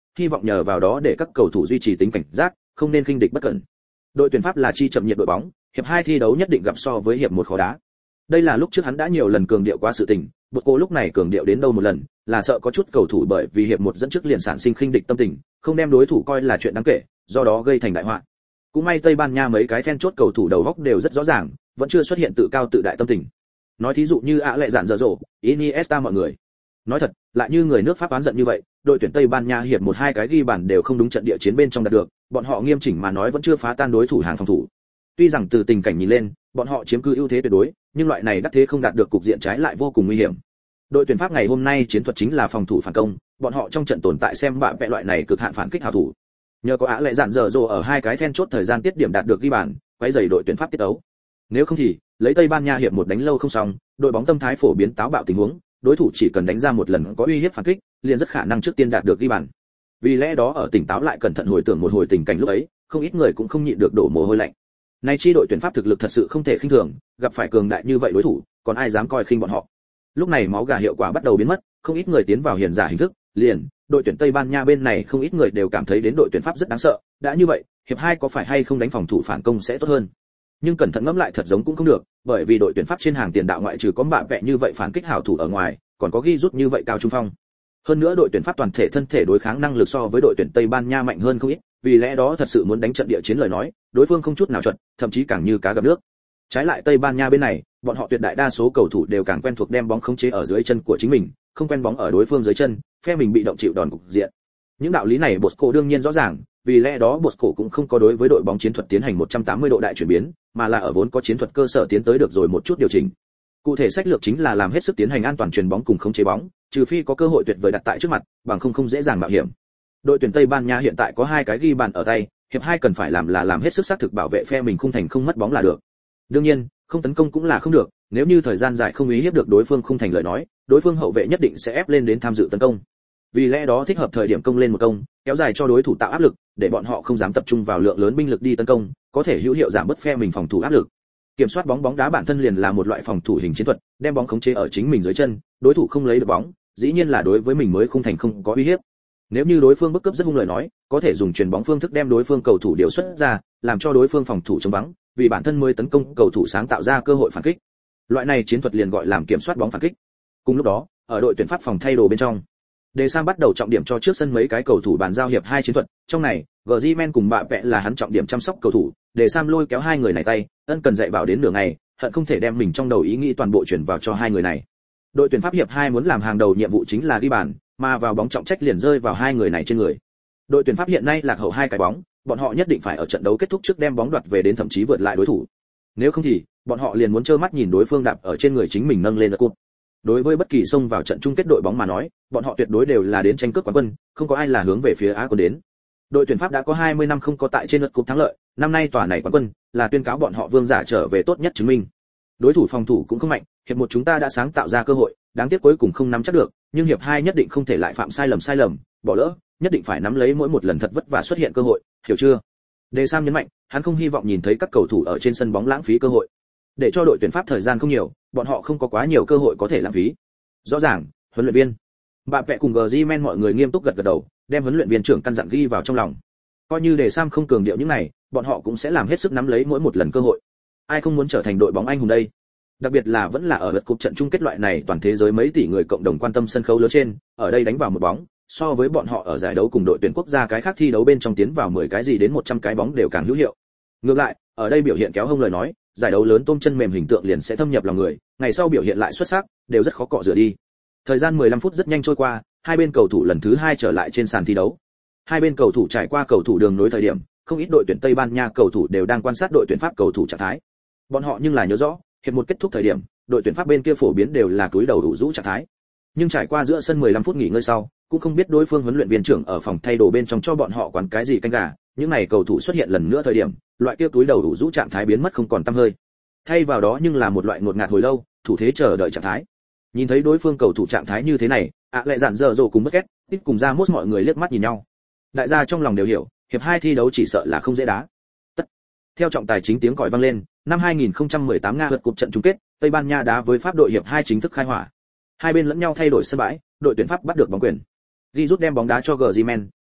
hy vọng nhờ vào đó để các cầu thủ duy trì tính cảnh giác, không nên khinh địch bất cẩn. Đội tuyển Pháp là chi chậm nhiệt đội bóng, hiệp 2 thi đấu nhất định gặp so với hiệp 1 khó đá. Đây là lúc trước hắn đã nhiều lần cường điệu qua sự tình, Bosco lúc này cường điệu đến đâu một lần, là sợ có chút cầu thủ bởi vì hiệp 1 dẫn trước liền sản sinh khinh địch tâm tình, không đem đối thủ coi là chuyện đáng kể, do đó gây thành đại họa. Cũng may Tây Ban Nha mấy cái then chốt cầu thủ đầu góc đều rất rõ ràng, vẫn chưa xuất hiện tự cao tự đại tâm tình. Nói thí dụ như ạ lệ dạn dở dỗ, Iniesta mọi người. Nói thật, lại như người nước Pháp oán giận như vậy, đội tuyển Tây Ban Nha hiệp 1-2 cái ghi bàn đều không đúng trận địa chiến bên trong đạt được, bọn họ nghiêm chỉnh mà nói vẫn chưa phá tan đối thủ hàng phòng thủ. Tuy rằng từ tình cảnh nhìn lên, bọn họ chiếm cứ ưu thế tuyệt đối, nhưng loại này đắc thế không đạt được cục diện trái lại vô cùng nguy hiểm. Đội tuyển Pháp ngày hôm nay chiến thuật chính là phòng thủ phản công, bọn họ trong trận tồn tại xem bạ vẽ loại này cực hạn phản kích hảo thủ. Nhờ có ạ lệ dạn dở dỗ ở hai cái then chốt thời gian tiết điểm đạt được ghi bàn, quấy rầy đội tuyển Pháp tiết đấu. Nếu không thì, lấy Tây Ban Nha hiệp 1 đánh lâu không xong, đội bóng tâm thái phổ biến táo bạo tình huống, đối thủ chỉ cần đánh ra một lần có uy hiếp phản kích, liền rất khả năng trước tiên đạt được ghi bàn. Vì lẽ đó ở tỉnh táo lại cẩn thận hồi tưởng một hồi tình cảnh lúc ấy, không ít người cũng không nhịn được đổ mồ hôi lạnh. Nay chi đội tuyển Pháp thực lực thật sự không thể khinh thường, gặp phải cường đại như vậy đối thủ, còn ai dám coi khinh bọn họ. Lúc này máu gà hiệu quả bắt đầu biến mất, không ít người tiến vào hiền giả hình thức, liền, đội tuyển Tây Ban Nha bên này không ít người đều cảm thấy đến đội tuyển Pháp rất đáng sợ, đã như vậy, hiệp 2 có phải hay không đánh phòng thủ phản công sẽ tốt hơn. Nhưng cẩn thận ngẫm lại thật giống cũng không được, bởi vì đội tuyển Pháp trên hàng tiền đạo ngoại trừ có bạ vẽ như vậy phản kích hảo thủ ở ngoài, còn có ghi rút như vậy cao trung phong. Hơn nữa đội tuyển Pháp toàn thể thân thể đối kháng năng lực so với đội tuyển Tây Ban Nha mạnh hơn không ít, vì lẽ đó thật sự muốn đánh trận địa chiến lời nói, đối phương không chút nào chuẩn, thậm chí càng như cá gặp nước. Trái lại Tây Ban Nha bên này, bọn họ tuyệt đại đa số cầu thủ đều càng quen thuộc đem bóng khống chế ở dưới chân của chính mình, không quen bóng ở đối phương dưới chân, phe mình bị động chịu đòn cục diện. Những đạo lý này Bosco đương nhiên rõ ràng, vì lẽ đó Bosco cũng không có đối với đội bóng chiến thuật tiến hành 180 độ đại chuyển biến, mà là ở vốn có chiến thuật cơ sở tiến tới được rồi một chút điều chỉnh. Cụ thể sách lược chính là làm hết sức tiến hành an toàn chuyền bóng cùng khống chế bóng, trừ phi có cơ hội tuyệt vời đặt tại trước mặt, bằng không dễ dàng mạo hiểm. Đội tuyển Tây Ban Nha hiện tại có 2 cái ghi bàn ở tay, hiệp 2 cần phải làm hết sức xác thực bảo vệ phe mình khung thành không mất bóng là được. Đương nhiên, không tấn công cũng là không được, nếu như thời gian dài không uy hiếp được đối phương khung thành lời nói, đối phương hậu vệ nhất định sẽ ép lên đến tham dự tấn công. Vì lẽ đó thích hợp thời điểm công lên một công, kéo dài cho đối thủ tạo áp lực, để bọn họ không dám tập trung vào lượng lớn binh lực đi tấn công, có thể hữu hiệu giảm bớt phe mình phòng thủ áp lực. Kiểm soát bóng đá bản thân liền là một loại phòng thủ hình chiến thuật, đem bóng khống chế ở chính mình dưới chân, đối thủ không lấy được bóng, dĩ nhiên là đối với mình mới khung thành không có uy hiếp. Nếu như đối phương bức cấp rất hung lời nói, có thể dùng chuyền bóng phương thức đem đối phương cầu thủ điều xuất ra, làm cho đối phương phòng thủ chống vắng, vì bản thân mới tấn công cầu thủ sáng tạo ra cơ hội phản kích. Loại này chiến thuật liền gọi làm kiểm soát bóng phản kích. Cùng lúc đó, ở đội tuyển Pháp phòng thay đồ bên trong, Đề Sam bắt đầu trọng điểm cho trước sân mấy cái cầu thủ bàn giao hiệp 2 chiến thuật, trong này, Griezmann cùng bạ vẽ là hắn trọng điểm chăm sóc cầu thủ, Đề Sam lôi kéo hai người này tay, ân cần dạy bảo đến nửa ngày, hận không thể đem mình trong đầu ý nghĩ toàn bộ chuyển vào cho hai người này. Đội tuyển Pháp hiệp 2 muốn làm hàng đầu nhiệm vụ chính là ghi bàn, mà vào bóng trọng trách liền rơi vào hai người này trên người. Đội tuyển Pháp hiện nay lạc hậu 2 cái bóng, bọn họ nhất định phải ở trận đấu kết thúc trước đem bóng đoạt về đến thậm chí vượt lại đối thủ. Nếu không thì, bọn họ liền muốn trơ mắt nhìn đối phương đạp ở trên người chính mình nâng lên cúp. Đối với bất kỳ xông vào trận chung kết đội bóng mà nói, bọn họ tuyệt đối đều là đến tranh cướp quán quân, không có ai là hướng về phía Á quân đến. Đội tuyển Pháp đã có 20 năm không có tại trên lượt cúp thắng lợi, năm nay tòa này quán quân là tuyên cáo bọn họ vương giả trở về tốt nhất chứng minh. Đối thủ phòng thủ cũng không mạnh, hiệp 1 chúng ta đã sáng tạo ra cơ hội, đáng tiếc cuối cùng không nắm chắc được, nhưng hiệp 2 nhất định không thể lại phạm sai lầm, bỏ lỡ, nhất định phải nắm lấy mỗi một lần thật vất vả xuất hiện cơ hội, hiểu chưa? Đề Sam nhấn mạnh, hắn không hy vọng nhìn thấy các cầu thủ ở trên sân bóng lãng phí cơ hội. Để cho đội tuyển Pháp thời gian không nhiều, bọn họ không có quá nhiều cơ hội có thể lãng phí. Rõ ràng, huấn luyện viên, Bà Vẽ cùng Griezmann mọi người nghiêm túc gật đầu, đem huấn luyện viên trưởng căn dặn ghi vào trong lòng. Coi như Đề Sam không cường điệu những này, bọn họ cũng sẽ làm hết sức nắm lấy mỗi một lần cơ hội. Ai không muốn trở thành đội bóng anh hùng đây? Đặc biệt là vẫn là ở lượt cúp trận chung kết loại này toàn thế giới mấy tỷ người cộng đồng quan tâm sân khấu lớn trên, ở đây đánh vào một bóng, so với bọn họ ở giải đấu cùng đội tuyển quốc gia cái khác thi đấu bên trong tiến vào 10 cái gì đến 100 cái bóng đều càng hữu hiệu. Ngược lại, ở đây biểu hiện kéo hông lời nói, giải đấu lớn tôm chân mềm hình tượng liền sẽ thâm nhập lòng người, ngày sau biểu hiện lại xuất sắc, đều rất khó cọ rửa đi. Thời gian 15 phút rất nhanh trôi qua, hai bên cầu thủ lần thứ 2 trở lại trên sàn thi đấu. Hai bên cầu thủ trải qua cầu thủ đường nối thời điểm, không ít đội tuyển Tây Ban Nha cầu thủ đều đang quan sát đội tuyển Pháp cầu thủ trạng thái. Bọn họ nhưng là nhớ rõ, hiệp 1 kết thúc thời điểm, đội tuyển Pháp bên kia phổ biến đều là cúi đầu đủ rũ trạng thái. Nhưng trải qua giữa sân 15 phút nghỉ ngơi sau, cũng không biết đối phương huấn luyện viên trưởng ở phòng thay đồ bên trong cho bọn họ quán cái gì canh gà, những này cầu thủ xuất hiện lần nữa thời điểm, loại kia cúi đầu đủ rũ trạng thái biến mất không còn tăm hơi. Thay vào đó nhưng là một loại ngột ngạt hồi lâu, thủ thế chờ đợi trạng thái. Nhìn thấy đối phương cầu thủ trạng thái như thế này, lại dạn dở dồ cùng Busquets, ít cùng Ramos mọi người liếc mắt nhìn nhau. Đại gia trong lòng đều hiểu, hiệp 2 thi đấu chỉ sợ là không dễ đá. Tất. Theo trọng tài chính tiếng còi vang lên, năm 2018 Nga vượt cúp trận chung kết, Tây Ban Nha đá với Pháp đội hiệp 2 chính thức khai hỏa. Hai bên lẫn nhau thay đổi sân bãi, đội tuyển Pháp bắt được bóng quyền. Ghi rút đem bóng đá cho Griezmann,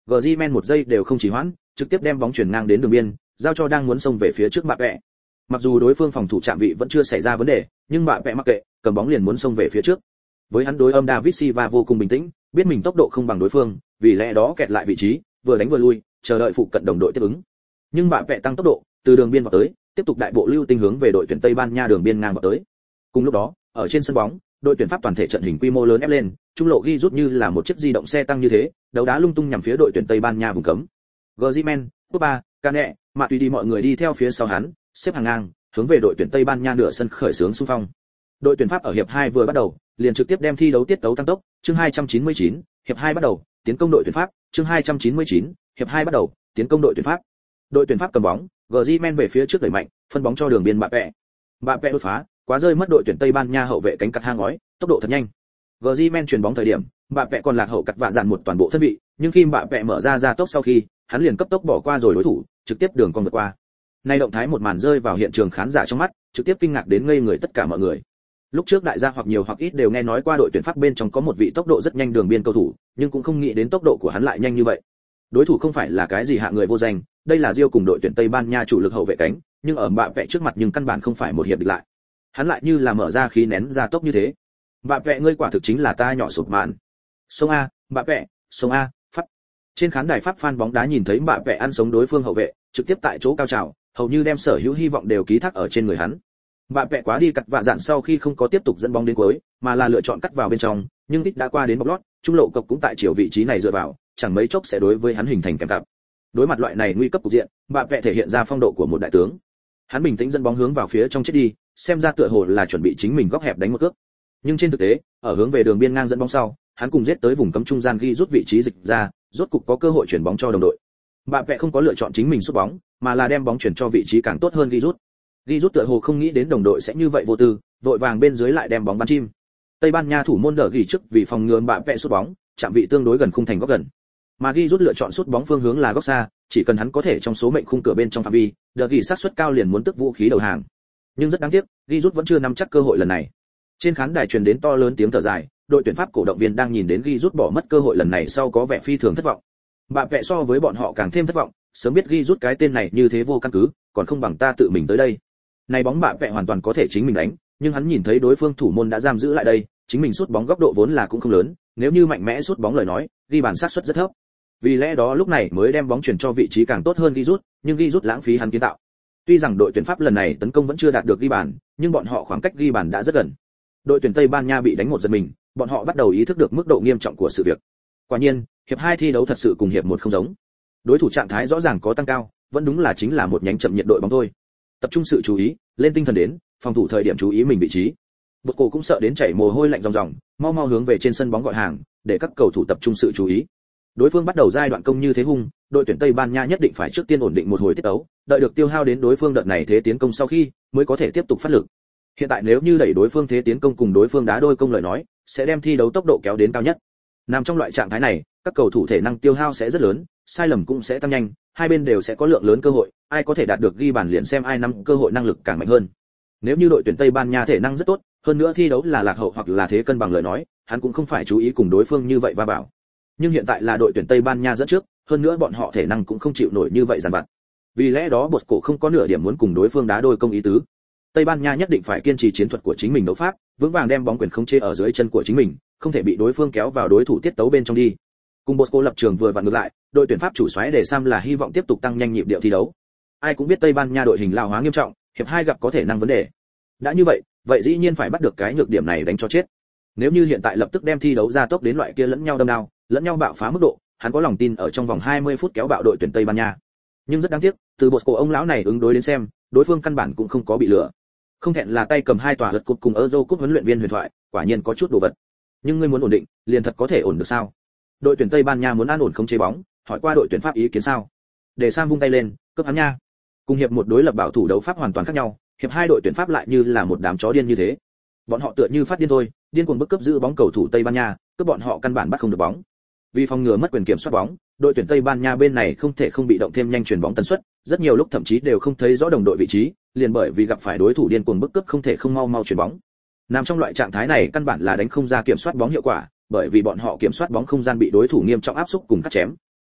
Griezmann một giây đều không trì hoãn, trực tiếp đem bóng chuyển ngang đến đường biên, giao cho đang muốn xông về phía trước Mbappe. Mặc dù đối phương phòng thủ chạm vị vẫn chưa xảy ra vấn đề, nhưng Mbappe mặc kệ, cầm bóng liền muốn xông về phía trước. Với hắn đối âm David Silva vô cùng bình tĩnh, biết mình tốc độ không bằng đối phương, vì lẽ đó kẹt lại vị trí, vừa đánh vừa lui, chờ đợi phụ cận đồng đội tiếp ứng. Nhưng Mbappe tăng tốc độ, từ đường biên vào tới, tiếp tục đại bộ lưu tinh hướng về đội tuyển Tây Ban Nha đường biên ngang vào tới. Cùng lúc đó, ở trên sân bóng, đội tuyển Pháp toàn thể trận hình quy mô lớn ép lên, trung lộ ghi rút như là một chiếc di động xe tăng như thế, đấu đá lung tung nhằm phía đội tuyển Tây Ban Nha vùng cấm. Griezmann, Pogba, Cane, Mạ Tùy đi mọi người đi theo phía sau hắn, xếp hàng ngang, hướng về đội tuyển Tây Ban Nha nửa sân khởi xướng xung phong. Đội tuyển Pháp ở hiệp 2 vừa bắt đầu, liền trực tiếp đem thi đấu tiết tấu tăng tốc, chương 299, hiệp 2 bắt đầu, tiến công đội tuyển Pháp, chương 299, hiệp 2 bắt đầu, tiến công đội tuyển Pháp. Đội tuyển Pháp cầm bóng, Griezmann về phía trước đẩy mạnh, phân bóng cho đường biên Mbappe. Mbappe đột phá, quá rơi mất đội tuyển Tây Ban Nha hậu vệ cánh cắt hang ngói, tốc độ thật nhanh. Griezmann chuyền bóng thời điểm, Mbappe còn lạc hậu cắt vạ dàn một toàn bộ thân vị, nhưng khi Mbappe mở ra tốc sau khi, hắn liền cấp tốc bỏ qua rồi đối thủ, trực tiếp đường cong vượt qua. Nay động thái một màn rơi vào hiện trường khán giả trong mắt, trực tiếp kinh ngạc đến ngây người tất cả mọi người. Lúc trước đại gia hoặc nhiều hoặc ít đều nghe nói qua đội tuyển Pháp bên trong có một vị tốc độ rất nhanh đường biên cầu thủ, nhưng cũng không nghĩ đến tốc độ của hắn lại nhanh như vậy. Đối thủ không phải là cái gì hạ người vô danh, đây là Rio cùng đội tuyển Tây Ban Nha chủ lực hậu vệ cánh, nhưng ở Mbappe trước mặt nhưng căn bản không phải một hiệp địch lại. Hắn lại như là mở ra khí nén ra tốc như thế. Mbappe ngươi quả thực chính là ta nhỏ sụp mạn. Sông a, Mbappe, sông a, Pháp. Trên khán đài Pháp fan bóng đá nhìn thấy Mbappe ăn sống đối phương hậu vệ, trực tiếp tại chỗ cao trào, hầu như đem sở hữu hy vọng đều ký thác ở trên người hắn. Mbappe quá đi cắt vạ dạn sau khi không có tiếp tục dẫn bóng đến cuối, mà là lựa chọn cắt vào bên trong, nhưng ít đã qua đến bọc lót, trung lộ cộc cũng tại chiều vị trí này dựa vào, chẳng mấy chốc sẽ đối với hắn hình thành kèm cặp. Đối mặt loại này nguy cấp cục diện, Mbappe thể hiện ra phong độ của một đại tướng. Hắn bình tĩnh dẫn bóng hướng vào phía trong chết đi, xem ra tựa hồ là chuẩn bị chính mình góc hẹp đánh một cước. Nhưng trên thực tế, ở hướng về đường biên ngang dẫn bóng sau, hắn cùng giết tới vùng cấm trung gian ghi rút vị trí dịch ra, rốt cục có cơ hội chuyển bóng cho đồng đội. Mbappe không có lựa chọn chính mình sút bóng, mà là đem bóng chuyển cho vị trí càng tốt hơn ghi rút. Ghi rút tựa hồ không nghĩ đến đồng đội sẽ như vậy vô tư, vội vàng bên dưới lại đem bóng bắn chim. Tây Ban Nha thủ môn đỡ ghi trước vì phòng ngừa Mbappe sút bóng, chạm vị tương đối gần khung thành góc gần. Mà ghi rút lựa chọn sút bóng phương hướng là góc xa, chỉ cần hắn có thể trong số mệnh khung cửa bên trong phạm vi, đỡ ghi xác suất cao liền muốn tức vũ khí đầu hàng. Nhưng rất đáng tiếc, ghi rút vẫn chưa nắm chắc cơ hội lần này. Trên khán đài truyền đến to lớn tiếng thở dài, đội tuyển Pháp cổ động viên đang nhìn đến ghi rút bỏ mất cơ hội lần này sau có vẻ phi thường thất vọng. Mbappe so với bọn họ càng thêm thất vọng, sớm biết ghi rút cái tên này như thế vô căn cứ, còn không bằng ta tự mình tới đây. Này bóng Mbappe hoàn toàn có thể chính mình đánh, nhưng hắn nhìn thấy đối phương thủ môn đã giam giữ lại đây, chính mình sút bóng góc độ vốn là cũng không lớn, nếu như mạnh mẽ sút bóng lời nói, ghi bàn xác suất rất thấp. Vì lẽ đó lúc này mới đem bóng chuyển cho vị trí càng tốt hơn ghi rút, nhưng ghi rút lãng phí hắn kiến tạo. Tuy rằng đội tuyển Pháp lần này tấn công vẫn chưa đạt được ghi bàn, nhưng bọn họ khoảng cách ghi bàn đã rất gần. Đội tuyển Tây Ban Nha bị đánh một giật mình, bọn họ bắt đầu ý thức được mức độ nghiêm trọng của sự việc. Quả nhiên, hiệp 2 thi đấu thật sự cùng hiệp 1 không giống. Đối thủ trạng thái rõ ràng có tăng cao, vẫn đúng là chính là một nhánh chậm nhiệt đội bóng thôi. Tập trung sự chú ý, lên tinh thần đến, phòng thủ thời điểm chú ý mình vị trí. Bột cổ cũng sợ đến chảy mồ hôi lạnh ròng ròng, mau mau hướng về trên sân bóng gọi hàng, để các cầu thủ tập trung sự chú ý. Đối phương bắt đầu giai đoạn công như thế hung, đội tuyển Tây Ban Nha nhất định phải trước tiên ổn định một hồi tiết tấu, đợi được tiêu hao đến đối phương đợt này thế tiến công sau khi, mới có thể tiếp tục phát lực. Hiện tại nếu như đẩy đối phương thế tiến công cùng đối phương đá đôi công lời nói, sẽ đem thi đấu tốc độ kéo đến cao nhất. Nằm trong loại trạng thái này, các cầu thủ thể năng tiêu hao sẽ rất lớn, sai lầm cũng sẽ tăng nhanh, hai bên đều sẽ có lượng lớn cơ hội, ai có thể đạt được ghi bàn liền xem ai nắm cơ hội năng lực càng mạnh hơn. Nếu như đội tuyển Tây Ban Nha thể năng rất tốt, hơn nữa thi đấu là lạc hậu hoặc là thế cân bằng lời nói, hắn cũng không phải chú ý cùng đối phương như vậy va vào. Nhưng hiện tại là đội tuyển Tây Ban Nha dẫn trước, hơn nữa bọn họ thể năng cũng không chịu nổi như vậy dằn vặt. Vì lẽ đó Bột cổ không có nửa điểm muốn cùng đối phương đá đôi công ý tứ. Tây Ban Nha nhất định phải kiên trì chiến thuật của chính mình đấu pháp, vững vàng đem bóng quyền khống chế ở dưới chân của chính mình, không thể bị đối phương kéo vào đối thủ tiết tấu bên trong đi. Cùng Bosco lập trường vừa vặn ngược lại, đội tuyển Pháp chủ soái để Sam là hy vọng tiếp tục tăng nhanh nhịp điệu thi đấu. Ai cũng biết Tây Ban Nha đội hình lão hóa nghiêm trọng, hiệp 2 gặp có thể năng vấn đề. Đã như vậy dĩ nhiên phải bắt được cái nhược điểm này đánh cho chết. Nếu như hiện tại lập tức đem thi đấu ra tốc đến loại kia lẫn nhau đâm đao, lẫn nhau bạo phá mức độ, hắn có lòng tin ở trong vòng 20 phút kéo bạo đội tuyển Tây Ban Nha. Nhưng rất đáng tiếc, từ Bosco ông lão này ứng đối đến xem, đối phương căn bản cũng không có bị lừa. Không thẹn là tay cầm 2 tòa lượt cúp cùng Euro Cup huấn luyện viên huyền thoại, quả nhiên có chút đồ vật. Nhưng ngươi muốn ổn định, liền thật có thể ổn được sao? Đội tuyển Tây Ban Nha muốn an ổn không chế bóng, hỏi qua đội tuyển Pháp ý kiến sao? Để Sam vung tay lên, cướp hắn nha. Cùng hiệp một đối lập bảo thủ đấu pháp hoàn toàn khác nhau, hiệp 2 đội tuyển Pháp lại như là một đám chó điên như thế. Bọn họ tựa như phát điên thôi, điên cuồng bức cướp giữ bóng cầu thủ Tây Ban Nha, cướp bọn họ căn bản bắt không được bóng. Vì phòng ngừa mất quyền kiểm soát bóng, đội tuyển Tây Ban Nha bên này không thể không bị động thêm nhanh chuyền bóng tần suất, rất nhiều lúc thậm chí đều không thấy rõ đồng đội vị trí, liền bởi vì gặp phải đối thủ điên cuồng bức cướp không thể không mau chuyền bóng. Nằm trong loại trạng thái này căn bản là đánh không ra kiểm soát bóng hiệu quả, bởi vì bọn họ kiểm soát bóng không gian bị đối thủ nghiêm trọng áp xúc cùng cắt chém.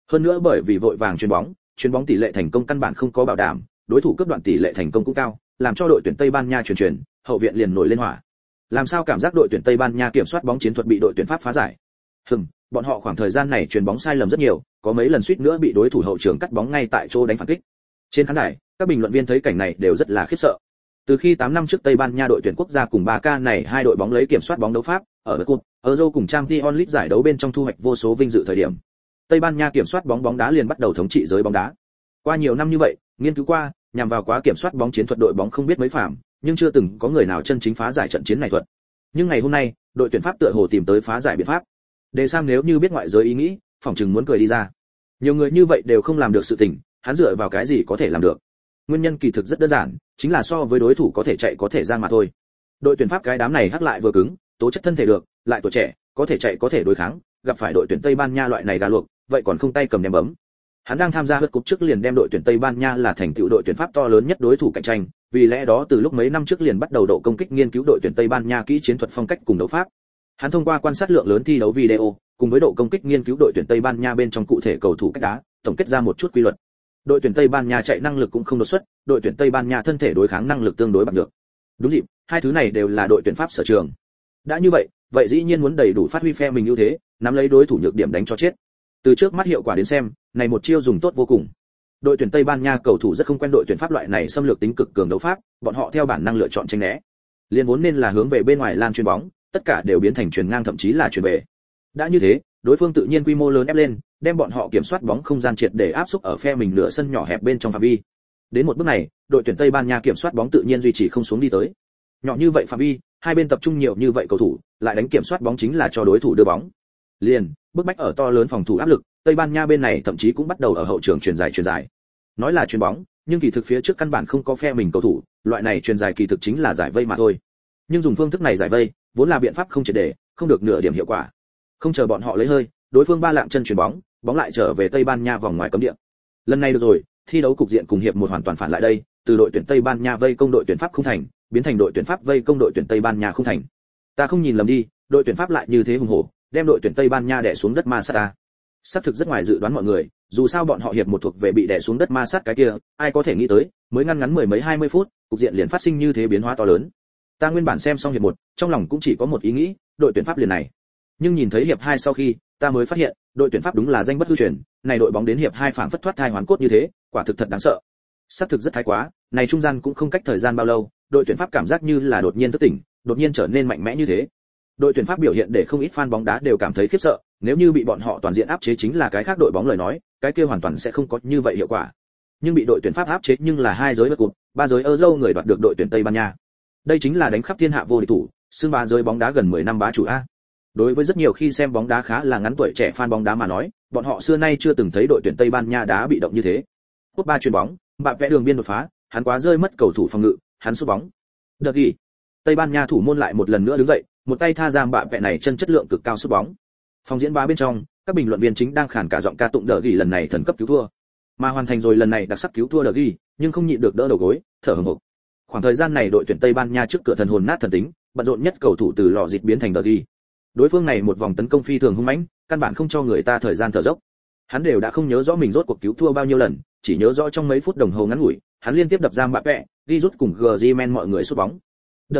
Hơn nữa bởi vì vội vàng chuyền bóng tỷ lệ thành công căn bản không có bảo đảm, đối thủ cướp đoạn tỷ lệ thành công cũng cao, làm cho đội tuyển Tây Ban Nha chuyển, hậu viện liền nổi lên hỏa. Làm sao cảm giác đội tuyển Tây Ban Nha kiểm soát bóng chiến thuật bị đội tuyển Pháp phá giải? Bọn họ khoảng thời gian này chuyền bóng sai lầm rất nhiều, có mấy lần suýt nữa bị đối thủ hậu trường cắt bóng ngay tại chỗ đánh phản kích. Trên khán đài, các bình luận viên thấy cảnh này đều rất là khiếp sợ. Từ khi 8 năm trước Tây Ban Nha đội tuyển quốc gia cùng Barca này hai đội bóng lấy kiểm soát bóng đấu Pháp, ở Cup, Euro cùng Champions League giải đấu bên trong thu hoạch vô số vinh dự thời điểm, Tây Ban Nha kiểm soát bóng đá liền bắt đầu thống trị giới bóng đá. Qua nhiều năm như vậy, nghiên cứu qua, nhằm vào quá kiểm soát bóng chiến thuật đội bóng không biết mấy phạm, nhưng chưa từng có người nào chân chính phá giải trận chiến này thuật. Nhưng ngày hôm nay, đội tuyển Pháp tựa hồ tìm tới phá giải biện pháp. Đề Sam nếu như biết ngoại giới ý nghĩ, phỏng chừng muốn cười đi ra. Nhiều người như vậy đều không làm được sự tình, hắn dựa vào cái gì có thể làm được? Nguyên nhân kỳ thực rất đơn giản, chính là so với đối thủ có thể chạy có thể ra mà thôi. Đội tuyển Pháp cái đám này hắc lại vừa cứng, tố chất thân thể được, lại tuổi trẻ, có thể chạy có thể đối kháng, gặp phải đội tuyển Tây Ban Nha loại này gà luộc, vậy còn không tay cầm đem bấm. Hắn đang tham gia World Cup trước liền đem đội tuyển Tây Ban Nha là thành tựu đội tuyển Pháp to lớn nhất đối thủ cạnh tranh, vì lẽ đó từ lúc mấy năm trước liền bắt đầu độ công kích nghiên cứu đội tuyển Tây Ban Nha kỹ chiến thuật phong cách cùng đấu pháp. Hắn thông qua quan sát lượng lớn thi đấu video, cùng với độ công kích nghiên cứu đội tuyển Tây Ban Nha bên trong cụ thể cầu thủ cách đá, tổng kết ra một chút quy luật. Đội tuyển Tây Ban Nha chạy năng lực cũng không đột xuất, đội tuyển Tây Ban Nha thân thể đối kháng năng lực tương đối bằng được. Đúng dịp, hai thứ này đều là đội tuyển Pháp sở trường. Đã như vậy dĩ nhiên muốn đầy đủ phát huy phe mình ưu thế, nắm lấy đối thủ nhược điểm đánh cho chết. Từ trước mắt hiệu quả đến xem, này một chiêu dùng tốt vô cùng. Đội tuyển Tây Ban Nha cầu thủ rất không quen đội tuyển Pháp loại này xâm lược tính cực cường đấu pháp, bọn họ theo bản năng lựa chọn tránh né. Liên vốn nên là hướng về bên ngoài lan chuyền bóng, tất cả đều biến thành chuyền ngang thậm chí là chuyền về. Đã như thế, đối phương tự nhiên quy mô lớn ép lên, đem bọn họ kiểm soát bóng không gian triệt để áp xúc ở phe mình nửa sân nhỏ hẹp bên trong phạm vi. Đến một bước này, đội tuyển Tây Ban Nha kiểm soát bóng tự nhiên duy trì không xuống đi tới. Nhỏ như vậy phạm vi, hai bên tập trung nhiều như vậy cầu thủ, lại đánh kiểm soát bóng chính là cho đối thủ đưa bóng. Liền, bức bách ở to lớn phòng thủ áp lực, Tây Ban Nha bên này thậm chí cũng bắt đầu ở hậu trường chuyền dài. Nói là chuyền bóng, nhưng kỳ thực phía trước căn bản không có phe mình cầu thủ, loại này chuyền dài kỳ thực chính là giải vây mà thôi. Nhưng dùng phương thức này giải vây, vốn là biện pháp không triệt để, không được nửa điểm hiệu quả. Không chờ bọn họ lấy hơi, đối phương ba lạng chân chuyền bóng lại trở về Tây Ban Nha vòng ngoài cấm địa. Lần này được rồi, thi đấu cục diện cùng hiệp một hoàn toàn phản lại đây, từ đội tuyển Tây Ban Nha vây công đội tuyển Pháp không thành, biến thành đội tuyển Pháp vây công đội tuyển Tây Ban Nha không thành. Ta không nhìn lầm đi, đội tuyển Pháp lại như thế hùng hổ, đem đội tuyển Tây Ban Nha đè xuống đất ma sát ta. Xác thực rất ngoài dự đoán mọi người, dù sao bọn họ hiệp một thuộc về bị đè xuống đất ma sát cái kia, ai có thể nghĩ tới, mới ngắn mười mấy 20 phút, cục diện liền phát sinh như thế biến hóa to lớn. Ta nguyên bản xem xong hiệp một, trong lòng cũng chỉ có một ý nghĩ, đội tuyển Pháp liền này. Nhưng nhìn thấy hiệp 2 sau khi, ta mới phát hiện, đội tuyển Pháp đúng là danh bất hư truyền, này đội bóng đến hiệp 2 phảng phất thoát thai hoàn cốt như thế, quả thực thật đáng sợ. Xác thực rất thái quá, này trung gian cũng không cách thời gian bao lâu, đội tuyển Pháp cảm giác như là đột nhiên thức tỉnh, đột nhiên trở nên mạnh mẽ như thế. Đội tuyển Pháp biểu hiện để không ít fan bóng đá đều cảm thấy khiếp sợ, nếu như bị bọn họ toàn diện áp chế chính là cái khác đội bóng lời nói, cái kia hoàn toàn sẽ không có như vậy hiệu quả. Nhưng bị đội tuyển Pháp áp chế nhưng là hai giới World Cup, ba giới Euro người đoạt được đội tuyển Tây Ban Nha. Đây chính là đánh khắp thiên hạ vô địch thủ, xưng bá giới bóng đá gần 10 năm bá chủ a. Đối với rất nhiều khi xem bóng đá khá là ngắn tuổi trẻ fan bóng đá mà nói, bọn họ xưa nay chưa từng thấy đội tuyển Tây Ban Nha đá bị động như thế. Cốt ba chuyền bóng, bạ vẽ đường biên đột phá, hắn quá rơi mất cầu thủ phòng ngự, hắn sút bóng. Được gì? Tây Ban Nha thủ môn lại một lần nữa đứng dậy, một tay tha giam bạ vẽ này chân chất lượng cực cao sút bóng. Phòng diễn bá bên trong, các bình luận viên chính đang khàn cả giọng ca tụng Đờ Ghi lần này thần cấp cứu thua. Mà hoàn thành rồi lần này đặc sắc cứu thua Đờ Ghi, nhưng không nhịn được đỡ đầu gối, thở hổn hộc. Khoảng thời gian này đội tuyển Tây Ban Nha trước cửa thần hồn nát thần tính, bận rộn nhất cầu thủ từ lò dịt biến thành Đờ Ghi. Đối phương này một vòng tấn công phi thường hung mãnh, căn bản không cho người ta thời gian thở dốc. Hắn đều đã không nhớ rõ mình rốt cuộc cứu thua bao nhiêu lần, chỉ nhớ rõ trong mấy phút đồng hồ ngắn ngủi, hắn liên tiếp đập ra mạ vẽ, đi rút cùng Griezmann mọi người sút bóng. Đờ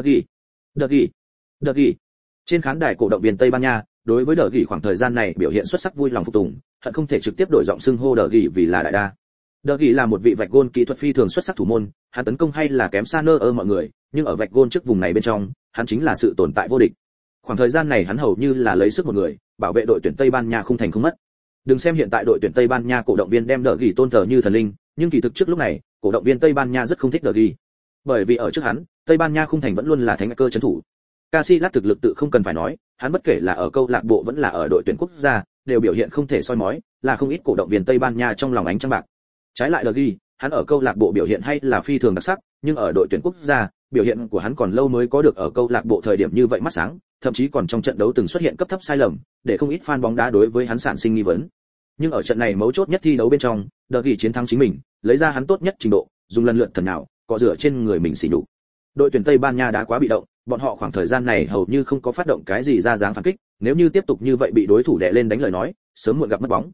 Ghi. Trên khán đài cổ động viên Tây Ban Nha, đối với Đờ Ghi khoảng thời gian này biểu hiện xuất sắc vui lòng phục tùng, hận không thể trực tiếp đổi giọng xưng hô Đờ Ghi vì là đại đa. Đờ Ghi là một vị vạch gôn kỹ thuật phi thường xuất sắc thủ môn, hắn tấn công hay là kém xa nơ mọi người, nhưng ở vạch gôn trước vùng này bên trong, hắn chính là sự tồn tại vô địch. Khoảng thời gian này hắn hầu như là lấy sức một người, bảo vệ đội tuyển Tây Ban Nha không thành không mất. Đừng xem hiện tại đội tuyển Tây Ban Nha cổ động viên đem Đờ Ghi tôn thờ như thần linh, nhưng kỳ thực trước lúc này, cổ động viên Tây Ban Nha rất không thích Đờ Ghi. Bởi vì ở trước hắn, Tây Ban Nha không thành vẫn luôn là thánh cơ trấn thủ. Casillas thực lực tự không cần phải nói, hắn bất kể là ở câu lạc bộ vẫn là ở đội tuyển quốc gia, đều biểu hiện không thể soi mói, là không ít cổ động viên Tây Ban Nha trong lòng ánh trăng bạc. Trái lại Đờ Ghi, hắn ở câu lạc bộ biểu hiện hay là phi thường đặc sắc, nhưng ở đội tuyển quốc gia, biểu hiện của hắn còn lâu mới có được ở câu lạc bộ thời điểm như vậy mắt sáng, thậm chí còn trong trận đấu từng xuất hiện cấp thấp sai lầm, để không ít fan bóng đá đối với hắn sản sinh nghi vấn. Nhưng ở trận này mấu chốt nhất thi đấu bên trong, Đờ Ghi chiến thắng chính mình, lấy ra hắn tốt nhất trình độ, dùng lần lượt thần nào, cọ rửa trên người mình xỉ nhục. Đội tuyển Tây Ban Nha đã quá bị động, bọn họ khoảng thời gian này hầu như không có phát động cái gì ra dáng phản kích, nếu như tiếp tục như vậy bị đối thủ đè lên đánh lời nói, sớm muộn gặp mất bóng.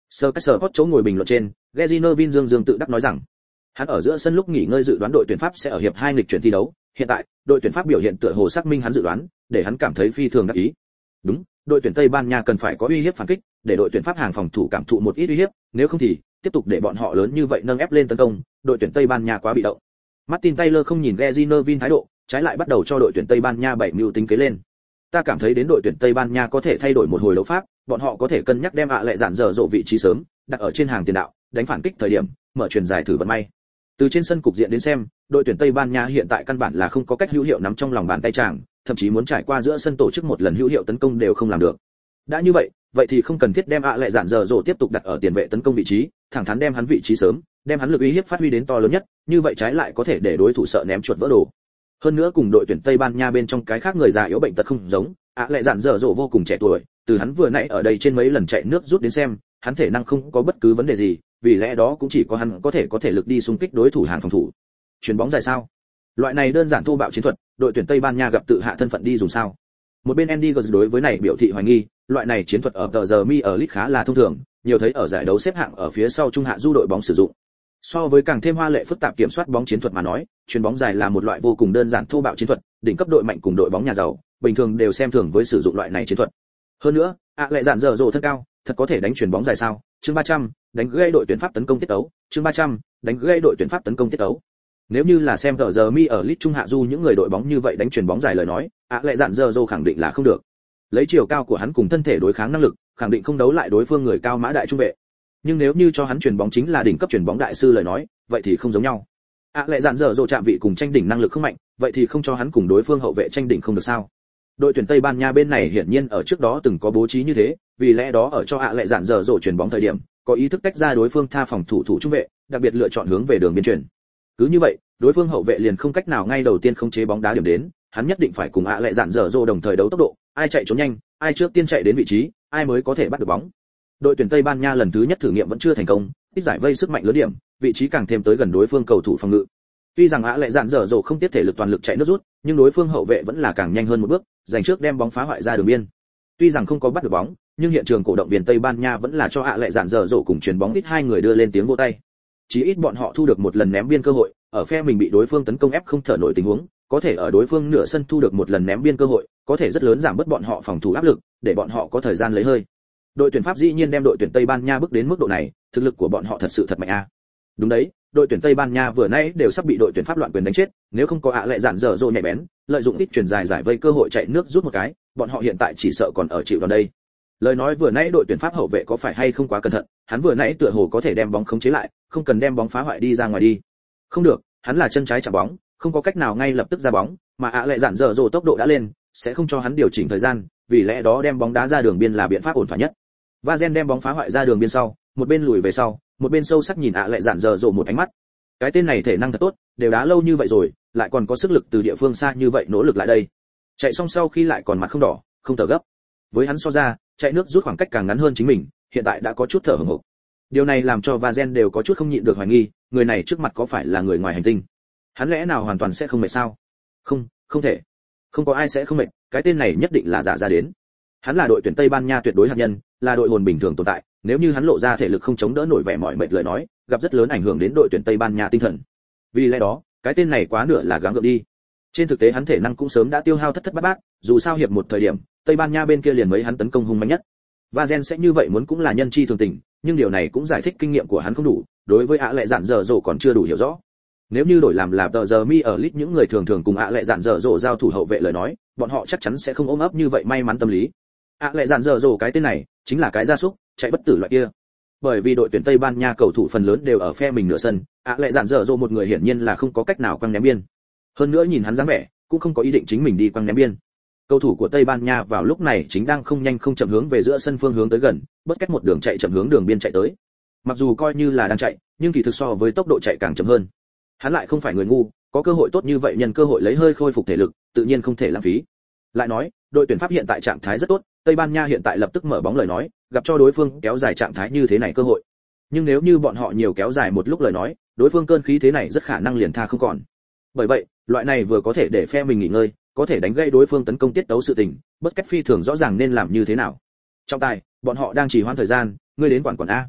Sir Sport chỗ ngồi bình luận trên, Gezinovin dương tự đắc nói rằng, hắn ở giữa sân lúc nghỉ ngơi dự đoán đội tuyển Pháp sẽ ở hiệp 2 nghịch chuyển thi đấu, hiện tại, đội tuyển Pháp biểu hiện tựa hồ xác minh hắn dự đoán, để hắn cảm thấy phi thường đắc ý. Đúng, đội tuyển Tây Ban Nha cần phải có uy hiếp phản kích, để đội tuyển Pháp hàng phòng thủ cảm thụ một ít uy hiếp, nếu không thì tiếp tục để bọn họ lớn như vậy nâng ép lên tấn công, đội tuyển Tây Ban Nha quá bị động. Martin Taylor không nhìn Gezinovin thái độ, trái lại bắt đầu cho đội tuyển Tây Ban Nha bảy mưu tính kế lên. Ta cảm thấy đến đội tuyển Tây Ban Nha có thể thay đổi một hồi đấu pháp, bọn họ có thể cân nhắc đem lệ dạn dở dộ vị trí sớm, đặt ở trên hàng tiền đạo, đánh phản kích thời điểm, mở truyền dài thử vận may. Từ trên sân cục diện đến xem, đội tuyển Tây Ban Nha hiện tại căn bản là không có cách hữu hiệu nắm trong lòng bàn tay chàng, thậm chí muốn trải qua giữa sân tổ chức một lần hữu hiệu tấn công đều không làm được. Đã như vậy thì không cần thiết đem lệ dạn dở dộ tiếp tục đặt ở tiền vệ tấn công vị trí, thẳng thắn đem hắn vị trí sớm, đem hắn lực uy hiếp phát huy đến to lớn nhất, như vậy trái lại có thể để đối thủ sợ ném chuột vỡ đồ. Hơn nữa cùng đội tuyển Tây Ban Nha bên trong cái khác người già yếu bệnh tật không giống, lệ dạn dở dộ vô cùng trẻ tuổi, từ hắn vừa nãy ở đây trên mấy lần chạy nước rút đến xem, hắn thể năng không có bất cứ vấn đề gì, vì lẽ đó cũng chỉ có hắn có thể lực đi xung kích đối thủ hàng phòng thủ. Chuyền bóng dài sao? Loại này đơn giản thô bạo chiến thuật, đội tuyển Tây Ban Nha gặp tự hạ thân phận đi dùng sao? Một bên Andy Guz đối với này biểu thị hoài nghi, loại này chiến thuật ở tờ giờ mi ở League khá là thông thường, nhiều thấy ở giải đấu xếp hạng ở phía sau trung hạ du đội bóng sử dụng. So với càng thêm hoa lệ phức tạp kiểm soát bóng chiến thuật mà nói, chuyền bóng dài là một loại vô cùng đơn giản thô bạo chiến thuật, đỉnh cấp đội mạnh cùng đội bóng nhà giàu, bình thường đều xem thường với sử dụng loại này chiến thuật. Hơn nữa, lệ dạn dở dộ thân cao, thật có thể đánh chuyền bóng dài sao? Chương 300, đánh gây đội tuyển Pháp tấn công tiết tấu. Chương 300, đánh gây đội tuyển Pháp tấn công tiết tấu. Nếu như là xem tờ giờ mi ở League trung hạ du những người đội bóng như vậy đánh chuyền bóng dài lời nói, lệ dạn dở dộ khẳng định là không được. Lấy chiều cao của hắn cùng thân thể đối kháng năng lực, khẳng định không đấu lại đối phương người cao mã đại trung vệ. Nhưng nếu như cho hắn chuyền bóng chính là đỉnh cấp chuyền bóng đại sư lời nói, vậy thì không giống nhau. Lệ dạn dở dộ chạm vị cùng tranh đỉnh năng lực không mạnh, vậy thì không cho hắn cùng đối phương hậu vệ tranh đỉnh không được sao? Đội tuyển Tây Ban Nha bên này hiển nhiên ở trước đó từng có bố trí như thế, vì lẽ đó ở cho lệ dạn dở dộ chuyền bóng thời điểm, có ý thức tách ra đối phương tha phòng thủ trung vệ, đặc biệt lựa chọn hướng về đường biên chuyển. Cứ như vậy, đối phương hậu vệ liền không cách nào ngay đầu tiên khống chế bóng đá điểm đến, hắn nhất định phải cùng lệ dạn dở dộ đồng thời đấu tốc độ, ai chạy trốn nhanh, ai trước tiên chạy đến vị trí, ai mới có thể bắt được bóng. Đội tuyển Tây Ban Nha lần thứ nhất thử nghiệm vẫn chưa thành công, ít giải vây sức mạnh lớn điểm, vị trí càng thêm tới gần đối phương cầu thủ phòng ngự. Tuy rằng lệ dạn dở dộ không tiết thể lực toàn lực chạy nước rút, nhưng đối phương hậu vệ vẫn là càng nhanh hơn một bước, giành trước đem bóng phá hoại ra đường biên. Tuy rằng không có bắt được bóng, nhưng hiện trường cổ động viên Tây Ban Nha vẫn là cho lệ dạn dở dộ cùng chuyền bóng ít hai người đưa lên tiếng vỗ tay. Chỉ ít bọn họ thu được một lần ném biên cơ hội, ở phe mình bị đối phương tấn công ép không thở nổi tình huống, có thể ở đối phương nửa sân thu được một lần ném biên cơ hội, có thể rất lớn giảm bớt bọn họ phòng thủ áp lực, để bọn họ có thời gian lấy hơi. Đội tuyển Pháp dĩ nhiên đem đội tuyển Tây Ban Nha bước đến mức độ này, thực lực của bọn họ thật sự thật mạnh a. Đúng đấy, đội tuyển Tây Ban Nha vừa nãy đều sắp bị đội tuyển Pháp loạn quyền đánh chết, nếu không có lệ dạn dở dộ nhạy bén, lợi dụng ít chuyền dài giải vây cơ hội chạy nước rút một cái, bọn họ hiện tại chỉ sợ còn ở chịu đòn đây. Lời nói vừa nãy đội tuyển Pháp hậu vệ có phải hay không quá cẩn thận, hắn vừa nãy tựa hồ có thể đem bóng khống chế lại, không cần đem bóng phá hoại đi ra ngoài đi. Không được, hắn là chân trái chạm bóng, không có cách nào ngay lập tức ra bóng, mà lệ dạn dở dộ tốc độ đã lên, sẽ không cho hắn điều chỉnh thời gian, vì lẽ đó đem bóng đá ra đường biên là biện pháp ổn thỏa nhất. Vazen đem bóng phá hoại ra đường biên sau, một bên lùi về sau, một bên sâu sắc nhìn lệ dạn dở dộ một ánh mắt. Cái tên này thể năng thật tốt, đều đá lâu như vậy rồi, lại còn có sức lực từ địa phương xa như vậy nỗ lực lại đây. Chạy xong sau khi lại còn mặt không đỏ, không thở gấp. Với hắn so ra, chạy nước rút khoảng cách càng ngắn hơn chính mình, hiện tại đã có chút thở hổn hộc. Điều này làm cho Vazen đều có chút không nhịn được hoài nghi, người này trước mặt có phải là người ngoài hành tinh? Hắn lẽ nào hoàn toàn sẽ không mệt sao? Không thể. Không có ai sẽ không mệt, cái tên này nhất định là giả ra đến. Hắn là đội tuyển Tây Ban Nha tuyệt đối hạt nhân, là đội hồn bình thường tồn tại, nếu như hắn lộ ra thể lực không chống đỡ nổi vẻ mỏi mệt lời nói, gặp rất lớn ảnh hưởng đến đội tuyển Tây Ban Nha tinh thần. Vì lẽ đó, cái tên này quá nửa là gắng gượng đi. Trên thực tế hắn thể năng cũng sớm đã tiêu hao thất thất bát bát, dù sao hiệp một thời điểm, Tây Ban Nha bên kia liền mấy hắn tấn công hung mạnh nhất. Vazen sẽ như vậy muốn cũng là nhân chi thường tình, nhưng điều này cũng giải thích kinh nghiệm của hắn không đủ, đối với lệ dạn dở dộ còn chưa đủ hiểu rõ. Nếu như đổi làm là tờ giờ mi ở League những người thường thường cùng lệ dạn dở dộ giao thủ hậu vệ lời nói, bọn họ chắc chắn sẽ không ôm ấp như vậy may mắn tâm lý. Lệ dạn dở dộ cái tên này chính là cái gia súc, chạy bất tử loại kia. Bởi vì đội tuyển Tây Ban Nha cầu thủ phần lớn đều ở phe mình nửa sân, lệ dạn dở dộ một người hiển nhiên là không có cách nào quăng ném biên. Hơn nữa nhìn hắn dáng vẻ, cũng không có ý định chính mình đi quăng ném biên. Cầu thủ của Tây Ban Nha vào lúc này chính đang không nhanh không chậm hướng về giữa sân phương hướng tới gần, bất cách một đường chạy chậm hướng đường biên chạy tới. Mặc dù coi như là đang chạy, nhưng kỳ thực so với tốc độ chạy càng chậm hơn. Hắn lại không phải người ngu, có cơ hội tốt như vậy nhân cơ hội lấy hơi khôi phục thể lực, tự nhiên không thể lãng phí. Lại nói, đội tuyển Pháp hiện tại trạng thái rất tốt, Tây Ban Nha hiện tại lập tức mở bóng lời nói, gặp cho đối phương kéo dài trạng thái như thế này cơ hội. Nhưng nếu như bọn họ nhiều kéo dài một lúc lời nói, đối phương cơn khí thế này rất khả năng liền tha không còn. Bởi vậy, loại này vừa có thể để phe mình nghỉ ngơi, có thể đánh gây đối phương tấn công tiết tấu sự tình, bất cách phi thường rõ ràng nên làm như thế nào. Trong tài, bọn họ đang trì hoãn thời gian, ngươi đến quản a.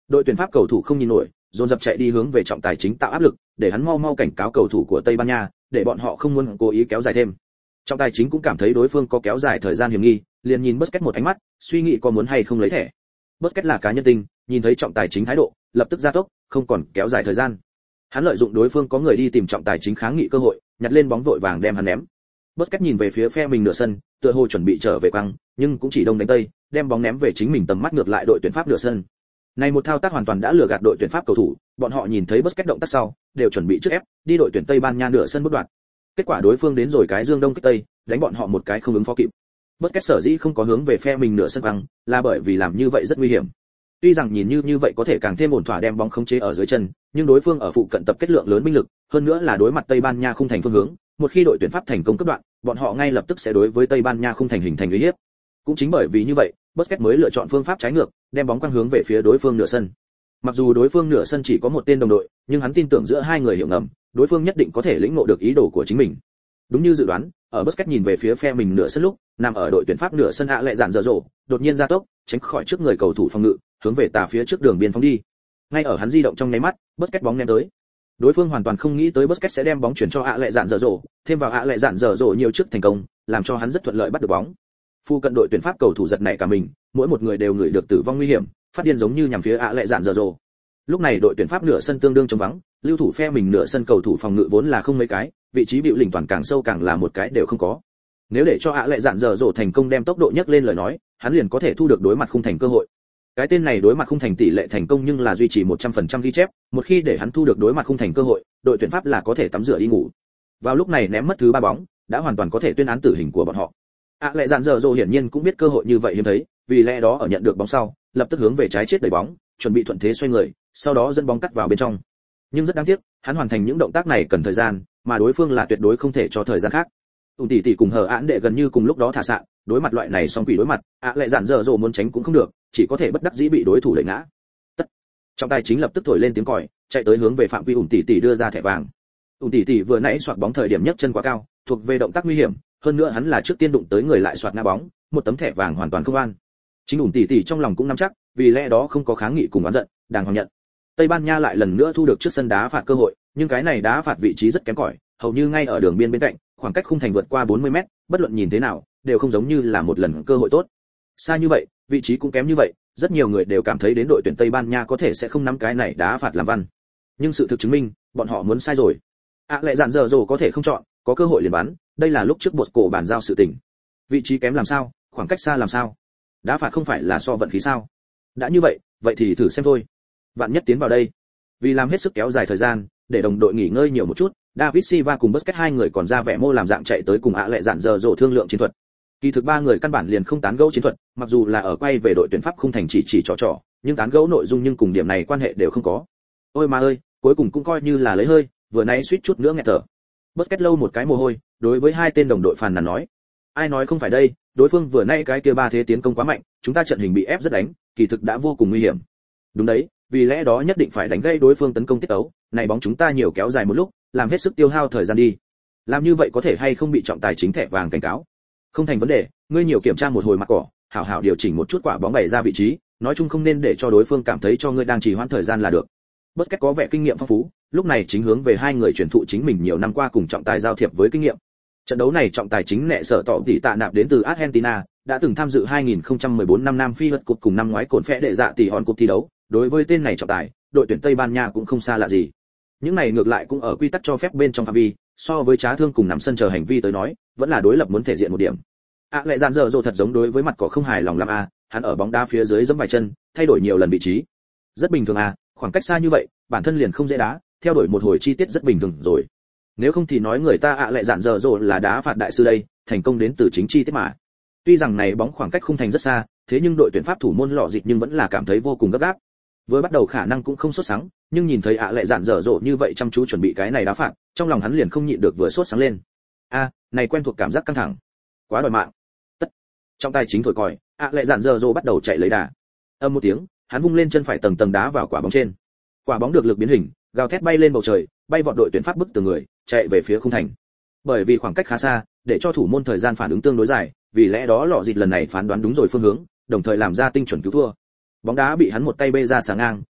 Đội tuyển Pháp cầu thủ không nhìn nổi, dồn dập chạy đi hướng về trọng tài chính tạo áp lực, để hắn mau cảnh cáo cầu thủ của Tây Ban Nha, để bọn họ không muốn cố ý kéo dài thêm. Trọng tài chính cũng cảm thấy đối phương có kéo dài thời gian hiểm nghi, liền nhìn Busquets một ánh mắt, suy nghĩ có muốn hay không lấy thẻ. Busquets là cá nhân tinh, nhìn thấy trọng tài chính thái độ, lập tức gia tốc, không còn kéo dài thời gian. Hắn lợi dụng đối phương có người đi tìm trọng tài chính kháng nghị cơ hội, nhặt lên bóng vội vàng đem hắn ném. Busquets nhìn về phía phe mình nửa sân, tựa hồ chuẩn bị trở về quăng, nhưng cũng chỉ đông đánh tây, đem bóng ném về chính mình tầm mắt ngược lại đội tuyển Pháp nửa sân. Này một thao tác hoàn toàn đã lừa gạt đội tuyển Pháp cầu thủ, bọn họ nhìn thấy Busquets động tác sau, đều chuẩn bị trước ép, đi đội tuyển Tây Ban Nha nửa sân bất đoạn. Kết quả đối phương đến rồi cái dương đông kích tây, đánh bọn họ một cái không ứng phó kịp. Busquets sở dĩ không có hướng về phe mình nửa sân quăng, là bởi vì làm như vậy rất nguy hiểm. Tuy rằng nhìn như vậy có thể càng thêm ổn thỏa đem bóng khống chế ở dưới chân, nhưng đối phương ở phụ cận tập kết lượng lớn binh lực, hơn nữa là đối mặt Tây Ban Nha khung thành phương hướng, một khi đội tuyển Pháp thành công cắt đoạn, bọn họ ngay lập tức sẽ đối với Tây Ban Nha khung thành hình thành uy hiếp. Cũng chính bởi vì như vậy, Busquets mới lựa chọn phương pháp trái ngược, đem bóng quăng hướng về phía đối phương nửa sân. Mặc dù đối phương nửa sân chỉ có một tên đồng đội, nhưng hắn tin tưởng giữa hai người hiểu ngầm, đối phương nhất định có thể lĩnh ngộ được ý đồ của chính mình. Đúng như dự đoán, ở Busquets nhìn về phía phe mình nửa sân lúc, nằm ở đội tuyển Pháp nửa sân ạ lệ dạn dở dộ, đột nhiên gia tốc, tránh khỏi trước người cầu thủ phòng ngự, hướng về tà phía trước đường biên phóng đi. Ngay ở hắn di động trong nháy mắt, Busquets bóng ném tới. Đối phương hoàn toàn không nghĩ tới Busquets sẽ đem bóng chuyển cho ạ lệ dạn dở dộ, thêm vào ạ lệ dạn dở dộ nhiều trước thành công, làm cho hắn rất thuận lợi bắt được bóng. Phu cận đội tuyển Pháp cầu thủ giật nảy cả mình, mỗi một người đều ngửi được tử vong nguy hiểm, phát điên giống như nhằm phía ạ lệ dạn dở dộ. Lúc này đội tuyển Pháp nửa sân tương đương trống vắng, lưu thủ phe mình nửa sân cầu thủ phòng ngự vốn là không mấy cái, vị trí bịu lỉnh toàn càng sâu càng là một cái đều không có. Nếu để cho ạ lệ dạn dở dộ thành công đem tốc độ nhấc lên lời nói, hắn liền có thể thu được đối mặt khung thành cơ hội. Cái tên này đối mặt khung thành tỷ lệ thành công nhưng là duy trì 100% ghi chép, một khi để hắn thu được đối mặt khung thành cơ hội, đội tuyển Pháp là có thể tắm rửa đi ngủ. Vào lúc này ném mất thứ 3 bóng, đã hoàn toàn có thể tuyên án tử hình của bọn họ. ạ lệ dạn dở dộ hiển nhiên cũng biết cơ hội như vậy hiếm thấy, vì lẽ đó ở nhận được bóng sau, lập tức hướng về trái chết đẩy bóng, chuẩn bị thuận thế xoay người, sau đó dẫn bóng cắt vào bên trong. Nhưng rất đáng tiếc, hắn hoàn thành những động tác này cần thời gian, mà đối phương là tuyệt đối không thể cho thời gian khác. Tỷ cùng hờ án đệ gần như cùng lúc đó thả sạn, đối mặt loại này song quỷ đối mặt, ạ lệ dạn dở dộ muốn tránh cũng không được, chỉ có thể bất đắc dĩ bị đối thủ đẩy ngã. Tất. Trọng tài chính lập tức thổi lên tiếng còi, chạy tới hướng về phạm vi tỷ đưa ra thẻ vàng. Tỷ vừa nãy xoạc bóng thời điểm nhấc chân quá cao, thuộc về động tác nguy hiểm, hơn nữa hắn là trước tiên đụng tới người lại xoạc ngã bóng, một tấm thẻ vàng hoàn toàn không an. Chính tỷ trong lòng cũng nắm chắc, vì lẽ đó không có kháng nghị cùng oán giận, đàng hoàng nhận. Tây Ban Nha lại lần nữa thu được trước sân đá phạt cơ hội, nhưng cái này đá phạt vị trí rất kém cỏi, hầu như ngay ở đường biên bên cạnh, khoảng cách khung thành vượt qua 40 mét, bất luận nhìn thế nào, đều không giống như là một lần cơ hội tốt. Xa như vậy, vị trí cũng kém như vậy, rất nhiều người đều cảm thấy đến đội tuyển Tây Ban Nha có thể sẽ không nắm cái này đá phạt làm văn. Nhưng sự thực chứng minh, bọn họ muốn sai rồi. Lại dạn dở dồ có thể không chọn, có cơ hội liền bắn, đây là lúc trước bột cổ bàn giao sự tình. Vị trí kém làm sao, khoảng cách xa làm sao? Đá phạt không phải là so vận khí sao? Đã như vậy, vậy thì thử xem thôi. Vạn nhất tiến vào đây. Vì làm hết sức kéo dài thời gian, để đồng đội nghỉ ngơi nhiều một chút, David Silva cùng Busquets hai người còn ra vẻ mô làm dạng chạy tới cùng lại dạn dở dồ thương lượng chiến thuật. Kỳ thực ba người căn bản liền không tán gẫu chiến thuật, mặc dù là ở quay về đội tuyển Pháp không thành chỉ trò, nhưng tán gẫu nội dung nhưng cùng điểm này quan hệ đều không có. Ôi mà ơi, cuối cùng cũng coi như là lấy hơi, vừa nãy suýt chút nữa nghẹt thở. Busquets lâu một cái mồ hôi, đối với hai tên đồng đội phàn nàn nói: "Ai nói không phải đây, đối phương vừa nãy cái kia ba thế tiến công quá mạnh, chúng ta trận hình bị ép rất đánh, kỳ thực đã vô cùng nguy hiểm." Đúng đấy, vì lẽ đó nhất định phải đánh gây đối phương tấn công tiết tấu, này bóng chúng ta nhiều kéo dài một lúc, làm hết sức tiêu hao thời gian đi. Làm như vậy có thể hay không bị trọng tài chính thẻ vàng cảnh cáo? Không thành vấn đề, ngươi nhiều kiểm tra một hồi mặt cỏ, hảo hảo điều chỉnh một chút quả bóng bày ra vị trí, nói chung không nên để cho đối phương cảm thấy cho ngươi đang trì hoãn thời gian là được. Busquets có vẻ kinh nghiệm phong phú, lúc này chính hướng về hai người truyền thụ chính mình nhiều năm qua cùng trọng tài giao thiệp với kinh nghiệm. Trận đấu này trọng tài chính nệ sở tỏ tỷ tạ nạp đến từ Argentina, đã từng tham dự 2014 năm Nam Phi World Cup cùng năm ngoái cồn phẽ đệ dạ tỷ hòn cúp thi đấu, đối với tên này trọng tài, đội tuyển Tây Ban Nha cũng không xa lạ gì. Những này ngược lại cũng ở quy tắc cho phép bên trong phạm vi, so với trá thương cùng nằm sân chờ hành vi tới nói, vẫn là đối lập muốn thể diện một điểm. Lại dàn dở dồ thật giống đối với mặt cỏ không hài lòng lắm hắn ở bóng đá phía dưới giẫm vài chân, thay đổi nhiều lần vị trí. Rất bình thường khoảng cách xa như vậy, bản thân liền không dễ đá, theo đuổi một hồi chi tiết rất bình thường rồi. Nếu không thì nói người ta lại dàn dở dồ là đá phạt đại sư đây, thành công đến từ chính chi tiết mà. Tuy rằng này bóng khoảng cách khung thành rất xa, thế nhưng đội tuyển Pháp thủ môn lọ dịch nhưng vẫn là cảm thấy vô cùng gấp gáp. Vừa bắt đầu khả năng cũng không sốt sáng, nhưng nhìn thấy lại dàn dở dộ như vậy chăm chú chuẩn bị cái này đá phạt, trong lòng hắn liền không nhịn được vừa sốt sáng lên. Này quen thuộc cảm giác căng thẳng, quá đòi mạng. Tất. Trong tay chính thổi còi, lại dàn dở dộ bắt đầu chạy lấy đà. Âm một tiếng, hắn vung lên chân phải tầng tầng đá vào quả bóng trên. Quả bóng được lực biến hình, gào thét bay lên bầu trời, bay vọt đội tuyển Pháp bức từ người, chạy về phía khung thành. Bởi vì khoảng cách khá xa, để cho thủ môn thời gian phản ứng tương đối dài, vì lẽ đó lọ dịch lần này phán đoán đúng rồi phương hướng, đồng thời làm ra tinh chuẩn cứu thua. Bóng đá bị hắn một tay bê ra xà ngang,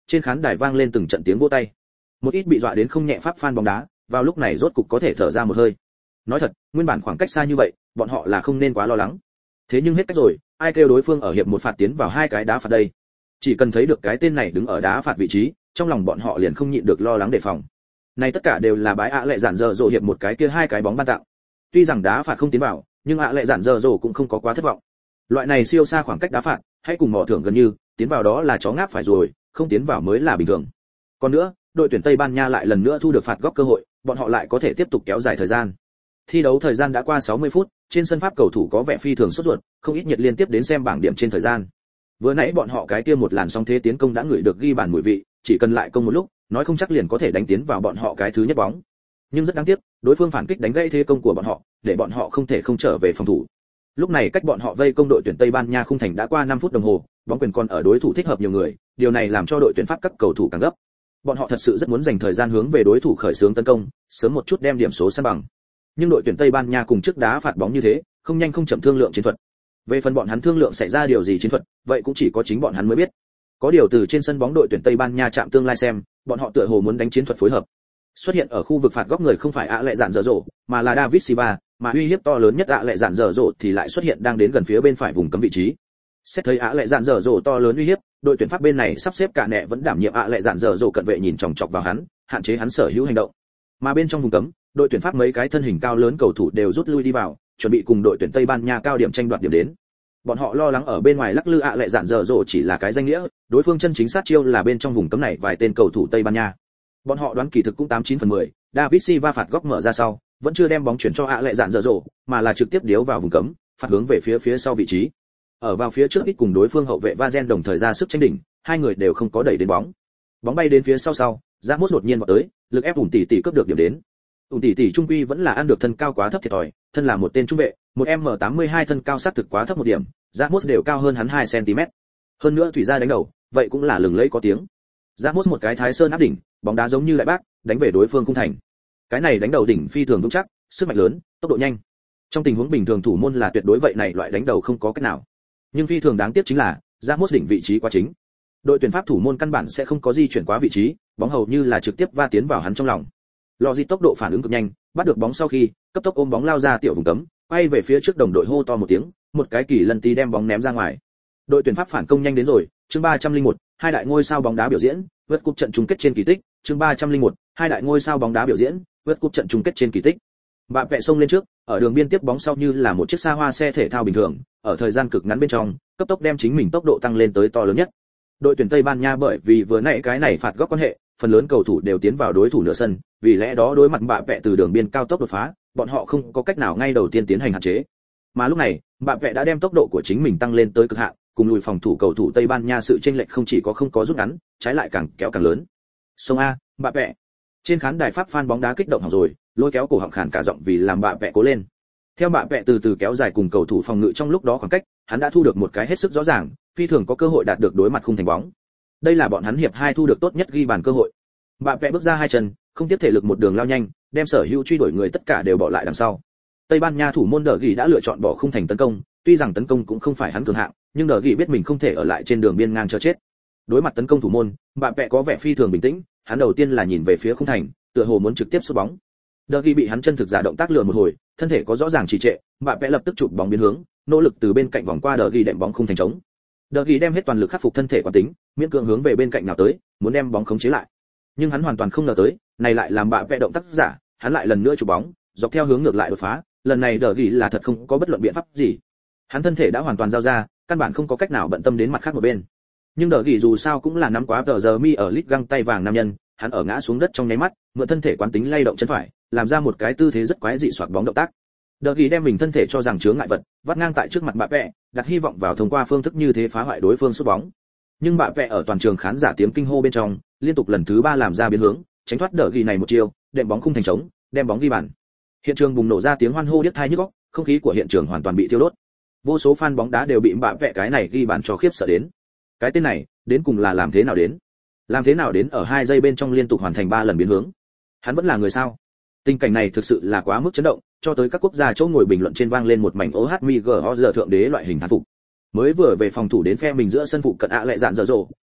trên khán đài vang lên từng trận tiếng vỗ tay. Một ít bị dọa đến không nhẹ Pháp fan bóng đá, vào lúc này rốt cục có thể thở ra một hơi. Nói thật, nguyên bản khoảng cách xa như vậy, bọn họ là không nên quá lo lắng. Thế nhưng hết cách rồi, ai kêu đối phương ở hiệp một phạt tiến vào 2 cái đá phạt đây. Chỉ cần thấy được cái tên này đứng ở đá phạt vị trí, trong lòng bọn họ liền không nhịn được lo lắng đề phòng. Này tất cả đều là bái ạ lệ giản dở dỗ hiệp một cái kia 2 cái bóng ban tặng. Tuy rằng đá phạt không tiến vào, nhưng ạ lệ giản dở dỗ cũng không có quá thất vọng. Loại này siêu xa khoảng cách đá phạt, hãy cùng mỏ thưởng gần như, tiến vào đó là chó ngáp phải rồi, không tiến vào mới là bình thường. Còn nữa, đội tuyển Tây Ban Nha lại lần nữa thu được phạt góc cơ hội, bọn họ lại có thể tiếp tục kéo dài thời gian. Thi đấu thời gian đã qua 60 phút, trên sân Pháp cầu thủ có vẻ phi thường sốt ruột, không ít nhiệt liên tiếp đến xem bảng điểm trên thời gian. Vừa nãy bọn họ cái kia một làn sóng thế tiến công đã ngửi được ghi bàn mùi vị, chỉ cần lại công một lúc, nói không chắc liền có thể đánh tiến vào bọn họ cái thứ nhất bóng. Nhưng rất đáng tiếc, đối phương phản kích đánh gãy thế công của bọn họ, để bọn họ không thể không trở về phòng thủ. Lúc này cách bọn họ vây công đội tuyển Tây Ban Nha khung thành đã qua 5 phút đồng hồ, bóng quyền còn ở đối thủ thích hợp nhiều người, điều này làm cho đội tuyển Pháp các cầu thủ càng gấp. Bọn họ thật sự rất muốn dành thời gian hướng về đối thủ khởi xướng tấn công, sớm một chút đem điểm số san bằng. Nhưng đội tuyển Tây Ban Nha cùng trước đá phạt bóng như thế, không nhanh không chậm thương lượng chiến thuật. Về phần bọn hắn thương lượng xảy ra điều gì chiến thuật, vậy cũng chỉ có chính bọn hắn mới biết. Có điều từ trên sân bóng đội tuyển Tây Ban Nha chạm tương lai xem, bọn họ tựa hồ muốn đánh chiến thuật phối hợp. Xuất hiện ở khu vực phạt góc người không phải ạ lệ dạn dở dỗ, mà là David Silva, mà uy hiếp to lớn nhất ạ lệ dạn dở dỗ thì lại xuất hiện đang đến gần phía bên phải vùng cấm vị trí. Xét thấy ạ lệ dạn dở dỗ to lớn uy hiếp, đội tuyển Pháp bên này sắp xếp cả nẹ vẫn đảm nhiệm ạ lệ dạn dở dỗ cận vệ nhìn chòng chọc vào hắn, hạn chế hắn sở hữu hành động. Mà bên trong vùng cấm, đội tuyển Pháp mấy cái thân hình cao lớn cầu thủ đều rút lui đi vào, chuẩn bị cùng đội tuyển Tây Ban Nha cao điểm tranh đoạt điểm đến. Bọn họ lo lắng ở bên ngoài lắc lư ạ lệ dạn dở dỗ chỉ là cái danh nghĩa, đối phương chân chính sát chiêu là bên trong vùng cấm này vài tên cầu thủ Tây Ban Nha. Bọn họ đoán kỳ thực cũng 89/10, David Silva phạt góc mở ra sau, vẫn chưa đem bóng chuyển cho ạ lệ dạn dở dỗ, mà là trực tiếp điếu vào vùng cấm, phạt hướng về phía sau vị trí. Ở vào phía trước ít cùng đối phương hậu vệ Vazen đồng thời ra sức tranh đỉnh, hai người đều không có đẩy đến bóng. Bóng bay đến phía sau, Ramos đột nhiên vọt tới, lực ép ủn tỷ cướp được điểm đến. Ủn tỷ trung quy vẫn là ăn được thân cao quá thấp thiệt thòi, thân là một tên trung vệ, một M82 thân cao sát thực quá thấp một điểm, Ramos đều cao hơn hắn 2 cm. Hơn nữa thủy ra đánh đầu, vậy cũng là lừng lẫy có tiếng. Ramos một cái thái sơn áp đỉnh, bóng đá giống như lại bác, đánh về đối phương khung thành. Cái này đánh đầu đỉnh phi thường vững chắc, sức mạnh lớn, tốc độ nhanh. Trong tình huống bình thường thủ môn là tuyệt đối vậy này loại đánh đầu không có cách nào. Nhưng phi thường đáng tiếc chính là, Ramos đỉnh vị trí quá chính. Đội tuyển Pháp thủ môn căn bản sẽ không có di chuyển quá vị trí, bóng hầu như là trực tiếp va tiến vào hắn trong lòng. Lò Di tốc độ phản ứng cực nhanh, bắt được bóng sau khi, cấp tốc ôm bóng lao ra tiểu vùng cấm, quay về phía trước đồng đội hô to một tiếng, một cái kỳ lân tí đem bóng ném ra ngoài. Đội tuyển Pháp phản công nhanh đến rồi, chương 301, hai đại ngôi sao bóng đá biểu diễn, vượt cúp trận chung kết trên kỳ tích, chương 301, hai đại ngôi sao bóng đá biểu diễn, vượt cúp trận chung kết trên kỳ tích. Bạn vẽ xông lên trước, ở đường biên tiếp bóng sau như là một chiếc xa hoa xe thể thao bình thường, ở thời gian cực ngắn bên trong, cấp tốc đem chính mình tốc độ tăng lên tới to lớn nhất. Đội tuyển Tây Ban Nha bởi vì vừa nãy cái này phạt góc quan hệ, phần lớn cầu thủ đều tiến vào đối thủ nửa sân, vì lẽ đó đối mặt bạ vẽ từ đường biên cao tốc đột phá, bọn họ không có cách nào ngay đầu tiên tiến hành hạn chế. Mà lúc này, bạ vẽ đã đem tốc độ của chính mình tăng lên tới cực hạn, cùng lùi phòng thủ cầu thủ Tây Ban Nha sự chênh lệch không chỉ không có rút ngắn, trái lại càng kéo càng lớn. Sông A, bạ vẽ. Trên khán đài Pháp fan bóng đá kích động hỏng rồi, lôi kéo cổ họng khàn cả giọng vì làm bạ vẽ cố lên. Theo bạ vẽ từ từ kéo dài cùng cầu thủ phòng ngự trong lúc đó khoảng cách, hắn đã thu được một cái hết sức rõ ràng, phi thường có cơ hội đạt được đối mặt khung thành bóng. Đây là bọn hắn hiệp 2 thu được tốt nhất ghi bàn cơ hội. Bạ vẽ bước ra hai chân, không tiếp thể lực một đường lao nhanh, đem sở hữu truy đuổi người tất cả đều bỏ lại đằng sau. Tây Ban Nha thủ môn Đờ Ghi đã lựa chọn bỏ khung thành tấn công, tuy rằng tấn công cũng không phải hắn cường hạng, nhưng Đờ Ghi biết mình không thể ở lại trên đường biên ngang chờ chết. Đối mặt tấn công thủ môn, bạ vẽ có vẻ phi thường bình tĩnh, hắn đầu tiên là nhìn về phía khung thành, tựa hồ muốn trực tiếp sút bóng. Đờ Ghi bị hắn chân thực giả động tác lừa một hồi, thân thể có rõ ràng trì trệ, bạ vẽ lập tức chụp bóng biến hướng, nỗ lực từ bên cạnh vòng qua Đờ Ghi đệm bóng khung thành trống. Đờ Ghi đem hết toàn lực khắc phục thân thể quán tính, miễn cưỡng hướng về bên cạnh nào tới, muốn đem bóng khống chế lại. Nhưng hắn hoàn toàn không ngờ tới, này lại làm bạ vẽ động tác giả, hắn lại lần nữa chụp bóng, dọc theo hướng ngược lại đột phá, lần này Đờ Ghi là thật không có bất luận biện pháp gì. Hắn thân thể đã hoàn toàn giao ra, căn bản không có cách nào bận tâm đến mặt khác một bên. Nhưng Đờ Ghi dù sao cũng là nắm quá tờ giờ mi ở lít găng tay vàng nam nhân, hắn ở ngã xuống đất trong nháy mắt, mượn thân thể quán tính lay động chân phải, làm ra một cái tư thế rất quái dị xoạc bóng động tác. Đờ Ghi đem mình thân thể cho rằng chướng ngại vật, vắt ngang tại trước mặt bạ vẽ, đặt hy vọng vào thông qua phương thức như thế phá hoại đối phương sút bóng. Nhưng bạ vẽ ở toàn trường khán giả tiếng kinh hô bên trong, liên tục lần thứ 3 làm ra biến hướng, tránh thoát Đờ Ghi này một chiêu, đệm bóng khung thành trống, đem bóng ghi bàn. Hiện trường bùng nổ ra tiếng hoan hô điếc tai nhức óc, không khí của hiện trường hoàn toàn bị thiêu đốt. Vô số fan bóng đá đều bị bạ vẽ cái này ghi bàn cho khiếp sợ đến. Cái tên này, đến cùng là làm thế nào đến? Làm thế nào đến ở 2 giây bên trong liên tục hoàn thành 3 lần biến hướng? Hắn vẫn là người sao? Tình cảnh này thực sự là quá mức chấn động, cho tới các quốc gia chỗ ngồi bình luận trên vang lên một mảnh OHMGO giờ thượng đế loại hình thán phục. Mới vừa về phòng thủ đến phe mình giữa sân phụ cận ạ lệ dạn dở dồ,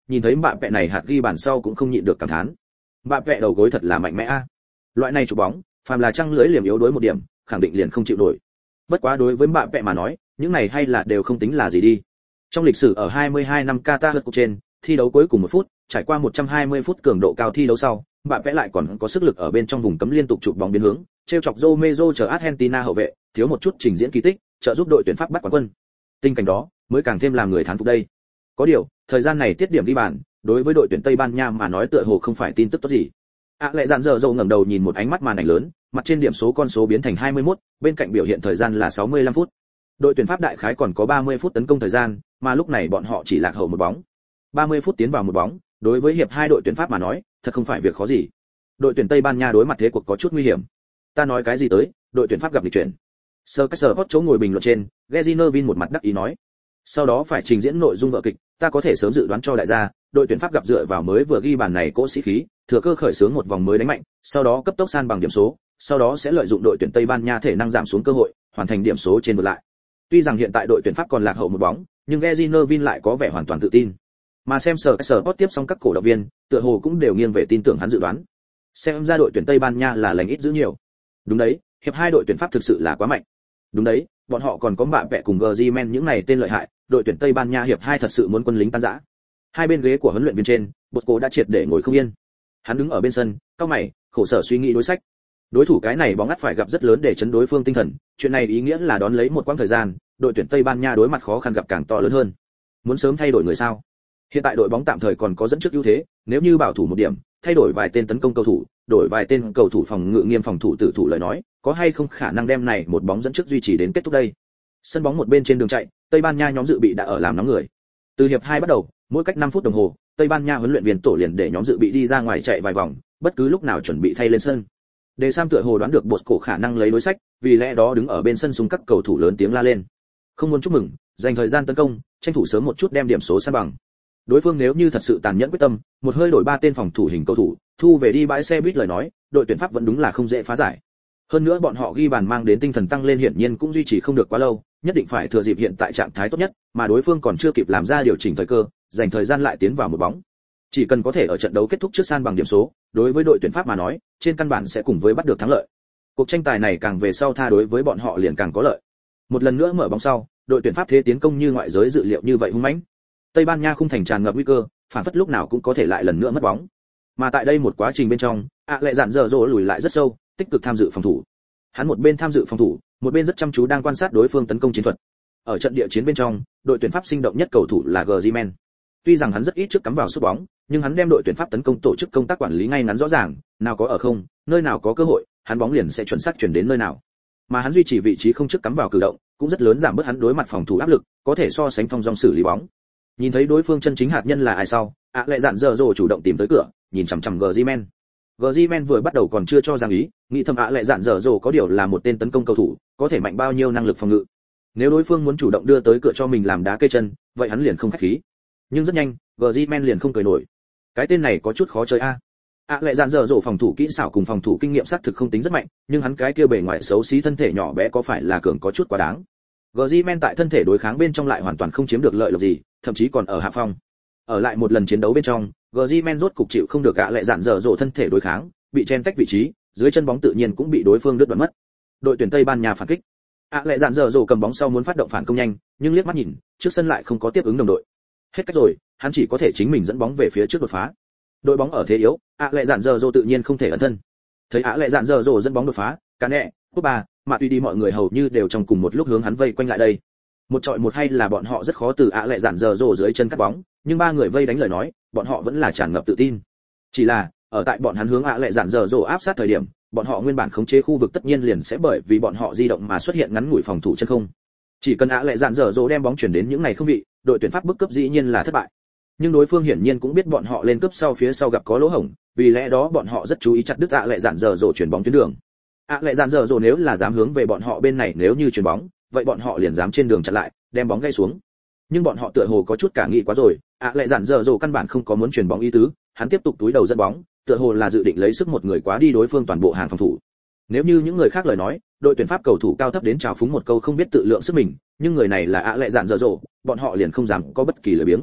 nhìn thấy bạ vẹ này hạt ghi bàn sau cũng không nhịn được cảm thán. Bạ vẹ đầu gối thật là mạnh mẽ a. Loại này chụp bóng, phàm là trăng lưới liềm yếu đối một điểm, khẳng định liền không chịu nổi. Bất quá đối với bạ vẹ mà nói, những này hay là đều không tính là gì đi. Trong lịch sử ở 22 năm Qatar Cup trên, thi đấu cuối cùng 1 phút, trải qua 120 phút cường độ cao thi đấu sau, bạ vẽ lại còn có sức lực ở bên trong vùng cấm liên tục chụp bóng biến hướng, treo chọc Romero chờ Argentina hậu vệ, thiếu một chút trình diễn kỳ tích, trợ giúp đội tuyển Pháp bắt quán quân. Tình cảnh đó mới càng thêm làm người thán phục đây. Có điều, thời gian này tiết điểm ghi bàn, đối với đội tuyển Tây Ban Nha mà nói tựa hồ không phải tin tức tốt gì. Lệ dạn dở dầu ngẩng đầu nhìn một ánh mắt màn ảnh lớn, mặt trên điểm số con số biến thành 21, bên cạnh biểu hiện thời gian là 65 phút. Đội tuyển Pháp đại khái còn có 30 phút tấn công thời gian, mà lúc này bọn họ chỉ lạc hậu một bóng. 30 phút tiến vào một bóng, đối với hiệp 2 đội tuyển Pháp mà nói, thật không phải việc khó gì. Đội tuyển Tây Ban Nha đối mặt thế cuộc có chút nguy hiểm. Ta nói cái gì tới, đội tuyển Pháp gặp lịch chuyển. Sir Caesar chỗ ngồi bình luận trên, Gezinovin một mặt đắc ý nói. Sau đó phải trình diễn nội dung vở kịch, ta có thể sớm dự đoán cho đại gia, đội tuyển Pháp gặp dựa vào mới vừa ghi bàn này cỗ sĩ khí, thừa cơ khởi xướng một vòng mới đánh mạnh, sau đó cấp tốc san bằng điểm số, sau đó sẽ lợi dụng đội tuyển Tây Ban Nha thể năng giảm xuống cơ hội, hoàn thành điểm số trên vượt lại. Tuy rằng hiện tại đội tuyển Pháp còn lạc hậu một bóng, nhưng Gezinovin lại có vẻ hoàn toàn tự tin. Mà xem Sir Caesar tiếp xong các cổ động viên, tựa hồ cũng đều nghiêng về tin tưởng hắn dự đoán. Xem ra đội tuyển Tây Ban Nha là lành ít dữ nhiều. Đúng đấy, hiệp 2 đội tuyển Pháp thực sự là quá mạnh. Đúng đấy, bọn họ còn có bạ vẹ cùng Griezmann những này tên lợi hại, đội tuyển Tây Ban Nha hiệp 2 thật sự muốn quân lính tan rã. Hai bên ghế của huấn luyện viên trên, Bosco đã triệt để ngồi không yên. Hắn đứng ở bên sân, cau mày, khổ sở suy nghĩ đối sách. Đối thủ cái này bóng ngắt phải gặp rất lớn để chấn đối phương tinh thần, chuyện này ý nghĩa là đón lấy một quãng thời gian, đội tuyển Tây Ban Nha đối mặt khó khăn gặp càng to lớn hơn. Muốn sớm thay đổi người sao? Hiện tại đội bóng tạm thời còn có dẫn trước ưu thế, nếu như bảo thủ một điểm, thay đổi vài tên tấn công cầu thủ, đổi vài tên cầu thủ phòng ngự nghiêm phòng thủ tử thủ lời nói, có hay không khả năng đem này một bóng dẫn trước duy trì đến kết thúc đây? Sân bóng một bên trên đường chạy, Tây Ban Nha nhóm dự bị đã ở làm nóng người. Từ hiệp 2 bắt đầu, mỗi cách 5 phút đồng hồ, Tây Ban Nha huấn luyện viên tổ liền để nhóm dự bị đi ra ngoài chạy vài vòng, bất cứ lúc nào chuẩn bị thay lên sân. Đề Sam tựa hồ đoán được Bosco khả năng lấy đối sách, vì lẽ đó đứng ở bên sân xung các cầu thủ lớn tiếng la lên. Không muốn chúc mừng, dành thời gian tấn công, tranh thủ sớm một chút đem điểm số san bằng. Đối phương nếu như thật sự tàn nhẫn quyết tâm, một hơi đổi 3 tên phòng thủ hình cầu thủ, thu về đi bãi xe buýt lời nói, đội tuyển Pháp vẫn đúng là không dễ phá giải. Hơn nữa bọn họ ghi bàn mang đến tinh thần tăng lên hiển nhiên cũng duy trì không được quá lâu, nhất định phải thừa dịp hiện tại trạng thái tốt nhất, mà đối phương còn chưa kịp làm ra điều chỉnh thời cơ, dành thời gian lại tiến vào một bóng. Chỉ cần có thể ở trận đấu kết thúc trước san bằng điểm số, đối với đội tuyển Pháp mà nói, trên căn bản sẽ cùng với bắt được thắng lợi. Cuộc tranh tài này càng về sau tha đối với bọn họ liền càng có lợi. Một lần nữa mở bóng sau, đội tuyển Pháp thế tiến công như ngoại giới dự liệu như vậy hung mãnh. Tây Ban Nha khung thành tràn ngập nguy cơ, phản phất lúc nào cũng có thể lại lần nữa mất bóng. Mà tại đây một quá trình bên trong, Lệ dạn dở dỗ lùi lại rất sâu, tích cực tham dự phòng thủ. Hắn một bên tham dự phòng thủ, một bên rất chăm chú đang quan sát đối phương tấn công chiến thuật. Ở trận địa chiến bên trong, đội tuyển Pháp sinh động nhất cầu thủ là Griezmann. Tuy rằng hắn rất ít trước cắm vào sút bóng, nhưng hắn đem đội tuyển Pháp tấn công tổ chức công tác quản lý ngay ngắn rõ ràng, nào có ở không, nơi nào có cơ hội, hắn bóng liền sẽ chuẩn xác chuyển đến nơi nào. Mà hắn duy trì vị trí không trước cắm vào cử động, cũng rất lớn giảm bớt hắn đối mặt phòng thủ áp lực, có thể so sánh thong dong xử lý bóng. Nhìn thấy đối phương chân chính hạt nhân là ai sau, Lệ dạn dở dỗ chủ động tìm tới cửa, nhìn chằm chằm Griezmann. Griezmann vừa bắt đầu còn chưa cho rằng ý, nghĩ thầm Lệ dạn dở dỗ có điều là một tên tấn công cầu thủ, có thể mạnh bao nhiêu năng lực phòng ngự. Nếu đối phương muốn chủ động đưa tới cửa cho mình làm đá cây chân, vậy hắn liền không khách khí. Nhưng rất nhanh, Griezmann liền không cười nổi. Cái tên này có chút khó chơi a. Lệ dạn dở dỗ phòng thủ kỹ xảo cùng phòng thủ kinh nghiệm xác thực không tính rất mạnh, nhưng hắn cái kia bề ngoài xấu xí thân thể nhỏ bé có phải là cường có chút quá đáng. Griezmann tại thân thể đối kháng bên trong lại hoàn toàn không chiếm được lợi lộc gì, thậm chí còn ở hạ phong. Ở lại một lần chiến đấu bên trong, Griezmann rốt cục chịu không được Lệ dạn dở dỗ thân thể đối kháng, bị chen tách vị trí, dưới chân bóng tự nhiên cũng bị đối phương đứt đoạn mất. Đội tuyển Tây Ban Nha phản kích. Lệ dạn dở dỗ cầm bóng sau muốn phát động phản công nhanh, nhưng liếc mắt nhìn, trước sân lại không có tiếp ứng đồng đội. Hết cách rồi, hắn chỉ có thể chính mình dẫn bóng về phía trước đột phá. Đội bóng ở thế yếu, Lệ dạn dở dỗ tự nhiên không thể ẩn thân. Thấy Lệ dạn dở dỗ dẫn bóng đột phá, Cane, Pogba, mà tuy đi mọi người hầu như đều trong cùng một lúc hướng hắn vây quanh lại đây. Một trọi một hay là bọn họ rất khó từ Lệ dạn dở dỗ dưới chân cắt bóng, nhưng ba người vây đánh lời nói, bọn họ vẫn là tràn ngập tự tin. Chỉ là, ở tại bọn hắn hướng Lệ dạn dở dỗ áp sát thời điểm, bọn họ nguyên bản khống chế khu vực tất nhiên liền sẽ bởi vì bọn họ di động mà xuất hiện ngắn ngủi phòng thủ chân không. Chỉ cần Lệ dạn dở dỗ đem bóng chuyển đến những này không vị, đội tuyển Pháp bức cướp dĩ nhiên là thất bại. Nhưng đối phương hiển nhiên cũng biết bọn họ lên cướp sau phía sau gặp có lỗ hổng, vì lẽ đó bọn họ rất chú ý chặt đứt Lệ dạn dở dỗ chuyển bóng tuyến đường. Lệ dạn dở dỗ nếu là dám hướng về bọn họ bên này nếu như chuyển bóng, vậy bọn họ liền dám trên đường chặn lại, đem bóng gây xuống. Nhưng bọn họ tựa hồ có chút cả nghĩ quá rồi, Lệ dạn dở dỗ căn bản không có muốn chuyển bóng ý tứ, hắn tiếp tục túi đầu dẫn bóng, tựa hồ là dự định lấy sức một người quá đi đối phương toàn bộ hàng phòng thủ. Nếu như những người khác lời nói, đội tuyển Pháp cầu thủ cao thấp đến chào phúng một câu không biết tự lượng sức mình, nhưng người này là Lệ dạn dở dỗ, bọn họ liền không dám có bất kỳ lời biếng.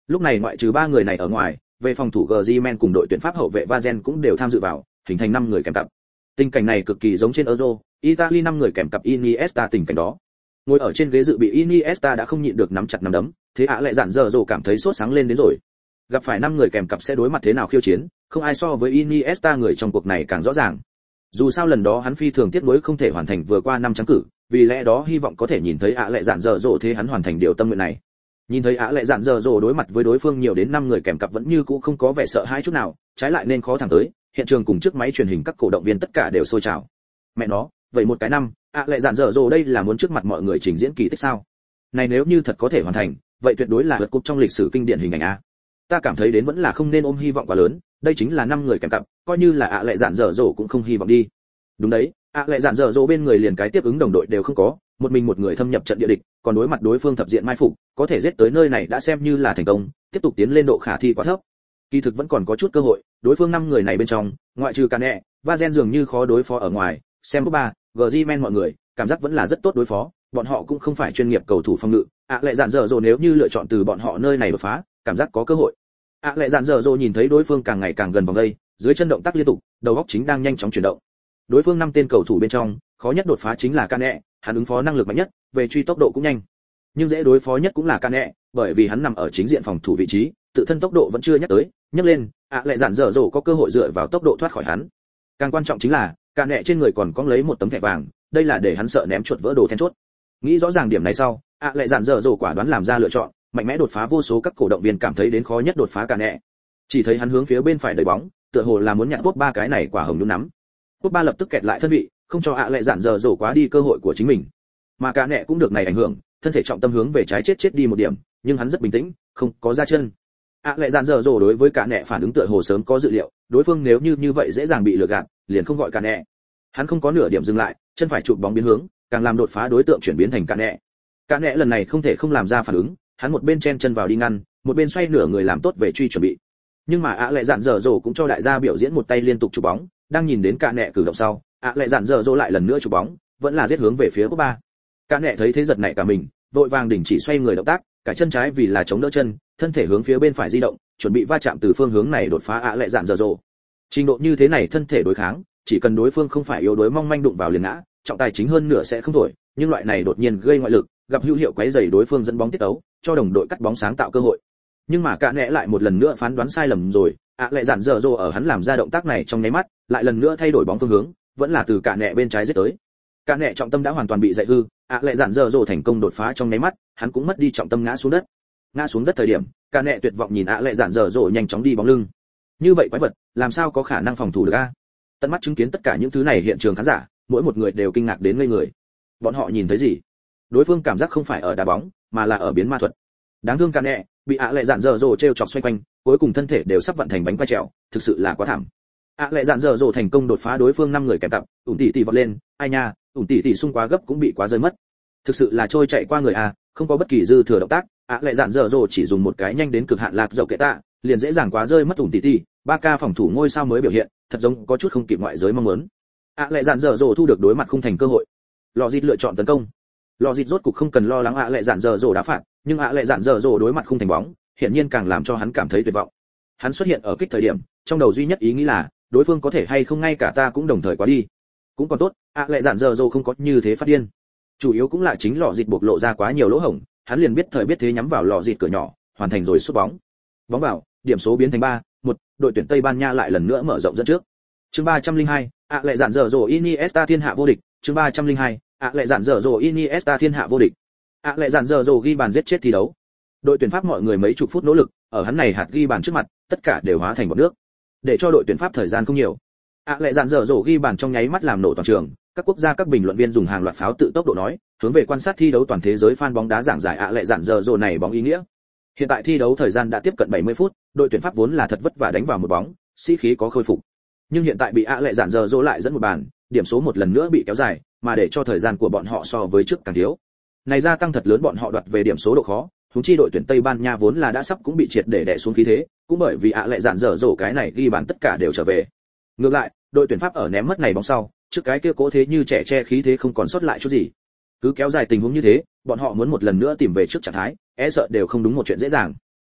Lúc này ngoại trừ 3 người này ở ngoài, về phòng thủ Griezmann cùng đội tuyển Pháp hậu vệ Vazen cũng đều tham dự vào, hình thành 5 người kèm cặp. Tình cảnh này cực kỳ giống trên Euro, Italy 5 người kèm cặp Iniesta tình cảnh đó. Ngồi ở trên ghế dự bị Iniesta đã không nhịn được nắm chặt nắm đấm, thế lại dạn dở dồ cảm thấy sốt sáng lên đến rồi. Gặp phải 5 người kèm cặp sẽ đối mặt thế nào khiêu chiến, không ai so với Iniesta người trong cuộc này càng rõ ràng. Dù sao lần đó hắn phi thường tiếc nuối không thể hoàn thành vừa qua 5 trắng cử, vì lẽ đó hy vọng có thể nhìn thấy lại dạn dở dồ thế hắn hoàn thành điều tâm nguyện này. Nhìn thấy lại dạn dở dồ đối mặt với đối phương nhiều đến 5 người kèm cặp vẫn như cũ không có vẻ sợ hãi chút nào, trái lại nên khó thẳng tới, hiện trường cùng trước máy truyền hình các cổ động viên tất cả đều sôi trào. Mẹ nó, vậy một cái năm, lại dạn dở dồ đây là muốn trước mặt mọi người trình diễn kỳ tích sao? Này nếu như thật có thể hoàn thành, vậy tuyệt đối là vượt cúp trong lịch sử kinh điển hình ảnh a. Ta cảm thấy đến vẫn là không nên ôm hy vọng quá lớn, đây chính là 5 người kèm cặp, coi như là lại dạn dở dồ cũng không hy vọng đi. Đúng đấy, lại dạn dở dồ bên người liền cái tiếp ứng đồng đội đều không có, một mình một người thâm nhập trận địa địch, còn đối mặt đối phương thập diện mai phục, có thể giết tới nơi này đã xem như là thành công, tiếp tục tiến lên độ khả thi quá thấp. Kỳ thực vẫn còn có chút cơ hội, đối phương 5 người này bên trong, ngoại trừ Cane, Vazen dường như khó đối phó ở ngoài, xem ba, Griezmann mọi người, cảm giác vẫn là rất tốt đối phó, bọn họ cũng không phải chuyên nghiệp cầu thủ phòng ngự, lại dạn dở dồ nếu như lựa chọn từ bọn họ nơi này đột phá, cảm giác có cơ hội. Lại dạn dở dồ nhìn thấy đối phương càng ngày càng gần vòng đây, dưới chân động tác liên tục, đầu óc chính đang nhanh chóng chuyển động. Đối phương 5 tên cầu thủ bên trong, khó nhất đột phá chính là Cane, hắn ứng phó năng lực mạnh nhất, về truy tốc độ cũng nhanh. Nhưng dễ đối phó nhất cũng là Cane, bởi vì hắn nằm ở chính diện phòng thủ vị trí, tự thân tốc độ vẫn chưa nhắc tới, nhấc lên, lại dạn dở dồ có cơ hội dựa vào tốc độ thoát khỏi hắn. Càng quan trọng chính là, Cane trên người còn có lấy một tấm thẻ vàng, đây là để hắn sợ ném chuột vỡ đồ then chốt. Nghĩ rõ ràng điểm này sau, lại dạn dở dồ quả đoán làm ra lựa chọn, mạnh mẽ đột phá vô số các cổ động viên cảm thấy đến khó nhất đột phá Cane. Chỉ thấy hắn hướng phía bên phải đẩy bóng, tựa hồ là muốn nhặt cốt 3 cái này quả hồng nhúng nắm. Cốt 3 lập tức kẹt lại thân vị, không cho lại dạn dở dồ quá đi cơ hội của chính mình. Mà Cane cũng được này ảnh hưởng, thân thể trọng tâm hướng về trái chết đi một điểm, nhưng hắn rất bình tĩnh, không có ra chân. Lại dạn dở dồ đối với Cane phản ứng tựa hồ sớm có dự liệu, đối phương nếu như vậy dễ dàng bị lừa gạt, liền không gọi Cane. Hắn không có nửa điểm dừng lại, chân phải chụp bóng biến hướng, càng làm đột phá đối tượng chuyển biến thành Cane. Cane lần này không thể không làm ra phản ứng, hắn một bên chen chân vào đi ngăn, một bên xoay nửa người làm tốt về truy chuẩn bị. Nhưng mà lại dạn dở dồ cũng cho đại gia biểu diễn một tay liên tục chụp bóng, đang nhìn đến Cane cử động sau, lại dạn dở dồ lại lần nữa chụp bóng, vẫn là giết hướng về phía Pogba. Cane thấy thế giật nảy cả mình, vội vàng đình chỉ xoay người động tác, cả chân trái vì là chống đỡ chân, thân thể hướng phía bên phải di động, chuẩn bị va chạm từ phương hướng này đột phá lại dạn dở dồ. Trình độ như thế này thân thể đối kháng, chỉ cần đối phương không phải yếu đuối mong manh đụng vào liền ngã, trọng tài chính hơn nửa sẽ không thổi, nhưng loại này đột nhiên gây ngoại lực, gặp hữu hiệu quấy rầy đối phương dẫn bóng tiết tấu, cho đồng đội cắt bóng sáng tạo cơ hội. Nhưng mà Cane lại một lần nữa phán đoán sai lầm rồi, lại dạn dở dồ ở hắn làm ra động tác này trong nháy mắt, lại lần nữa thay đổi bóng phương hướng, vẫn là từ Cane bên trái giết tới. Cane trọng tâm đã hoàn toàn bị dậy hư, lại dạn dở dồ thành công đột phá trong nháy mắt, hắn cũng mất đi trọng tâm ngã xuống đất. Ngã xuống đất thời điểm, Cane tuyệt vọng nhìn lại dạn dở dồ nhanh chóng đi bóng lưng. Như vậy quái vật, làm sao có khả năng phòng thủ được a? Tận mắt chứng kiến tất cả những thứ này hiện trường khán giả, mỗi một người đều kinh ngạc đến ngây người. Bọn họ nhìn thấy gì? Đối phương cảm giác không phải ở đá bóng, mà là ở biến ma thuật. Đáng thương Cane, bị lại dạn dở dồ trêu chọc xoay quanh, cuối cùng thân thể đều sắp vặn thành bánh quay trèo, thực sự là quá thảm. Lại dạn dở dồ thành công đột phá đối phương 5 người kèm cặp, tỷ vọt lên, ai nha, tỷ xung quá gấp cũng bị quá rơi mất. Thực sự là trôi chạy qua người a, không có bất kỳ dư thừa động tác, lại dạn dở dồ chỉ dùng một cái nhanh đến cực hạn lạc dậu kệ tạ, liền dễ dàng quá rơi mất tỷ. 3K phòng thủ ngôi sao mới biểu hiện, thật giống có chút không kịp ngoại giới mong muốn. Lại dạn dở dồ thu được đối mặt không thành cơ hội. Lò Dịt lựa chọn tấn công. Lò Dịt rốt cục không cần lo lắng lại dạn dở dồ đá phạt, nhưng lại dạn dở dồ đối mặt không thành bóng, hiển nhiên càng làm cho hắn cảm thấy tuyệt vọng. Hắn xuất hiện ở kích thời điểm, trong đầu duy nhất ý nghĩ là, đối phương có thể hay không ngay cả ta cũng đồng thời quá đi. Cũng còn tốt, lại dạn dở dồ không có như thế phát điên. Chủ yếu cũng là chính Lò Dịt bộc lộ ra quá nhiều lỗ hổng, hắn liền biết thời biết thế nhắm vào Lò Dịt cửa nhỏ, hoàn thành rồi sút bóng. Bóng vào, điểm số biến thành 3-1, đội tuyển Tây Ban Nha lại lần nữa mở rộng dẫn trước. Chương 302, lại dạn dở dồ Iniesta thiên hạ vô địch. Chương 302, lại dạn dở dồ Iniesta thiên hạ vô địch. Lại dạn dở dồ ghi bàn giết chết thi đấu. Đội tuyển Pháp mọi người mấy chục phút nỗ lực, ở hắn này hạt ghi bàn trước mặt, tất cả đều hóa thành bọt nước. Để cho đội tuyển Pháp thời gian không nhiều. Lại dạn dở dồ ghi bàn trong nháy mắt làm nổ toàn trường, các quốc gia các bình luận viên dùng hàng loạt pháo tự tốc độ nói, hướng về quan sát thi đấu toàn thế giới fan bóng đá giảng giải lại dạn dở dồ này bóng ý nghĩa. Hiện tại thi đấu thời gian đã tiếp cận 70 phút, đội tuyển Pháp vốn là thật vất vả đánh vào một bóng, sĩ khí có khôi phục. Nhưng hiện tại bị lại dạn dở dồ lại dẫn một bàn, điểm số một lần nữa bị kéo dài, mà để cho thời gian của bọn họ so với trước càng thiếu. Này gia tăng thật lớn bọn họ đoạt về điểm số độ khó, huống chi đội tuyển Tây Ban Nha vốn là đã sắp cũng bị triệt để đè xuống khí thế, cũng bởi vì lại dạn dở dồ cái này ghi bàn tất cả đều trở về. Ngược lại, đội tuyển Pháp ở ném mất này bóng sau, trước cái kia cố thế như trẻ che khí thế không còn sót lại chút gì. Cứ kéo dài tình huống như thế, bọn họ muốn một lần nữa tìm về trước trạng thái, e sợ đều không đúng một chuyện dễ dàng.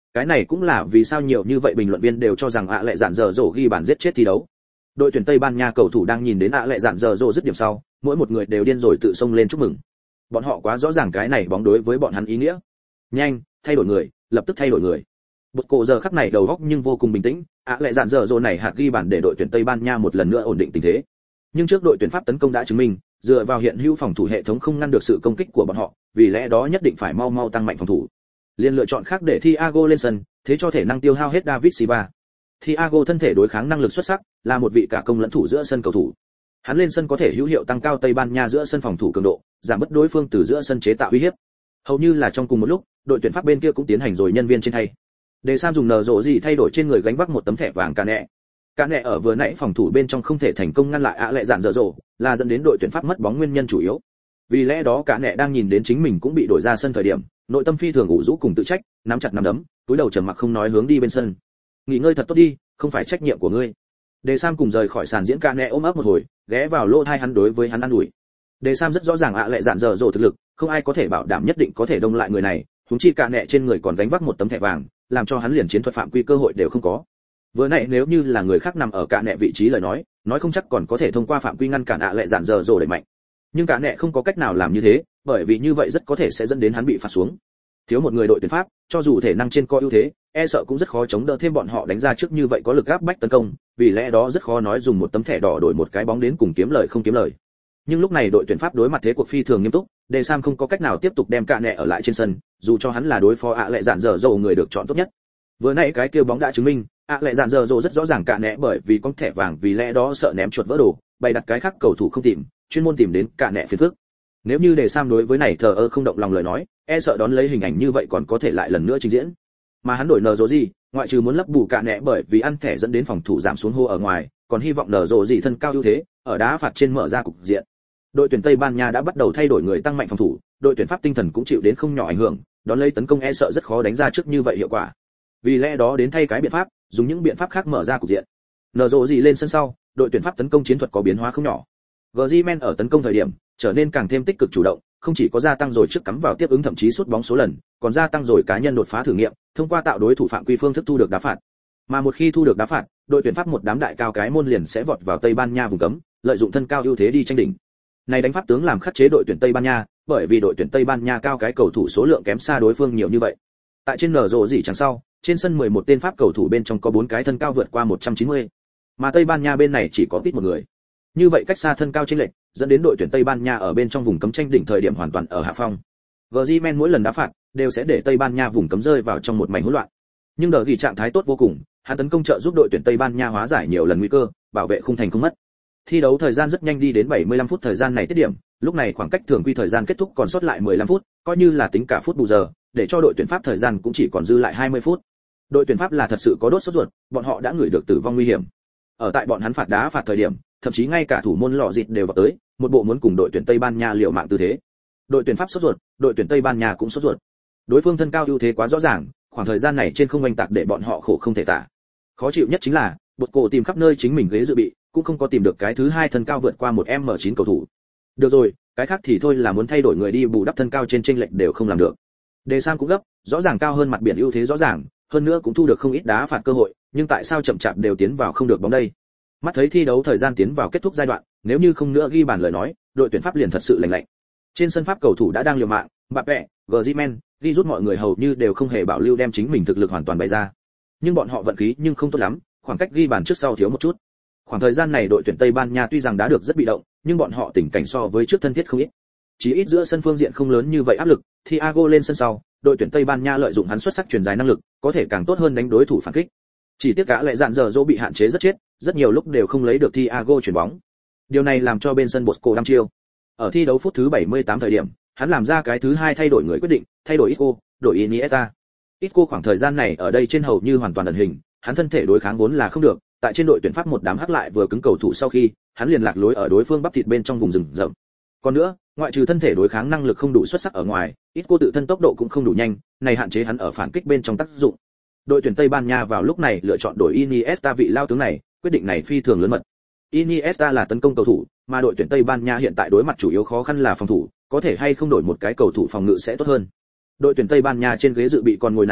Cái này cũng là vì sao nhiều như vậy bình luận viên đều cho rằng ạ lệ dạn dở dỗ ghi bàn giết chết thi đấu. Đội tuyển Tây Ban Nha cầu thủ đang nhìn đến ạ lệ dạn dở dỗ dứt điểm sau, mỗi một người đều điên rồi tự xông lên chúc mừng. Bọn họ quá rõ ràng cái này bóng đối với bọn hắn ý nghĩa. Nhanh, thay đổi người, lập tức thay đổi người. Bột cổ giờ khắc này đầu óc nhưng vô cùng bình tĩnh, ạ lệ dạn dở dỗ này hạt ghi bàn để đội tuyển Tây Ban Nha một lần nữa ổn định tình thế. Nhưng trước đội tuyển Pháp tấn công đã chứng minh, dựa vào hiện hữu phòng thủ hệ thống không ngăn được sự công kích của bọn họ, vì lẽ đó nhất định phải mau mau tăng mạnh phòng thủ. Liên lựa chọn khác để Thiago lên sân, thế cho thể năng tiêu hao hết David Silva. Thiago thân thể đối kháng năng lực xuất sắc, là một vị cả công lẫn thủ giữa sân cầu thủ. Hắn lên sân có thể hữu hiệu tăng cao Tây Ban Nha giữa sân phòng thủ cường độ, giảm bớt đối phương từ giữa sân chế tạo uy hiếp. Hầu như là trong cùng một lúc, đội tuyển Pháp bên kia cũng tiến hành rồi nhân viên trên thay. Để Sam dùng nở rộ gì thay đổi trên người gánh vác một tấm thẻ vàng cả nẹ. Cả nẹ ở vừa nãy phòng thủ bên trong không thể thành công ngăn lại ạ lệ dạn dở dộ, là dẫn đến đội tuyển Pháp mất bóng nguyên nhân chủ yếu. Vì lẽ đó cả nẹ đang nhìn đến chính mình cũng bị đổi ra sân thời điểm, nội tâm phi thường ủ rũ cùng tự trách, nắm chặt nắm đấm, túi đầu trầm mặc không nói hướng đi bên sân. Nghỉ ngơi thật tốt đi, không phải trách nhiệm của ngươi. Đề Sam cùng rời khỏi sàn diễn, cả nẹ ôm ấp một hồi, ghé vào lỗ tai hắn đối với hắn ăn ủi. Đề Sam rất rõ ràng ạ lệ dạn dở dộ thực lực, không ai có thể bảo đảm nhất định có thể đông lại người này, huống chi cả nẹ trên người còn gánh vác một tấm thẻ vàng, làm cho hắn liền chiến thuật phạm quy cơ hội đều không có. Vừa nãy nếu như là người khác nằm ở cả nẹ vị trí lời nói không chắc còn có thể thông qua phạm quy ngăn cản ạ lệ dạn dở dộ đẩy mạnh. Nhưng cả nẹ không có cách nào làm như thế, bởi vì như vậy rất có thể sẽ dẫn đến hắn bị phạt xuống. Thiếu một người đội tuyển Pháp, cho dù thể năng trên có ưu thế, e sợ cũng rất khó chống đỡ thêm bọn họ đánh ra trước như vậy có lực áp bách tấn công, vì lẽ đó rất khó nói dùng một tấm thẻ đỏ đổi một cái bóng đến cùng kiếm lời không kiếm lời. Nhưng lúc này đội tuyển Pháp đối mặt thế cuộc phi thường nghiêm túc, Đề Sam không có cách nào tiếp tục đem cả nẹ ở lại trên sân, dù cho hắn là đối phó ạ lệ dạn dở dộ người được chọn tốt nhất. Vừa nãy cái kia bóng đã chứng minh, ạ lệ dạn dở dộ rất rõ ràng cả nẹ bởi vì có thẻ vàng vì lẽ đó sợ ném chuột vỡ đồ, bày đặt cái khác cầu thủ không tìm, chuyên môn tìm đến cả nẹ phiền phức. Nếu như Đề Sam đối với này thờ ơ không động lòng lời nói, e sợ đón lấy hình ảnh như vậy còn có thể lại lần nữa trình diễn. Mà hắn đổi nở rộ gì, ngoại trừ muốn lấp bù cả nẹ bởi vì ăn thẻ dẫn đến phòng thủ giảm xuống hô ở ngoài, còn hy vọng nở rộ gì thân cao ưu thế, ở đá phạt trên mở ra cục diện. Đội tuyển Tây Ban Nha đã bắt đầu thay đổi người tăng mạnh phòng thủ, đội tuyển Pháp tinh thần cũng chịu đến không nhỏ ảnh hưởng, đón lấy tấn công e sợ rất khó đánh ra trước như vậy hiệu quả. Vì lẽ đó đến thay cái biện pháp, dùng những biện pháp khác mở ra cục diện. Nở rộ gì lên sân sau, đội tuyển Pháp tấn công chiến thuật có biến hóa không nhỏ. Griezmann ở tấn công thời điểm trở nên càng thêm tích cực chủ động, không chỉ có gia tăng rồi trước cắm vào tiếp ứng thậm chí sút bóng số lần, còn gia tăng rồi cá nhân đột phá thử nghiệm, thông qua tạo đối thủ phạm quy phương thức thu được đá phạt. Mà một khi thu được đá phạt, đội tuyển Pháp một đám đại cao cái môn liền sẽ vọt vào Tây Ban Nha vùng cấm, lợi dụng thân cao ưu thế đi tranh đỉnh. Này đánh pháp tướng làm khắc chế đội tuyển Tây Ban Nha, bởi vì đội tuyển Tây Ban Nha cao cái cầu thủ số lượng kém xa đối phương nhiều như vậy. Tại trên nở rộ gì chẳng sau, trên sân 11 tên Pháp cầu thủ bên trong có 4 cái thân cao vượt qua 190, mà Tây Ban Nha bên này chỉ có ít một người. Như vậy cách xa thân cao chênh lệch, dẫn đến đội tuyển Tây Ban Nha ở bên trong vùng cấm tranh đỉnh thời điểm hoàn toàn ở hạ phong. Griezmann mỗi lần đá phạt đều sẽ để Tây Ban Nha vùng cấm rơi vào trong một mảnh hỗn loạn. Nhưng đờ ghi trạng thái tốt vô cùng, hắn tấn công trợ giúp đội tuyển Tây Ban Nha hóa giải nhiều lần nguy cơ, bảo vệ khung thành không mất. Thi đấu thời gian rất nhanh đi đến 75 phút thời gian này tiết điểm, lúc này khoảng cách thường quy thời gian kết thúc còn sót lại 15 phút, coi như là tính cả phút bù giờ, để cho đội tuyển Pháp thời gian cũng chỉ còn dư lại 20 phút. Đội tuyển Pháp là thật sự có đốt sốt ruột, bọn họ đã ngửi được tử vong nguy hiểm. Ở tại bọn hắn phạt đá phạt thời điểm, thậm chí ngay cả thủ môn lọ dịt đều vào tới, một bộ muốn cùng đội tuyển Tây Ban Nha liều mạng tư thế. Đội tuyển Pháp sốt ruột, đội tuyển Tây Ban Nha cũng sốt ruột. Đối phương thân cao ưu thế quá rõ ràng, khoảng thời gian này trên không oanh tạc để bọn họ khổ không thể tả. Khó chịu nhất chính là, Bột cổ tìm khắp nơi chính mình ghế dự bị, cũng không có tìm được cái thứ hai thân cao vượt qua 1m9 cầu thủ. Được rồi, cái khác thì thôi là muốn thay đổi người đi bù đắp thân cao trên chênh lệch đều không làm được. Đề Sam cũng gấp, rõ ràng cao hơn mặt biển ưu thế rõ ràng, hơn nữa cũng thu được không ít đá phạt cơ hội, nhưng tại sao chậm chạp đều tiến vào không được bóng đây? Mắt thấy thi đấu thời gian tiến vào kết thúc giai đoạn, nếu như không nữa ghi bàn lời nói, đội tuyển Pháp liền thật sự lành lạnh. Trên sân Pháp cầu thủ đã đang liều mạng, Mbappé, Griezmann, ghi rút mọi người hầu như đều không hề bảo lưu đem chính mình thực lực hoàn toàn bày ra. Nhưng bọn họ vận khí nhưng không tốt lắm, khoảng cách ghi bàn trước sau thiếu một chút. Khoảng thời gian này đội tuyển Tây Ban Nha tuy rằng đã được rất bị động, nhưng bọn họ tình cảnh so với trước thân thiết không ít. Chỉ ít giữa sân phương diện không lớn như vậy áp lực, Thiago lên sân sau, đội tuyển Tây Ban Nha lợi dụng hắn xuất sắc truyền dài năng lực, có thể càng tốt hơn đánh đối thủ phản kích. Chỉ tiếc cả lệ dạn dở dỗ bị hạn chế rất chết, rất nhiều lúc đều không lấy được Thiago chuyển bóng. Điều này làm cho bên sân Bosco đăm chiêu. Ở thi đấu phút thứ 78 thời điểm, hắn làm ra cái thứ hai thay đổi người quyết định, thay đổi Isco, đổi Iniesta. Isco khoảng thời gian này ở đây trên hầu như hoàn toàn ẩn hình, hắn thân thể đối kháng vốn là không được, tại trên đội tuyển Pháp một đám hắc lại vừa cứng cầu thủ sau khi, hắn liền lạc lối ở đối phương bắp thịt bên trong vùng rừng rậm. Còn nữa, ngoại trừ thân thể đối kháng năng lực không đủ xuất sắc ở ngoài, Isco tự thân tốc độ cũng không đủ nhanh, này hạn chế hắn ở phản kích bên trong tác dụng. Đội tuyển Tây Ban Nha vào lúc này lựa chọn đổi Iniesta vị lao tướng này, quyết định này phi thường lớn mật. Iniesta là tấn công cầu thủ, mà đội tuyển Tây Ban Nha hiện tại đối mặt chủ yếu khó khăn là phòng thủ, có thể hay không đổi một cái cầu thủ phòng ngự sẽ tốt hơn. Đội tuyển Tây Ban Nha trên ghế dự bị còn ngồi Nacho,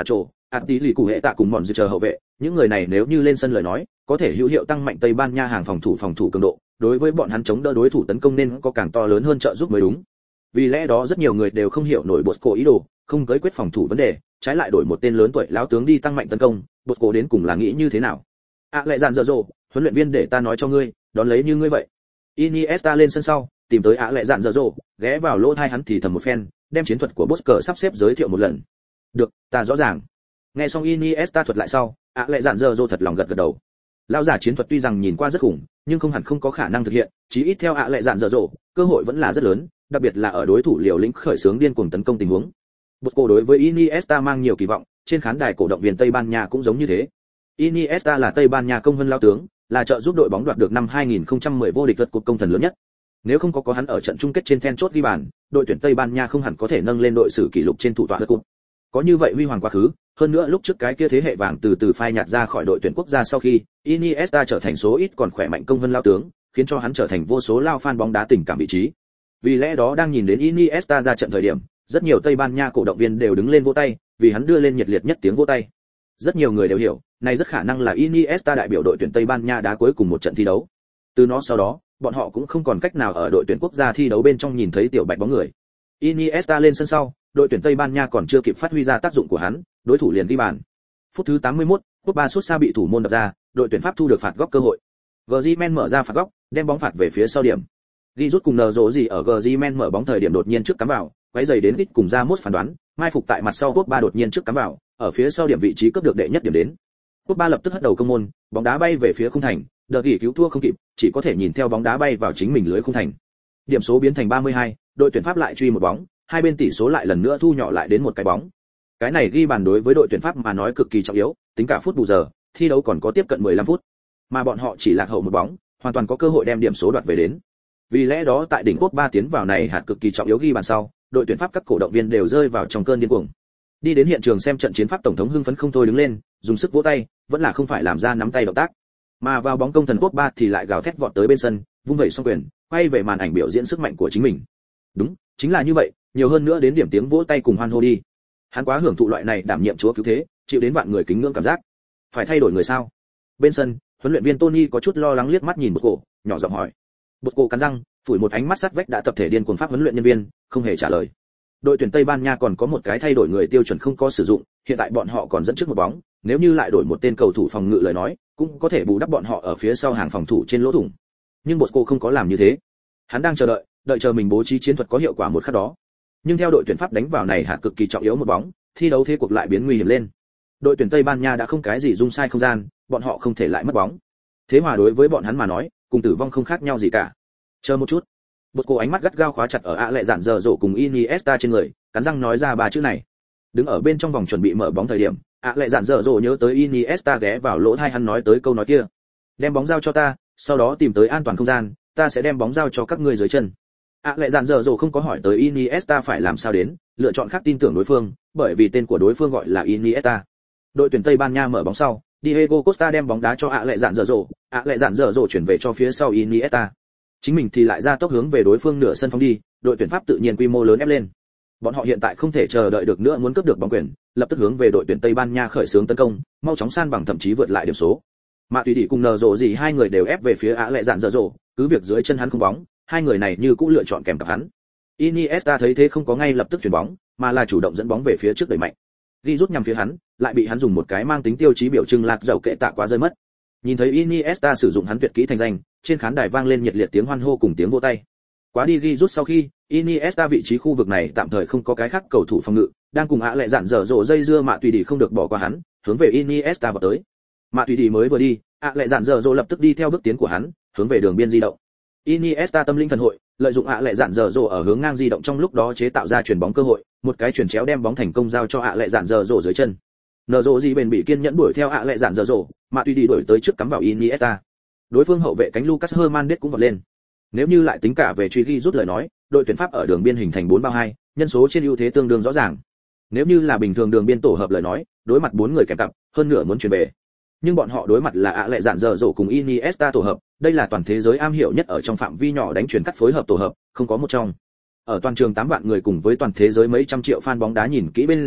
Tí lì cụ hệ tạ cùng mòn dự chờ hậu vệ, những người này nếu như lên sân lời nói, có thể hữu hiệu tăng mạnh Tây Ban Nha hàng phòng thủ cường độ, đối với bọn hắn chống đỡ đối thủ tấn công nên có càng to lớn hơn trợ giúp mới đúng. Vì lẽ đó rất nhiều người đều không hiểu nổi Bosco ý đồ, không cưới quyết phòng thủ vấn đề, trái lại đổi một tên lớn tuổi lão tướng đi tăng mạnh tấn công, Bosco đến cùng là nghĩ như thế nào? Lệ dạn dở dồ, huấn luyện viên để ta nói cho ngươi, đón lấy như ngươi vậy. Iniesta lên sân sau, tìm tới Lệ dạn dở dồ, ghé vào lỗ tai hắn thì thầm một phen, đem chiến thuật của Bosco sắp xếp giới thiệu một lần. Được, ta rõ ràng. Nghe xong Iniesta thuật lại sau, Lệ dạn dở dồ thật lòng gật gật đầu. Lão giả chiến thuật tuy rằng nhìn qua rất khủng, nhưng không hẳn không có khả năng thực hiện, chí ít theo Lệ dạn dở dồ, cơ hội vẫn là rất lớn, đặc biệt là ở đối thủ liều lĩnh khởi xướng điên cuồng tấn công tình huống. Bosco đối với Iniesta mang nhiều kỳ vọng, trên khán đài cổ động viên Tây Ban Nha cũng giống như thế. Iniesta là Tây Ban Nha công vân lao tướng, là trợ giúp đội bóng đoạt được năm 2010 vô địch vượt cúp công thần lớn nhất. Nếu không có hắn ở trận chung kết trên then chốt ghi bàn, đội tuyển Tây Ban Nha không hẳn có thể nâng lên đội sử kỷ lục trên thủ tọa vượt cúp. Có như vậy huy hoàng quá khứ, hơn nữa lúc trước cái kia thế hệ vàng từ từ phai nhạt ra khỏi đội tuyển quốc gia sau khi, Iniesta trở thành số ít còn khỏe mạnh công vân lao tướng, khiến cho hắn trở thành vô số lao fan bóng đá tình cảm vị trí. Vì lẽ đó đang nhìn đến Iniesta ra trận thời điểm, rất nhiều Tây Ban Nha cổ động viên đều đứng lên vỗ tay, vì hắn đưa lên nhiệt liệt nhất tiếng vỗ tay. Rất nhiều người đều hiểu, này rất khả năng là Iniesta đại biểu đội tuyển Tây Ban Nha đá cuối cùng một trận thi đấu. Từ nó sau đó, bọn họ cũng không còn cách nào ở đội tuyển quốc gia thi đấu bên trong nhìn thấy tiểu bạch bóng người. Iniesta lên sân sau, đội tuyển Tây Ban Nha còn chưa kịp phát huy ra tác dụng của hắn, đối thủ liền ghi bàn. Phút thứ 81, Pogba sút xa bị thủ môn đập ra, đội tuyển Pháp thu được phạt góc cơ hội. Griezmann mở ra phạt góc, đem bóng phạt về phía sau điểm. Ghi rút cùng nở rộ gì ở Griezmann mở bóng thời điểm đột nhiên trước cắm vào, quấy giày đến ít cùng Ramos phán đoán, mai phục tại mặt sau Pogba đột nhiên trước cắm vào, ở phía sau điểm vị trí cướp được đệ nhất điểm đến. Pogba lập tức hất đầu công môn, bóng đá bay về phía khung thành, đờ gỉ cứu thua không kịp, chỉ có thể nhìn theo bóng đá bay vào chính mình lưới khung thành. Điểm số biến thành 32, đội tuyển Pháp lại truy một bóng, hai bên tỷ số lại lần nữa thu nhỏ lại đến một cái bóng. Cái này ghi bàn đối với đội tuyển Pháp mà nói cực kỳ trọng yếu, tính cả phút bù giờ, thi đấu còn có tiếp cận 15 phút, mà bọn họ chỉ lạc hậu một bóng, hoàn toàn có cơ hội đem điểm số đoạt về đến. Vì lẽ đó tại đỉnh Pogba tiến vào này hạt cực kỳ trọng yếu ghi bàn sau, đội tuyển Pháp các cổ động viên đều rơi vào trong cơn điên cuồng. Đi đến hiện trường xem trận chiến Pháp tổng thống hưng phấn không thôi đứng lên, dùng sức vỗ tay, vẫn là không phải làm ra nắm tay động tác. Mà vào bóng công thần Pogba thì lại gào thét vọt tới bên sân, vung vẩy song quyền, quay về màn ảnh biểu diễn sức mạnh của chính mình. Đúng, chính là như vậy, nhiều hơn nữa đến điểm tiếng vỗ tay cùng hoan hô đi. Hắn quá hưởng thụ loại này đảm nhiệm chúa cứu thế, chịu đến vạn người kính ngưỡng cảm giác. Phải thay đổi người sao? Bên sân, huấn luyện viên Tony có chút lo lắng liếc mắt nhìn Bosco, nhỏ giọng hỏi. Bosco cắn răng, phủi một ánh mắt sắt vách đã tập thể điên cuồng Pháp huấn luyện nhân viên, không hề trả lời. Đội tuyển Tây Ban Nha còn có một cái thay đổi người tiêu chuẩn không có sử dụng, hiện tại bọn họ còn dẫn trước một bóng, nếu như lại đổi một tên cầu thủ phòng ngự lời nói, cũng có thể bù đắp bọn họ ở phía sau hàng phòng thủ trên lỗ thủng. Nhưng Bosco không có làm như thế. Hắn đang chờ đợi chờ mình bố trí chiến thuật có hiệu quả một khắc đó. Nhưng theo đội tuyển Pháp đánh vào này hạt cực kỳ trọng yếu một bóng, thi đấu thế cuộc lại biến nguy hiểm lên. Đội tuyển Tây Ban Nha đã không cái gì dung sai không gian, bọn họ không thể lại mất bóng. Thế hòa đối với bọn hắn mà nói, cùng tử vong không khác nhau gì cả. Chờ một chút. Bosco ánh mắt gắt gao khóa chặt ở Lệ dạn dở dỗ cùng Iniesta trên người, cắn răng nói ra ba chữ này. Đứng ở bên trong vòng chuẩn bị mở bóng thời điểm, Lệ dạn dở dỗ nhớ tới Iniesta ghé vào lỗ tai hắn nói tới câu nói kia. Đem bóng giao cho ta, sau đó tìm tới an toàn không gian, ta sẽ đem bóng giao cho các ngươi dưới chân. Lệ dạn dở dỗ không có hỏi tới Iniesta phải làm sao đến, lựa chọn khác tin tưởng đối phương, bởi vì tên của đối phương gọi là Iniesta. Đội tuyển Tây Ban Nha mở bóng sau, Diego Costa đem bóng đá cho Lệ dạn dở dỗ, Lệ dạn dở dỗ chuyển về cho phía sau Iniesta. Chính mình thì lại ra tốc hướng về đối phương nửa sân phóng đi, đội tuyển Pháp tự nhiên quy mô lớn ép lên. Bọn họ hiện tại không thể chờ đợi được nữa muốn cướp được bóng quyền, lập tức hướng về đội tuyển Tây Ban Nha khởi xướng tấn công, mau chóng san bằng thậm chí vượt lại điểm số. Mạ Tùy Đi cùng nở rộ gì hai người đều ép về phía Lệ dạn dở dỗ, cứ việc dưới chân hắn không bóng, hai người này như cũng lựa chọn kèm cặp hắn. Iniesta thấy thế không có ngay lập tức chuyển bóng, mà là chủ động dẫn bóng về phía trước đẩy mạnh. Ghi rút nhằm phía hắn, lại bị hắn dùng một cái mang tính tiêu chí biểu trưng lạc dầu kệ tạ quá rơi mất. Nhìn thấy Iniesta sử dụng hắn tuyệt kỹ thành danh, trên khán đài vang lên nhiệt liệt tiếng hoan hô cùng tiếng vỗ tay. Quá đi ghi rút sau khi, Iniesta vị trí khu vực này tạm thời không có cái khác cầu thủ phòng ngự, đang cùng Lệ dạn dở dỗ dây dưa Mạ Tùy Đi không được bỏ qua hắn, hướng về Iniesta vào tới. Mạ Tùy Đi mới vừa đi, Lệ dạn dở dỗ lập tức đi theo bước tiến của hắn, hướng về đường biên di động. Iniesta tâm linh thần hội, lợi dụng Lệ dạn dở dỗ ở hướng ngang di động trong lúc đó chế tạo ra chuyền bóng cơ hội, một cái chuyền chéo đem bóng thành công giao cho Lệ dạn dở dỗ dưới chân. Nở rộ gì bền bỉ kiên nhẫn đuổi theo Lệ dạn dở dỗ, Mạ Tùy Đi đuổi tới trước cắm vào Iniesta. Đối phương hậu vệ cánh Lucas Hernandez cũng vọt lên. Nếu như lại tính cả về truy ghi rút lời nói, đội tuyển Pháp ở đường biên hình thành 4-3-2, nhân số trên ưu thế tương đương rõ ràng. Nếu như là bình thường đường biên tổ hợp lời nói, đối mặt 4 người kèm cặp, hơn nửa muốn chuyển về. Nhưng bọn họ đối mặt là Lệ dạn dở dỗ cùng Iniesta tổ hợp, đây là toàn thế giới am hiểu nhất ở trong phạm vi nhỏ đánh chuyền cắt phối hợp tổ hợp, không có một trong. Ở toàn trường 8 vạn người cùng với toàn thế giới mấy trăm triệu fan bóng đá nhìn kỹ bên dưới,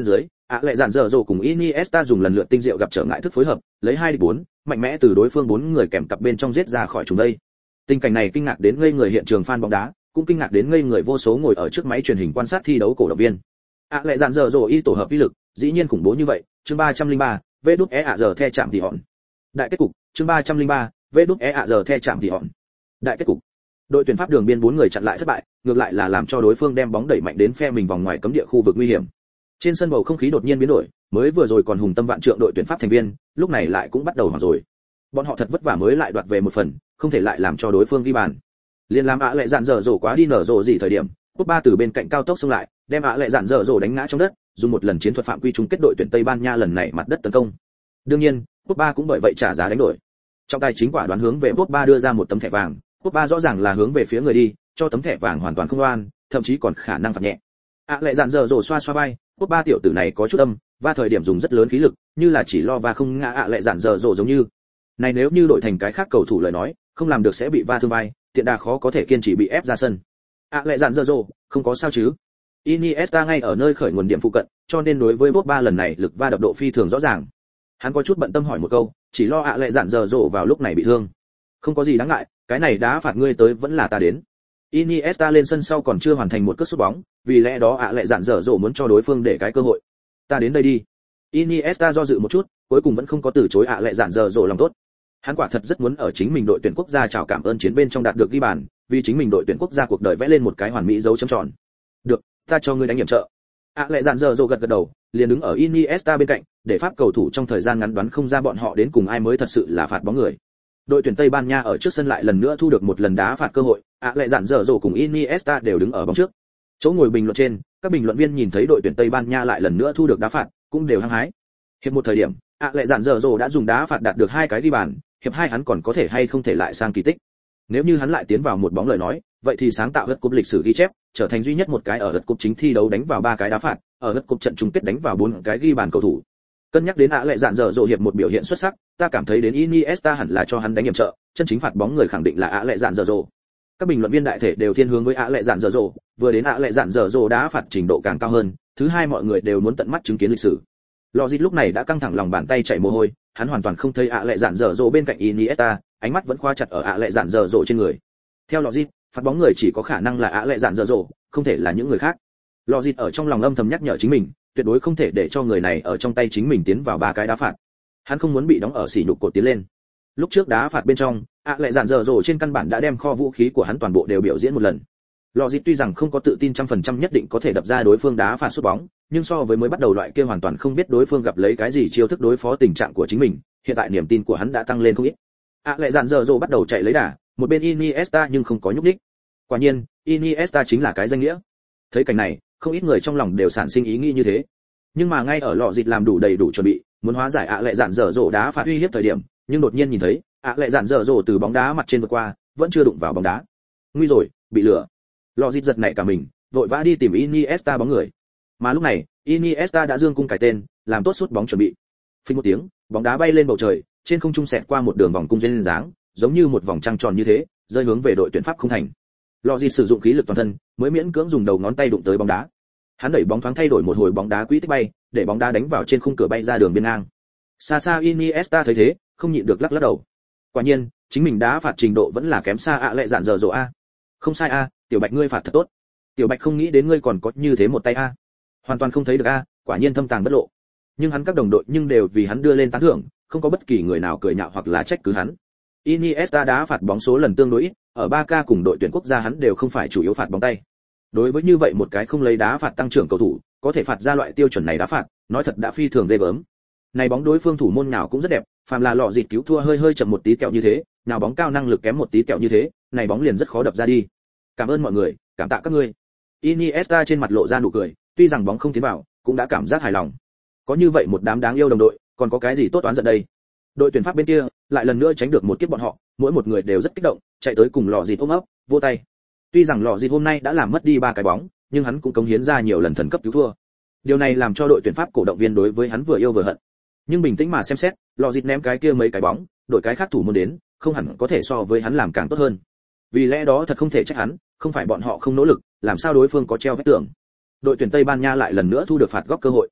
lệ dạn dở dồ cùng Iniesta dùng lần lượt tinh diệu gặp trở ngại thức phối hợp, lấy 2 địch 4, mạnh mẽ từ đối phương 4 người kèm cặp bên trong giết ra khỏi chúng đây. Tình cảnh này kinh ngạc đến ngây người hiện trường fan bóng đá, cũng kinh ngạc đến ngây người vô số ngồi ở trước máy truyền hình quan sát thi đấu cổ động viên. Lệ dạn dở dồ y tổ hợp uy lực, dĩ nhiên khủng bố như vậy. Chương 303, giờ the chạm thì hòn. Đại kết cục, chương 303, giờ the chạm thì hòn. Đại kết cục. Đội tuyển Pháp đường biên 4 người chặn lại thất bại, ngược lại là làm cho đối phương đem bóng đẩy mạnh đến phe mình vòng ngoài cấm địa khu vực nguy hiểm. Trên sân bầu không khí đột nhiên biến đổi, mới vừa rồi còn hùng tâm vạn trượng đội tuyển Pháp thành viên, lúc này lại cũng bắt đầu hoảng rồi. Bọn họ thật vất vả mới lại đoạt về một phần, không thể lại làm cho đối phương ghi bàn. Liên làm lệ dạn dở dồ quá đi nở rồ gì thời điểm, Pogba từ bên cạnh cao tốc xông lại, đem lệ dạn dở dồ đánh ngã trong đất, dùng một lần chiến thuật phạm quy chung kết đội tuyển Tây Ban Nha lần này mặt đất tấn công. Đương nhiên, Pogba cũng bởi vậy trả giá đánh đổi. Trong tay chính quả đoán hướng về Pogba đưa ra một tấm thẻ vàng, Pogba rõ ràng là hướng về phía người đi, cho tấm thẻ vàng hoàn toàn không oan, thậm chí còn khả năng phạt nhẹ. Lệ dạn dở dồ xoa xoa vai, Pogba tiểu tử này có chút âm, va thời điểm dùng rất lớn khí lực, như là chỉ lo va không ngã lệ dạn dở dồ giống như. Này nếu như đổi thành cái khác cầu thủ lời nói, không làm được sẽ bị va thương vai, tiện đà khó có thể kiên trì bị ép ra sân. Lệ dạn dở dồ, không có sao chứ? Iniesta ngay ở nơi khởi nguồn điểm phụ cận, cho nên đối với Pogba lần này lực va đập độ phi thường rõ ràng. Hắn có chút bận tâm hỏi một câu, chỉ lo lệ dạn dở dồ vào lúc này bị thương. Không có gì đáng ngại, cái này đá phạt ngươi tới vẫn là ta đến. Iniesta lên sân sau còn chưa hoàn thành một cước sút bóng, vì lẽ đó lệ dạn dở dồ muốn cho đối phương để cái cơ hội. Ta đến đây đi. Iniesta do dự một chút, cuối cùng vẫn không có từ chối lệ dạn dở dồ lòng tốt. Hắn quả thật rất muốn ở chính mình đội tuyển quốc gia chào cảm ơn chiến bên trong đạt được ghi bàn, vì chính mình đội tuyển quốc gia cuộc đời vẽ lên một cái hoàn mỹ dấu chấm tròn. Được, ta cho ngươi đánh nhiệm trợ. Lệ dạn dở dồ gật gật đầu, liền đứng ở Iniesta bên cạnh, để Pháp cầu thủ trong thời gian ngắn đoán không ra bọn họ đến cùng ai mới thật sự là phạt bóng người. Đội tuyển Tây Ban Nha ở trước sân lại lần nữa thu được một lần đá phạt cơ hội, lệ dạn dở dồ cùng Iniesta đều đứng ở bóng trước. Chỗ ngồi bình luận trên, các bình luận viên nhìn thấy đội tuyển Tây Ban Nha lại lần nữa thu được đá phạt, cũng đều hăng hái. Hiệp một thời điểm, lệ dạn dở dồ đã dùng đá phạt đạt được 2 cái ghi bàn, hiệp 2 hắn còn có thể hay không thể lại sang kỳ tích. Nếu như hắn lại tiến vào một bóng lời nói, vậy thì sáng tạo đất cúp lịch sử ghi chép, trở thành duy nhất một cái ở đất cúp chính thi đấu đánh vào 3 cái đá phạt, ở đất cúp trận chung kết đánh vào 4 cái ghi bàn cầu thủ. Cân nhắc đến lệ dạn dở dồ hiệp một biểu hiện xuất sắc, ta cảm thấy đến Iniesta hẳn là cho hắn đánh nhiệm trợ, chân chính phạt bóng người khẳng định là lệ dạn dở dồ. Các bình luận viên đại thể đều thiên hướng với lệ dạn dở dồ, vừa đến lệ dạn dở dồ đá phạt trình độ càng cao hơn, thứ hai mọi người đều muốn tận mắt chứng kiến lịch sử. Lojit lúc này đã căng thẳng lòng bàn tay chảy mồ hôi, hắn hoàn toàn không thấy lệ dạn dở dồ bên cạnh Iniesta, ánh mắt vẫn khóa chặt ở lệ dạn dở dồ trên người. Theo Lojit, phạt bóng người chỉ có khả năng là lệ dạn dở dồ, không thể là những người khác. Lojit ở trong lòng âm thầm nhắc nhở chính mình, tuyệt đối không thể để cho người này ở trong tay chính mình tiến vào 3 cái đá phạt. Hắn không muốn bị đóng ở sỉ nhục cột tiến lên. Lúc trước đá phạt bên trong, lệ dạn dở dồ trên căn bản đã đem kho vũ khí của hắn toàn bộ đều biểu diễn một lần. Lojit tuy rằng không có tự tin 100% nhất định có thể đập ra đối phương đá phạt sút bóng, nhưng so với mới bắt đầu loại kia hoàn toàn không biết đối phương gặp lấy cái gì chiêu thức đối phó tình trạng của chính mình, hiện tại niềm tin của hắn đã tăng lên không ít. Lệ dạn dở dồ bắt đầu chạy lấy đà, một bên Iniesta nhưng không có nhúc nhích. Quả nhiên, Iniesta chính là cái danh nghĩa. Thấy cảnh này, không ít người trong lòng đều sản sinh ý nghĩ như thế. Nhưng mà ngay ở Lojit làm đầy đủ chuẩn bị, muốn hóa giải lệ dạn dở dồ đá phạt uy hiếp thời điểm, nhưng đột nhiên nhìn thấy, lệ dạn dở dồ từ bóng đá mặt trên vượt qua, vẫn chưa đụng vào bóng đá. Nguy rồi, bị lừa. Lojit giật nảy cả mình, vội vã đi tìm Iniesta bóng người. Mà lúc này, Iniesta đã dương cung cài tên, làm tốt sút bóng chuẩn bị. Phình một tiếng, bóng đá bay lên bầu trời, trên không trung xẹt qua một đường vòng cung duyên dáng, giống như một vòng trăng tròn như thế, rơi hướng về đội tuyển Pháp không thành. Lojit sử dụng khí lực toàn thân, mới miễn cưỡng dùng đầu ngón tay đụng tới bóng đá. Hắn đẩy bóng thoáng thay đổi một hồi bóng đá quỹ tích bay, để bóng đá đánh vào trên khung cửa bay ra đường biên ngang. Xa xa Iniesta thấy thế, không nhịn được lắc lắc đầu. Quả nhiên, chính mình đá phạt trình độ vẫn là kém xa lệ dạn dở dồ a. Không sai a, Tiểu Bạch ngươi phạt thật tốt. Tiểu Bạch không nghĩ đến ngươi còn có như thế một tay a. Hoàn toàn không thấy được a, quả nhiên thâm tàng bất lộ. Nhưng hắn các đồng đội nhưng đều vì hắn đưa lên tán thưởng, không có bất kỳ người nào cười nhạo hoặc là trách cứ hắn. Iniesta đá phạt bóng số lần tương đối ít, ở Barca cùng đội tuyển quốc gia hắn đều không phải chủ yếu phạt bóng tay. Đối với như vậy một cái không lấy đá phạt tăng trưởng cầu thủ, có thể phạt ra loại tiêu chuẩn này đá phạt, nói thật đã phi thường ghê gớm. Này bóng đối phương thủ môn nào cũng rất đẹp, phàm là lọ dịt cứu thua hơi chậm một tí kẹo như thế, nào bóng cao năng lực kém một tí kẹo như thế, này bóng liền rất khó đập ra đi. Cảm ơn mọi người, cảm tạ các ngươi. Iniesta trên mặt lộ ra nụ cười, tuy rằng bóng không tiến vào, cũng đã cảm giác hài lòng. Có như vậy một đám đáng yêu đồng đội, còn có cái gì tốt oán giận đây? Đội tuyển Pháp bên kia lại lần nữa tránh được một kiếp bọn họ, mỗi một người đều rất kích động, chạy tới cùng lọ dịt ôm ấp, vỗ tay. Tuy rằng lọ dịt hôm nay đã làm mất đi 3 cái bóng, nhưng hắn cũng cống hiến ra nhiều lần thần cấp cứu thua. Điều này làm cho đội tuyển Pháp cổ động viên đối với hắn vừa yêu vừa hận. Nhưng bình tĩnh mà xem xét, lọ dịt ném cái kia mấy cái bóng, đội cái khác thủ môn đến, không hẳn có thể so với hắn làm càng tốt hơn. Vì lẽ đó thật không thể trách hắn, không phải bọn họ không nỗ lực, làm sao đối phương có treo vết tưởng. Đội tuyển Tây Ban Nha lại lần nữa thu được phạt góc cơ hội.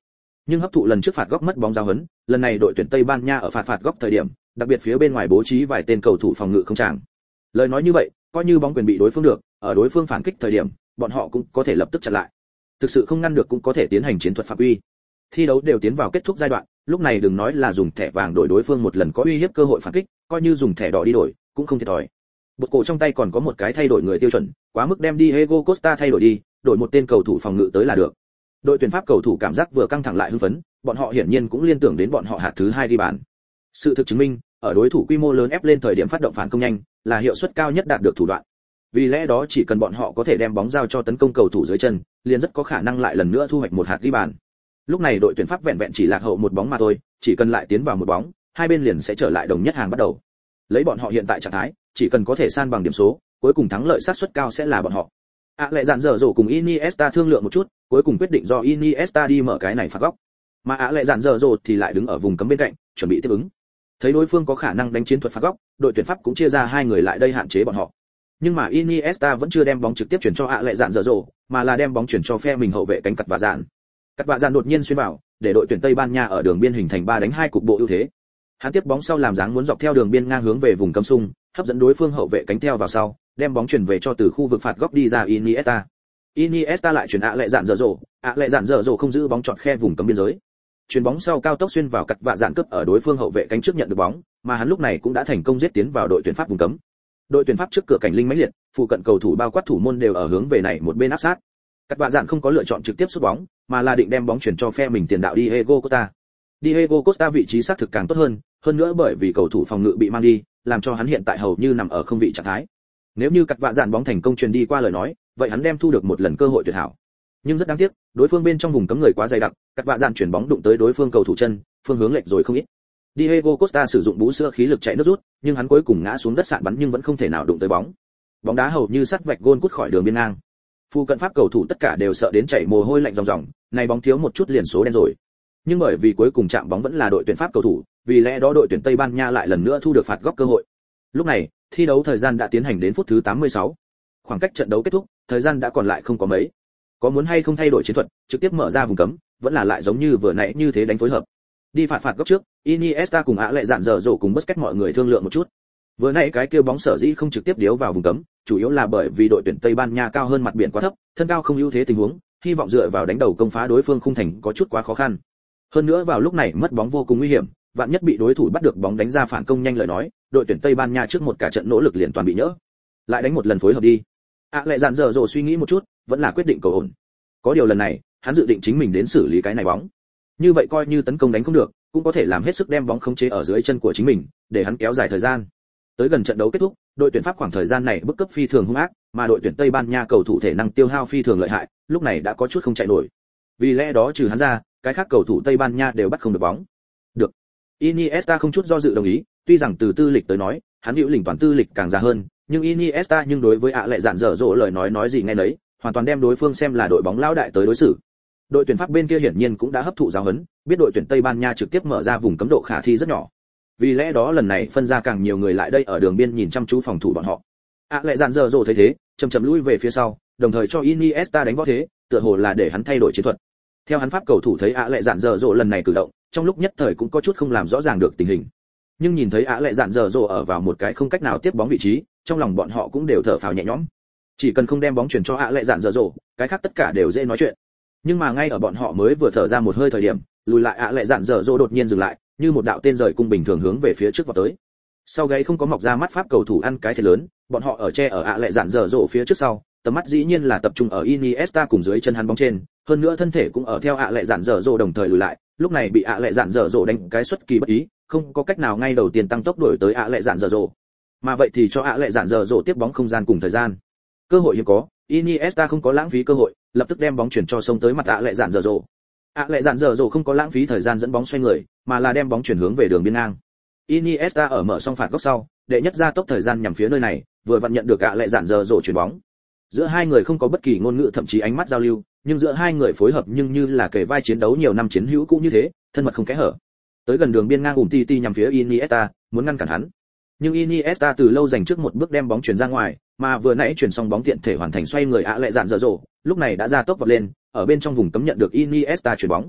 Nhưng hấp thụ lần trước phạt góc mất bóng giáo huấn, lần này đội tuyển Tây Ban Nha ở phạt góc thời điểm, đặc biệt phía bên ngoài bố trí vài tên cầu thủ phòng ngự không tràng. Lời nói như vậy, coi như bóng quyền bị đối phương được, ở đối phương phản kích thời điểm, bọn họ cũng có thể lập tức chặn lại. Thực sự không ngăn được cũng có thể tiến hành chiến thuật phạm quy. Thi đấu đều tiến vào kết thúc giai đoạn, lúc này đừng nói là dùng thẻ vàng đổi đối phương một lần có uy hiếp cơ hội phản kích, coi như dùng thẻ đỏ đi đổi, cũng không thiệt thòi. Bột cổ trong tay còn có một cái thay đổi người tiêu chuẩn, quá mức đem Diego Costa thay đổi đi, đổi một tên cầu thủ phòng ngự tới là được. Đội tuyển Pháp cầu thủ cảm giác vừa căng thẳng lại hưng phấn, bọn họ hiển nhiên cũng liên tưởng đến bọn họ hạt thứ 2 ghi bàn. Sự thực chứng minh, ở đối thủ quy mô lớn ép lên thời điểm phát động phản công nhanh, là hiệu suất cao nhất đạt được thủ đoạn. Vì lẽ đó chỉ cần bọn họ có thể đem bóng giao cho tấn công cầu thủ dưới chân, liền rất có khả năng lại lần nữa thu hoạch một hạt ghi bàn. Lúc này đội tuyển Pháp vẹn vẹn chỉ lạc hậu một bóng mà thôi, chỉ cần lại tiến vào một bóng, hai bên liền sẽ trở lại đồng nhất hàng bắt đầu. Lấy bọn họ hiện tại trạng thái, chỉ cần có thể san bằng điểm số, cuối cùng thắng lợi xác suất cao sẽ là bọn họ. Lại dạn dở dỗ cùng Iniesta thương lượng một chút, cuối cùng quyết định do Iniesta đi mở cái này phạt góc. Mà lại dạn dở dỗ thì lại đứng ở vùng cấm bên cạnh, chuẩn bị tiếp ứng. Thấy đối phương có khả năng đánh chiến thuật phạt góc, đội tuyển Pháp cũng chia ra hai người lại đây hạn chế bọn họ. Nhưng mà Iniesta vẫn chưa đem bóng trực tiếp chuyển cho lại dạn dở dỗ, mà là đem bóng chuyển cho phe mình hậu vệ cánh Cắt Vạ Dạn. Cắt Vạ Dạn đột nhiên xuyên vào, để đội tuyển Tây Ban Nha ở đường biên hình thành 3-2 cục bộ ưu thế. Hắn tiếp bóng sau làm dáng muốn dọc theo đường biên ngang hướng về vùng cấm xung, hấp dẫn đối phương hậu vệ cánh theo vào sau, đem bóng chuyển về cho từ khu vực phạt góc đi ra Iniesta. Iniesta lại chuyển lại dạn dở dỗ không giữ bóng chọn khe vùng cấm biên giới. Chuyền bóng sau cao tốc xuyên vào Cắt Vạ Dạn cướp ở đối phương hậu vệ cánh trước nhận được bóng, mà hắn lúc này cũng đã thành công giết tiến vào đội tuyển Pháp vùng cấm. Đội tuyển Pháp trước cửa cảnh linh mãnh liệt, phụ cận cầu thủ bao quát thủ môn đều ở hướng về này một bên áp sát. Cắt Vạ Dạn không có lựa chọn trực tiếp sút bóng, mà là định đem bóng chuyển cho phe mình tiền đạo Diego Costa. Diego Costa vị trí xác thực càng tốt hơn nữa bởi vì cầu thủ phòng ngự bị mang đi, làm cho hắn hiện tại hầu như nằm ở không vị trạng thái. Nếu như Cắt Vạ Dạn bóng thành công truyền đi qua lời nói, vậy hắn đem thu được một lần cơ hội tuyệt hảo. Nhưng rất đáng tiếc, đối phương bên trong vùng cấm người quá dày đặc, Cắt Vạ Dạn chuyển bóng đụng tới đối phương cầu thủ chân, phương hướng lệch rồi không ít. Diego Costa sử dụng bú sữa khí lực chạy nước rút, nhưng hắn cuối cùng ngã xuống đất sạn bắn nhưng vẫn không thể nào đụng tới bóng. Bóng đá hầu như sắt vạch gôn cút khỏi đường biên ngang. Phu cận Pháp cầu thủ tất cả đều sợ đến chảy mồ hôi lạnh ròng ròng, này bóng thiếu một chút liền số đen rồi. Nhưng bởi vì cuối cùng chạm bóng vẫn là đội tuyển Pháp cầu thủ, vì lẽ đó đội tuyển Tây Ban Nha lại lần nữa thu được phạt góc cơ hội. Lúc này, thi đấu thời gian đã tiến hành đến phút thứ 86. Khoảng cách trận đấu kết thúc, thời gian đã còn lại không có mấy. Có muốn hay không thay đổi chiến thuật, trực tiếp mở ra vùng cấm, vẫn là lại giống như vừa nãy như thế đánh phối hợp. Đi phạt góc trước, Iniesta cùng lại dạn dở dỗ cùng Busquets mọi người thương lượng một chút. Vừa nãy cái kêu bóng sở dĩ không trực tiếp điếu vào vùng cấm, chủ yếu là bởi vì đội tuyển Tây Ban Nha cao hơn mặt biển quá thấp, thân cao không ưu thế tình huống, hy vọng dựa vào đánh đầu công phá đối phương khung thành có chút quá khó khăn. Hơn nữa vào lúc này mất bóng vô cùng nguy hiểm, vạn nhất bị đối thủ bắt được bóng đánh ra phản công nhanh lời nói, đội tuyển Tây Ban Nha trước một cả trận nỗ lực liền toàn bị nhỡ. Lại đánh một lần phối hợp đi. Lại dạn dở dỗ suy nghĩ một chút, vẫn là quyết định cầu ổn. Có điều lần này, hắn dự định chính mình đến xử lý cái này bóng. Như vậy coi như tấn công đánh không được, cũng có thể làm hết sức đem bóng khống chế ở dưới chân của chính mình, để hắn kéo dài thời gian. Tới gần trận đấu kết thúc, đội tuyển Pháp khoảng thời gian này bức cấp phi thường hung ác, mà đội tuyển Tây Ban Nha cầu thủ thể năng tiêu hao phi thường lợi hại, lúc này đã có chút không chạy nổi. Vì lẽ đó trừ hắn ra, cái khác cầu thủ Tây Ban Nha đều bắt không được bóng. Được. Iniesta không chút do dự đồng ý, tuy rằng từ tư lịch tới nói, hắn hữu lĩnh toàn tư lịch càng già hơn, nhưng Iniesta nhưng đối với lại dạn dở dỗ lời nói gì nghe nấy, hoàn toàn đem đối phương xem là đội bóng lão đại tới đối xử. Đội tuyển Pháp bên kia hiển nhiên cũng đã hấp thụ giáo huấn, biết đội tuyển Tây Ban Nha trực tiếp mở ra vùng cấm độ khả thi rất nhỏ. Vì lẽ đó lần này phân ra càng nhiều người lại đây ở đường biên nhìn chăm chú phòng thủ bọn họ. Lại dạn dở dỗ thấy thế, chậm lui về phía sau, đồng thời cho Iniesta đánh võ thế, tựa hồ là để hắn thay đổi chiến thuật. Theo hắn Pháp cầu thủ thấy lại dạn dở dỗ lần này cử động, trong lúc nhất thời cũng có chút không làm rõ ràng được tình hình. Nhưng nhìn thấy lại dạn dở dỗ ở vào một cái không cách nào tiếp bóng vị trí, trong lòng bọn họ cũng đều thở phào nhẹ nhõm. Chỉ cần không đem bóng chuyển cho lại dạn dở dỗ, cái khác tất cả đều dễ nói chuyện. Nhưng mà ngay ở bọn họ mới vừa thở ra một hơi thời điểm, lùi lại lại dạn dở dỗ đột nhiên dừng lại, như một đạo tên rời cung bình thường hướng về phía trước vọt tới. Sau gáy không có mọc ra mắt Pháp cầu thủ ăn cái thiệt lớn, bọn họ ở che ở lại dạn dở dỗ phía trước sau, tầm mắt dĩ nhiên là tập trung ở Iniesta cùng dưới chân hắn bóng trên, hơn nữa thân thể cũng ở theo lại dạn dở dỗ đồng thời lùi lại, lúc này bị lại dạn dở dỗ đánh cái xuất kỳ bất ý, không có cách nào ngay đầu tiên tăng tốc đuổi tới lại dạn dở dỗ. Mà vậy thì cho lại dạn dở dỗ tiếp bóng không gian cùng thời gian. Cơ hội hiếm có, Iniesta không có lãng phí cơ hội, lập tức đem bóng chuyển cho sông tới mặt lại dạn dở dỗ. Lại dạn dở dỗ không có lãng phí thời gian dẫn bóng xoay người, mà là đem bóng chuyển hướng về đường biên ngang. Iniesta ở mở xong phạt góc sau, đệ nhất ra tốc thời gian nhằm phía nơi này, vừa vặn nhận được lại dạn dở dỗ chuyển bóng. Giữa hai người không có bất kỳ ngôn ngữ thậm chí ánh mắt giao lưu, nhưng giữa hai người phối hợp nhưng như là kề vai chiến đấu nhiều năm chiến hữu cũ như thế, thân mật không kẽ hở. Tới gần đường biên ngang Umtiti nhằm phía Iniesta, muốn ngăn cản hắn. Nhưng Iniesta từ lâu giành trước một bước đem bóng chuyển ra ngoài, mà vừa nãy chuyển xong bóng tiện thể hoàn thành xoay người lại dạn dở dỗ, lúc này đã ra tốc vọt lên, ở bên trong vùng cấm nhận được Iniesta chuyển bóng.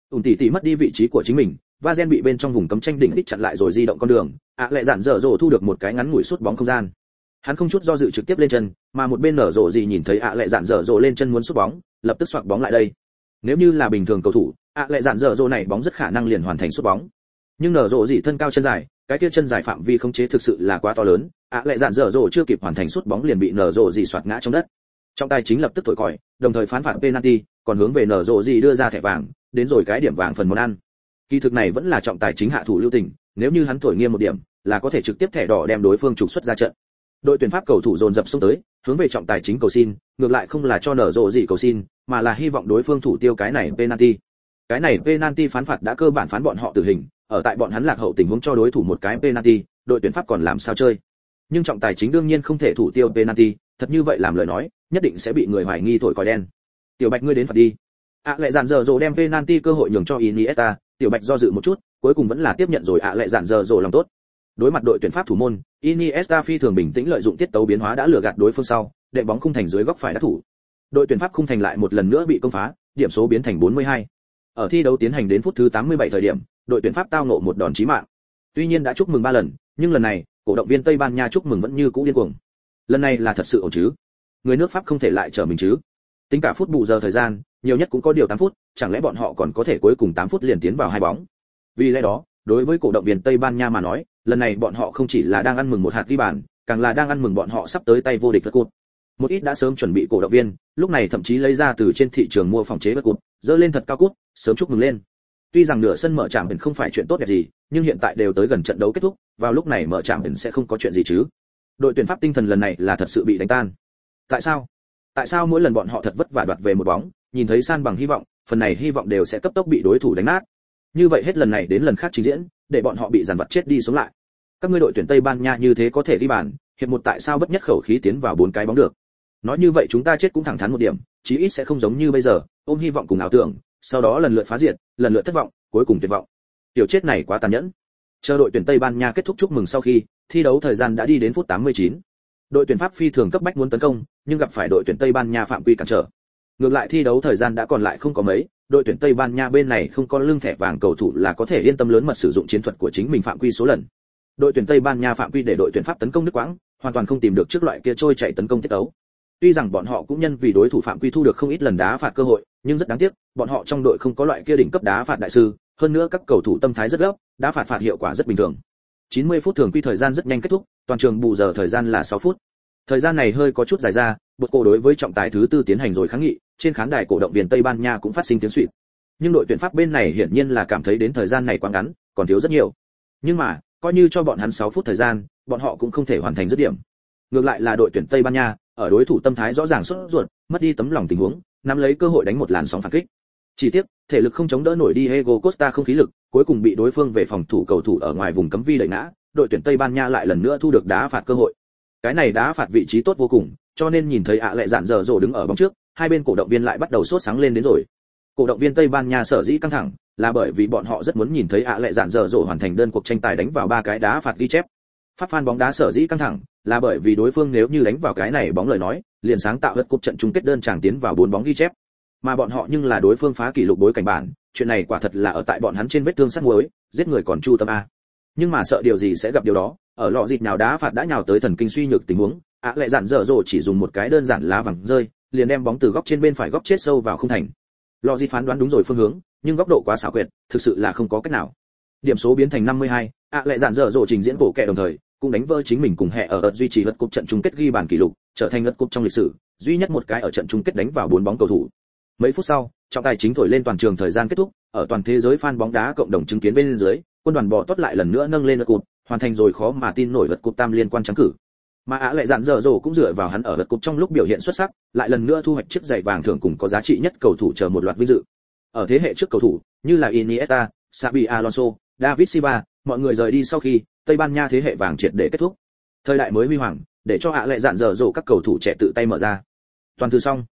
Tỷ mất đi vị trí của chính mình, Vazen bị bên trong vùng cấm tranh đỉnh đích chặn lại rồi di động con đường, lẹ dạn dở dỗ thu được một cái ngắn ngủi sút bóng không gian. Hắn không chút do dự trực tiếp lên chân, mà một bên nở rộ gì nhìn thấy lẹ dạn dở dỗ lên chân muốn sút bóng, lập tức xoạc bóng lại đây. Nếu như là bình thường cầu thủ, lẹ dạn dở dỗ này bóng rất khả năng liền hoàn thành sút bóng. Nhưng nở rộ gì thân cao chân dài, cái kia chân dài phạm vi khống chế thực sự là quá to lớn, lẹ dạn dở dỗ chưa kịp hoàn thành sút bóng liền bị nở rộ gì xoạc ngã trong đất. Trọng tài chính lập tức thổi còi, đồng thời phán phạt penalty, còn hướng về nở rộ gì đưa ra thẻ vàng, đến rồi cái điểm vàng phần món ăn. Kỳ thực này vẫn là trọng tài chính hạ thủ lưu tình, nếu như hắn thổi nghiêm một điểm, là có thể trực tiếp thẻ đỏ đem đối phương trục xuất ra trận. Đội tuyển Pháp cầu thủ dồn dập xông tới, hướng về trọng tài chính cầu xin, ngược lại không là cho nở rộ gì cầu xin, mà là hy vọng đối phương thủ tiêu cái này penalty. Cái này penalty phán phạt đã cơ bản phán bọn họ tử hình, ở tại bọn hắn lạc hậu tình huống cho đối thủ một cái penalty, đội tuyển Pháp còn làm sao chơi? Nhưng trọng tài chính đương nhiên không thể thủ tiêu penalty, thật như vậy làm lời nói, nhất định sẽ bị người hoài nghi thổi còi đen. Tiểu Bạch ngươi đến phạt đi. Lẹ dạn dở dỗ đem penalty cơ hội nhường cho Iniesta, Tiểu Bạch do dự một chút, cuối cùng vẫn là tiếp nhận rồi lẹ dạn dở dỗ lòng tốt. Đối mặt đội tuyển Pháp thủ môn, Iniesta phi thường bình tĩnh lợi dụng tiết tấu biến hóa đã lừa gạt đối phương sau, đệm bóng khung thành dưới góc phải đắc thủ. Đội tuyển Pháp khung thành lại một lần nữa bị công phá, điểm số biến thành 42. Ở thi đấu tiến hành đến phút thứ 87 thời điểm, đội tuyển Pháp tao ngộ một đòn chí mạng. Tuy nhiên đã chúc mừng 3 lần, nhưng lần này, cổ động viên Tây Ban Nha chúc mừng vẫn như cũ điên cuồng. Lần này là thật sự ổn chứ? Người nước Pháp không thể lại trở mình chứ? Tính cả phút bù giờ thời gian, nhiều nhất cũng có điều 8 phút, chẳng lẽ bọn họ còn có thể cuối cùng 8 phút liền tiến vào 2 bóng? Vì lẽ đó, đối với cổ động viên Tây Ban Nha mà nói, lần này bọn họ không chỉ là đang ăn mừng một hạt ghi bàn, càng là đang ăn mừng bọn họ sắp tới tay vô địch vật cột. Một ít đã sớm chuẩn bị cổ động viên, lúc này thậm chí lấy ra từ trên thị trường mua phòng chế vật cột, dơ lên thật cao cút, sớm chúc mừng lên. Tuy rằng nửa sân mở trạm biển không phải chuyện tốt đẹp gì, nhưng hiện tại đều tới gần trận đấu kết thúc, vào lúc này mở trạm biển sẽ không có chuyện gì chứ? Đội tuyển Pháp tinh thần lần này là thật sự bị đánh tan. Tại sao? Tại sao mỗi lần bọn họ thật vất vả đoạt về một bóng, nhìn thấy san bằng hy vọng, phần này hy vọng đều sẽ cấp tốc bị đối thủ đánh nát. Như vậy hết lần này đến lần khác trình diễn, để bọn họ bị dàn vặt chết đi sống lại. Các ngươi đội tuyển Tây Ban Nha như thế có thể ghi bàn, hiệp một tại sao bất nhất khẩu khí tiến vào 4 cái bóng được? Nói như vậy chúng ta chết cũng thẳng thắn một điểm, chí ít sẽ không giống như bây giờ, ôm hy vọng cùng ảo tưởng, sau đó lần lượt phá diệt, lần lượt thất vọng, cuối cùng tuyệt vọng. Tiểu chết này quá tàn nhẫn. Chờ đội tuyển Tây Ban Nha kết thúc chúc mừng sau khi, thi đấu thời gian đã đi đến phút 89. Đội tuyển Pháp phi thường cấp bách muốn tấn công, nhưng gặp phải đội tuyển Tây Ban Nha phạm quy cản trở. Ngược lại thi đấu thời gian đã còn lại không có mấy, đội tuyển Tây Ban Nha bên này không có lưng thẻ vàng cầu thủ là có thể yên tâm lớn mật sử dụng chiến thuật của chính mình phạm quy số lần. Đội tuyển Tây Ban Nha phạm quy để đội tuyển Pháp tấn công đứt quãng, hoàn toàn không tìm được trước loại kia trôi chạy tấn công tiết tấu. Tuy rằng bọn họ cũng nhân vì đối thủ phạm quy thu được không ít lần đá phạt cơ hội, nhưng rất đáng tiếc, bọn họ trong đội không có loại kia đỉnh cấp đá phạt đại sư, hơn nữa các cầu thủ tâm thái rất gấp, đá phạt hiệu quả rất bình thường. 90 phút thường quy thời gian rất nhanh kết thúc, toàn trường bù giờ thời gian là 6 phút. Thời gian này hơi có chút dài ra, buộc cổ đối với trọng tài thứ tư tiến hành rồi kháng nghị, trên khán đài cổ động viên Tây Ban Nha cũng phát sinh tiếng xuýt. Nhưng đội tuyển Pháp bên này hiển nhiên là cảm thấy đến thời gian này quá ngắn, còn thiếu rất nhiều. Nhưng mà, coi như cho bọn hắn 6 phút thời gian, bọn họ cũng không thể hoàn thành dứt điểm. Ngược lại là đội tuyển Tây Ban Nha, ở đối thủ tâm thái rõ ràng sốt ruột, mất đi tấm lòng tình huống, nắm lấy cơ hội đánh một làn sóng phản kích. Chỉ tiếc, thể lực không chống đỡ nổi Diego Costa không khí lực, cuối cùng bị đối phương về phòng thủ cầu thủ ở ngoài vùng cấm vi đẩy ngã, đội tuyển Tây Ban Nha lại lần nữa thu được đá phạt cơ hội. Cái này đá phạt vị trí tốt vô cùng, cho nên nhìn thấy lẹ dạn dở dỗ đứng ở bóng trước, hai bên cổ động viên lại bắt đầu sốt sáng lên đến rồi. Cổ động viên Tây Ban Nha sở dĩ căng thẳng, là bởi vì bọn họ rất muốn nhìn thấy lẹ dạn dở dỗ hoàn thành đơn cuộc tranh tài đánh vào 3 cái đá phạt ghi chép. Pháp fan bóng đá sở dĩ căng thẳng, là bởi vì đối phương nếu như đánh vào cái này bóng lời nói, liền sáng tạo lượt cúp trận chung kết đơn chàng tiến vào 4 bóng ghi chép. Mà bọn họ nhưng là đối phương phá kỷ lục bối cảnh bản, chuyện này quả thật là ở tại bọn hắn trên vết thương sắt muối, giết người còn chu tâm a. Nhưng mà sợ điều gì sẽ gặp điều đó, ở lọ dịt nào đá phạt đã nhào tới thần kinh suy nhược tình huống, lẹ dạn dở dỗ chỉ dùng một cái đơn giản lá vàng rơi, liền đem bóng từ góc trên bên phải góc chết sâu vào khung thành. Lọ dịt phán đoán đúng rồi phương hướng, nhưng góc độ quá xảo quyệt, thực sự là không có cách nào. Điểm số biến thành 52, lẹ dạn dở dỗ trình diễn bộ kẹ đồng thời, cũng đánh vỡ chính mình cùng hệ ở duy trì lượt cúp trận chung kết ghi bàn kỷ lục, trở thành lượt cúp trong lịch sử duy nhất một cái ở trận chung kết đánh vào 4 bóng cầu thủ. Mấy phút sau, trọng tài chính thổi lên toàn trường thời gian kết thúc, ở toàn thế giới fan bóng đá cộng đồng chứng kiến bên dưới, quân đoàn bò tót lại lần nữa nâng lên lượt cúp, hoàn thành rồi khó mà tin nổi lượt cúp tam liên quan trắng cử. Mà lẹ dạn dở dỗ cũng dựa vào hắn ở lượt cúp trong lúc biểu hiện xuất sắc, lại lần nữa thu hoạch chiếc giày vàng thưởng cùng có giá trị nhất cầu thủ chờ một loạt vinh dự. Ở thế hệ trước cầu thủ, như là Iniesta, Xabi Alonso, David Silva, mọi người rời đi sau khi Tây Ban Nha thế hệ vàng triệt để kết thúc. Thời đại mới huy hoàng, để cho lẹ dạn dở dỗ các cầu thủ trẻ tự tay mở ra. Toàn thư xong.